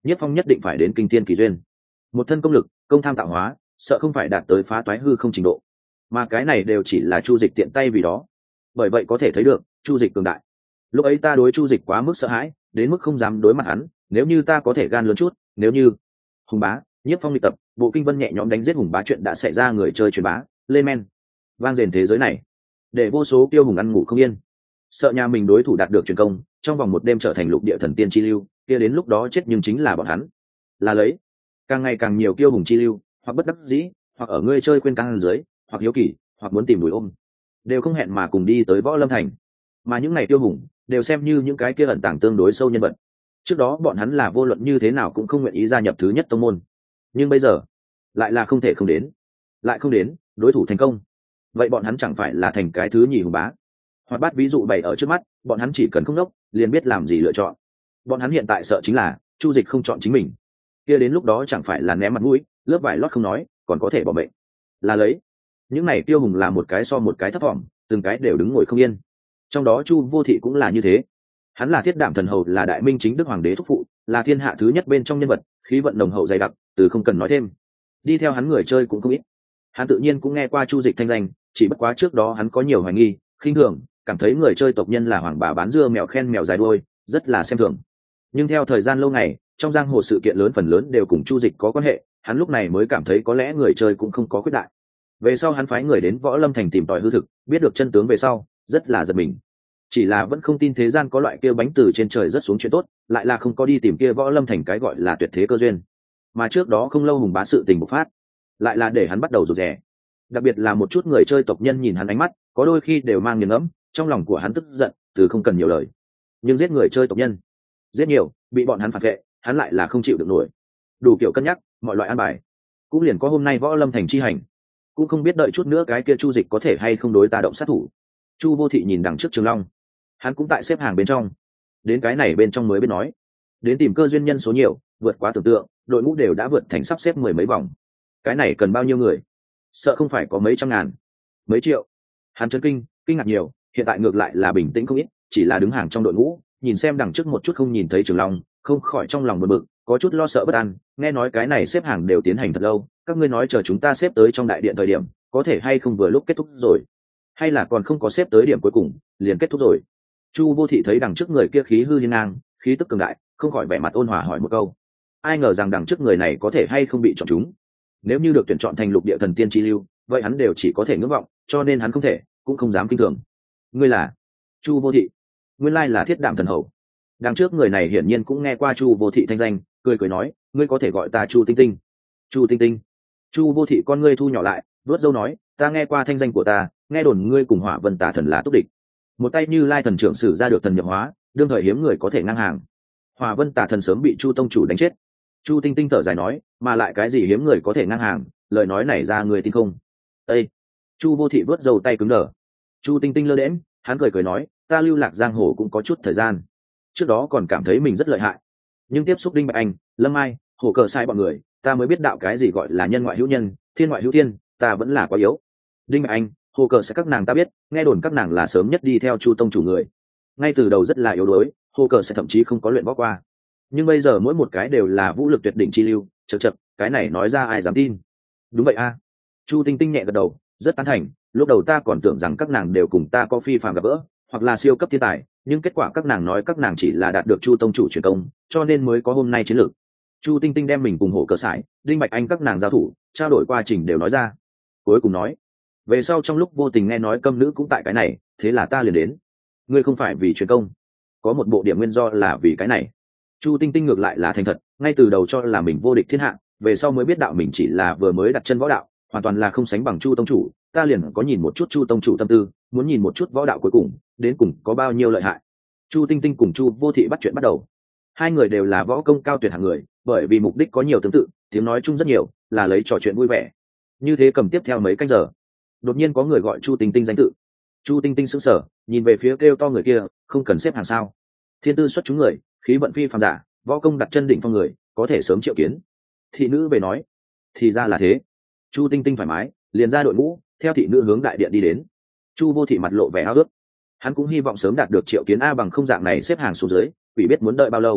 Nhiếp Phong nhất định phải đến kinh thiên kỳ duyên, một thân công lực công tham tạo hóa, sợ không phải đạt tới phá toái hư không trình độ, mà cái này đều chỉ là Chu Dịch tiện tay vì đó. Bởi vậy có thể thấy được Chu Dịch cường đại. Lúc ấy ta đối Chu Dịch quá mức sợ hãi, đến mức không dám đối mặt hắn. Nếu như ta có thể gan lớn chút, nếu như Hùng Bá, Nhiếp Phong đi tập, Bộ Kinh Vân nhẹ nhõm đánh giết Hùng Bá chuyện đã xảy ra, người chơi truyền bá lên men vang dền thế giới này, để vô số tiêu hùng ăn ngủ không yên, sợ nhà mình đối thủ đạt được truyền công, trong vòng một đêm trở thành lục địa thần tiên chi lưu, kia đến lúc đó chết nhưng chính là bọn hắn. Là lấy càng ngày càng nhiều tiêu hùng chi lưu, hoặc bất đắc dĩ, hoặc ở ngươi chơi quên căng dưới, hoặc hiếu kỳ, hoặc muốn tìm đuổi ôm, đều không hẹn mà cùng đi tới Võ Lâm Thành. Mà những này tiêu hùng đều xem như những cái kia ẩn tàng tương đối sâu nhân vật. Trước đó bọn hắn là vô luận như thế nào cũng không nguyện ý gia nhập thứ nhất tông môn, nhưng bây giờ lại là không thể không đến, lại không đến đối thủ thành công, vậy bọn hắn chẳng phải là thành cái thứ nhì Hùng Bá. Hoạt bát ví dụ bày ở trước mắt, bọn hắn chỉ cần không đốc liền biết làm gì lựa chọn. Bọn hắn hiện tại sợ chính là Chu Dịch không chọn chính mình, kia đến lúc đó chẳng phải là ném mặt mũi, lớp vải lót không nói, còn có thể bỏ bệnh. Là lấy những này tiêu hùng là một cái so một cái thấp thỏm, từng cái đều đứng ngồi không yên. Trong đó Chu Vô Thị cũng là như thế. Hắn là Thiết Đạm Thần Hầu, là Đại Minh chính đức hoàng đế thúc phụ, là thiên hạ thứ nhất bên trong nhân vật, khí vận nồng hậu dày đặc, từ không cần nói thêm. Đi theo hắn người chơi cũng không ít. Hắn tự nhiên cũng nghe qua Chu Dịch thanh danh, chỉ bất quá trước đó hắn có nhiều hoài nghi, khinh thường, cảm thấy người chơi tộc nhân là hoàng bà bán dưa mèo khen mèo dài đuôi, rất là xem thường. Nhưng theo thời gian lâu ngày, trong giang hồ sự kiện lớn phần lớn đều cùng Chu Dịch có quan hệ, hắn lúc này mới cảm thấy có lẽ người chơi cũng không có khuyết đại. Về sau hắn phái người đến Võ Lâm Thành tìm tòi hư thực, biết được chân tướng về sau, rất là giật mình. Chỉ là vẫn không tin thế gian có loại kia bánh từ trên trời rất xuống chuyện tốt, lại là không có đi tìm kia Võ Lâm Thành cái gọi là tuyệt thế cơ duyên. Mà trước đó không lâu Hùng Bá sự tình bộc phát, lại là để hắn bắt đầu rụt rè. Đặc biệt là một chút người chơi tộc nhân nhìn hắn ánh mắt, có đôi khi đều mang nghiền ngẫm, trong lòng của hắn tức giận, từ không cần nhiều lời. Nhưng giết người chơi tộc nhân, giết nhiều, bị bọn hắn phản vệ, hắn lại là không chịu được nổi. Đủ kiểu cân nhắc, mọi loại an bài, cũng liền có hôm nay Võ Lâm Thành chi hành. Cũng không biết đợi chút nữa cái kia Chu Dịch có thể hay không đối ta động sát thủ. Chu Vô Thị nhìn đằng trước Trường Long, hắn cũng tại xếp hàng bên trong. Đến cái này bên trong mới biết nói, đến tìm cơ duyên nhân số nhiều, vượt quá tưởng tượng, đội ngũ đều đã vượt thành sắp xếp mười mấy vòng. Cái này cần bao nhiêu người? Sợ không phải có mấy trăm ngàn, mấy triệu. Hắn chấn kinh, kinh ngạc nhiều, hiện tại ngược lại là bình tĩnh không ít, chỉ là đứng hàng trong đội ngũ, nhìn xem đằng trước một chút không nhìn thấy Trường Long, không khỏi trong lòng bực bực, có chút lo sợ bất an. Nghe nói cái này xếp hàng đều tiến hành thật lâu, các ngươi nói chờ chúng ta xếp tới trong đại điện thời điểm, có thể hay không vừa lúc kết thúc rồi, hay là còn không có xếp tới điểm cuối cùng liền kết thúc rồi? Chu Vô Thị thấy đằng trước người kia khí hư hiên ngang, khí tức cường đại, không khỏi vẻ mặt ôn hòa hỏi một câu. Ai ngờ rằng đằng trước người này có thể hay không bị chọn chúng. Nếu như được tuyển chọn thành lục địa thần tiên chi lưu, vậy hắn đều chỉ có thể ngưỡng vọng, cho nên hắn không thể, cũng không dám kinh thường. Ngươi là Chu Vô Thị? Nguyên lai là Thiết Đạm Thần Hầu. Đằng trước người này hiển nhiên cũng nghe qua Chu Vô Thị thanh danh, cười cười nói, ngươi có thể gọi ta Chu Tinh Tinh. Chu Tinh Tinh. Chu Vô Thị con ngươi thu nhỏ lại, vuốt râu nói, ta nghe qua thanh danh của ta, nghe đồn ngươi cùng Hỏa Vân Tà Thần là túc địch. Một tay Như Lai thần trưởng sử ra được thần nhập hóa, đương thời hiếm người có thể ngang hàng. Hỏa Vân Tà Thần sớm bị Chu tông chủ đánh chết. Chu Tinh Tinh thở dài nói, mà lại cái gì hiếm người có thể ngang hàng, lời nói này ra người tin không? Ê! Chu Vô Thị vuốt râu tay cứng đờ. Chu Tinh Tinh lơ đễnh, hắn cười cười nói, ta lưu lạc giang hồ cũng có chút thời gian, trước đó còn cảm thấy mình rất lợi hại, nhưng tiếp xúc Đinh Bạch Anh, Lâm Ai, Hổ Cờ sai bọn người, ta mới biết đạo cái gì gọi là nhân ngoại hữu nhân, thiên ngoại hữu thiên, ta vẫn là quá yếu. Đinh Bạch Anh, Hổ Cờ sai các nàng ta biết, nghe đồn các nàng là sớm nhất đi theo Chu tông chủ người, ngay từ đầu rất là yếu đuối, Hổ Cờ sai thậm chí không có luyện võ qua, nhưng bây giờ mỗi một cái đều là vũ lực tuyệt đỉnh chi lưu. Chậc chậc, cái này nói ra ai dám tin? Đúng vậy a. Chu Tinh Tinh nhẹ gật đầu, rất tán thành. Lúc đầu ta còn tưởng rằng các nàng đều cùng ta có phi phàm gặp gỡ, hoặc là siêu cấp thiên tài, nhưng kết quả các nàng nói các nàng chỉ là đạt được Chu tông chủ truyền công, cho nên mới có hôm nay chiến lược. Chu Tinh Tinh đem mình cùng Hổ Cờ sải, Đinh Bạch Anh các nàng giao thủ, trao đổi quá trình đều nói ra. Cuối cùng nói, về sau trong lúc vô tình nghe nói Câm Nữ cũng tại cái này, thế là ta liền đến. Ngươi không phải vì truyền công, có một bộ điểm nguyên do là vì cái này. Chu Tinh Tinh ngược lại là thành thật, ngay từ đầu cho là mình vô địch thiên hạ, về sau mới biết đạo mình chỉ là vừa mới đặt chân võ đạo, hoàn toàn là không sánh bằng Chu tông chủ. Ta liền có nhìn một chút Chu tông chủ tâm tư, muốn nhìn một chút võ đạo cuối cùng đến cùng có bao nhiêu lợi hại. Chu Tinh Tinh cùng Chu Vô Thị bắt chuyện bắt đầu. Hai người đều là võ công cao tuyệt hạng người, bởi vì mục đích có nhiều tương tự, tiếng nói chung rất nhiều, là lấy trò chuyện vui vẻ. Như thế cầm tiếp theo mấy canh giờ, đột nhiên có người gọi Chu Tinh Tinh danh tự. Chu Tinh Tinh sững sờ, nhìn về phía kêu to người kia, không cần xếp hàng sao? Thiên tư xuất chúng người, khí vận phi phàm giả, võ công đặt chân đỉnh phong người, có thể sớm triệu kiến. Thị nữ về nói, thì ra là thế. Chu Tinh Tinh thoải mái, liền ra đội ngũ, theo thị nữ hướng đại điện đi đến. Chu Vô Thị mặt lộ vẻ ao ước, hắn cũng hy vọng sớm đạt được triệu kiến, a bằng không dạng này xếp hàng xuống dưới, quỷ biết muốn đợi bao lâu.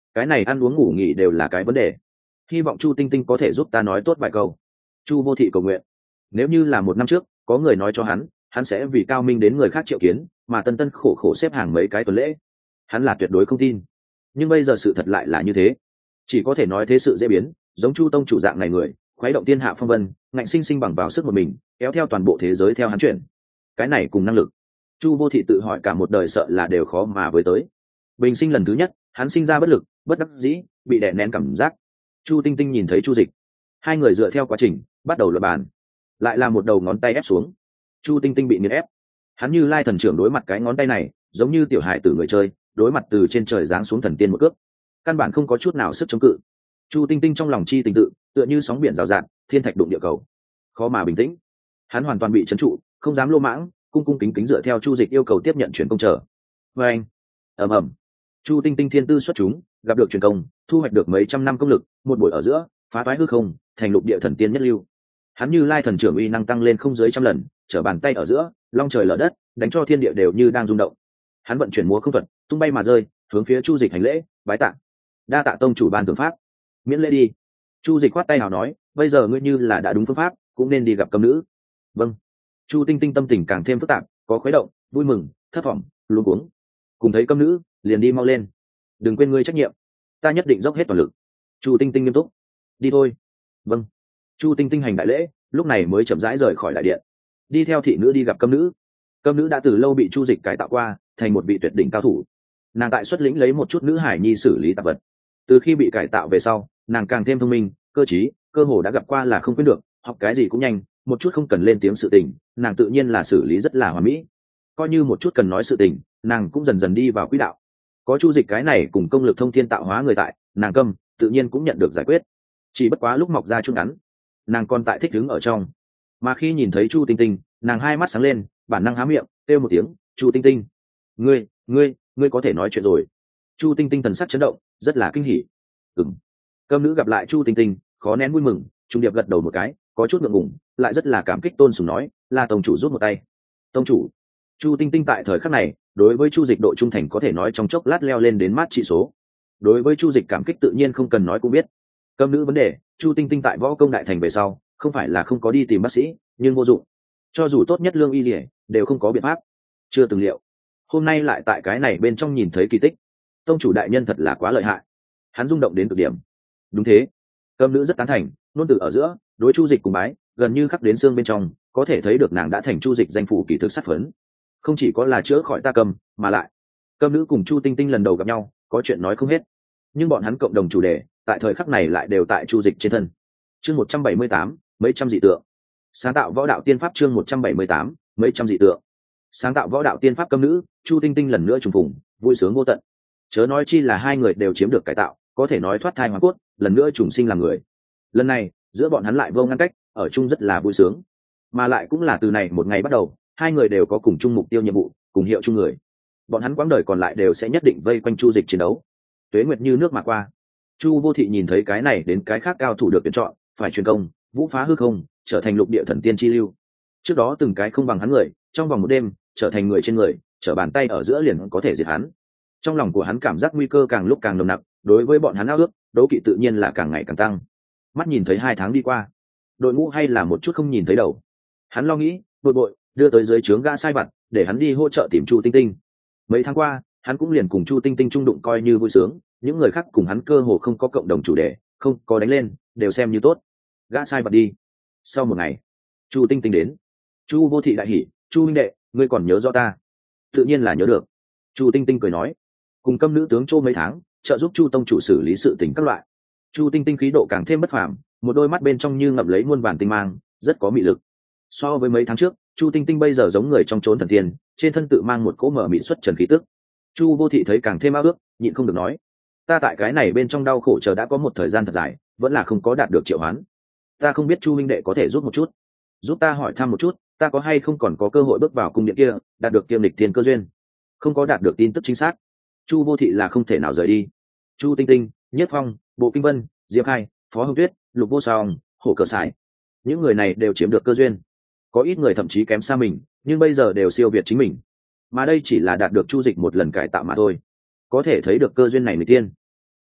cái này ăn uống ngủ nghỉ đều là cái vấn đề. Hy vọng Chu Tinh Tinh có thể giúp ta nói tốt vài câu. Chu Vô Thị cầu nguyện. Nếu như là một năm trước, có người nói cho hắn, hắn sẽ vì Cao Minh đến người khác triệu kiến, mà tân tân khổ khổ xếp hàng mấy cái tuần lễ, hắn là tuyệt đối không tin. Nhưng bây giờ sự thật lại là như thế, chỉ có thể nói thế sự dễ biến, giống Chu tông chủ dạng này người, khuấy động thiên hạ phong vân, ngạnh sinh sinh bằng vào sức một mình, kéo theo toàn bộ thế giới theo hắn chuyển. Cái này cùng năng lực, Chu Vô Thị tự hỏi cả một đời sợ là đều khó mà với tới. Bình sinh lần thứ nhất, hắn sinh ra bất lực, bất đắc dĩ, bị đè nén cảm giác. Chu Tinh Tinh nhìn thấy Chu Dịch, hai người dựa theo quá trình bắt đầu luận bàn, lại là một đầu ngón tay ép xuống. Chu Tinh Tinh bị nghiền ép, hắn như lai thần trưởng đối mặt cái ngón tay này, giống như tiểu hài tử người chơi đối mặt từ trên trời giáng xuống thần tiên một cước, căn bản không có chút nào sức chống cự. Chu Tinh Tinh trong lòng chi tình tự tựa như sóng biển rào rạt, thiên thạch đụng địa cầu, khó mà bình tĩnh. Hắn hoàn toàn bị trấn trụ, không dám lô mãng, cung cung kính kính dựa theo Chu Dịch yêu cầu tiếp nhận truyền công trở. Và anh, ầm ầm, Chu Tinh Tinh thiên tư xuất chúng, gặp được truyền công, thu hoạch được mấy trăm năm công lực, một buổi ở giữa phá toái hư không, thành lục địa thần tiên nhất lưu. Hắn như lai thần trưởng uy năng tăng lên không dưới trăm lần, trở bàn tay ở giữa, long trời lở đất, đánh cho thiên địa đều như đang rung động. Hắn vận chuyển múa không thuật, tung bay mà rơi, hướng phía Chu Dịch hành lễ, bái tạ. Đa tạ tông chủ ban thượng pháp, miễn lễ đi. Chu Dịch khoát tay nào nói, bây giờ ngươi như là đã đúng phương pháp, cũng nên đi gặp cấm nữ. Vâng. Chu Tinh Tinh tâm tình càng thêm phức tạp, có khuấy động, vui mừng, thất vọng, luống cuống. Cùng thấy cấm nữ, liền đi mau lên. Đừng quên ngươi trách nhiệm, ta nhất định dốc hết toàn lực. Chu Tinh Tinh nghiêm túc. Đi thôi. Vâng. Chu Tinh Tinh hành đại lễ, lúc này mới chậm rãi rời khỏi đại điện, đi theo thị nữ đi gặp cấm nữ. Cấm nữ đã từ lâu bị Chu Dịch cải tạo qua, thành một vị tuyệt đỉnh cao thủ. Nàng tại xuất lĩnh lấy một chút nữ hải nhi xử lý tạp vật. Từ khi bị cải tạo về sau, nàng càng thêm thông minh, cơ trí, cơ hồ đã gặp qua là không quên được, học cái gì cũng nhanh, một chút không cần lên tiếng sự tình, nàng tự nhiên là xử lý rất là hoàn mỹ. Coi như một chút cần nói sự tình, nàng cũng dần dần đi vào quỹ đạo. Có Chu Dịch cái này cùng công lực thông thiên tạo hóa người tại, nàng câm tự nhiên cũng nhận được giải quyết. Chỉ bất quá lúc mọc ra chút ngắn, nàng còn tại thích đứng ở trong. Mà khi nhìn thấy Chu Tinh Tinh, nàng hai mắt sáng lên, bản năng há miệng kêu một tiếng, Chu Tinh Tinh, ngươi ngươi ngươi có thể nói chuyện rồi. Chu Tinh Tinh thần sắc chấn động, rất là kinh hỉ. Ừm. Câm nữ gặp lại Chu Tinh Tinh, khó nén vui mừng, trung điệp gật đầu một cái, có chút ngượng ngùng, lại rất là cảm kích tôn sùng nói, là tông chủ giúp một tay. Tông chủ. Chu Tinh Tinh tại thời khắc này, đối với Chu Dịch độ trung thành có thể nói trong chốc lát leo lên đến mát trị số. Đối với Chu Dịch cảm kích tự nhiên không cần nói cũng biết. Câm nữ vấn đề, Chu Tinh Tinh tại võ công đại thành về sau, không phải là không có đi tìm bác sĩ, nhưng vô dụng. Cho dù tốt nhất lương y liễu, đều không có biện pháp. Chưa từng liệu, hôm nay lại tại cái này bên trong nhìn thấy kỳ tích. Tông chủ đại nhân thật là quá lợi hại. Hắn rung động đến cực điểm. Đúng thế. Câm nữ rất tán thành, luôn từ ở giữa, đối Chu Dịch cùng bái, gần như khắc đến xương bên trong, có thể thấy được nàng đã thành Chu Dịch danh phủ kỳ thực sát phấn. Không chỉ có là chữa khỏi ta cầm, mà lại, Câm nữ cùng Chu Tinh Tinh lần đầu gặp nhau, có chuyện nói không hết. Nhưng bọn hắn cộng đồng chủ đề, tại thời khắc này lại đều tại Chu Dịch trên thân. Chương một trăm bảy mươi tám, mấy trăm dị tượng. Sáng tạo võ đạo tiên pháp chương một trăm bảy mươi tám, mấy trăm dị tượng. Sáng tạo võ đạo tiên pháp Câm nữ, Chu Tinh Tinh lần nữa trùng phùng, vui sướng vô tận. Chớ nói chi là hai người đều chiếm được cải tạo, có thể nói thoát thai hóa cốt, lần nữa trùng sinh làm người. Lần này, giữa bọn hắn lại vô ngăn cách, ở chung rất là vui sướng. Mà lại cũng là từ này một ngày bắt đầu, hai người đều có cùng chung mục tiêu nhiệm vụ, cùng hiệu chung người. Bọn hắn quãng đời còn lại đều sẽ nhất định vây quanh Chu Dịch chiến đấu. Tuế nguyệt như nước mà qua. Chu Vô Thị nhìn thấy cái này đến cái khác cao thủ được tuyển chọn, phải truyền công, vũ phá hư không, trở thành lục địa thần tiên chi lưu. Trước đó từng cái không bằng hắn người, trong vòng một đêm, trở thành người trên người, trở bàn tay ở giữa liền có thể diệt hắn. Trong lòng của hắn cảm giác nguy cơ càng lúc càng nồng nặc, đối với bọn hắn ao ước, đấu kỵ tự nhiên là càng ngày càng tăng. Mắt nhìn thấy hai tháng đi qua, đội ngũ hay là một chút không nhìn thấy đầu. Hắn lo nghĩ, bội bội, đưa tới dưới trướng gã sai vặt, để hắn đi hỗ trợ tìm Chu Tinh Tinh. Mấy tháng qua, hắn cũng liền cùng Chu Tinh Tinh trung đụng coi như vui sướng, những người khác cùng hắn cơ hồ không có cộng đồng chủ đề, không có đánh lên, đều xem như tốt. Gã sai vặt đi. Sau một ngày, Chu Tinh Tinh đến. Chu Vô Thị đại hỉ, Chu huynh đệ, ngươi còn nhớ rõ ta? Tự nhiên là nhớ được. Chu Tinh Tinh cười nói, cùng Câm nữ tướng chô mấy tháng, trợ giúp Chu tông chủ xử lý sự tình các loại. Chu Tinh Tinh khí độ càng thêm bất phàm, một đôi mắt bên trong như ngậm lấy muôn vàn tinh mang, rất có mị lực. So với mấy tháng trước, Chu Tinh Tinh bây giờ giống người trong chốn thần tiên, trên thân tự mang một cỗ mở mị xuất trần khí tức. Chu Vô Thị thấy càng thêm ao ước, nhịn không được nói, ta tại cái này bên trong đau khổ chờ đã có một thời gian thật dài, vẫn là không có đạt được triệu hoán. Ta không biết Chu huynh đệ có thể giúp một chút, giúp ta hỏi thăm một chút, ta có hay không còn có cơ hội bước vào cung điện kia, đạt được kiêm lịch thiên cơ duyên. Không có đạt được tin tức chính xác, Chu Vô Thị là không thể nào rời đi. Chu Tinh Tinh, Nhất Phong, Bộ Kinh Vân, Diệp Khai, Phó Hồng Tuyết, Lục Vô Song, Hổ Cờ Sải, những người này đều chiếm được cơ duyên. Có ít người thậm chí kém xa mình, nhưng bây giờ đều siêu việt chính mình. Mà đây chỉ là đạt được Chu Dịch một lần cải tạo mà thôi. Có thể thấy được cơ duyên này người tiên.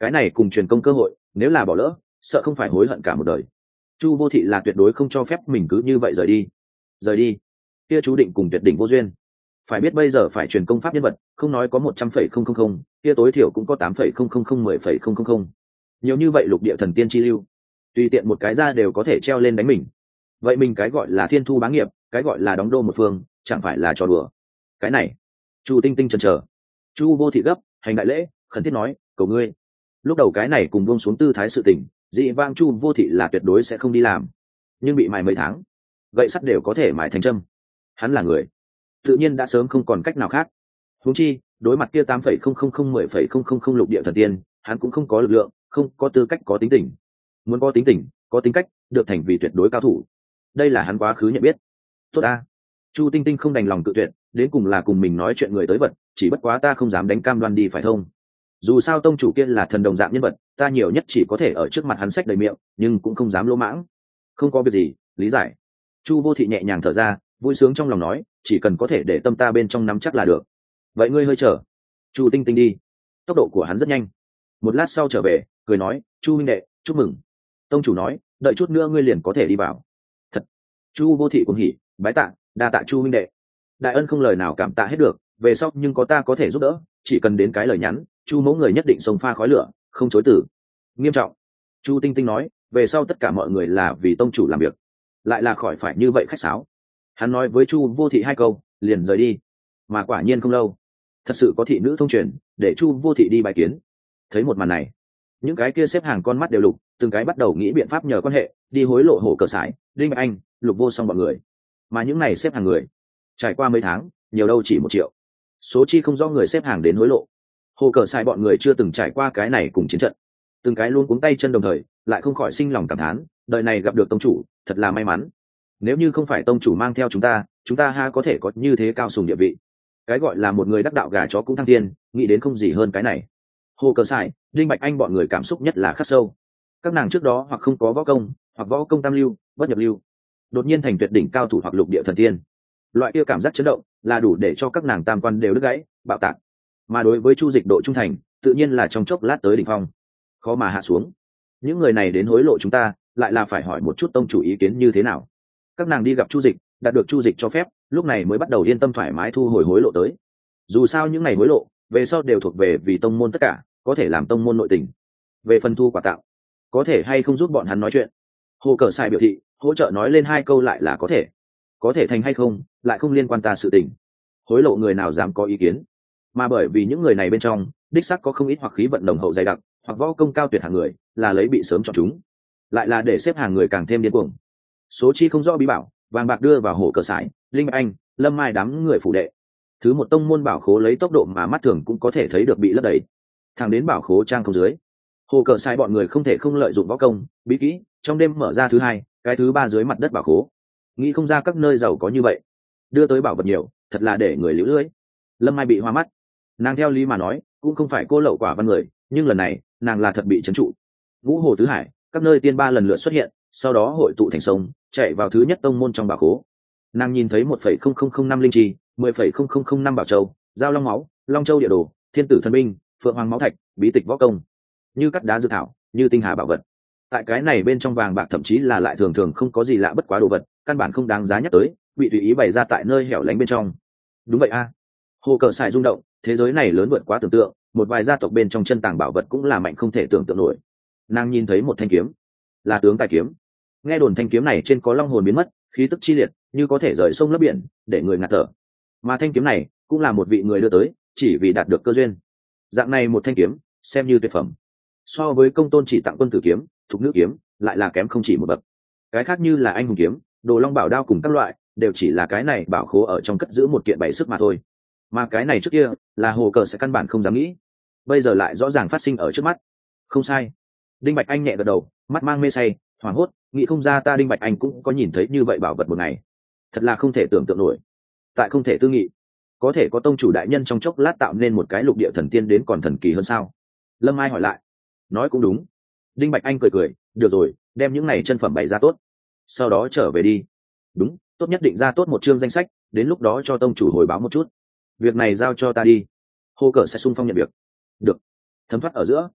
cái này cùng truyền công cơ hội nếu là bỏ lỡ sợ không phải hối hận cả một đời. Chu Vô Thị là tuyệt đối không cho phép mình cứ như vậy rời đi. Rời đi kia chú định cùng tuyệt đỉnh vô duyên. Phải biết bây giờ phải truyền công pháp nhân vật không nói có một trăm phẩy không không không, kia tối thiểu cũng có tám phẩy không không không, mười phẩy không không không. Nhiều như vậy lục địa thần tiên chi lưu, tùy tiện một cái ra đều có thể treo lên đánh mình. Vậy mình cái gọi là thiên thu bá nghiệp, cái gọi là đóng đô một phương, chẳng phải là trò đùa. Cái này Chu Tinh Tinh chần chờ. Chu Vô Thị gấp hành đại lễ khẩn thiết nói, cầu ngươi. Lúc đầu cái này cùng buông xuống tư thái sự tình, dị vang Chu Vô Thị là tuyệt đối sẽ không đi làm, nhưng bị mài mấy tháng gậy sắt đều có thể mài thành châm. Hắn là người tự nhiên đã sớm không còn cách nào khác. Huống chi đối mặt kia tám phẩy không không không, mười phẩy không không không lục địa thần tiên, hắn cũng không có lực lượng, không có tư cách có tính tình. Muốn có tính tình, có tính cách, được thành vì tuyệt đối cao thủ. Đây là hắn quá khứ nhận biết. Tốt a. Chu Tinh Tinh không đành lòng tự tuyệt, đến cùng là cùng mình nói chuyện người tới vật, chỉ bất quá ta không dám đánh cam đoan đi phải thông. Dù sao tông chủ kia là thần đồng dạng nhân vật, ta nhiều nhất chỉ có thể ở trước mặt hắn xách đầy miệng, nhưng cũng không dám lỗ mãng. Không có việc gì, lý giải. Chu Vô Thị nhẹ nhàng thở ra, vui sướng trong lòng nói, chỉ cần có thể để tâm ta bên trong nắm chắc là được. Vậy ngươi hơi chờ. Chu Tinh Tinh đi. Tốc độ của hắn rất nhanh. Một lát sau trở về, cười nói, Chu huynh đệ, chúc mừng. Tông chủ nói, đợi chút nữa ngươi liền có thể đi vào. Thật. Chu Vô Thị cũng hỉ, bái tạ, đa tạ Chu huynh đệ. Đại ân không lời nào cảm tạ hết được, về sau nhưng có ta có thể giúp đỡ, chỉ cần đến cái lời nhắn, Chu mẫu người nhất định xông pha khói lửa, không chối từ. Nghiêm trọng. Chu Tinh Tinh nói, về sau tất cả mọi người là vì tông chủ làm việc, lại là khỏi phải như vậy khách sáo. Hắn nói với Chu Vô Thị hai câu liền rời đi, mà quả nhiên không lâu thật sự có thị nữ thông truyền để Chu Vô Thị đi bài kiến. Thấy một màn này, những cái kia xếp hàng con mắt đều lục, từng cái bắt đầu nghĩ biện pháp nhờ quan hệ đi hối lộ Hổ Cờ Sải, Đinh Bạch Anh, Lục Vô Song bọn người. Mà những này xếp hàng người trải qua mấy tháng, nhiều đâu chỉ một triệu, số chi không rõ người xếp hàng đến hối lộ. Hổ Cờ Sải bọn người chưa từng trải qua cái này cùng chiến trận, từng cái luôn cuống tay chân đồng thời lại không khỏi sinh lòng cảm thán, đời này gặp được tông chủ thật là may mắn. Nếu như không phải tông chủ mang theo chúng ta, chúng ta ha có thể có như thế cao sùng địa vị. Cái gọi là một người đắc đạo gà chó cũng thăng thiên, nghĩ đến không gì hơn cái này. Hồ Cờ Sải, Đinh Bạch Anh bọn người cảm xúc nhất là khắc sâu. Các nàng trước đó hoặc không có võ công, hoặc võ công tam lưu, bất nhập lưu, đột nhiên thành tuyệt đỉnh cao thủ hoặc lục địa thần tiên. Loại kia cảm giác chấn động là đủ để cho các nàng tam quan đều đứt gãy, bạo tạc. Mà đối với Chu Dịch độ trung thành, tự nhiên là trong chốc lát tới đỉnh phong, khó mà hạ xuống. Những người này đến hối lộ chúng ta, lại là phải hỏi một chút tông chủ ý kiến như thế nào. Các nàng đi gặp Chu Dịch, đạt được Chu Dịch cho phép, lúc này mới bắt đầu yên tâm thoải mái thu hồi hối lộ tới. Dù sao những ngày hối lộ về sau đều thuộc về vì tông môn tất cả, có thể làm tông môn nội tình. Về phần thu quả tạo, có thể hay không giúp bọn hắn nói chuyện, Hồ Cờ Sải biểu thị hỗ trợ nói lên hai câu lại là có thể. Có thể thành hay không lại không liên quan ta sự tình. Hối lộ người nào dám có ý kiến. Mà bởi vì những người này bên trong đích xác có không ít hoặc khí vận đồng hậu dày đặc, hoặc võ công cao tuyệt hàng người, là lấy bị sớm chọn chúng, lại là để xếp hàng người càng thêm điên cuồng. Số chi không rõ bí bảo, vàng bạc đưa vào Hổ Cờ Sải, Linh Anh, Lâm Mai đám người phủ đệ. Thứ một tông môn bảo khố lấy tốc độ mà mắt thường cũng có thể thấy được bị lấp đầy. Thẳng đến bảo khố trang không dưới, Hổ Cờ Sải bọn người không thể không lợi dụng võ công, bí kỹ, trong đêm mở ra thứ hai, cái thứ ba dưới mặt đất bảo khố. Nghĩ không ra các nơi giàu có như vậy, đưa tới bảo vật nhiều, thật là để người liễu lưỡi. Lâm Mai bị hoa mắt, nàng theo lý mà nói cũng không phải cô lậu quả văn người, nhưng lần này nàng là thật bị trấn trụ. Vũ Hồ tứ hải, các nơi tiên ba lần lượt xuất hiện, sau đó hội tụ thành sông, chạy vào thứ nhất tông môn trong bảo khố. Nàng nhìn thấy một phẩy không không không năm linh chi, mười phẩy không không không năm bảo châu, giao long máu, long châu địa đồ, thiên tử thần binh, phượng hoàng máu thạch, bí tịch võ công, như cắt đá dự thảo, như tinh hà bảo vật. Tại cái này bên trong vàng bạc thậm chí là lại thường thường không có gì lạ bất quá đồ vật, căn bản không đáng giá nhắc tới, bị tùy ý bày ra tại nơi hẻo lánh bên trong. Đúng vậy a. Hồ Cờ Sải rung động, thế giới này lớn vượt quá tưởng tượng, một vài gia tộc bên trong chân tàng bảo vật cũng là mạnh không thể tưởng tượng nổi. Nàng nhìn thấy một thanh kiếm, là tướng tài kiếm. Nghe đồn thanh kiếm này trên có long hồn biến mất, khí tức chi liệt, như có thể rời sông lấp biển, để người ngạt thở. Mà thanh kiếm này cũng là một vị người đưa tới, chỉ vì đạt được cơ duyên. Dạng này một thanh kiếm, xem như tuyệt phẩm. So với công tôn chỉ tặng quân tử kiếm, thục nữ kiếm, lại là kém không chỉ một bậc. Cái khác như là anh hùng kiếm, đồ long bảo đao cùng các loại, đều chỉ là cái này bảo khố ở trong cất giữ một kiện bảy sức mà thôi. Mà cái này trước kia là Hồ Cờ sẽ căn bản không dám nghĩ, bây giờ lại rõ ràng phát sinh ở trước mắt. Không sai. Đinh Bạch Anh nhẹ gật đầu, mắt mang mê say, hoảng hốt, nghĩ không ra ta Đinh Bạch Anh cũng có nhìn thấy như vậy bảo vật một ngày. Thật là không thể tưởng tượng nổi. Tại không thể tư nghị, có thể có tông chủ đại nhân trong chốc lát tạo nên một cái lục địa thần tiên đến còn thần kỳ hơn sao? Lâm Ai hỏi lại. Nói cũng đúng. Đinh Bạch Anh cười cười, được rồi, đem những này chân phẩm bày ra tốt, sau đó trở về đi. Đúng, tốt nhất định ra tốt một chương danh sách, đến lúc đó cho tông chủ hồi báo một chút. Việc này giao cho ta đi. Hồ Cờ sẽ sung phong nhận việc. Được. Thấm thoát ở giữa,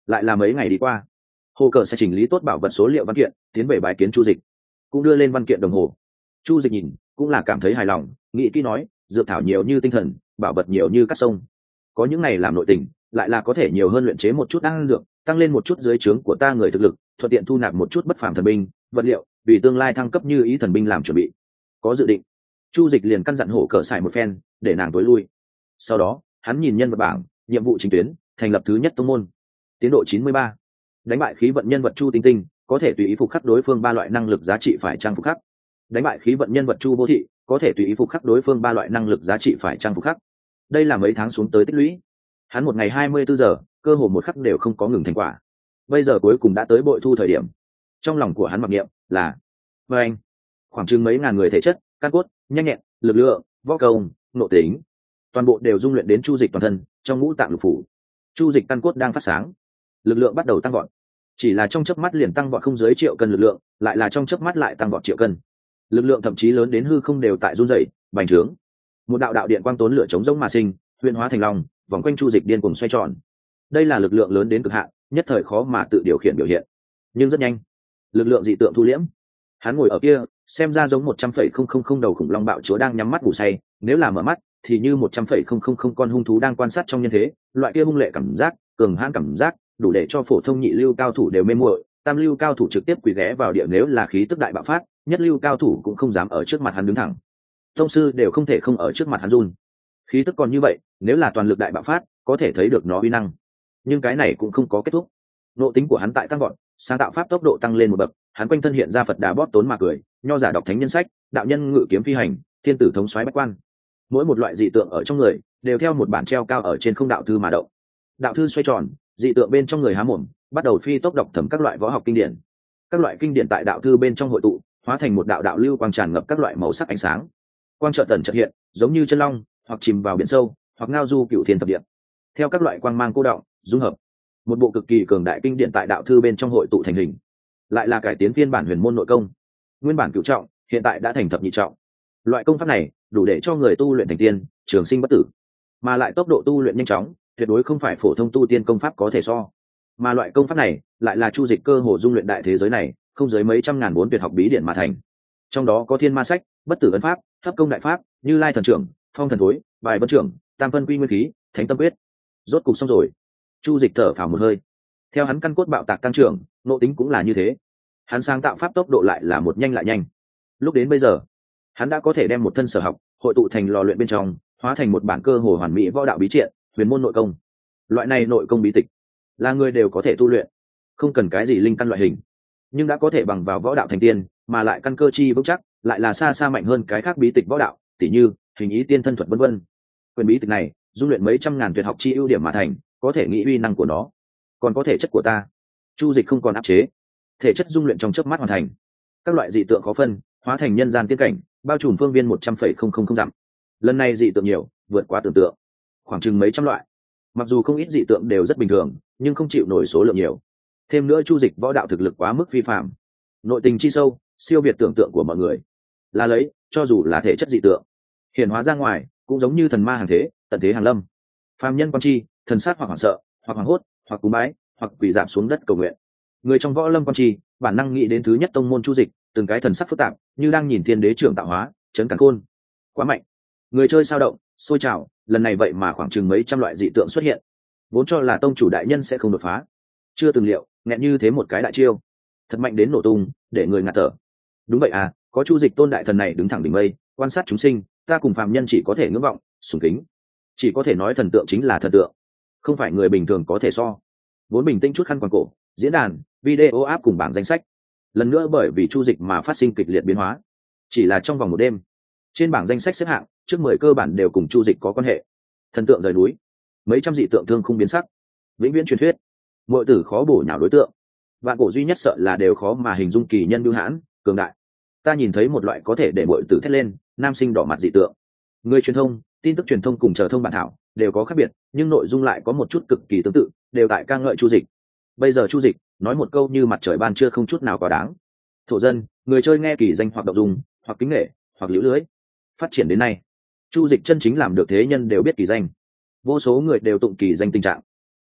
lại là mấy ngày đi qua, hồ cờ sẽ chỉnh lý tốt bảo vật số liệu văn kiện tiến về bài kiến chu dịch, cũng đưa lên văn kiện đồng hồ. Chu dịch nhìn cũng là cảm thấy hài lòng, nghĩ kỹ nói dược thảo nhiều như tinh thần, bảo vật nhiều như các sông, có những này làm nội tình lại là có thể nhiều hơn luyện chế một chút đan dược, tăng lên một chút dưới trướng của ta người thực lực, thuận tiện thu nạp một chút bất phàm thần binh vật liệu, vì tương lai thăng cấp như ý thần binh làm chuẩn bị. Có dự định, chu dịch liền căn dặn hổ cờ xài một phen để nàng tối lui. Sau đó hắn nhìn nhân vật bảng, nhiệm vụ chính tuyến, thành lập thứ nhất tông môn, tiến độ chín mươi ba, đánh bại khí vận nhân vật chu tinh tinh, có thể tùy ý phục khắc đối phương ba loại năng lực giá trị phải trang phục khắc. Đánh bại khí vận nhân vật chu vô thị, có thể tùy ý phục khắc đối phương ba loại năng lực giá trị phải trang phục khắc. Đây là mấy tháng xuống tới tích lũy, hắn một ngày hai mươi bốn giờ cơ hồ một khắc đều không có ngừng thành quả. Bây giờ cuối cùng đã tới bội thu thời điểm, trong lòng của hắn mặc niệm là và anh khoảng chừng mấy ngàn người thể chất, căn cốt, nhanh nhẹn, lực lượng, võ công, nội tính, toàn bộ đều dung luyện đến chu dịch toàn thân trong ngũ tạng lục phủ. Chu dịch căn cốt đang phát sáng, lực lượng bắt đầu tăng vọt, chỉ là trong chớp mắt liền tăng vọt không dưới triệu cân lực lượng, lại là trong chớp mắt lại tăng vọt triệu cân lực lượng, thậm chí lớn đến hư không đều tại run rẩy bành trướng. Một đạo đạo điện quang tốn lửa chống giống mà sinh, huyền hóa thành long, vòng quanh chu dịch điên cuồng xoay tròn. Đây là lực lượng lớn đến cực hạn, nhất thời khó mà tự điều khiển biểu hiện. Nhưng rất nhanh, lực lượng dị tượng thu liễm. Hắn ngồi ở kia, xem ra giống một trăm phẩy không không không đầu khủng long bạo chúa đang nhắm mắt ngủ say, nếu là mở mắt thì như một trăm phẩy không không không con hung thú đang quan sát trong nhân thế. Loại kia hung lệ cảm giác, cường hãn cảm giác, đủ để cho phổ thông nhị lưu cao thủ đều mê muội, tam lưu cao thủ trực tiếp quỳ ghé vào địa. Nếu là khí tức đại bạo phát, nhất lưu cao thủ cũng không dám ở trước mặt hắn đứng thẳng, tông sư đều không thể không ở trước mặt hắn run. Khí tức còn như vậy, nếu là toàn lực đại bạo phát, có thể thấy được nó uy năng. Nhưng cái này cũng không có kết thúc. Nộ tính của hắn tại tăng gọn, sáng tạo pháp tốc độ tăng lên một bậc, hắn quanh thân hiện ra Phật Đà bóp tốn mà cười, nho giả đọc thánh nhân sách, đạo nhân ngự kiếm phi hành, thiên tử thống soái bách quan. Mỗi một loại dị tượng ở trong người đều theo một bản treo cao ở trên không đạo thư mà động. Đạo thư xoay tròn, dị tượng bên trong người há mồm, bắt đầu phi tốc đọc thẩm các loại võ học kinh điển. Các loại kinh điển tại đạo thư bên trong hội tụ, hóa thành một đạo đạo lưu quang tràn ngập các loại màu sắc ánh sáng. Quang trợ tần chợt hiện, giống như chân long, hoặc chìm vào biển sâu, hoặc ngao du cựu thiên thập địa. Theo các loại quang mang cô đọng dung hợp, một bộ cực kỳ cường đại kinh điển tại đạo thư bên trong hội tụ thành hình. Lại là cải tiến phiên bản huyền môn nội công, nguyên bản cửu trọng hiện tại đã thành thập nhị trọng. Loại công pháp này đủ để cho người tu luyện thành tiên, trường sinh bất tử, mà lại tốc độ tu luyện nhanh chóng, tuyệt đối không phải phổ thông tu tiên công pháp có thể so. Mà loại công pháp này lại là chu dịch cơ hồ dung luyện đại thế giới này không dưới mấy trăm ngàn bốn tuyệt học bí điển mà thành. Trong đó có thiên ma sách, bất tử ấn pháp, thấp công đại pháp, như lai thần trưởng, phong thần thối, bài vân trưởng, tam phân quy nguyên khí, thánh tâm quyết. Rốt cục xong rồi. Chu dịch thở phào một hơi. Theo hắn căn cốt bạo tạc tăng trưởng, nộ tính cũng là như thế. Hắn sáng tạo pháp tốc độ lại là một nhanh lại nhanh. Lúc đến bây giờ, hắn đã có thể đem một thân sở học hội tụ thành lò luyện bên trong, hóa thành một bản cơ hồ hoàn mỹ võ đạo bí triện, huyền môn nội công. Loại này nội công bí tịch là người đều có thể tu luyện, không cần cái gì linh căn loại hình, nhưng đã có thể bằng vào võ đạo thành tiên, mà lại căn cơ chi vững chắc, lại là xa xa mạnh hơn cái khác bí tịch võ đạo, tỉ như hình ý tiên thân thuật vân vân. Quyền bí tịch này dung luyện mấy trăm ngàn tuyệt học chi ưu điểm mà thành, có thể nghĩ uy năng của nó. Còn có thể chất của ta, chu dịch không còn áp chế, thể chất dung luyện trong chớp mắt hoàn thành. Các loại dị tượng khó phân, hóa thành nhân gian tiên cảnh, bao trùm phương viên một trăm phẩy không không không dặm. Lần này dị tượng nhiều, vượt qua tưởng tượng, khoảng chừng mấy trăm loại. Mặc dù không ít dị tượng đều rất bình thường, nhưng không chịu nổi số lượng nhiều. Thêm nữa chu dịch võ đạo thực lực quá mức phi phạm, nội tình chi sâu, siêu việt tưởng tượng của mọi người. Là lấy, cho dù là thể chất dị tượng hiển hóa ra ngoài, cũng giống như thần ma hàng thế, tận thế hàng lâm. Phàm nhân quan chi, thần sát hoặc hoảng sợ, hoặc hoảng hốt, hoặc cúm bái, hoặc quỳ dạp xuống đất cầu nguyện. Người trong võ lâm quan chi, bản năng nghĩ đến thứ nhất tông môn chu dịch, từng cái thần sắc phức tạp, như đang nhìn thiên đế trưởng tạo hóa, chấn càn khôn. Quá mạnh. Người chơi sao động, sôi trào, lần này vậy mà khoảng chừng mấy trăm loại dị tượng xuất hiện. Vốn cho là tông chủ đại nhân sẽ không đột phá, chưa từng liệu, nghẹn như thế một cái đại chiêu, thật mạnh đến nổ tung, để người ngạt thở. Đúng vậy à, có chu dịch tôn đại thần này đứng thẳng đỉnh mây, quan sát chúng sinh, ta cùng phàm nhân chỉ có thể ngưỡng vọng, sùng kính, chỉ có thể nói thần tượng chính là thần tượng, không phải người bình thường có thể so. Vốn bình tĩnh chút khăn quàng cổ, diễn đàn, video app cùng bảng danh sách, lần nữa bởi vì chu dịch mà phát sinh kịch liệt biến hóa. Chỉ là trong vòng một đêm, trên bảng danh sách xếp hạng trước mười cơ bản đều cùng chu dịch có quan hệ. Thần tượng rời núi, mấy trăm dị tượng thương không biến sắc, vĩnh viễn truyền thuyết, mọi tử khó bổ nhào đối tượng, vạn cổ duy nhất sợ là đều khó mà hình dung kỳ nhân bưu hãn cường đại. Ta nhìn thấy một loại có thể để mọi tử thét lên, nam sinh đỏ mặt dị tượng. Người truyền thông, tin tức truyền thông cùng chờ thông bản thảo đều có khác biệt, nhưng nội dung lại có một chút cực kỳ tương tự, đều tại ca ngợi chu dịch. Bây giờ chu dịch nói một câu như mặt trời ban trưa không chút nào quá đáng. Thổ dân, người chơi nghe kỳ danh hoặc đọc dùng, hoặc kính nghệ, hoặc liễu lưới. Phát triển đến nay, chu dịch chân chính làm được thế nhân đều biết kỳ danh, vô số người đều tụng kỳ danh tình trạng.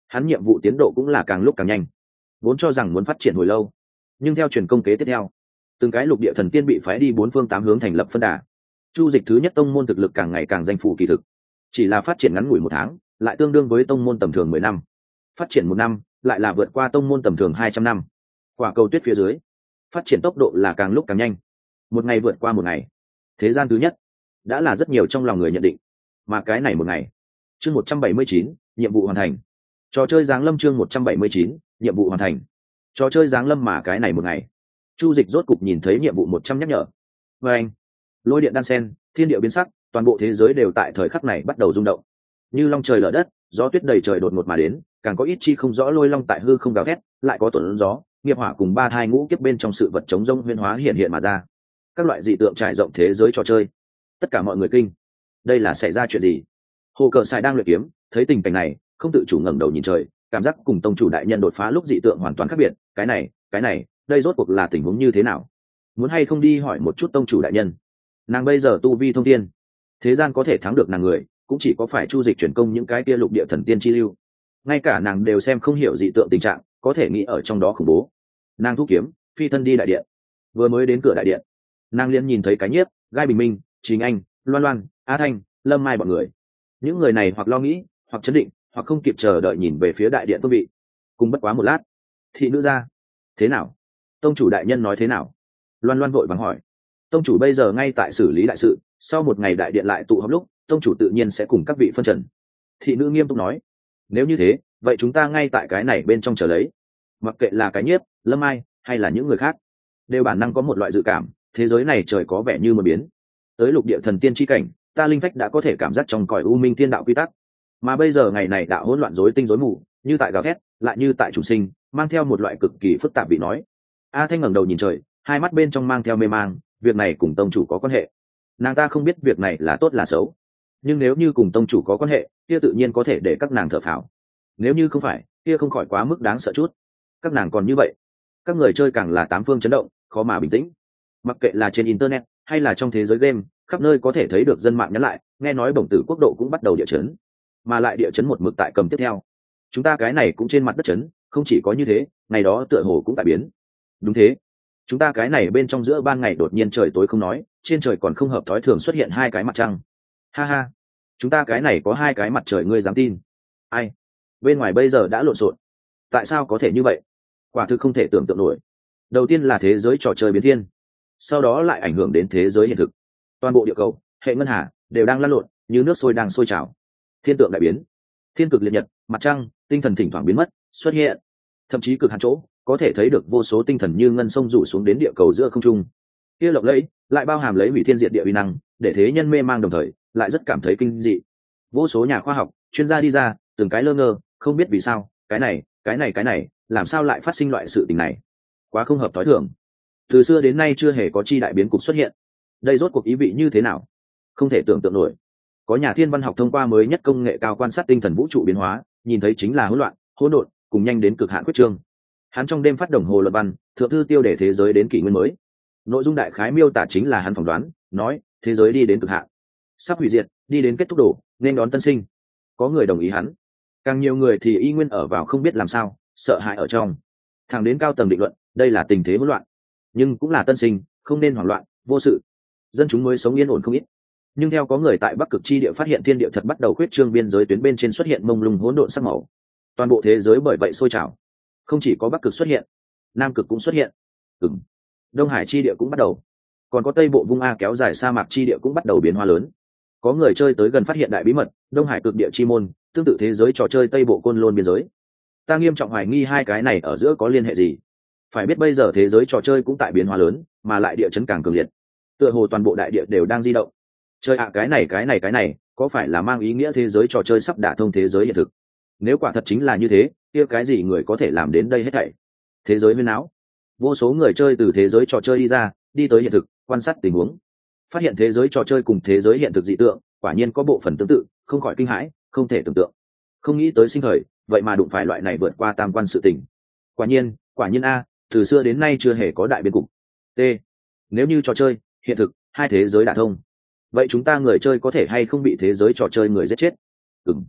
hắn nhiệm vụ tiến độ cũng là càng lúc càng nhanh, vốn cho rằng muốn phát triển hồi lâu, nhưng theo truyền công kế tiếp theo, từng cái lục địa thần tiên bị phái đi bốn phương tám hướng thành lập phân đà. Chu Dịch thứ nhất tông môn thực lực càng ngày càng danh phủ kỳ thực, chỉ là phát triển ngắn ngủi một tháng lại tương đương với tông môn tầm thường mười năm, phát triển một năm lại là vượt qua tông môn tầm thường hai trăm năm. Quả cầu tuyết phía dưới, phát triển tốc độ là càng lúc càng nhanh, một ngày vượt qua một ngày. Thế gian thứ nhất đã là rất nhiều trong lòng người nhận định, mà cái này một ngày. Chương một trăm bảy mươi chín, nhiệm vụ hoàn thành. Trò chơi giáng lâm chương một trăm bảy mươi chín, nhiệm vụ hoàn thành. Trò chơi giáng lâm mà cái này một ngày. Chu Dịch rốt cục nhìn thấy nhiệm vụ một trăm nhắc nhở. Và anh, lôi điện đan sen, thiên địa biến sắc, toàn bộ thế giới đều tại thời khắc này bắt đầu rung động. Như long trời lở đất, gió tuyết đầy trời đột ngột mà đến, càng có ít chi không rõ lôi long tại hư không gào thét, lại có tuần gió, nghiệp hỏa cùng ba thai ngũ kiếp bên trong sự vật chống rông huyễn hóa hiện hiện mà ra. Các loại dị tượng trải rộng thế giới trò chơi. Tất cả mọi người kinh. Đây là xảy ra chuyện gì? Hồ Cờ Sải đang luyện kiếm, thấy tình cảnh này, không tự chủ ngẩng đầu nhìn trời, cảm giác cùng tông chủ đại nhân đột phá lúc dị tượng hoàn toàn khác biệt. Cái này, cái này, đây rốt cuộc là tình huống như thế nào? Muốn hay không đi hỏi một chút tông chủ đại nhân? Nàng bây giờ tu vi thông thiên, thế gian có thể thắng được nàng người, cũng chỉ có phải Chu Dịch chuyển công những cái kia lục địa thần tiên chi lưu. Ngay cả nàng đều xem không hiểu dị tượng tình trạng, có thể nghĩ ở trong đó khủng bố. Nàng thu kiếm, phi thân đi đại điện. Vừa mới đến cửa đại điện, nàng liền nhìn thấy cái nhiếp, Gai Bình Minh, Trình Anh, Loan Loan, Á Thanh, Lâm Mai bọn người. Những người này hoặc lo nghĩ, hoặc chấn định, hoặc không kịp chờ đợi nhìn về phía đại điện phương vị. Cùng bất quá một lát, thị nữ ra. Thế nào? Tông chủ đại nhân nói thế nào? Loan Loan vội vàng hỏi. Tông chủ bây giờ ngay tại xử lý đại sự, sau một ngày đại điện lại tụ họp lúc, tông chủ tự nhiên sẽ cùng các vị phân trần. Thị nữ nghiêm túc nói. Nếu như thế, vậy chúng ta ngay tại cái này bên trong chờ lấy. Mặc kệ là cái nhiếp, Lâm Ai, hay là những người khác, đều bản năng có một loại dự cảm, thế giới này trời có vẻ như một biến. Tới lục địa thần tiên chi cảnh, ta linh phách đã có thể cảm giác trong cõi u minh thiên đạo quy tắc, mà bây giờ ngày này đạo hỗn loạn rối tinh rối mù, như tại gào thét, lại như tại chủ sinh, mang theo một loại cực kỳ phức tạp bị nói. A Thanh ngẩng đầu nhìn trời, hai mắt bên trong mang theo mê mang, việc này cùng tông chủ có quan hệ. Nàng ta không biết việc này là tốt là xấu, nhưng nếu như cùng tông chủ có quan hệ, kia tự nhiên có thể để các nàng thở phào. Nếu như không phải, kia không khỏi quá mức đáng sợ chút. Các nàng còn như vậy, các người chơi càng là tám phương chấn động, khó mà bình tĩnh. Mặc kệ là trên internet hay là trong thế giới game, khắp nơi có thể thấy được dân mạng nhắn lại, nghe nói bổng tử quốc độ cũng bắt đầu địa chấn, mà lại địa chấn một mực tại cầm tiếp theo. Chúng ta cái này cũng trên mặt đất chấn, không chỉ có như thế, ngày đó tựa hồ cũng tại biến. Đúng thế, chúng ta cái này bên trong giữa ban ngày đột nhiên trời tối không nói, trên trời còn không hợp thói thường xuất hiện hai cái mặt trăng. Ha ha, chúng ta cái này có hai cái mặt trời, ngươi dám tin? Ai? Bên ngoài bây giờ đã lộn xộn. Tại sao có thể như vậy? Quả thực không thể tưởng tượng nổi. Đầu tiên là thế giới trò chơi biến thiên, sau đó lại ảnh hưởng đến thế giới hiện thực. Toàn bộ địa cầu, hệ ngân hà đều đang lăn lộn, như nước sôi đang sôi trào. Thiên tượng đại biến, thiên cực liệt nhật, mặt trăng, tinh thần thỉnh thoảng biến mất, xuất hiện. Thậm chí cực hạn chỗ, có thể thấy được vô số tinh thần như ngân sông rủ xuống đến địa cầu giữa không trung. Kia lộng lẫy, lại bao hàm lấy hủy thiên diệt địa uy năng, để thế nhân mê mang đồng thời, lại rất cảm thấy kinh dị. Vô số nhà khoa học, chuyên gia đi ra, từng cái lơ ngơ, không biết vì sao, cái này, cái này cái này, làm sao lại phát sinh loại sự tình này? Quá không hợp thói thường. Từ xưa đến nay chưa hề có chi đại biến cục xuất hiện. Đây rốt cuộc ý vị như thế nào? Không thể tưởng tượng nổi. Có nhà thiên văn học thông qua mới nhất công nghệ cao quan sát tinh thần vũ trụ biến hóa, nhìn thấy chính là hỗn loạn, hỗn độn, cùng nhanh đến cực hạn quyết trương. Hắn trong đêm phát đồng hồ luận văn, thượng thư tiêu đề thế giới đến kỷ nguyên mới. Nội dung đại khái miêu tả chính là hắn phỏng đoán, nói thế giới đi đến cực hạn, sắp hủy diệt, đi đến kết thúc đổ, nên đón tân sinh. Có người đồng ý hắn, càng nhiều người thì y nguyên ở vào không biết làm sao, sợ hãi ở trong. Thẳng đến cao tầng định luận, đây là tình thế hỗn loạn, nhưng cũng là tân sinh, không nên hoảng loạn, vô sự. Dân chúng mới sống yên ổn không ít. Nhưng theo có người tại Bắc Cực chi địa phát hiện thiên địa thật bắt đầu khuyết trương, biên giới tuyến bên trên xuất hiện mông lung hỗn độn sắc màu. Toàn bộ thế giới bởi vậy sôi trào. Không chỉ có Bắc Cực xuất hiện, Nam Cực cũng xuất hiện. Ừm. Đông Hải chi địa cũng bắt đầu. Còn có Tây Bộ Vung A kéo dài sa mạc chi địa cũng bắt đầu biến hóa lớn. Có người chơi tới gần phát hiện đại bí mật, Đông Hải cực địa chi môn, tương tự thế giới trò chơi Tây Bộ Côn Lôn biên giới. Ta nghiêm trọng hoài nghi hai cái này ở giữa có liên hệ gì. Phải biết bây giờ thế giới trò chơi cũng tại biến hóa lớn, mà lại địa chấn càng cường liệt. Tựa hồ toàn bộ đại địa đều đang di động. Chơi ạ à, cái này cái này cái này, có phải là mang ý nghĩa thế giới trò chơi sắp đả thông thế giới hiện thực? Nếu quả thật chính là như thế, kia cái gì người có thể làm đến đây hết thảy? Thế giới huyên áo. Vô số người chơi từ thế giới trò chơi đi ra, đi tới hiện thực, quan sát tình huống. Phát hiện thế giới trò chơi cùng thế giới hiện thực dị tượng, quả nhiên có bộ phần tương tự, không khỏi kinh hãi, không thể tưởng tượng. Không nghĩ tới sinh thời, vậy mà đụng phải loại này vượt qua tam quan sự tình. Quả nhiên, quả nhiên a, từ xưa đến nay chưa hề có đại biến cục. T. Nếu như trò chơi, hiện thực, hai thế giới đả thông, vậy chúng ta người chơi có thể hay không bị thế giới trò chơi người giết chết? Ừm.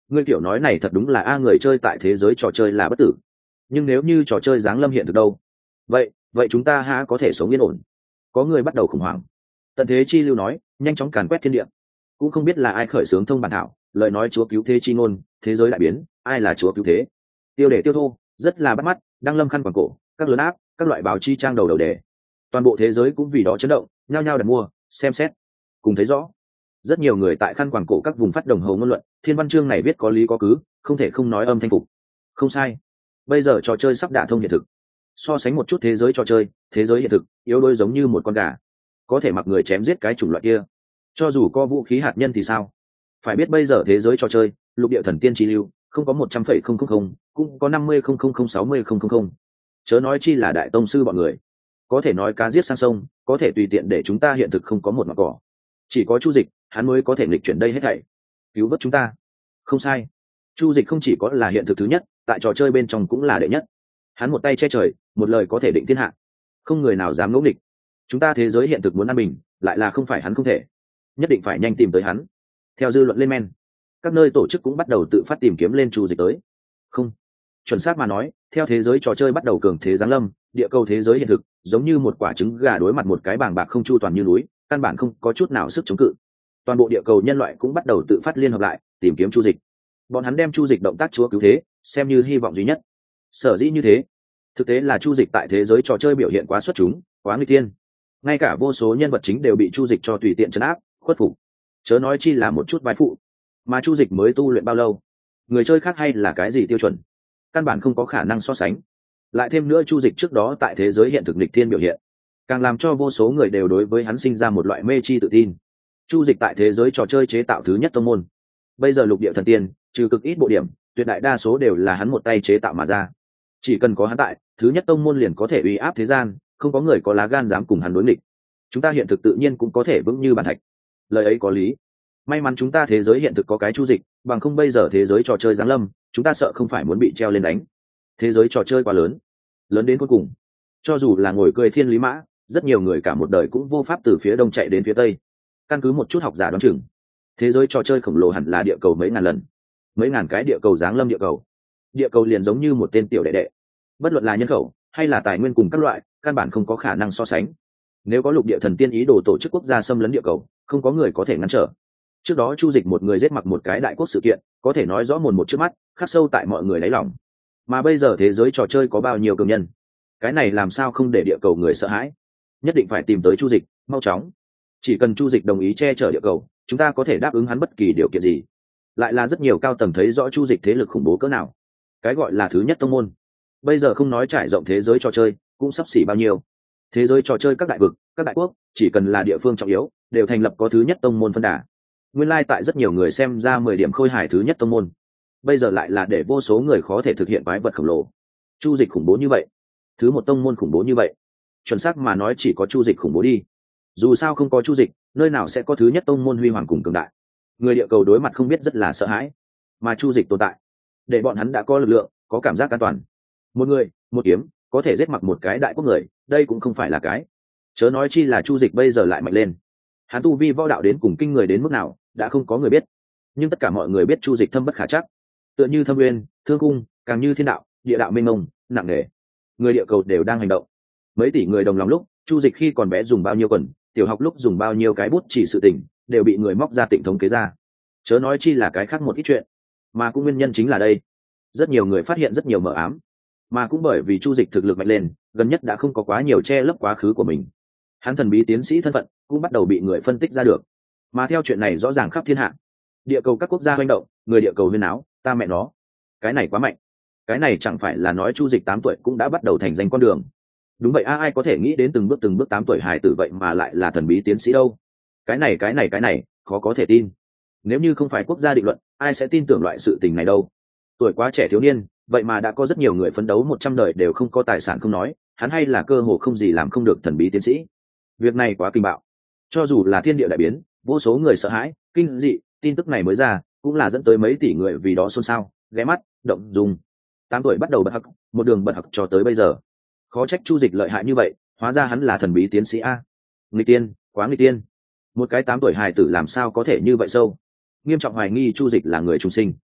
ngươi kiểu nói này thật đúng là a người chơi tại thế giới trò chơi là bất tử, nhưng nếu như trò chơi giáng lâm hiện thực đâu, vậy vậy chúng ta há có thể sống yên ổn? Có người bắt đầu khủng hoảng. Tận Thế Chi Lưu nói, nhanh chóng càn quét thiên địa. Cũng không biết là ai khởi xướng thông bản thảo, lời nói chúa cứu thế chi ngôn, thế giới đại biến, ai là chúa cứu thế? Tiêu đề tiêu thô, rất là bắt mắt, đăng lâm khăn quàng cổ, các lớn áp, các loại báo chi trang đầu đầu đề. Toàn bộ thế giới cũng vì đó chấn động, nhao nhao đặt mua, xem xét, cùng thấy rõ. Rất nhiều người tại khăn quàng cổ các vùng phát đồng hầu ngôn luận, thiên văn chương này viết có lý có cứ, không thể không nói âm thanh phục. Không sai. Bây giờ trò chơi sắp đả thông hiện thực. So sánh một chút thế giới trò chơi, thế giới hiện thực yếu đuối giống như một con gà, có thể mặc người chém giết cái chủng loại kia. Cho dù có vũ khí hạt nhân thì sao? Phải biết bây giờ thế giới trò chơi, lục địa thần tiên chi lưu, không có một trăm phẩy không không không, cũng có năm mươi không không không sáu mươi không không không. Chớ nói chi là đại tông sư bọn người, có thể nói cá giết sang sông, có thể tùy tiện để chúng ta hiện thực không có một mặt cỏ. Chỉ có Chu Dịch, hắn mới có thể nghịch chuyển đây hết thảy, cứu vớt chúng ta. Không sai, Chu Dịch không chỉ có là hiện thực thứ nhất, tại trò chơi bên trong cũng là đệ nhất. Hắn một tay che trời, một lời có thể định thiên hạ, không người nào dám ngẫu nghịch. Chúng ta thế giới hiện thực muốn an bình, lại là không phải hắn không thể, nhất định phải nhanh tìm tới hắn. Theo dư luận lên men, các nơi tổ chức cũng bắt đầu tự phát tìm kiếm lên Chu Dịch tới. Không, chuẩn xác mà nói, theo thế giới trò chơi bắt đầu cường thế giáng lâm, địa cầu thế giới hiện thực giống như một quả trứng gà đối mặt một cái bàng bạc không chu toàn như núi, căn bản không có chút nào sức chống cự. Toàn bộ địa cầu nhân loại cũng bắt đầu tự phát liên hợp lại tìm kiếm Chu Dịch. Bọn hắn đem Chu Dịch động tác chúa cứu thế xem như hy vọng duy nhất. Sở dĩ như thế, thực tế là Chu Dịch tại thế giới trò chơi biểu hiện quá xuất chúng, quá nguy tiên, ngay cả vô số nhân vật chính đều bị Chu Dịch cho tùy tiện trấn áp, khuất phục. Chớ nói chi là một chút vai phụ, mà Chu Dịch mới tu luyện bao lâu, người chơi khác hay là cái gì tiêu chuẩn, căn bản không có khả năng so sánh. Lại thêm nữa Chu Dịch trước đó tại thế giới hiện thực nghịch thiên biểu hiện, càng làm cho vô số người đều đối với hắn sinh ra một loại mê chi tự tin. Chu Dịch tại thế giới trò chơi chế tạo thứ nhất tông môn, bây giờ lục địa thần tiên trừ cực ít bộ điểm, tuyệt đại đa số đều là hắn một tay chế tạo mà ra. Chỉ cần có hắn tại, thứ nhất tông môn liền có thể uy áp thế gian, không có người có lá gan dám cùng hắn đối nghịch. Chúng ta hiện thực tự nhiên cũng có thể vững như bàn thạch. Lời ấy có lý. May mắn chúng ta thế giới hiện thực có cái Chu Dịch, bằng không bây giờ thế giới trò chơi giáng lâm, chúng ta sợ không phải muốn bị treo lên đánh. Thế giới trò chơi quá lớn, lớn đến cuối cùng, cho dù là ngồi cười thiên lý mã, rất nhiều người cả một đời cũng vô pháp từ phía đông chạy đến phía tây. Căn cứ một chút học giả đoán chừng, thế giới trò chơi khổng lồ hẳn là địa cầu mấy ngàn lần, mấy ngàn cái địa cầu giáng lâm địa cầu. Địa cầu liền giống như một tên tiểu đệ đệ, bất luận là nhân khẩu hay là tài nguyên cùng các loại, căn bản không có khả năng so sánh. Nếu có lục địa thần tiên ý đồ tổ chức quốc gia xâm lấn địa cầu, không có người có thể ngăn trở. Trước đó Chu Dịch một người giết mặc một cái đại quốc sự kiện, có thể nói rõ mồn một trước mắt, khắc sâu tại mọi người đáy lòng. Mà bây giờ thế giới trò chơi có bao nhiêu cường nhân, cái này làm sao không để địa cầu người sợ hãi? Nhất định phải tìm tới Chu Dịch, mau chóng. Chỉ cần Chu Dịch đồng ý che chở địa cầu, chúng ta có thể đáp ứng hắn bất kỳ điều kiện gì. Lại là rất nhiều cao tầng thấy rõ Chu Dịch thế lực khủng bố cỡ nào. Cái gọi là thứ nhất tông môn, bây giờ không nói trải rộng thế giới trò chơi, cũng sắp xỉ bao nhiêu. Thế giới trò chơi các đại vực, các đại quốc, chỉ cần là địa phương trọng yếu, đều thành lập có thứ nhất tông môn phân đà. Nguyên lai tại rất nhiều người xem ra mười điểm khôi hài thứ nhất tông môn, bây giờ lại là để vô số người khó thể thực hiện quái vật khổng lồ. Chu Dịch khủng bố như vậy, thứ một tông môn khủng bố như vậy, chuẩn xác mà nói chỉ có Chu Dịch khủng bố đi. Dù sao không có Chu Dịch, nơi nào sẽ có thứ nhất tông môn huy hoàng cùng cường đại. Người địa cầu đối mặt không biết rất là sợ hãi, mà Chu Dịch tồn tại, để bọn hắn đã có lực lượng, có cảm giác an toàn. Một người, một kiếm, có thể giết mặc một cái đại quốc người, đây cũng không phải là cái. Chớ nói chi là Chu Dịch bây giờ lại mạnh lên. Hắn tu vi võ đạo đến cùng kinh người đến mức nào, đã không có người biết. Nhưng tất cả mọi người biết Chu Dịch thâm bất khả trắc. Tựa như Thâm Nguyên, Thương Cung, càng như thiên đạo, địa đạo mênh mông, nặng nề. Người địa cầu đều đang hành động. Mấy tỷ người đồng lòng lúc, Chu Dịch khi còn bé dùng bao nhiêu quần, tiểu học lúc dùng bao nhiêu cái bút chỉ sự tình, đều bị người móc ra tịnh thống kế ra. Chớ nói chi là cái khác một ít chuyện, mà cũng nguyên nhân chính là đây. Rất nhiều người phát hiện rất nhiều mờ ám, mà cũng bởi vì Chu Dịch thực lực mạnh lên, gần nhất đã không có quá nhiều che lấp quá khứ của mình. Hắn thần bí tiến sĩ thân phận cũng bắt đầu bị người phân tích ra được, mà theo chuyện này rõ ràng khắp thiên hạ. Địa cầu các quốc gia hoành động, người địa cầu huyên áo, ta mẹ nó, cái này quá mạnh. Cái này chẳng phải là nói Chu Dịch tám tuổi cũng đã bắt đầu thành danh con đường. Đúng vậy a, ai có thể nghĩ đến từng bước từng bước tám tuổi hài tử vậy mà lại là thần bí tiến sĩ đâu. Cái này cái này cái này khó có thể tin. Nếu như không phải quốc gia định luận, ai sẽ tin tưởng loại sự tình này đâu. Tuổi quá trẻ thiếu niên, vậy mà đã có rất nhiều người phấn đấu một trăm đời đều không có tài sản không nói, hắn hay là cơ hồ không gì làm không được thần bí tiến sĩ. Việc này quá kinh bạo. Cho dù là thiên địa đại biến, vô số người sợ hãi, kinh dị, tin tức này mới ra, cũng là dẫn tới mấy tỷ người vì đó xôn xao, ghé mắt, động dung. Tám tuổi bắt đầu bật học, một đường bật học cho tới bây giờ. Khó trách Chu Dịch lợi hại như vậy, hóa ra hắn là thần bí tiến sĩ a. Nghịch tiên, quá nghịch tiên. Một cái tám tuổi hài tử làm sao có thể như vậy sâu? Nghiêm trọng hoài nghi Chu Dịch là người trùng sinh.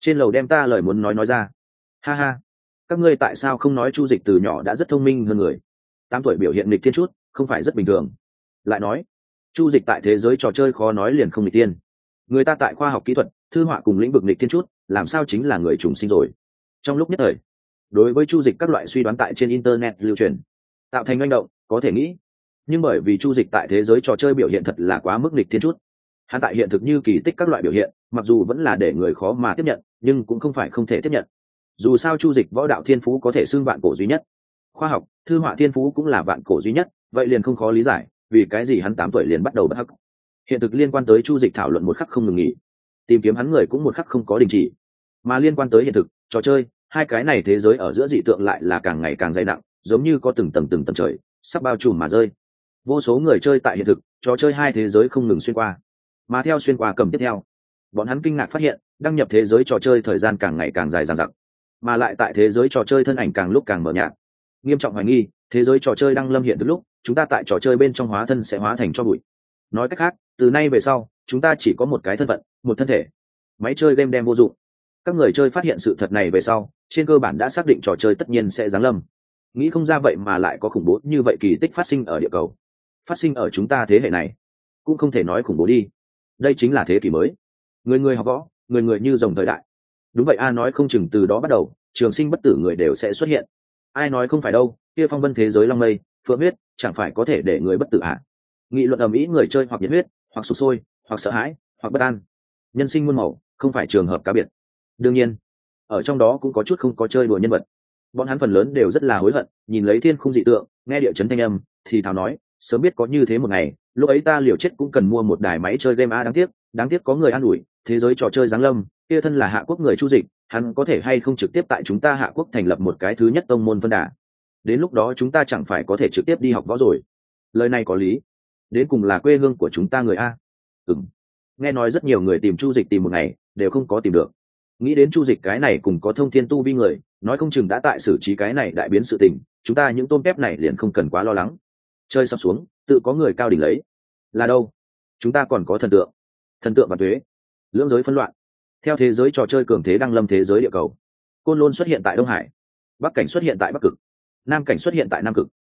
trên lầu đem ta lời muốn nói nói ra. Ha ha, các ngươi tại sao không nói Chu Dịch từ nhỏ đã rất thông minh hơn người? Tám tuổi biểu hiện nghịch thiên chút không phải rất bình thường? Lại nói Chu Dịch tại thế giới trò chơi khó nói liền không nghịch tiên, người ta tại khoa học kỹ thuật, thư họa cùng lĩnh vực nghịch thiên chút làm sao chính là người trùng sinh rồi? Trong lúc nhất thời, đối với Chu Dịch các loại suy đoán tại trên internet lưu truyền, tạo thành manh động có thể nghĩ. Nhưng bởi vì Chu Dịch tại thế giới trò chơi biểu hiện thật là quá mức nghịch thiên chút, hắn tại hiện thực như kỳ tích các loại biểu hiện mặc dù vẫn là để người khó mà tiếp nhận, nhưng cũng không phải không thể tiếp nhận. Dù sao Chu Dịch võ đạo thiên phú có thể xưng vạn cổ duy nhất, khoa học thư họa thiên phú cũng là vạn cổ duy nhất, vậy liền không khó lý giải vì cái gì hắn tám tuổi liền bắt đầu bất hắc. Hiện thực liên quan tới Chu Dịch thảo luận một khắc không ngừng nghỉ, tìm kiếm hắn người cũng một khắc không có đình chỉ. Mà liên quan tới hiện thực trò chơi, hai cái này thế giới ở giữa dị tượng lại là càng ngày càng dày nặng, giống như có từng tầng từng tầng trời sắp bao trùm mà rơi. Vô số người chơi tại hiện thực trò chơi hai thế giới không ngừng xuyên qua, mà theo xuyên qua cầm tiếp theo, bọn hắn kinh ngạc phát hiện đăng nhập thế giới trò chơi thời gian càng ngày càng dài dằng dặc, mà lại tại thế giới trò chơi thân ảnh càng lúc càng mờ nhạt. Nghiêm trọng hoài nghi thế giới trò chơi đang lâm hiện từ lúc chúng ta tại trò chơi bên trong hóa thân sẽ hóa thành cho bụi. Nói cách khác, từ nay về sau chúng ta chỉ có một cái thân phận, một thân thể. Máy chơi game đem vô dụng. Các người chơi phát hiện sự thật này về sau, trên cơ bản đã xác định trò chơi tất nhiên sẽ giáng lâm. Nghĩ không ra vậy mà lại có khủng bố như vậy kỳ tích phát sinh ở địa cầu, phát sinh ở chúng ta thế hệ này. Cũng không thể nói khủng bố đi, đây chính là thế kỷ mới, người người học võ, người người như rồng thời đại. Đúng vậy, a nói không chừng từ đó bắt đầu trường sinh bất tử người đều sẽ xuất hiện. Ai nói không phải đâu, kia phong vân thế giới long mây phượng huyết chẳng phải có thể để người bất tử à? Nghị luận ầm ĩ, người chơi hoặc nhiệt huyết, hoặc sụp sôi, hoặc sợ hãi, hoặc bất an. Nhân sinh muôn màu, không phải trường hợp cá biệt. Đương nhiên ở trong đó cũng có chút không có chơi đùa nhân vật, bọn hắn phần lớn đều rất là hối hận, nhìn lấy thiên khung dị tượng, nghe địa chấn thanh âm thì thào nói sớm biết có như thế một ngày, lúc ấy ta liều chết cũng cần mua một đài máy chơi game a. Đáng tiếc đáng tiếc có người an ủi, thế giới trò chơi giáng lâm, kia thân là Hạ Quốc người Chu Dịch, hắn có thể hay không trực tiếp tại chúng ta Hạ Quốc thành lập một cái thứ nhất tông môn phân đà, đến lúc đó chúng ta chẳng phải có thể trực tiếp đi học võ rồi. Lời này có lý, đến cùng là quê hương của chúng ta người a. Ừm, nghe nói rất nhiều người tìm Chu Dịch tìm một ngày đều không có tìm được. Nghĩ đến Chu Dịch cái này cùng có thông thiên tu vi người, nói không chừng đã tại xử trí cái này đại biến sự tình, chúng ta những tôm tép này liền không cần quá lo lắng. Chơi sắp xuống tự có người cao đỉnh lấy. Là đâu? Chúng ta còn có thần tượng, thần tượng và thuế, lưỡng giới phân loạn. Theo thế giới trò chơi cường thế đăng lâm thế giới địa cầu, Côn Lôn xuất hiện tại Đông Hải, Bắc cảnh xuất hiện tại Bắc cực, Nam cảnh xuất hiện tại Nam cực.